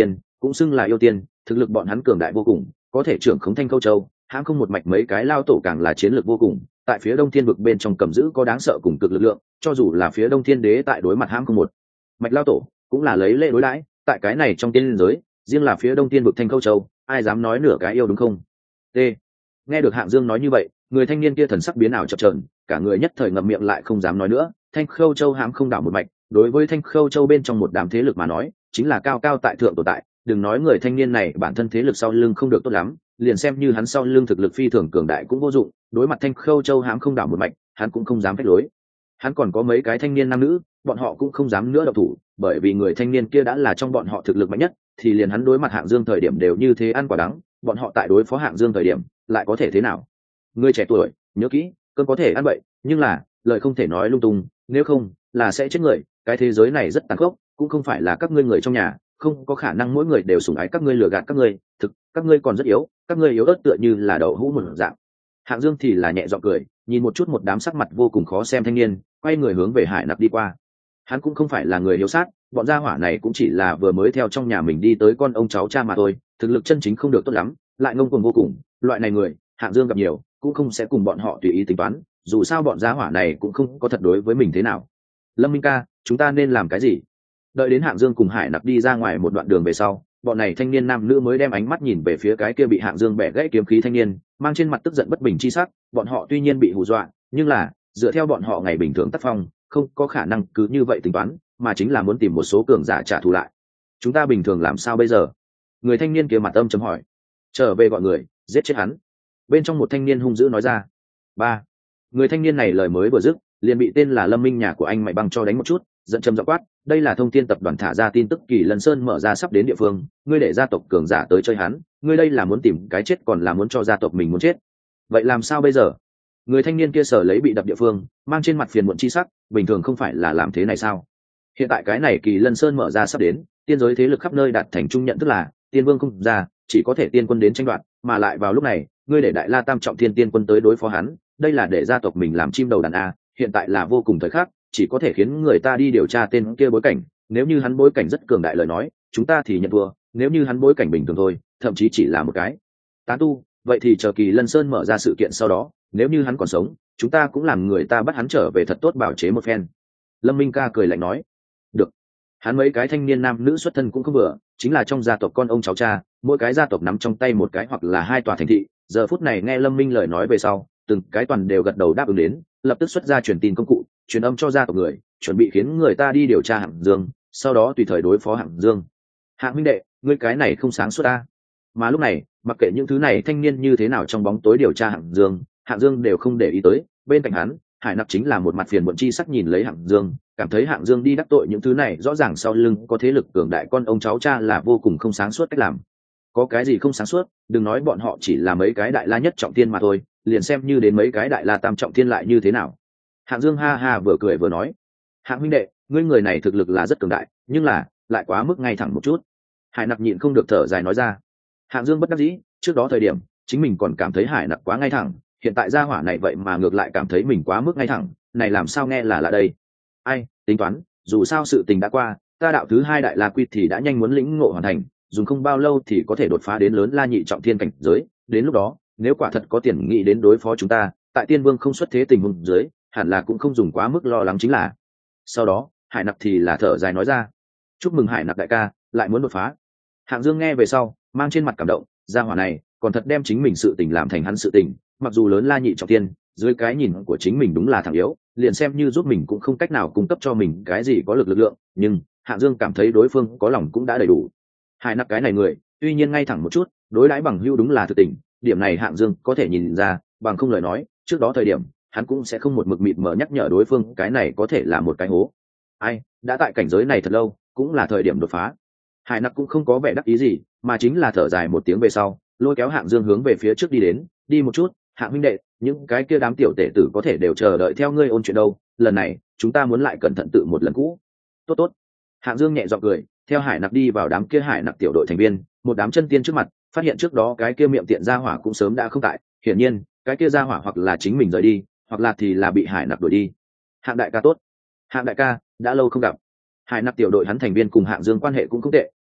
cũng xưng là yêu tiên, thực lực bọn hắn cường đại vô cùng, có thể trưởng khống Thanh Khâu Châu, hãm không một mạch mấy cái lao tổ càng là chiến lược vô cùng, tại phía Đông Thiên vực bên trong cầm giữ có đáng sợ cùng cực lực lượng, cho dù là phía Đông Thiên Đế tại đối mặt hãm không một mạch lao tổ, cũng là lấy lễ đối đãi, tại cái này trong tiên giới, riêng là phía Đông Thiên vực Thanh Khâu Châu, ai dám nói nửa cái yêu đúng không? T. Nghe được Hạng Dương nói như vậy, người thanh niên kia thần sắc biến ảo chập chờn, cả người nhất thời ngậm miệng lại không dám nói nữa. Thanh Khâu Châu hãm không đảo một mạch, đối với Thanh Khâu Châu bên trong một đám thế lực mà nói, chính là cao cao tại thượng tồn tại. Đừng nói người thanh niên này bản thân thế lực sau lưng không được tốt lắm, liền xem như hắn sau lưng thực lực phi thường cường đại cũng vô dụng. Đối mặt Thanh Khâu Châu hãm không đảo một mạch, hắn cũng không dám phách lối. Hắn còn có mấy cái thanh niên nam nữ, bọn họ cũng không dám nữa động thủ, bởi vì người thanh niên kia đã là trong bọn họ thực lực mạnh nhất, thì liền hắn đối mặt Hạng Dương thời điểm đều như thế ăn quả đắng, bọn họ tại đối phó Hạng Dương thời điểm lại có thể thế nào? Người trẻ tuổi, nhớ kỹ, cơm có thể ăn bậy, nhưng là lời không thể nói lung tung, nếu không là sẽ chết người. Cái thế giới này rất tàn khốc, cũng không phải là các ngươi người trong nhà, không có khả năng mỗi người đều sủng ái các ngươi, lừa gạt các ngươi, thực các ngươi còn rất yếu, các ngươi yếu ớt tựa như là đậu hũ một dạng. Hạng Dương thì là nhẹ giọng cười, nhìn một chút một đám sắc mặt vô cùng khó xem thanh niên, quay người hướng về Hải Nặc đi qua. Hắn cũng không phải là người hiếu sát, bọn gia hỏa này cũng chỉ là vừa mới theo trong nhà mình đi tới con ông cháu cha mà thôi, thực lực chân chính không được tốt lắm, lại ngông cuồng vô cùng. Loại này người, Hạng Dương gặp nhiều, cũng không sẽ cùng bọn họ tùy ý tính toán, dù sao bọn gia hỏa này cũng không có thật đối với mình thế nào. Lâm Minh ca, chúng ta nên làm cái gì? Đợi đến Hạng Dương cùng Hải Nặc đi ra ngoài một đoạn đường về sau, bọn này thanh niên nam nữ mới đem ánh mắt nhìn về phía cái kia bị Hạng Dương bẻ gãy kiếm khí thanh niên, mang trên mặt tức giận bất bình chi sắc. Bọn họ tuy nhiên bị hù dọa, nhưng là dựa theo bọn họ ngày bình thường tác phong, không có khả năng cứ như vậy tính toán, mà chính là muốn tìm một số cường giả trả thù lại. Chúng ta bình thường làm sao bây giờ? Người thanh niên kia mặt âm chấm hỏi. Trở về gọi người, giết chết hắn. Bên trong một thanh niên hung dữ nói ra. Ba. Người thanh niên này lời mới vừa dứt, liền bị tên là Lâm Minh nhà của anh Mại Băng cho đánh một chút, giận trầm giọng quát. Đây là Thông Thiên tập đoàn thả ra tin tức Kỳ Lân Sơn mở ra sắp đến địa phương, ngươi để gia tộc cường giả tới chơi hắn, ngươi đây là muốn tìm cái chết còn là muốn cho gia tộc mình muốn chết? Vậy làm sao bây giờ? Người thanh niên kia sở lấy bị đập địa phương, mang trên mặt phiền muộn chi sắc, bình thường không phải là làm thế này sao? Hiện tại cái này Kỳ Lân Sơn mở ra sắp đến, tiên giới thế lực khắp nơi đạt thành chung nhận thức là tiên vương không ra, chỉ có thể tiên quân đến tranh đoạt, mà lại vào lúc này, ngươi để Đại La Tam trọng thiên tiên quân tới đối phó hắn, đây là để gia tộc mình làm chim đầu đàn a, hiện tại là vô cùng thời khắc, chỉ có thể khiến người ta đi điều tra tên kia bối cảnh, nếu như hắn bối cảnh rất cường đại lời nói, chúng ta thì nhận thua, nếu như hắn bối cảnh bình thường thôi, thậm chí chỉ là một cái tán tu, vậy thì chờ Kỳ Lân Sơn mở ra sự kiện sau đó, nếu như hắn còn sống, chúng ta cũng làm người ta bắt hắn trở về thật tốt bảo chế một phen. Lâm Minh ca cười lạnh nói. Được. Hắn mấy cái thanh niên nam nữ xuất thân cũng không vừa, chính là trong gia tộc con ông cháu cha, mỗi cái gia tộc nắm trong tay một cái hoặc là hai tòa thành thị. Giờ phút này nghe Lâm Minh lời nói về sau, từng cái toàn đều gật đầu đáp ứng đến, lập tức xuất ra truyền tin công cụ, truyền âm cho gia tộc người, chuẩn bị khiến người ta đi điều tra Hạng Dương, sau đó tùy thời đối phó Hạng Dương. Hạng huynh đệ, ngươi cái này không sáng suốt ta. Mà lúc này, mặc kệ những thứ này thanh niên như thế nào trong bóng tối điều tra Hạng Dương đều không để ý tới. Bên cạnh hắn, Hải Nặc chính là một mặt phiền muộn chi sắc nhìn lấy Hạng Dương, cảm thấy Hạng Dương đi đắc tội những thứ này rõ ràng sau lưng có thế lực cường đại con ông cháu cha là vô cùng không sáng suốt cách làm. Có cái gì không sáng suốt, đừng nói bọn họ chỉ là mấy cái Đại La nhất trọng thiên mà thôi, liền xem như đến mấy cái Đại La tam trọng thiên lại như thế nào. Hạng Dương ha ha vừa cười vừa nói, Hạng huynh đệ, ngươi người này thực lực là rất cường đại, nhưng là lại quá mức ngay thẳng một chút. Hải Nặc nhịn không được thở dài nói ra. Hạng Dương bất đắc dĩ, trước đó thời điểm chính mình còn cảm thấy Hải Nặc quá ngay thẳng, hiện tại gia hỏa này vậy mà ngược lại cảm thấy mình quá mức ngay thẳng, này làm sao nghe là lạ đây. Ai tính toán, dù sao sự tình đã qua, ta đạo thứ hai Đại La Quy thì đã nhanh muốn lĩnh ngộ hoàn thành, dùng không bao lâu thì có thể đột phá đến lớn La nhị trọng thiên cảnh giới, đến lúc đó nếu quả thật có tiền nghĩ đến đối phó chúng ta, tại tiên vương không xuất thế tình huống dưới, hẳn là cũng không dùng quá mức lo lắng chính là. Sau đó Hải Nặc thì là thở dài nói ra. Chúc mừng Hải Nặc đại ca, lại muốn đột phá. Hạng Dương nghe về sau, mang trên mặt cảm động, gia hỏa này còn thật đem chính mình sự tình làm thành hắn sự tình, mặc dù lớn La nhị trọng thiên, dưới cái nhìn của chính mình đúng là thằng yếu, liền xem như giúp mình cũng không cách nào cung cấp cho mình cái gì có lực lượng, nhưng Hạng Dương cảm thấy đối phương có lòng cũng đã đầy đủ. Hải Nặc cái này người, tuy nhiên ngay thẳng một chút, đối đãi bằng hữu đúng là thực tình, điểm này Hạng Dương có thể nhìn ra, bằng không lời nói, trước đó thời điểm, hắn cũng sẽ không một mực mịt mờ nhắc nhở đối phương, cái này có thể là một cái hố. Ai, đã tại cảnh giới này thật lâu, cũng là thời điểm đột phá. Hải Nặc cũng không có vẻ đắc ý gì, mà chính là thở dài một tiếng về sau, lôi kéo Hạng Dương hướng về phía trước đi đến, đi một chút, Hạng huynh đệ, những cái kia đám tiểu tể tử có thể đều chờ đợi theo ngươi ôn chuyện đâu, lần này chúng ta muốn lại cẩn thận tự một lần cũ. Tốt tốt. Hạng Dương nhẹ giọng cười, theo Hải Nặc đi vào đám kia Hải Nặc tiểu đội thành viên, một đám chân tiên trước mặt, phát hiện trước đó cái kia miệng tiện gia hỏa cũng sớm đã không tại, hiển nhiên, cái kia gia hỏa hoặc là chính mình rời đi, hoặc là thì là bị Hải Nặc đuổi đi. Hạng đại ca tốt. Hạng đại ca, đã lâu không gặp. Hải Nặc tiểu đội hắn thành viên cùng Hạng Dương quan hệ cũng không tệ,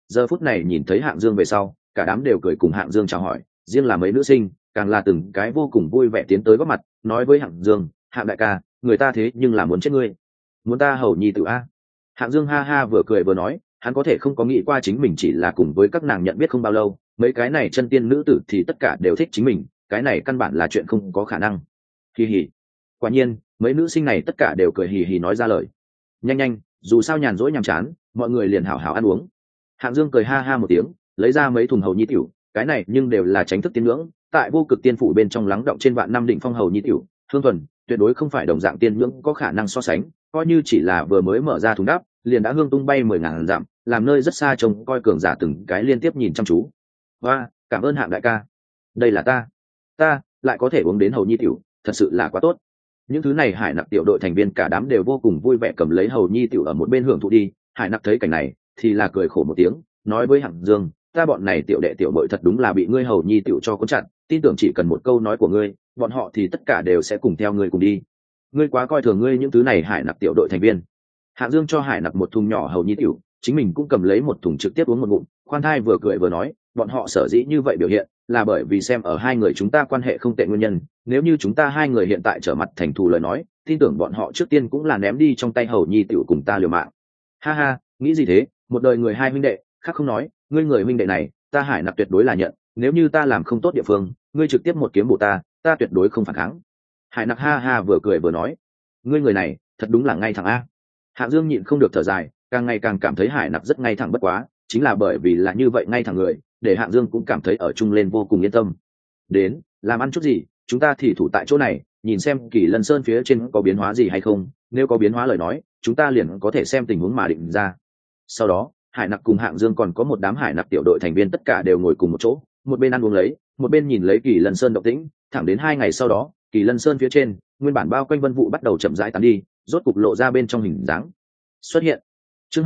giờ phút này nhìn thấy Hạng Dương về sau, cả đám đều cười cùng Hạng Dương chào hỏi, riêng là mấy nữ sinh càng là từng cái vô cùng vui vẻ tiến tới góp mặt, nói với Hạng Dương: Hạng đại ca, người ta thế nhưng là muốn chết ngươi, muốn ta hầu nhi tử a. Hạng Dương ha ha vừa cười vừa nói, hắn có thể không có nghĩ qua chính mình chỉ là cùng với các nàng nhận biết không bao lâu, mấy cái này chân tiên nữ tử thì tất cả đều thích chính mình, cái này căn bản là chuyện không có khả năng. Hì hì. Quả nhiên, mấy nữ sinh này tất cả đều cười hì hì nói ra lời. Nhanh nhanh, dù sao nhàn rỗi nhàm chán, mọi người liền hảo hảo ăn uống. Hạng Dương cười ha ha một tiếng, lấy ra mấy thùng hầu nhi tiểu, cái này nhưng đều là tránh thức tiên ngưỡng, tại vô cực tiên phủ bên trong lắng động trên vạn năm đỉnh phong hầu nhi tiểu, hương thuần, tuyệt đối không phải đồng dạng tiên ngưỡng có khả năng so sánh, coi như chỉ là vừa mới mở ra thùng đắp, liền đã hương tung bay 10.000 dặm, làm nơi rất xa trông coi cường giả từng cái liên tiếp nhìn chăm chú. Và cảm ơn Hạng đại ca, đây là ta lại có thể uống đến hầu nhi tiểu, thật sự là quá tốt. Những thứ này Hải Nặc tiểu đội thành viên cả đám đều vô cùng vui vẻ cầm lấy hầu nhi tiểu ở một bên hưởng thụ đi. Hải Nặc thấy cảnh này thì là cười khổ một tiếng, nói với Hạng Dương: ta bọn này tiểu đệ tiểu bội thật đúng là bị ngươi hầu nhi tiểu cho cuốn chặt, tin tưởng chỉ cần một câu nói của ngươi, bọn họ thì tất cả đều sẽ cùng theo ngươi cùng đi. Ngươi quá coi thường ngươi những thứ này Hải Nặc tiểu đội thành viên. Hạng Dương cho Hải Nặc một thùng nhỏ hầu nhi tiểu, chính mình cũng cầm lấy một thùng trực tiếp uống một ngụm, khoan thai vừa cười vừa nói: bọn họ sở dĩ như vậy biểu hiện là bởi vì xem ở hai người chúng ta quan hệ không tệ nguyên nhân, nếu như chúng ta hai người hiện tại trở mặt thành thù lời nói, tin tưởng bọn họ trước tiên cũng là ném đi trong tay hầu nhi tiểu cùng ta liều mạng. Ha ha, nghĩ gì thế, một đời người hai huynh đệ, khác không nói, ngươi người huynh đệ này, ta Hải Nặc tuyệt đối là nhận, nếu như ta làm không tốt địa phương, ngươi trực tiếp một kiếm bổ ta tuyệt đối không phản kháng. Hải Nặc ha ha vừa cười vừa nói, ngươi người này, thật đúng là ngay thẳng a. Hạng Dương nhịn không được thở dài, càng ngày càng cảm thấy Hải Nặc rất ngay thẳng bất quá, chính là bởi vì là như vậy ngay thẳng người, để Hạng Dương cũng cảm thấy ở chung lên vô cùng yên tâm. Đến, làm ăn chút gì, chúng ta thì thủ tại chỗ này, nhìn xem Kỳ Lân Sơn phía trên có biến hóa gì hay không, nếu có biến hóa lời nói, chúng ta liền có thể xem tình huống mà định ra. Sau đó, Hải Nặc cùng Hạng Dương còn có một đám Hải Nặc tiểu đội thành viên tất cả đều ngồi cùng một chỗ, một bên ăn uống lấy, một bên nhìn lấy Kỳ Lân Sơn động tĩnh, thẳng đến 2 ngày sau đó, Kỳ Lân Sơn phía trên, nguyên bản bao quanh vân vụ bắt đầu chậm rãi tán đi, rốt cục lộ ra bên trong hình dáng. Xuất hiện. Chương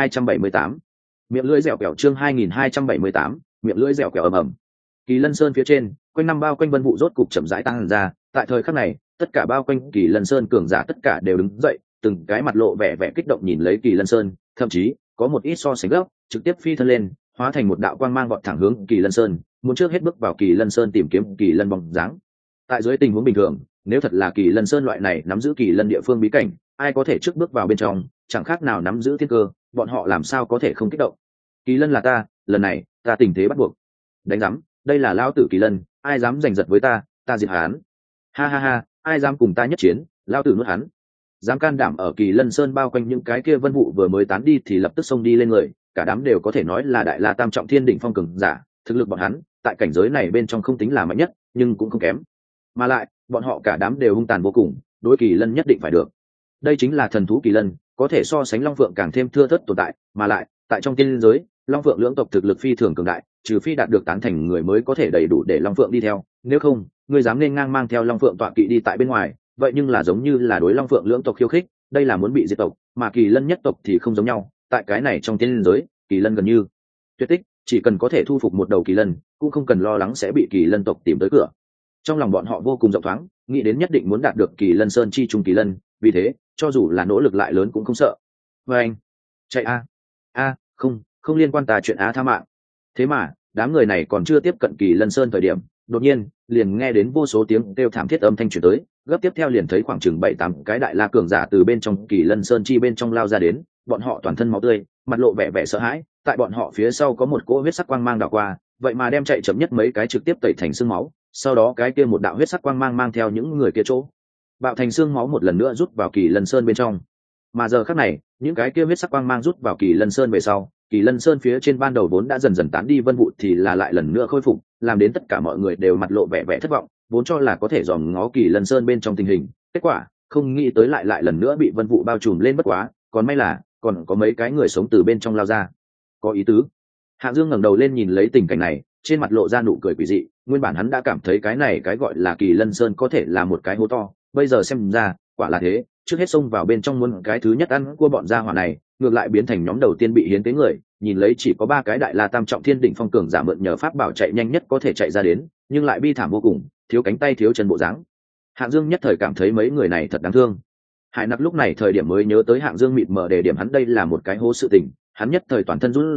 2278. Miệng lưỡi dẻo kẹo chương 2278, miệng lưỡi dẻo kẹo ầm ầm. Kỳ Lân Sơn phía trên, quanh năm bao quanh vân vụ rốt cục chậm rãi tăng ra, tại thời khắc này, tất cả bao quanh Kỳ Lân Sơn cường giả tất cả đều đứng dậy, từng cái mặt lộ vẻ vẻ kích động nhìn lấy Kỳ Lân Sơn, thậm chí có một ít so sánh gấp, trực tiếp phi thân lên, hóa thành một đạo quang mang vọt thẳng hướng Kỳ Lân Sơn, muốn trước hết bước vào Kỳ Lân Sơn tìm kiếm Kỳ Lân bóng dáng. Tại dưới tình huống bình thường, nếu thật là Kỳ Lân Sơn loại này nắm giữ Kỳ Lân địa phương bí cảnh, ai có thể trước bước vào bên trong, chẳng khác nào nắm giữ thiên cơ, bọn họ làm sao có thể không kích động. Kỳ Lân là ta, lần này ta tình thế bắt buộc. Đánh rắm, đây là lão tử Kỳ Lân, ai dám giành giật với ta diệt hắn. Ha ha ha, ai dám cùng ta nhất chiến, lão tử nuốt hắn. Dám can đảm ở Kỳ Lân Sơn bao quanh những cái kia vân vụ vừa mới tán đi thì lập tức xông đi lên người, cả đám đều có thể nói là đại la tam trọng thiên đỉnh phong cường giả, thực lực bọn hắn tại cảnh giới này bên trong không tính là mạnh nhất, nhưng cũng không kém. Mà lại, bọn họ cả đám đều hung tàn vô cùng, đối Kỳ Lân nhất định phải được. Đây chính là thần thú Kỳ Lân, có thể so sánh Long Phượng càng thêm thưa thớt tồn tại, mà lại, tại trong tiên giới, Long Phượng lưỡng tộc thực lực phi thường cường đại, trừ phi đạt được tán thành người mới có thể đầy đủ để Long Phượng đi theo, nếu không, ngươi dám nên ngang mang theo Long Phượng tọa kỵ đi tại bên ngoài, vậy nhưng là giống như là đối Long Phượng lưỡng tộc khiêu khích, đây là muốn bị diệt tộc, mà Kỳ Lân nhất tộc thì không giống nhau, tại cái này trong tiên giới, Kỳ Lân gần như tuyệt tích, chỉ cần có thể thu phục một đầu Kỳ Lân, cũng không cần lo lắng sẽ bị Kỳ Lân tộc tìm tới cửa. Trong lòng bọn họ vô cùng rộng thoáng, nghĩ đến nhất định muốn đạt được Kỳ Lân Sơn chi trung Kỳ Lân, vì thế, cho dù là nỗ lực lại lớn cũng không sợ. Và anh, chạy a, không liên quan ta chuyện á tha mạng. Thế mà, đám người này còn chưa tiếp cận Kỳ Lân Sơn thời điểm, đột nhiên, liền nghe đến vô số tiếng kêu thảm thiết âm thanh truyền tới, gấp tiếp theo liền thấy khoảng chừng 7-8 cái đại la cường giả từ bên trong Kỳ Lân Sơn chi bên trong lao ra đến, bọn họ toàn thân máu tươi, mặt lộ vẻ vẻ sợ hãi, tại bọn họ phía sau có một cỗ huyết sắc quang mang đảo qua, vậy mà đem chạy chậm nhất mấy cái trực tiếp tẩy thành xương máu, sau đó cái kia một đạo huyết sắc quang mang mang theo những người kia chỗ bạo thành xương máu một lần nữa rút vào Kỳ Lân Sơn bên trong. Mà giờ khắc này, những cái kia huyết sắc quang mang rút vào Kỳ Lân Sơn về sau, Kỳ Lân Sơn phía trên ban đầu vốn đã dần dần tán đi vân vụ thì là lại lần nữa khôi phục, làm đến tất cả mọi người đều mặt lộ vẻ vẻ thất vọng, vốn cho là có thể dòm ngó Kỳ Lân Sơn bên trong tình hình, kết quả không nghĩ tới lại lần nữa bị vân vụ bao trùm lên, bất quá còn may là còn có mấy cái người sống từ bên trong lao ra. Có ý tứ. Hạng Dương ngẩng đầu lên nhìn lấy tình cảnh này, trên mặt lộ ra nụ cười quỷ dị, nguyên bản hắn đã cảm thấy cái này cái gọi là Kỳ Lân Sơn có thể là một cái hố to, bây giờ xem ra quả là thế, trước hết xông vào bên trong muốn cái thứ nhất ăn của bọn gia hỏa này, ngược lại biến thành nhóm đầu tiên bị hiến tế người, nhìn lấy chỉ có 3 cái đại la tam trọng thiên đỉnh phong cường giả mượn nhờ pháp bảo chạy nhanh nhất có thể chạy ra đến, nhưng lại bi thảm vô cùng, thiếu cánh tay thiếu chân bộ dáng. Hạng Dương nhất thời cảm thấy mấy người này thật đáng thương. Hải Nặc lúc này thời điểm mới nhớ tới Hạng Dương mịt mờ đề điểm hắn đây là một cái hố sự tình, hắn nhất thời toàn thân run rẩy,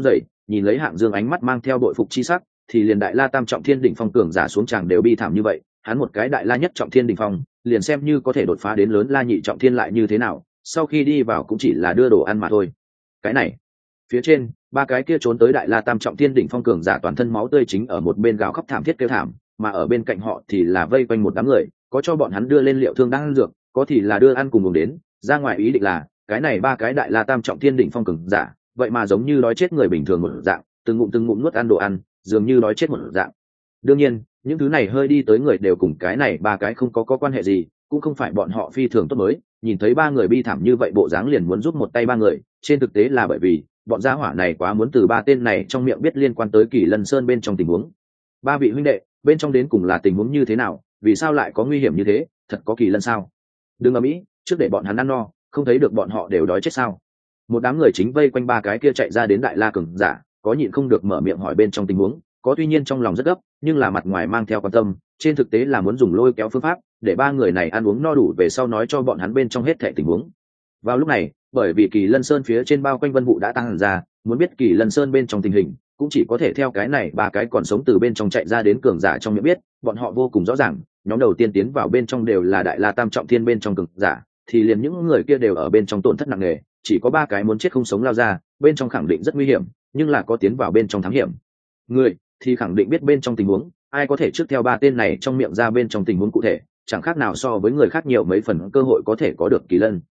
nhìn lấy Hạng Dương ánh mắt mang theo đội phục chi sắc, thì liền đại la tam trọng thiên đỉnh phong cường giả xuống tràng đều bi thảm như vậy, hắn một cái đại la nhất trọng thiên đỉnh phong, liền xem như có thể đột phá đến lớn la nhị trọng thiên lại như thế nào, sau khi đi vào cũng chỉ là đưa đồ ăn mà thôi. Cái này, phía trên, ba cái kia trốn tới đại la tam trọng thiên đỉnh phong cường giả toàn thân máu tươi chính ở một bên gào khóc thảm thiết kêu thảm, mà ở bên cạnh họ thì là vây quanh một đám người, có cho bọn hắn đưa lên liệu thương đang ăn dược, có thì là đưa ăn cùng uống đến, ra ngoài ý định là, cái này ba cái đại la tam trọng thiên đỉnh phong cường giả, vậy mà giống như đói chết người bình thường một dạng, từng ngụm nuốt ăn đồ ăn, dường như đói chết một dạng. Đương nhiên, những thứ này hơi đi tới người đều cùng cái này ba cái không có quan hệ gì, cũng không phải bọn họ phi thường tốt mới, nhìn thấy ba người bi thảm như vậy bộ dáng liền muốn giúp một tay ba người, trên thực tế là bởi vì bọn gia hỏa này quá muốn từ ba tên này trong miệng biết liên quan tới Kỳ Lân Sơn bên trong tình huống. Ba vị huynh đệ, bên trong đến cùng là tình huống như thế nào, vì sao lại có nguy hiểm như thế, thật có kỳ lân sao? Đừng ở mỹ, trước để bọn hắn ăn no, không thấy được bọn họ đều đói chết sao? Một đám người chính vây quanh ba cái kia chạy ra đến đại la cường giả, có nhịn không được mở miệng hỏi bên trong tình huống, có tuy nhiên trong lòng rất gấp, nhưng là mặt ngoài mang theo quan tâm, trên thực tế là muốn dùng lôi kéo phương pháp để ba người này ăn uống no đủ về sau nói cho bọn hắn bên trong hết thảy tình huống. Vào lúc này, bởi vì Kỳ Lân Sơn phía trên bao quanh vân vụ đã tăng hẳn ra, muốn biết Kỳ Lân Sơn bên trong tình hình, cũng chỉ có thể theo cái này ba cái còn sống từ bên trong chạy ra đến cường giả trong miệng biết, bọn họ vô cùng rõ ràng, nhóm đầu tiên tiến vào bên trong đều là đại la tam trọng thiên bên trong cường giả, thì liền những người kia đều ở bên trong tổn thất nặng nề, chỉ có ba cái muốn chết không sống lao ra, bên trong khẳng định rất nguy hiểm, nhưng là có tiến vào bên trong thám hiểm người thì khẳng định biết bên trong tình huống, ai có thể trước theo ba tên này trong miệng ra bên trong tình huống cụ thể, chẳng khác nào so với người khác nhiều mấy phần cơ hội có thể có được kỳ lân.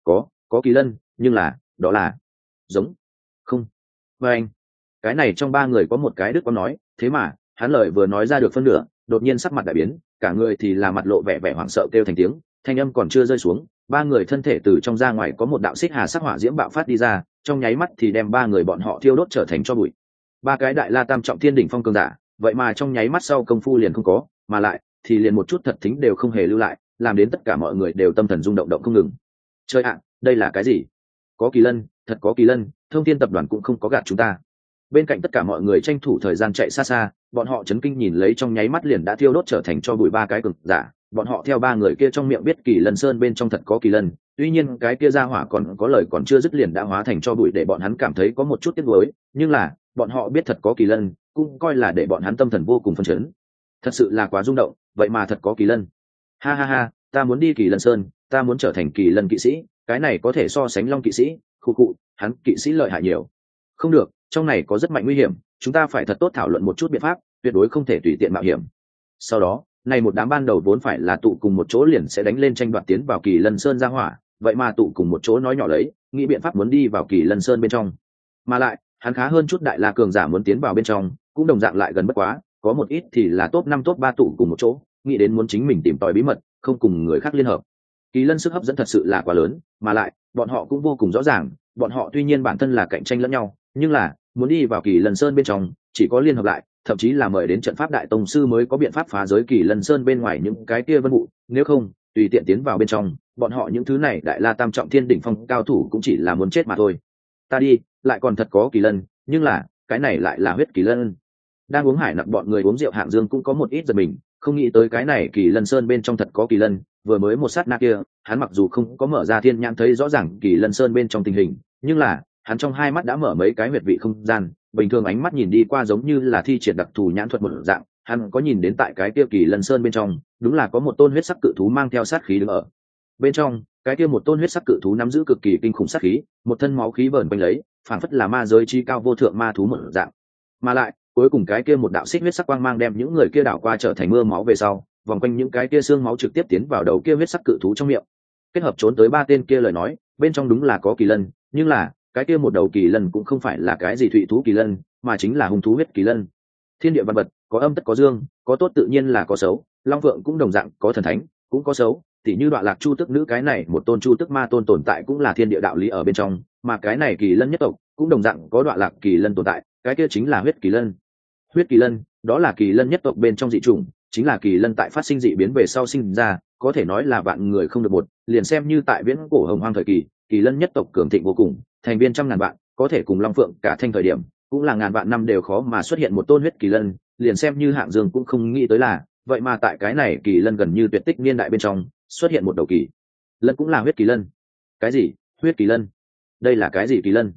Có kỳ lân, nhưng là đó là giống không. Và anh, cái này trong ba người có một cái đức có nói, thế mà hắn lời vừa nói ra được phân nửa, đột nhiên sắc mặt đại biến, cả người thì là mặt lộ vẻ vẻ hoảng sợ kêu thành tiếng, thanh âm còn chưa rơi xuống, ba người thân thể từ trong ra ngoài có một đạo xích hà sắc hỏa diễm bạo phát đi ra, trong nháy mắt thì đem ba người bọn họ thiêu đốt trở thành tro bụi. Ba cái đại la tam trọng thiên đỉnh phong cường giả, vậy mà trong nháy mắt sau công phu liền không có, mà lại thì liền một chút thật thính đều không hề lưu lại, làm đến tất cả mọi người đều tâm thần rung động không ngừng. Chơi ạ, đây là cái gì? Có kỳ lân, thật có kỳ lân, Thông Thiên tập đoàn cũng không có gạt chúng ta. Bên cạnh tất cả mọi người tranh thủ thời gian chạy xa xa, bọn họ chấn kinh nhìn lấy trong nháy mắt liền đã thiêu đốt trở thành cho bụi ba cái cường giả, bọn họ theo ba người kia trong miệng biết Kỳ Lân Sơn bên trong thật có kỳ lân, tuy nhiên cái kia ra hỏa còn có lời còn chưa dứt liền đã hóa thành cho bụi để bọn hắn cảm thấy có một chút tiếc nuối, nhưng là bọn họ biết thật có kỳ lân, cũng coi là để bọn hắn tâm thần vô cùng phấn chấn. Thật sự là quá rung động, vậy mà thật có kỳ lân. Ha ha ha, ta muốn đi Kỳ Lân Sơn, ta muốn trở thành kỳ lân kỵ sĩ, cái này có thể so sánh long kỵ sĩ, khu, hắn kỵ sĩ lợi hại nhiều. Không được, trong này có rất mạnh nguy hiểm, chúng ta phải thật tốt thảo luận một chút biện pháp, tuyệt đối không thể tùy tiện mạo hiểm. Sau đó, này một đám ban đầu vốn phải là tụ cùng một chỗ liền sẽ đánh lên tranh đoạt tiến vào Kỳ Lân Sơn ra hỏa, vậy mà tụ cùng một chỗ nói nhỏ lấy, nghĩ biện pháp muốn đi vào Kỳ Lân Sơn bên trong. Mà lại, hắn khá hơn chút đại la cường giả muốn tiến vào bên trong, cũng đồng dạng lại gần bất quá, có một ít thì là top 5 top 3 tụ cùng một chỗ, nghĩ đến muốn chính mình tìm tòi bí mật, không cùng người khác liên hợp. Kỳ lân sức hấp dẫn thật sự là quá lớn, mà lại bọn họ cũng vô cùng rõ ràng, bọn họ tuy nhiên bản thân là cạnh tranh lẫn nhau, nhưng là muốn đi vào Kỳ Lân Sơn bên trong, chỉ có liên hợp lại, thậm chí là mời đến trận pháp đại tông sư mới có biện pháp phá giới Kỳ Lân Sơn bên ngoài những cái kia vân vụ, nếu không, tùy tiện tiến vào bên trong, bọn họ những thứ này đại la tam trọng thiên đỉnh phong cao thủ cũng chỉ là muốn chết mà thôi. Ta đi, lại còn thật có kỳ lân, nhưng là cái này lại là huyết kỳ lân. Đang uống hải nặc bọn người uống rượu Hạng Dương cũng có một ít giật mình, không nghĩ tới cái này Kỳ Lân Sơn bên trong thật có kỳ lân. Vừa mới một sát na kia, hắn mặc dù không có mở ra thiên nhãn thấy rõ ràng Kỳ Lân Sơn bên trong tình hình, nhưng là hắn trong hai mắt đã mở mấy cái huyệt vị không gian, bình thường ánh mắt nhìn đi qua giống như là thi triển đặc thù nhãn thuật một dạng, hắn có nhìn đến tại cái kia Kỳ Lân Sơn bên trong, đúng là có một tôn huyết sắc cự thú mang theo sát khí đứng ở bên trong. Cái kia một tôn huyết sắc cự thú nắm giữ cực kỳ kinh khủng sát khí, một thân máu khí vờn quanh lấy, phảng phất là ma giới chi cao vô thượng ma thú một dạng. Mà lại, cuối cùng cái kia một đạo xích huyết sắc quang mang đem những người kia đảo qua trở thành mưa máu về sau, vòng quanh những cái kia xương máu trực tiếp tiến vào đầu kia huyết sắc cự thú trong miệng. Kết hợp trốn tới ba tên kia lời nói, bên trong đúng là có kỳ lân, nhưng là cái kia một đầu kỳ lân cũng không phải là cái gì thụy thú kỳ lân, mà chính là hung thú huyết kỳ lân. Thiên địa văn vật, có âm tất có dương, có tốt tự nhiên là có xấu, long phượng cũng đồng dạng có thần thánh, cũng có xấu, tỉ như Đoạn Lạc Chu Tức nữ cái này một tôn Chu Tức ma tôn tồn tại cũng là thiên địa đạo lý ở bên trong, mà cái này kỳ lân nhất tộc cũng đồng dạng có Đoạn Lạc kỳ lân tồn tại, cái kia chính là huyết kỳ lân. Huyết kỳ lân, đó là kỳ lân nhất tộc bên trong dị chủng, chính là kỳ lân tại phát sinh dị biến về sau sinh ra, có thể nói là vạn người không được một, liền xem như tại viễn cổ hồng hoang thời kỳ, kỳ lân nhất tộc cường thịnh vô cùng, thành viên trăm ngàn vạn, có thể cùng long phượng cả thanh thời điểm, cũng là ngàn vạn năm đều khó mà xuất hiện một tôn huyết kỳ lân, liền xem như Hạng Dương cũng không nghĩ tới là, vậy mà tại cái này kỳ lân gần như tuyệt tích niên đại bên trong, xuất hiện một đầu kỳ lân cũng là huyết kỳ lân. Cái gì? Huyết kỳ lân? Đây là cái gì kỳ lân?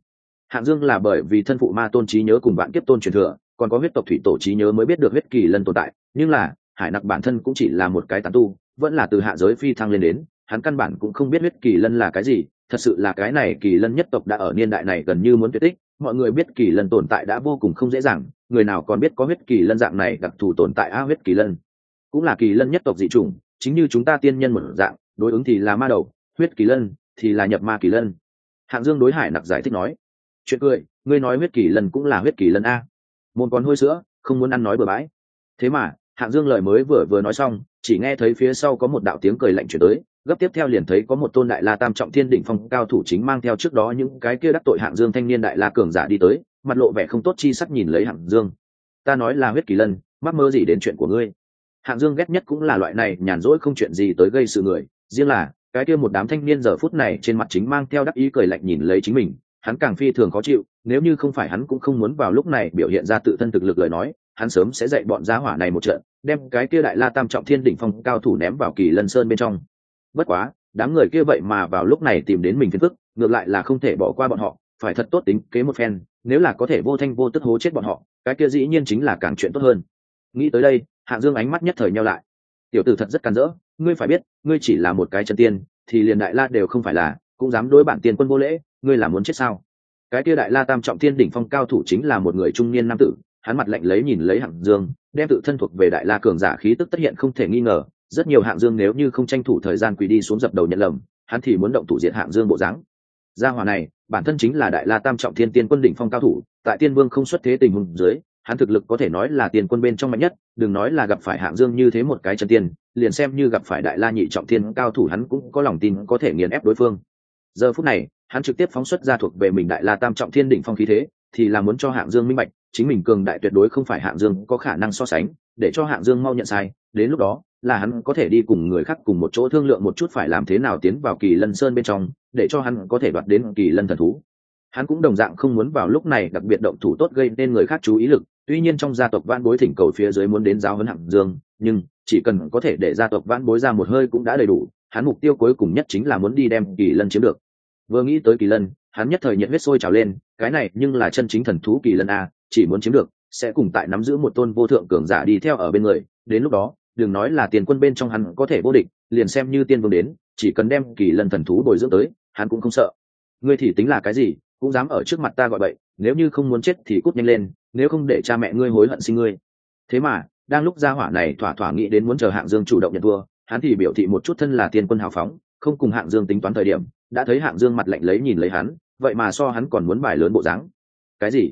Hạng Dương là bởi vì thân phụ ma tôn trí nhớ cùng vạn kiếp tôn truyền thừa, còn có huyết tộc thủy tổ trí nhớ mới biết được huyết kỳ lân tồn tại, nhưng là hải nặc bản thân cũng chỉ là một cái tán tu, vẫn là từ hạ giới phi thăng lên đến, hắn căn bản cũng không biết huyết kỳ lân là cái gì. Thật sự là cái này kỳ lân nhất tộc đã ở niên đại này gần như muốn tuyệt tích, mọi người biết kỳ lân tồn tại đã vô cùng không dễ dàng, người nào còn biết có huyết kỳ lân dạng này đặc thù tồn tại. Huyết kỳ lân cũng là kỳ lân nhất tộc dị chủng, chính như chúng ta tiên nhân một dạng, đối ứng thì là ma đầu, huyết kỳ lân thì là nhập ma kỳ lân. Hạng Dương đối hải nặc giải thích nói. Chuyện cười, ngươi nói huyết kỳ lân cũng là huyết kỳ lân a? Môn con hôi sữa, không muốn ăn nói bừa bãi. Thế mà Hạng Dương lời mới vừa nói xong, chỉ nghe thấy phía sau có một đạo tiếng cười lạnh chuyển tới, gấp tiếp theo liền thấy có một tôn đại la tam trọng thiên đỉnh phong cao thủ chính mang theo trước đó những cái kia đắc tội Hạng Dương thanh niên đại la cường giả đi tới, mặt lộ vẻ không tốt chi sắc nhìn lấy Hạng Dương. Ta nói là huyết kỳ lân, mắc mơ gì đến chuyện của ngươi? Hạng Dương ghét nhất cũng là loại này nhàn rỗi không chuyện gì tới gây sự người, riêng là cái kia một đám thanh niên giờ phút này trên mặt chính mang theo đắc ý cười lạnh nhìn lấy chính mình, hắn càng phi thường khó chịu. Nếu như không phải hắn cũng không muốn vào lúc này biểu hiện ra tự thân thực lực lời nói, hắn sớm sẽ dạy bọn giá hỏa này một trận, đem cái kia đại la tam trọng thiên đỉnh phong cao thủ ném vào Kỳ Lân Sơn bên trong. Bất quá đám người kia vậy mà vào lúc này tìm đến mình phiền phức, ngược lại là không thể bỏ qua bọn họ, phải thật tốt tính kế một phen, nếu là có thể vô thanh vô tức hố chết bọn họ, cái kia dĩ nhiên chính là càng chuyện tốt hơn. Nghĩ tới đây, Hạng Dương ánh mắt nhất thời nheo lại. Tiểu tử thật rất càn rỡ, ngươi phải biết, ngươi chỉ là một cái chân tiên, thì liền đại la đều không phải là, cũng dám đối bản tiên quân vô lễ, ngươi là muốn chết sao? Cái kia đại la tam trọng thiên đỉnh phong cao thủ chính là một người trung niên nam tử, hắn mặt lạnh lấy nhìn lấy Hạng Dương, đem tự thân thuộc về đại la cường giả khí tức tất hiện không thể nghi ngờ. Rất nhiều Hạng Dương nếu như không tranh thủ thời gian quỳ đi xuống dập đầu nhận lầm, hắn thì muốn động thủ diệt Hạng Dương bộ dáng. Gia hỏa này bản thân chính là đại la tam trọng thiên tiên quân đỉnh phong cao thủ, tại tiên vương không xuất thế tình huống dưới, hắn thực lực có thể nói là tiên quân bên trong mạnh nhất, đừng nói là gặp phải Hạng Dương như thế một cái chân tiên, liền xem như gặp phải đại la nhị trọng thiên cao thủ hắn cũng có lòng tin có thể nghiền ép đối phương. Giờ phút này hắn trực tiếp phóng xuất ra thuộc về mình đại la tam trọng thiên đỉnh phong khí thế, thì là muốn cho Hạng Dương minh bạch chính mình cường đại tuyệt đối không phải Hạng Dương có khả năng so sánh, để cho Hạng Dương mau nhận sai, đến lúc đó là hắn có thể đi cùng người khác cùng một chỗ thương lượng một chút phải làm thế nào tiến vào Kỳ Lân Sơn bên trong, để cho hắn có thể đoạt đến Kỳ Lân thần thú. Hắn cũng đồng dạng không muốn vào lúc này đặc biệt động thủ tốt gây nên người khác chú ý lực, tuy nhiên trong gia tộc Vãn Bối thỉnh cầu phía dưới muốn đến giáo huấn Hạng Dương, nhưng chỉ cần có thể để gia tộc Vãn Bối ra một hơi cũng đã đầy đủ, hắn mục tiêu cuối cùng nhất chính là muốn đi đem Kỳ Lân chiếm được. Vừa nghĩ tới Kỳ Lân, hắn nhất thời nhiệt huyết sôi trào lên, cái này nhưng là chân chính thần thú Kỳ Lân a, chỉ muốn chiếm được, sẽ cùng tại nắm giữ một tôn vô thượng cường giả đi theo ở bên người, đến lúc đó, đừng nói là tiền quân bên trong hắn có thể vô địch, liền xem như tiên vương đến, chỉ cần đem Kỳ Lân thần thú bồi dưỡng tới, hắn cũng không sợ. Ngươi thì tính là cái gì, cũng dám ở trước mặt ta gọi bậy, nếu như không muốn chết thì cút nhanh lên, nếu không để cha mẹ ngươi hối hận sinh ngươi. Thế mà đang lúc gia hỏa này thỏa thỏa nghĩ đến muốn chờ Hạng Dương chủ động nhận thua, hắn thì biểu thị một chút thân là tiên quân hào phóng, không cùng Hạng Dương tính toán thời điểm, đã thấy Hạng Dương mặt lạnh lấy nhìn lấy hắn, vậy mà so hắn còn muốn bài lớn bộ dáng. Cái gì?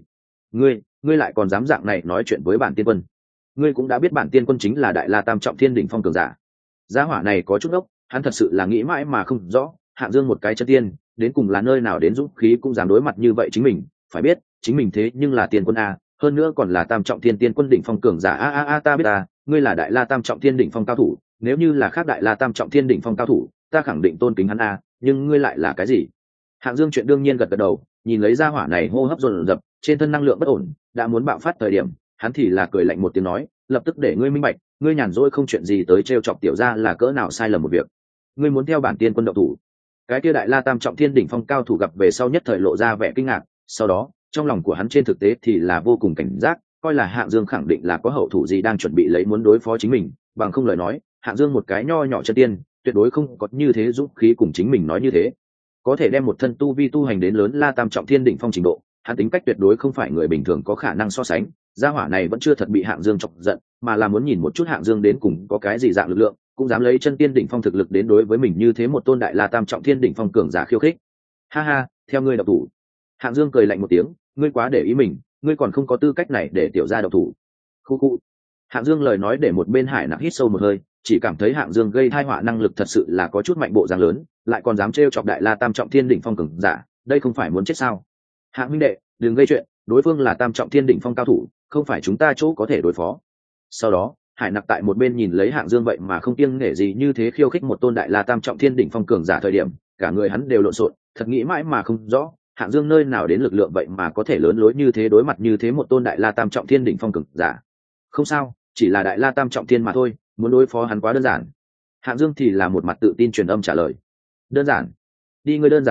Ngươi lại còn dám dạng này nói chuyện với bản tiên quân? Ngươi cũng đã biết bản tiên quân chính là đại la tam trọng thiên đỉnh phong cường giả. Gia hỏa này có chút ốc, hắn thật sự là nghĩ mãi mà không rõ, Hạng Dương một cái chân tiên, đến cùng là nơi nào đến dũng khí cũng dám đối mặt như vậy chính mình, phải biết, chính mình thế nhưng là tiên quân a, hơn nữa còn là tam trọng thiên tiên quân đỉnh phong cường giả a. Ta biết à, ngươi là đại la tam trọng thiên đỉnh phong cao thủ, nếu như là khác đại la tam trọng thiên đỉnh phong cao thủ, ta khẳng định tôn kính hắn a, nhưng ngươi lại là cái gì? Hạng Dương chuyện đương nhiên gật đầu, nhìn lấy gia hỏa này hô hấp dồn dập, trên thân năng lượng bất ổn, đã muốn bạo phát thời điểm, hắn thì là cười lạnh một tiếng nói, lập tức để ngươi minh bạch, ngươi nhàn rỗi không chuyện gì tới trêu chọc tiểu gia là cỡ nào sai lầm một việc. Ngươi muốn theo bản tiên quân động thủ? Cái kia đại la tam trọng thiên đỉnh phong cao thủ gặp về sau nhất thời lộ ra vẻ kinh ngạc, sau đó trong lòng của hắn trên thực tế thì là vô cùng cảnh giác, coi là Hạng Dương khẳng định là có hậu thủ gì đang chuẩn bị lấy muốn đối phó chính mình, bằng không lời nói, Hạng Dương một cái nho nhỏ chân tiên, tuyệt đối không có như thế dũng khí cùng chính mình nói như thế. Có thể đem một thân tu vi tu hành đến lớn la tam trọng thiên đỉnh phong trình độ, hắn tính cách tuyệt đối không phải người bình thường có khả năng so sánh. Gia hỏa này vẫn chưa thật bị Hạng Dương chọc giận, mà là muốn nhìn một chút Hạng Dương đến cùng có cái gì dạng lực lượng, cũng dám lấy chân tiên đỉnh phong thực lực đến đối với mình như thế một tôn đại la tam trọng thiên đỉnh phong cường giả khiêu khích. Ha ha, theo ngươi độc thủ. Hạng Dương cười lạnh một tiếng, ngươi quá để ý mình, ngươi còn không có tư cách này để tiểu gia độc thủ. Khu khu. Hạng Dương lời nói để một bên Hải Nặc hít sâu một hơi, chỉ cảm thấy Hạng Dương gây tai họa năng lực thật sự là có chút mạnh bộ dáng lớn, lại còn dám trêu chọc đại la tam trọng thiên đỉnh phong cường giả, đây không phải muốn chết sao? Hạng huynh đệ, đừng gây chuyện, đối phương là tam trọng thiên đỉnh phong cao thủ, không phải chúng ta chỗ có thể đối phó. Sau đó, Hải Nặc tại một bên nhìn lấy Hạng Dương vậy mà không kiêng nể gì như thế khiêu khích một tôn đại la tam trọng thiên đỉnh phong cường giả thời điểm, cả người hắn đều lộn xộn, thật nghĩ mãi mà không rõ, Hạng Dương nơi nào đến lực lượng vậy mà có thể lớn lối như thế đối mặt như thế một tôn đại la tam trọng thiên đỉnh phong cường giả. Không sao, chỉ là đại la tam trọng thiên mà thôi, muốn đối phó hắn quá đơn giản. Hạng Dương thì là một mặt tự tin truyền âm trả lời. Đơn giản? Đi ngươi đơn giản a,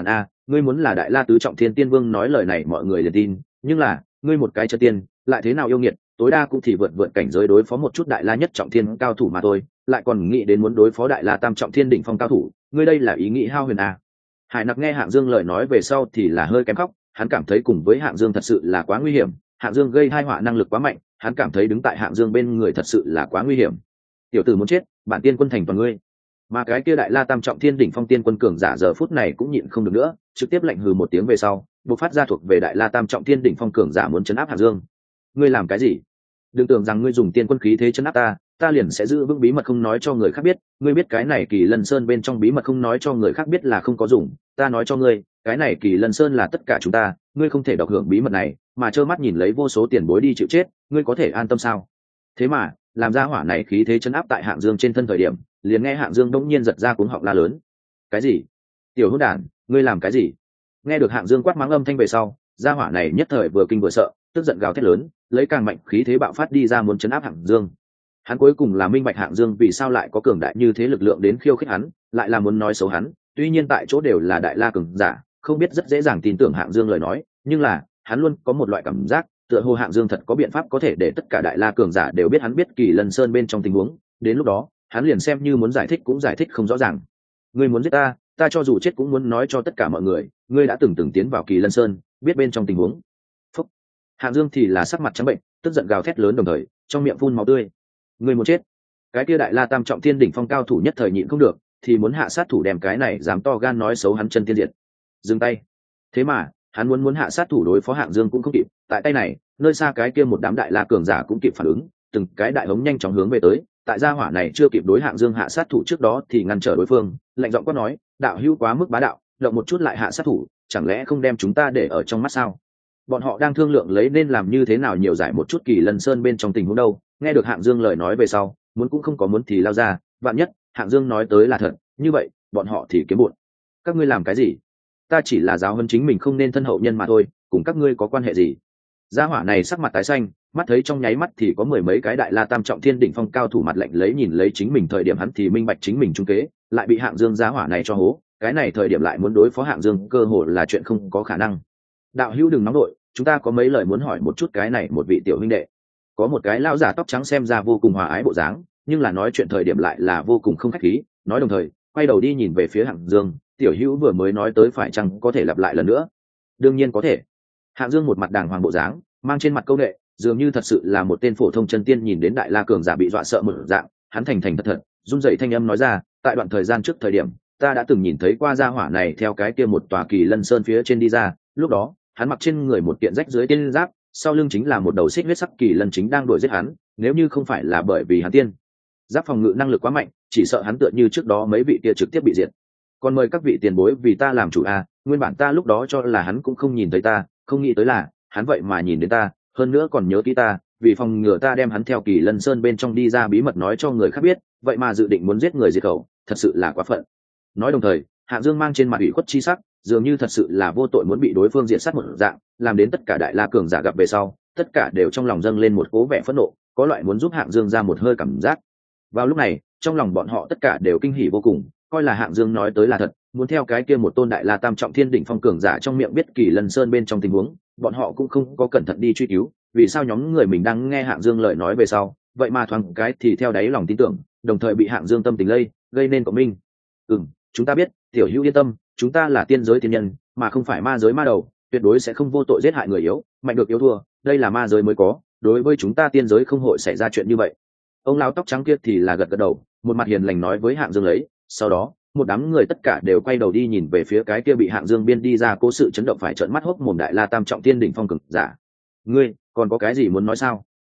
ngươi muốn là đại la tứ trọng thiên tiên vương nói lời này mọi người liền tin, nhưng là ngươi một cái chân tiên lại thế nào yêu nghiệt, tối đa cũng thì vượt cảnh giới đối phó một chút đại la nhất trọng thiên cao thủ mà thôi, lại còn nghĩ đến muốn đối phó đại la tam trọng thiên đỉnh phong cao thủ, ngươi đây là ý nghĩ hao huyền à. Hải Nặc nghe Hạng Dương lời nói về sau thì là hơi kém khóc, hắn cảm thấy cùng với Hạng Dương thật sự là quá nguy hiểm, Hạng Dương gây tai họa năng lực quá mạnh, hắn cảm thấy đứng tại Hạng Dương bên người thật sự là quá nguy hiểm. Tiểu tử muốn chết, bản tiên quân thành toàn ngươi. Mà cái kia đại la tam trọng thiên đỉnh phong tiên quân cường giả giờ phút này cũng nhịn không được nữa, trực tiếp lạnh hừ một tiếng về sau, bộc phát ra thuộc về đại la tam trọng thiên đỉnh phong cường giả muốn chấn áp Hạng Dương. Ngươi làm cái gì? Đừng tưởng rằng ngươi dùng tiên quân khí thế chấn áp ta, ta liền sẽ giữ vững bí mật không nói cho người khác biết. Ngươi biết cái này Kỳ Lân Sơn bên trong bí mật không nói cho người khác biết là không có dùng, ta nói cho ngươi, cái này Kỳ Lân Sơn là tất cả chúng ta, ngươi không thể độc hưởng bí mật này mà trơ mắt nhìn lấy vô số tiền bối đi chịu chết, ngươi có thể an tâm sao? Thế mà làm ra hỏa này khí thế chấn áp tại Hạng Dương trên thân thời điểm, liền nghe Hạng Dương đống nhiên giật ra cuống họng la lớn: cái gì? Tiểu hỗn đản, ngươi làm cái gì? Nghe được Hạng Dương quát mắng âm thanh về sau, gia hỏa này nhất thời vừa kinh vừa sợ, tức giận gào thét lớn, lấy càng mạnh khí thế bạo phát đi ra muốn chấn áp Hạng Dương. Hắn cuối cùng là minh bạch Hạng Dương vì sao lại có cường đại như thế lực lượng đến khiêu khích hắn, lại là muốn nói xấu hắn, tuy nhiên tại chỗ đều là đại la cường giả, không biết rất dễ dàng tin tưởng Hạng Dương lời nói, nhưng là hắn luôn có một loại cảm giác tựa hồ Hạng Dương thật có biện pháp có thể để tất cả đại la cường giả đều biết hắn biết Kỳ Lân Sơn bên trong tình huống, đến lúc đó hắn liền xem như muốn giải thích cũng giải thích không rõ ràng. Ngươi muốn giết ta, ta cho dù chết cũng muốn nói cho tất cả mọi người, ngươi đã từng tiến vào Kỳ Lân Sơn, biết bên trong tình huống. Phúc. Hạng Dương thì là sắc mặt trắng bệnh, tức giận gào thét lớn đồng thời trong miệng phun máu tươi. Ngươi muốn chết? Cái kia đại la tam trọng thiên đỉnh phong cao thủ nhất thời nhịn không được, thì muốn hạ sát thủ đem cái này dám to gan nói xấu hắn chân tiên diệt. Dừng tay. Thế mà hắn muốn hạ sát thủ đối phó Hạng Dương cũng không kịp, tại tay này nơi xa cái kia một đám đại la cường giả cũng kịp phản ứng, từng cái đại hống nhanh chóng hướng về tới, tại gia hỏa này chưa kịp đối Hạng Dương hạ sát thủ trước đó thì ngăn trở đối phương, lạnh giọng quát nói: đạo hữu quá mức bá đạo, động một chút lại hạ sát thủ, chẳng lẽ không đem chúng ta để ở trong mắt sao? Bọn họ đang thương lượng lấy nên làm như thế nào nhiều giải một chút Kỳ Lân Sơn bên trong tình huống đâu. Nghe được Hạng Dương lời nói về sau, muốn cũng không có muốn thì lao ra, vạn nhất Hạng Dương nói tới là thật, như vậy bọn họ thì kiếm bụn. Các ngươi làm cái gì? Ta chỉ là giáo huấn chính mình không nên thân hậu nhân mà thôi, cùng các ngươi có quan hệ gì? Gia hỏa này sắc mặt tái xanh, mắt thấy trong nháy mắt thì có mười mấy cái đại la tam trọng thiên đỉnh phong cao thủ mặt lạnh lấy nhìn lấy chính mình, thời điểm hắn thì minh bạch chính mình trung kế, lại bị Hạng Dương gia hỏa này cho hố, cái này thời điểm lại muốn đối phó Hạng Dương cơ hội là chuyện không có khả năng. Đạo hữu đừng nóng đội, chúng ta có mấy lời muốn hỏi một chút cái này một vị tiểu huynh đệ. Có một cái lão giả tóc trắng xem ra vô cùng hòa ái bộ dáng, nhưng là nói chuyện thời điểm lại là vô cùng không khách khí, nói đồng thời quay đầu đi nhìn về phía Hạng Dương: tiểu hữu vừa mới nói tới phải chăng có thể lặp lại lần nữa? Đương nhiên có thể. Hạng Dương một mặt đàng hoàng bộ dáng, mang trên mặt câu nệ, dường như thật sự là một tên phổ thông chân tiên nhìn đến đại la cường giả bị dọa sợ một dạng, hắn thành thật thật run rẩy thanh âm nói ra: tại đoạn thời gian trước thời điểm, ta đã từng nhìn thấy qua gia hỏa này theo cái kia một tòa Kỳ Lân Sơn phía trên đi ra, lúc đó hắn mặc trên người một kiện rách dưới tiên giáp, sau lưng chính là một đầu xích huyết sắc kỳ lân chính đang đuổi giết hắn, nếu như không phải là bởi vì hắn tiên giáp phòng ngự năng lực quá mạnh, chỉ sợ hắn tựa như trước đó mấy vị kia trực tiếp bị diệt. Còn mời các vị tiền bối vì ta làm chủ a, nguyên bản ta lúc đó cho là hắn cũng không nhìn thấy ta, không nghĩ tới là hắn vậy mà nhìn đến ta, hơn nữa còn nhớ kỹ ta, vì phòng ngừa ta đem hắn theo Kỳ Lân Sơn bên trong đi ra bí mật nói cho người khác biết, vậy mà dự định muốn giết người diệt khẩu, thật sự là quá phận. Nói đồng thời, Hạng Dương mang trên mặt ủy khuất chi sắc, dường như thật sự là vô tội muốn bị đối phương diệt sát một dạng, làm đến tất cả đại la cường giả gặp về sau, tất cả đều trong lòng dâng lên một cố vẻ phẫn nộ, có loại muốn giúp Hạng Dương ra một hơi cảm giác. Vào lúc này, trong lòng bọn họ tất cả đều kinh hỉ vô cùng, coi là Hạng Dương nói tới là thật, muốn theo cái kia một tôn đại la tam trọng thiên đỉnh phong cường giả trong miệng biết Kỳ Lân Sơn bên trong tình huống, bọn họ cũng không có cẩn thận đi truy cứu, vì sao nhóm người mình đang nghe Hạng Dương lời nói về sau, vậy mà thoáng cái thì theo đáy lòng tin tưởng, đồng thời bị Hạng Dương tâm tình lây, gây nên cộng minh. Chúng ta biết, tiểu hữu yên tâm, chúng ta là tiên giới tiên nhân, mà không phải ma giới ma đầu, tuyệt đối sẽ không vô tội giết hại người yếu, mạnh được yếu thua, đây là ma giới mới có, đối với chúng ta tiên giới không hội xảy ra chuyện như vậy. Ông lão tóc trắng kia thì là gật gật đầu, một mặt hiền lành nói với Hạng Dương lấy, sau đó một đám người tất cả đều quay đầu đi nhìn về phía cái kia bị Hạng Dương biên đi ra cố sự chấn động phải trợn mắt hốc mồm đại la tam trọng thiên đỉnh phong cực giả. Ngươi còn có cái gì muốn nói sao?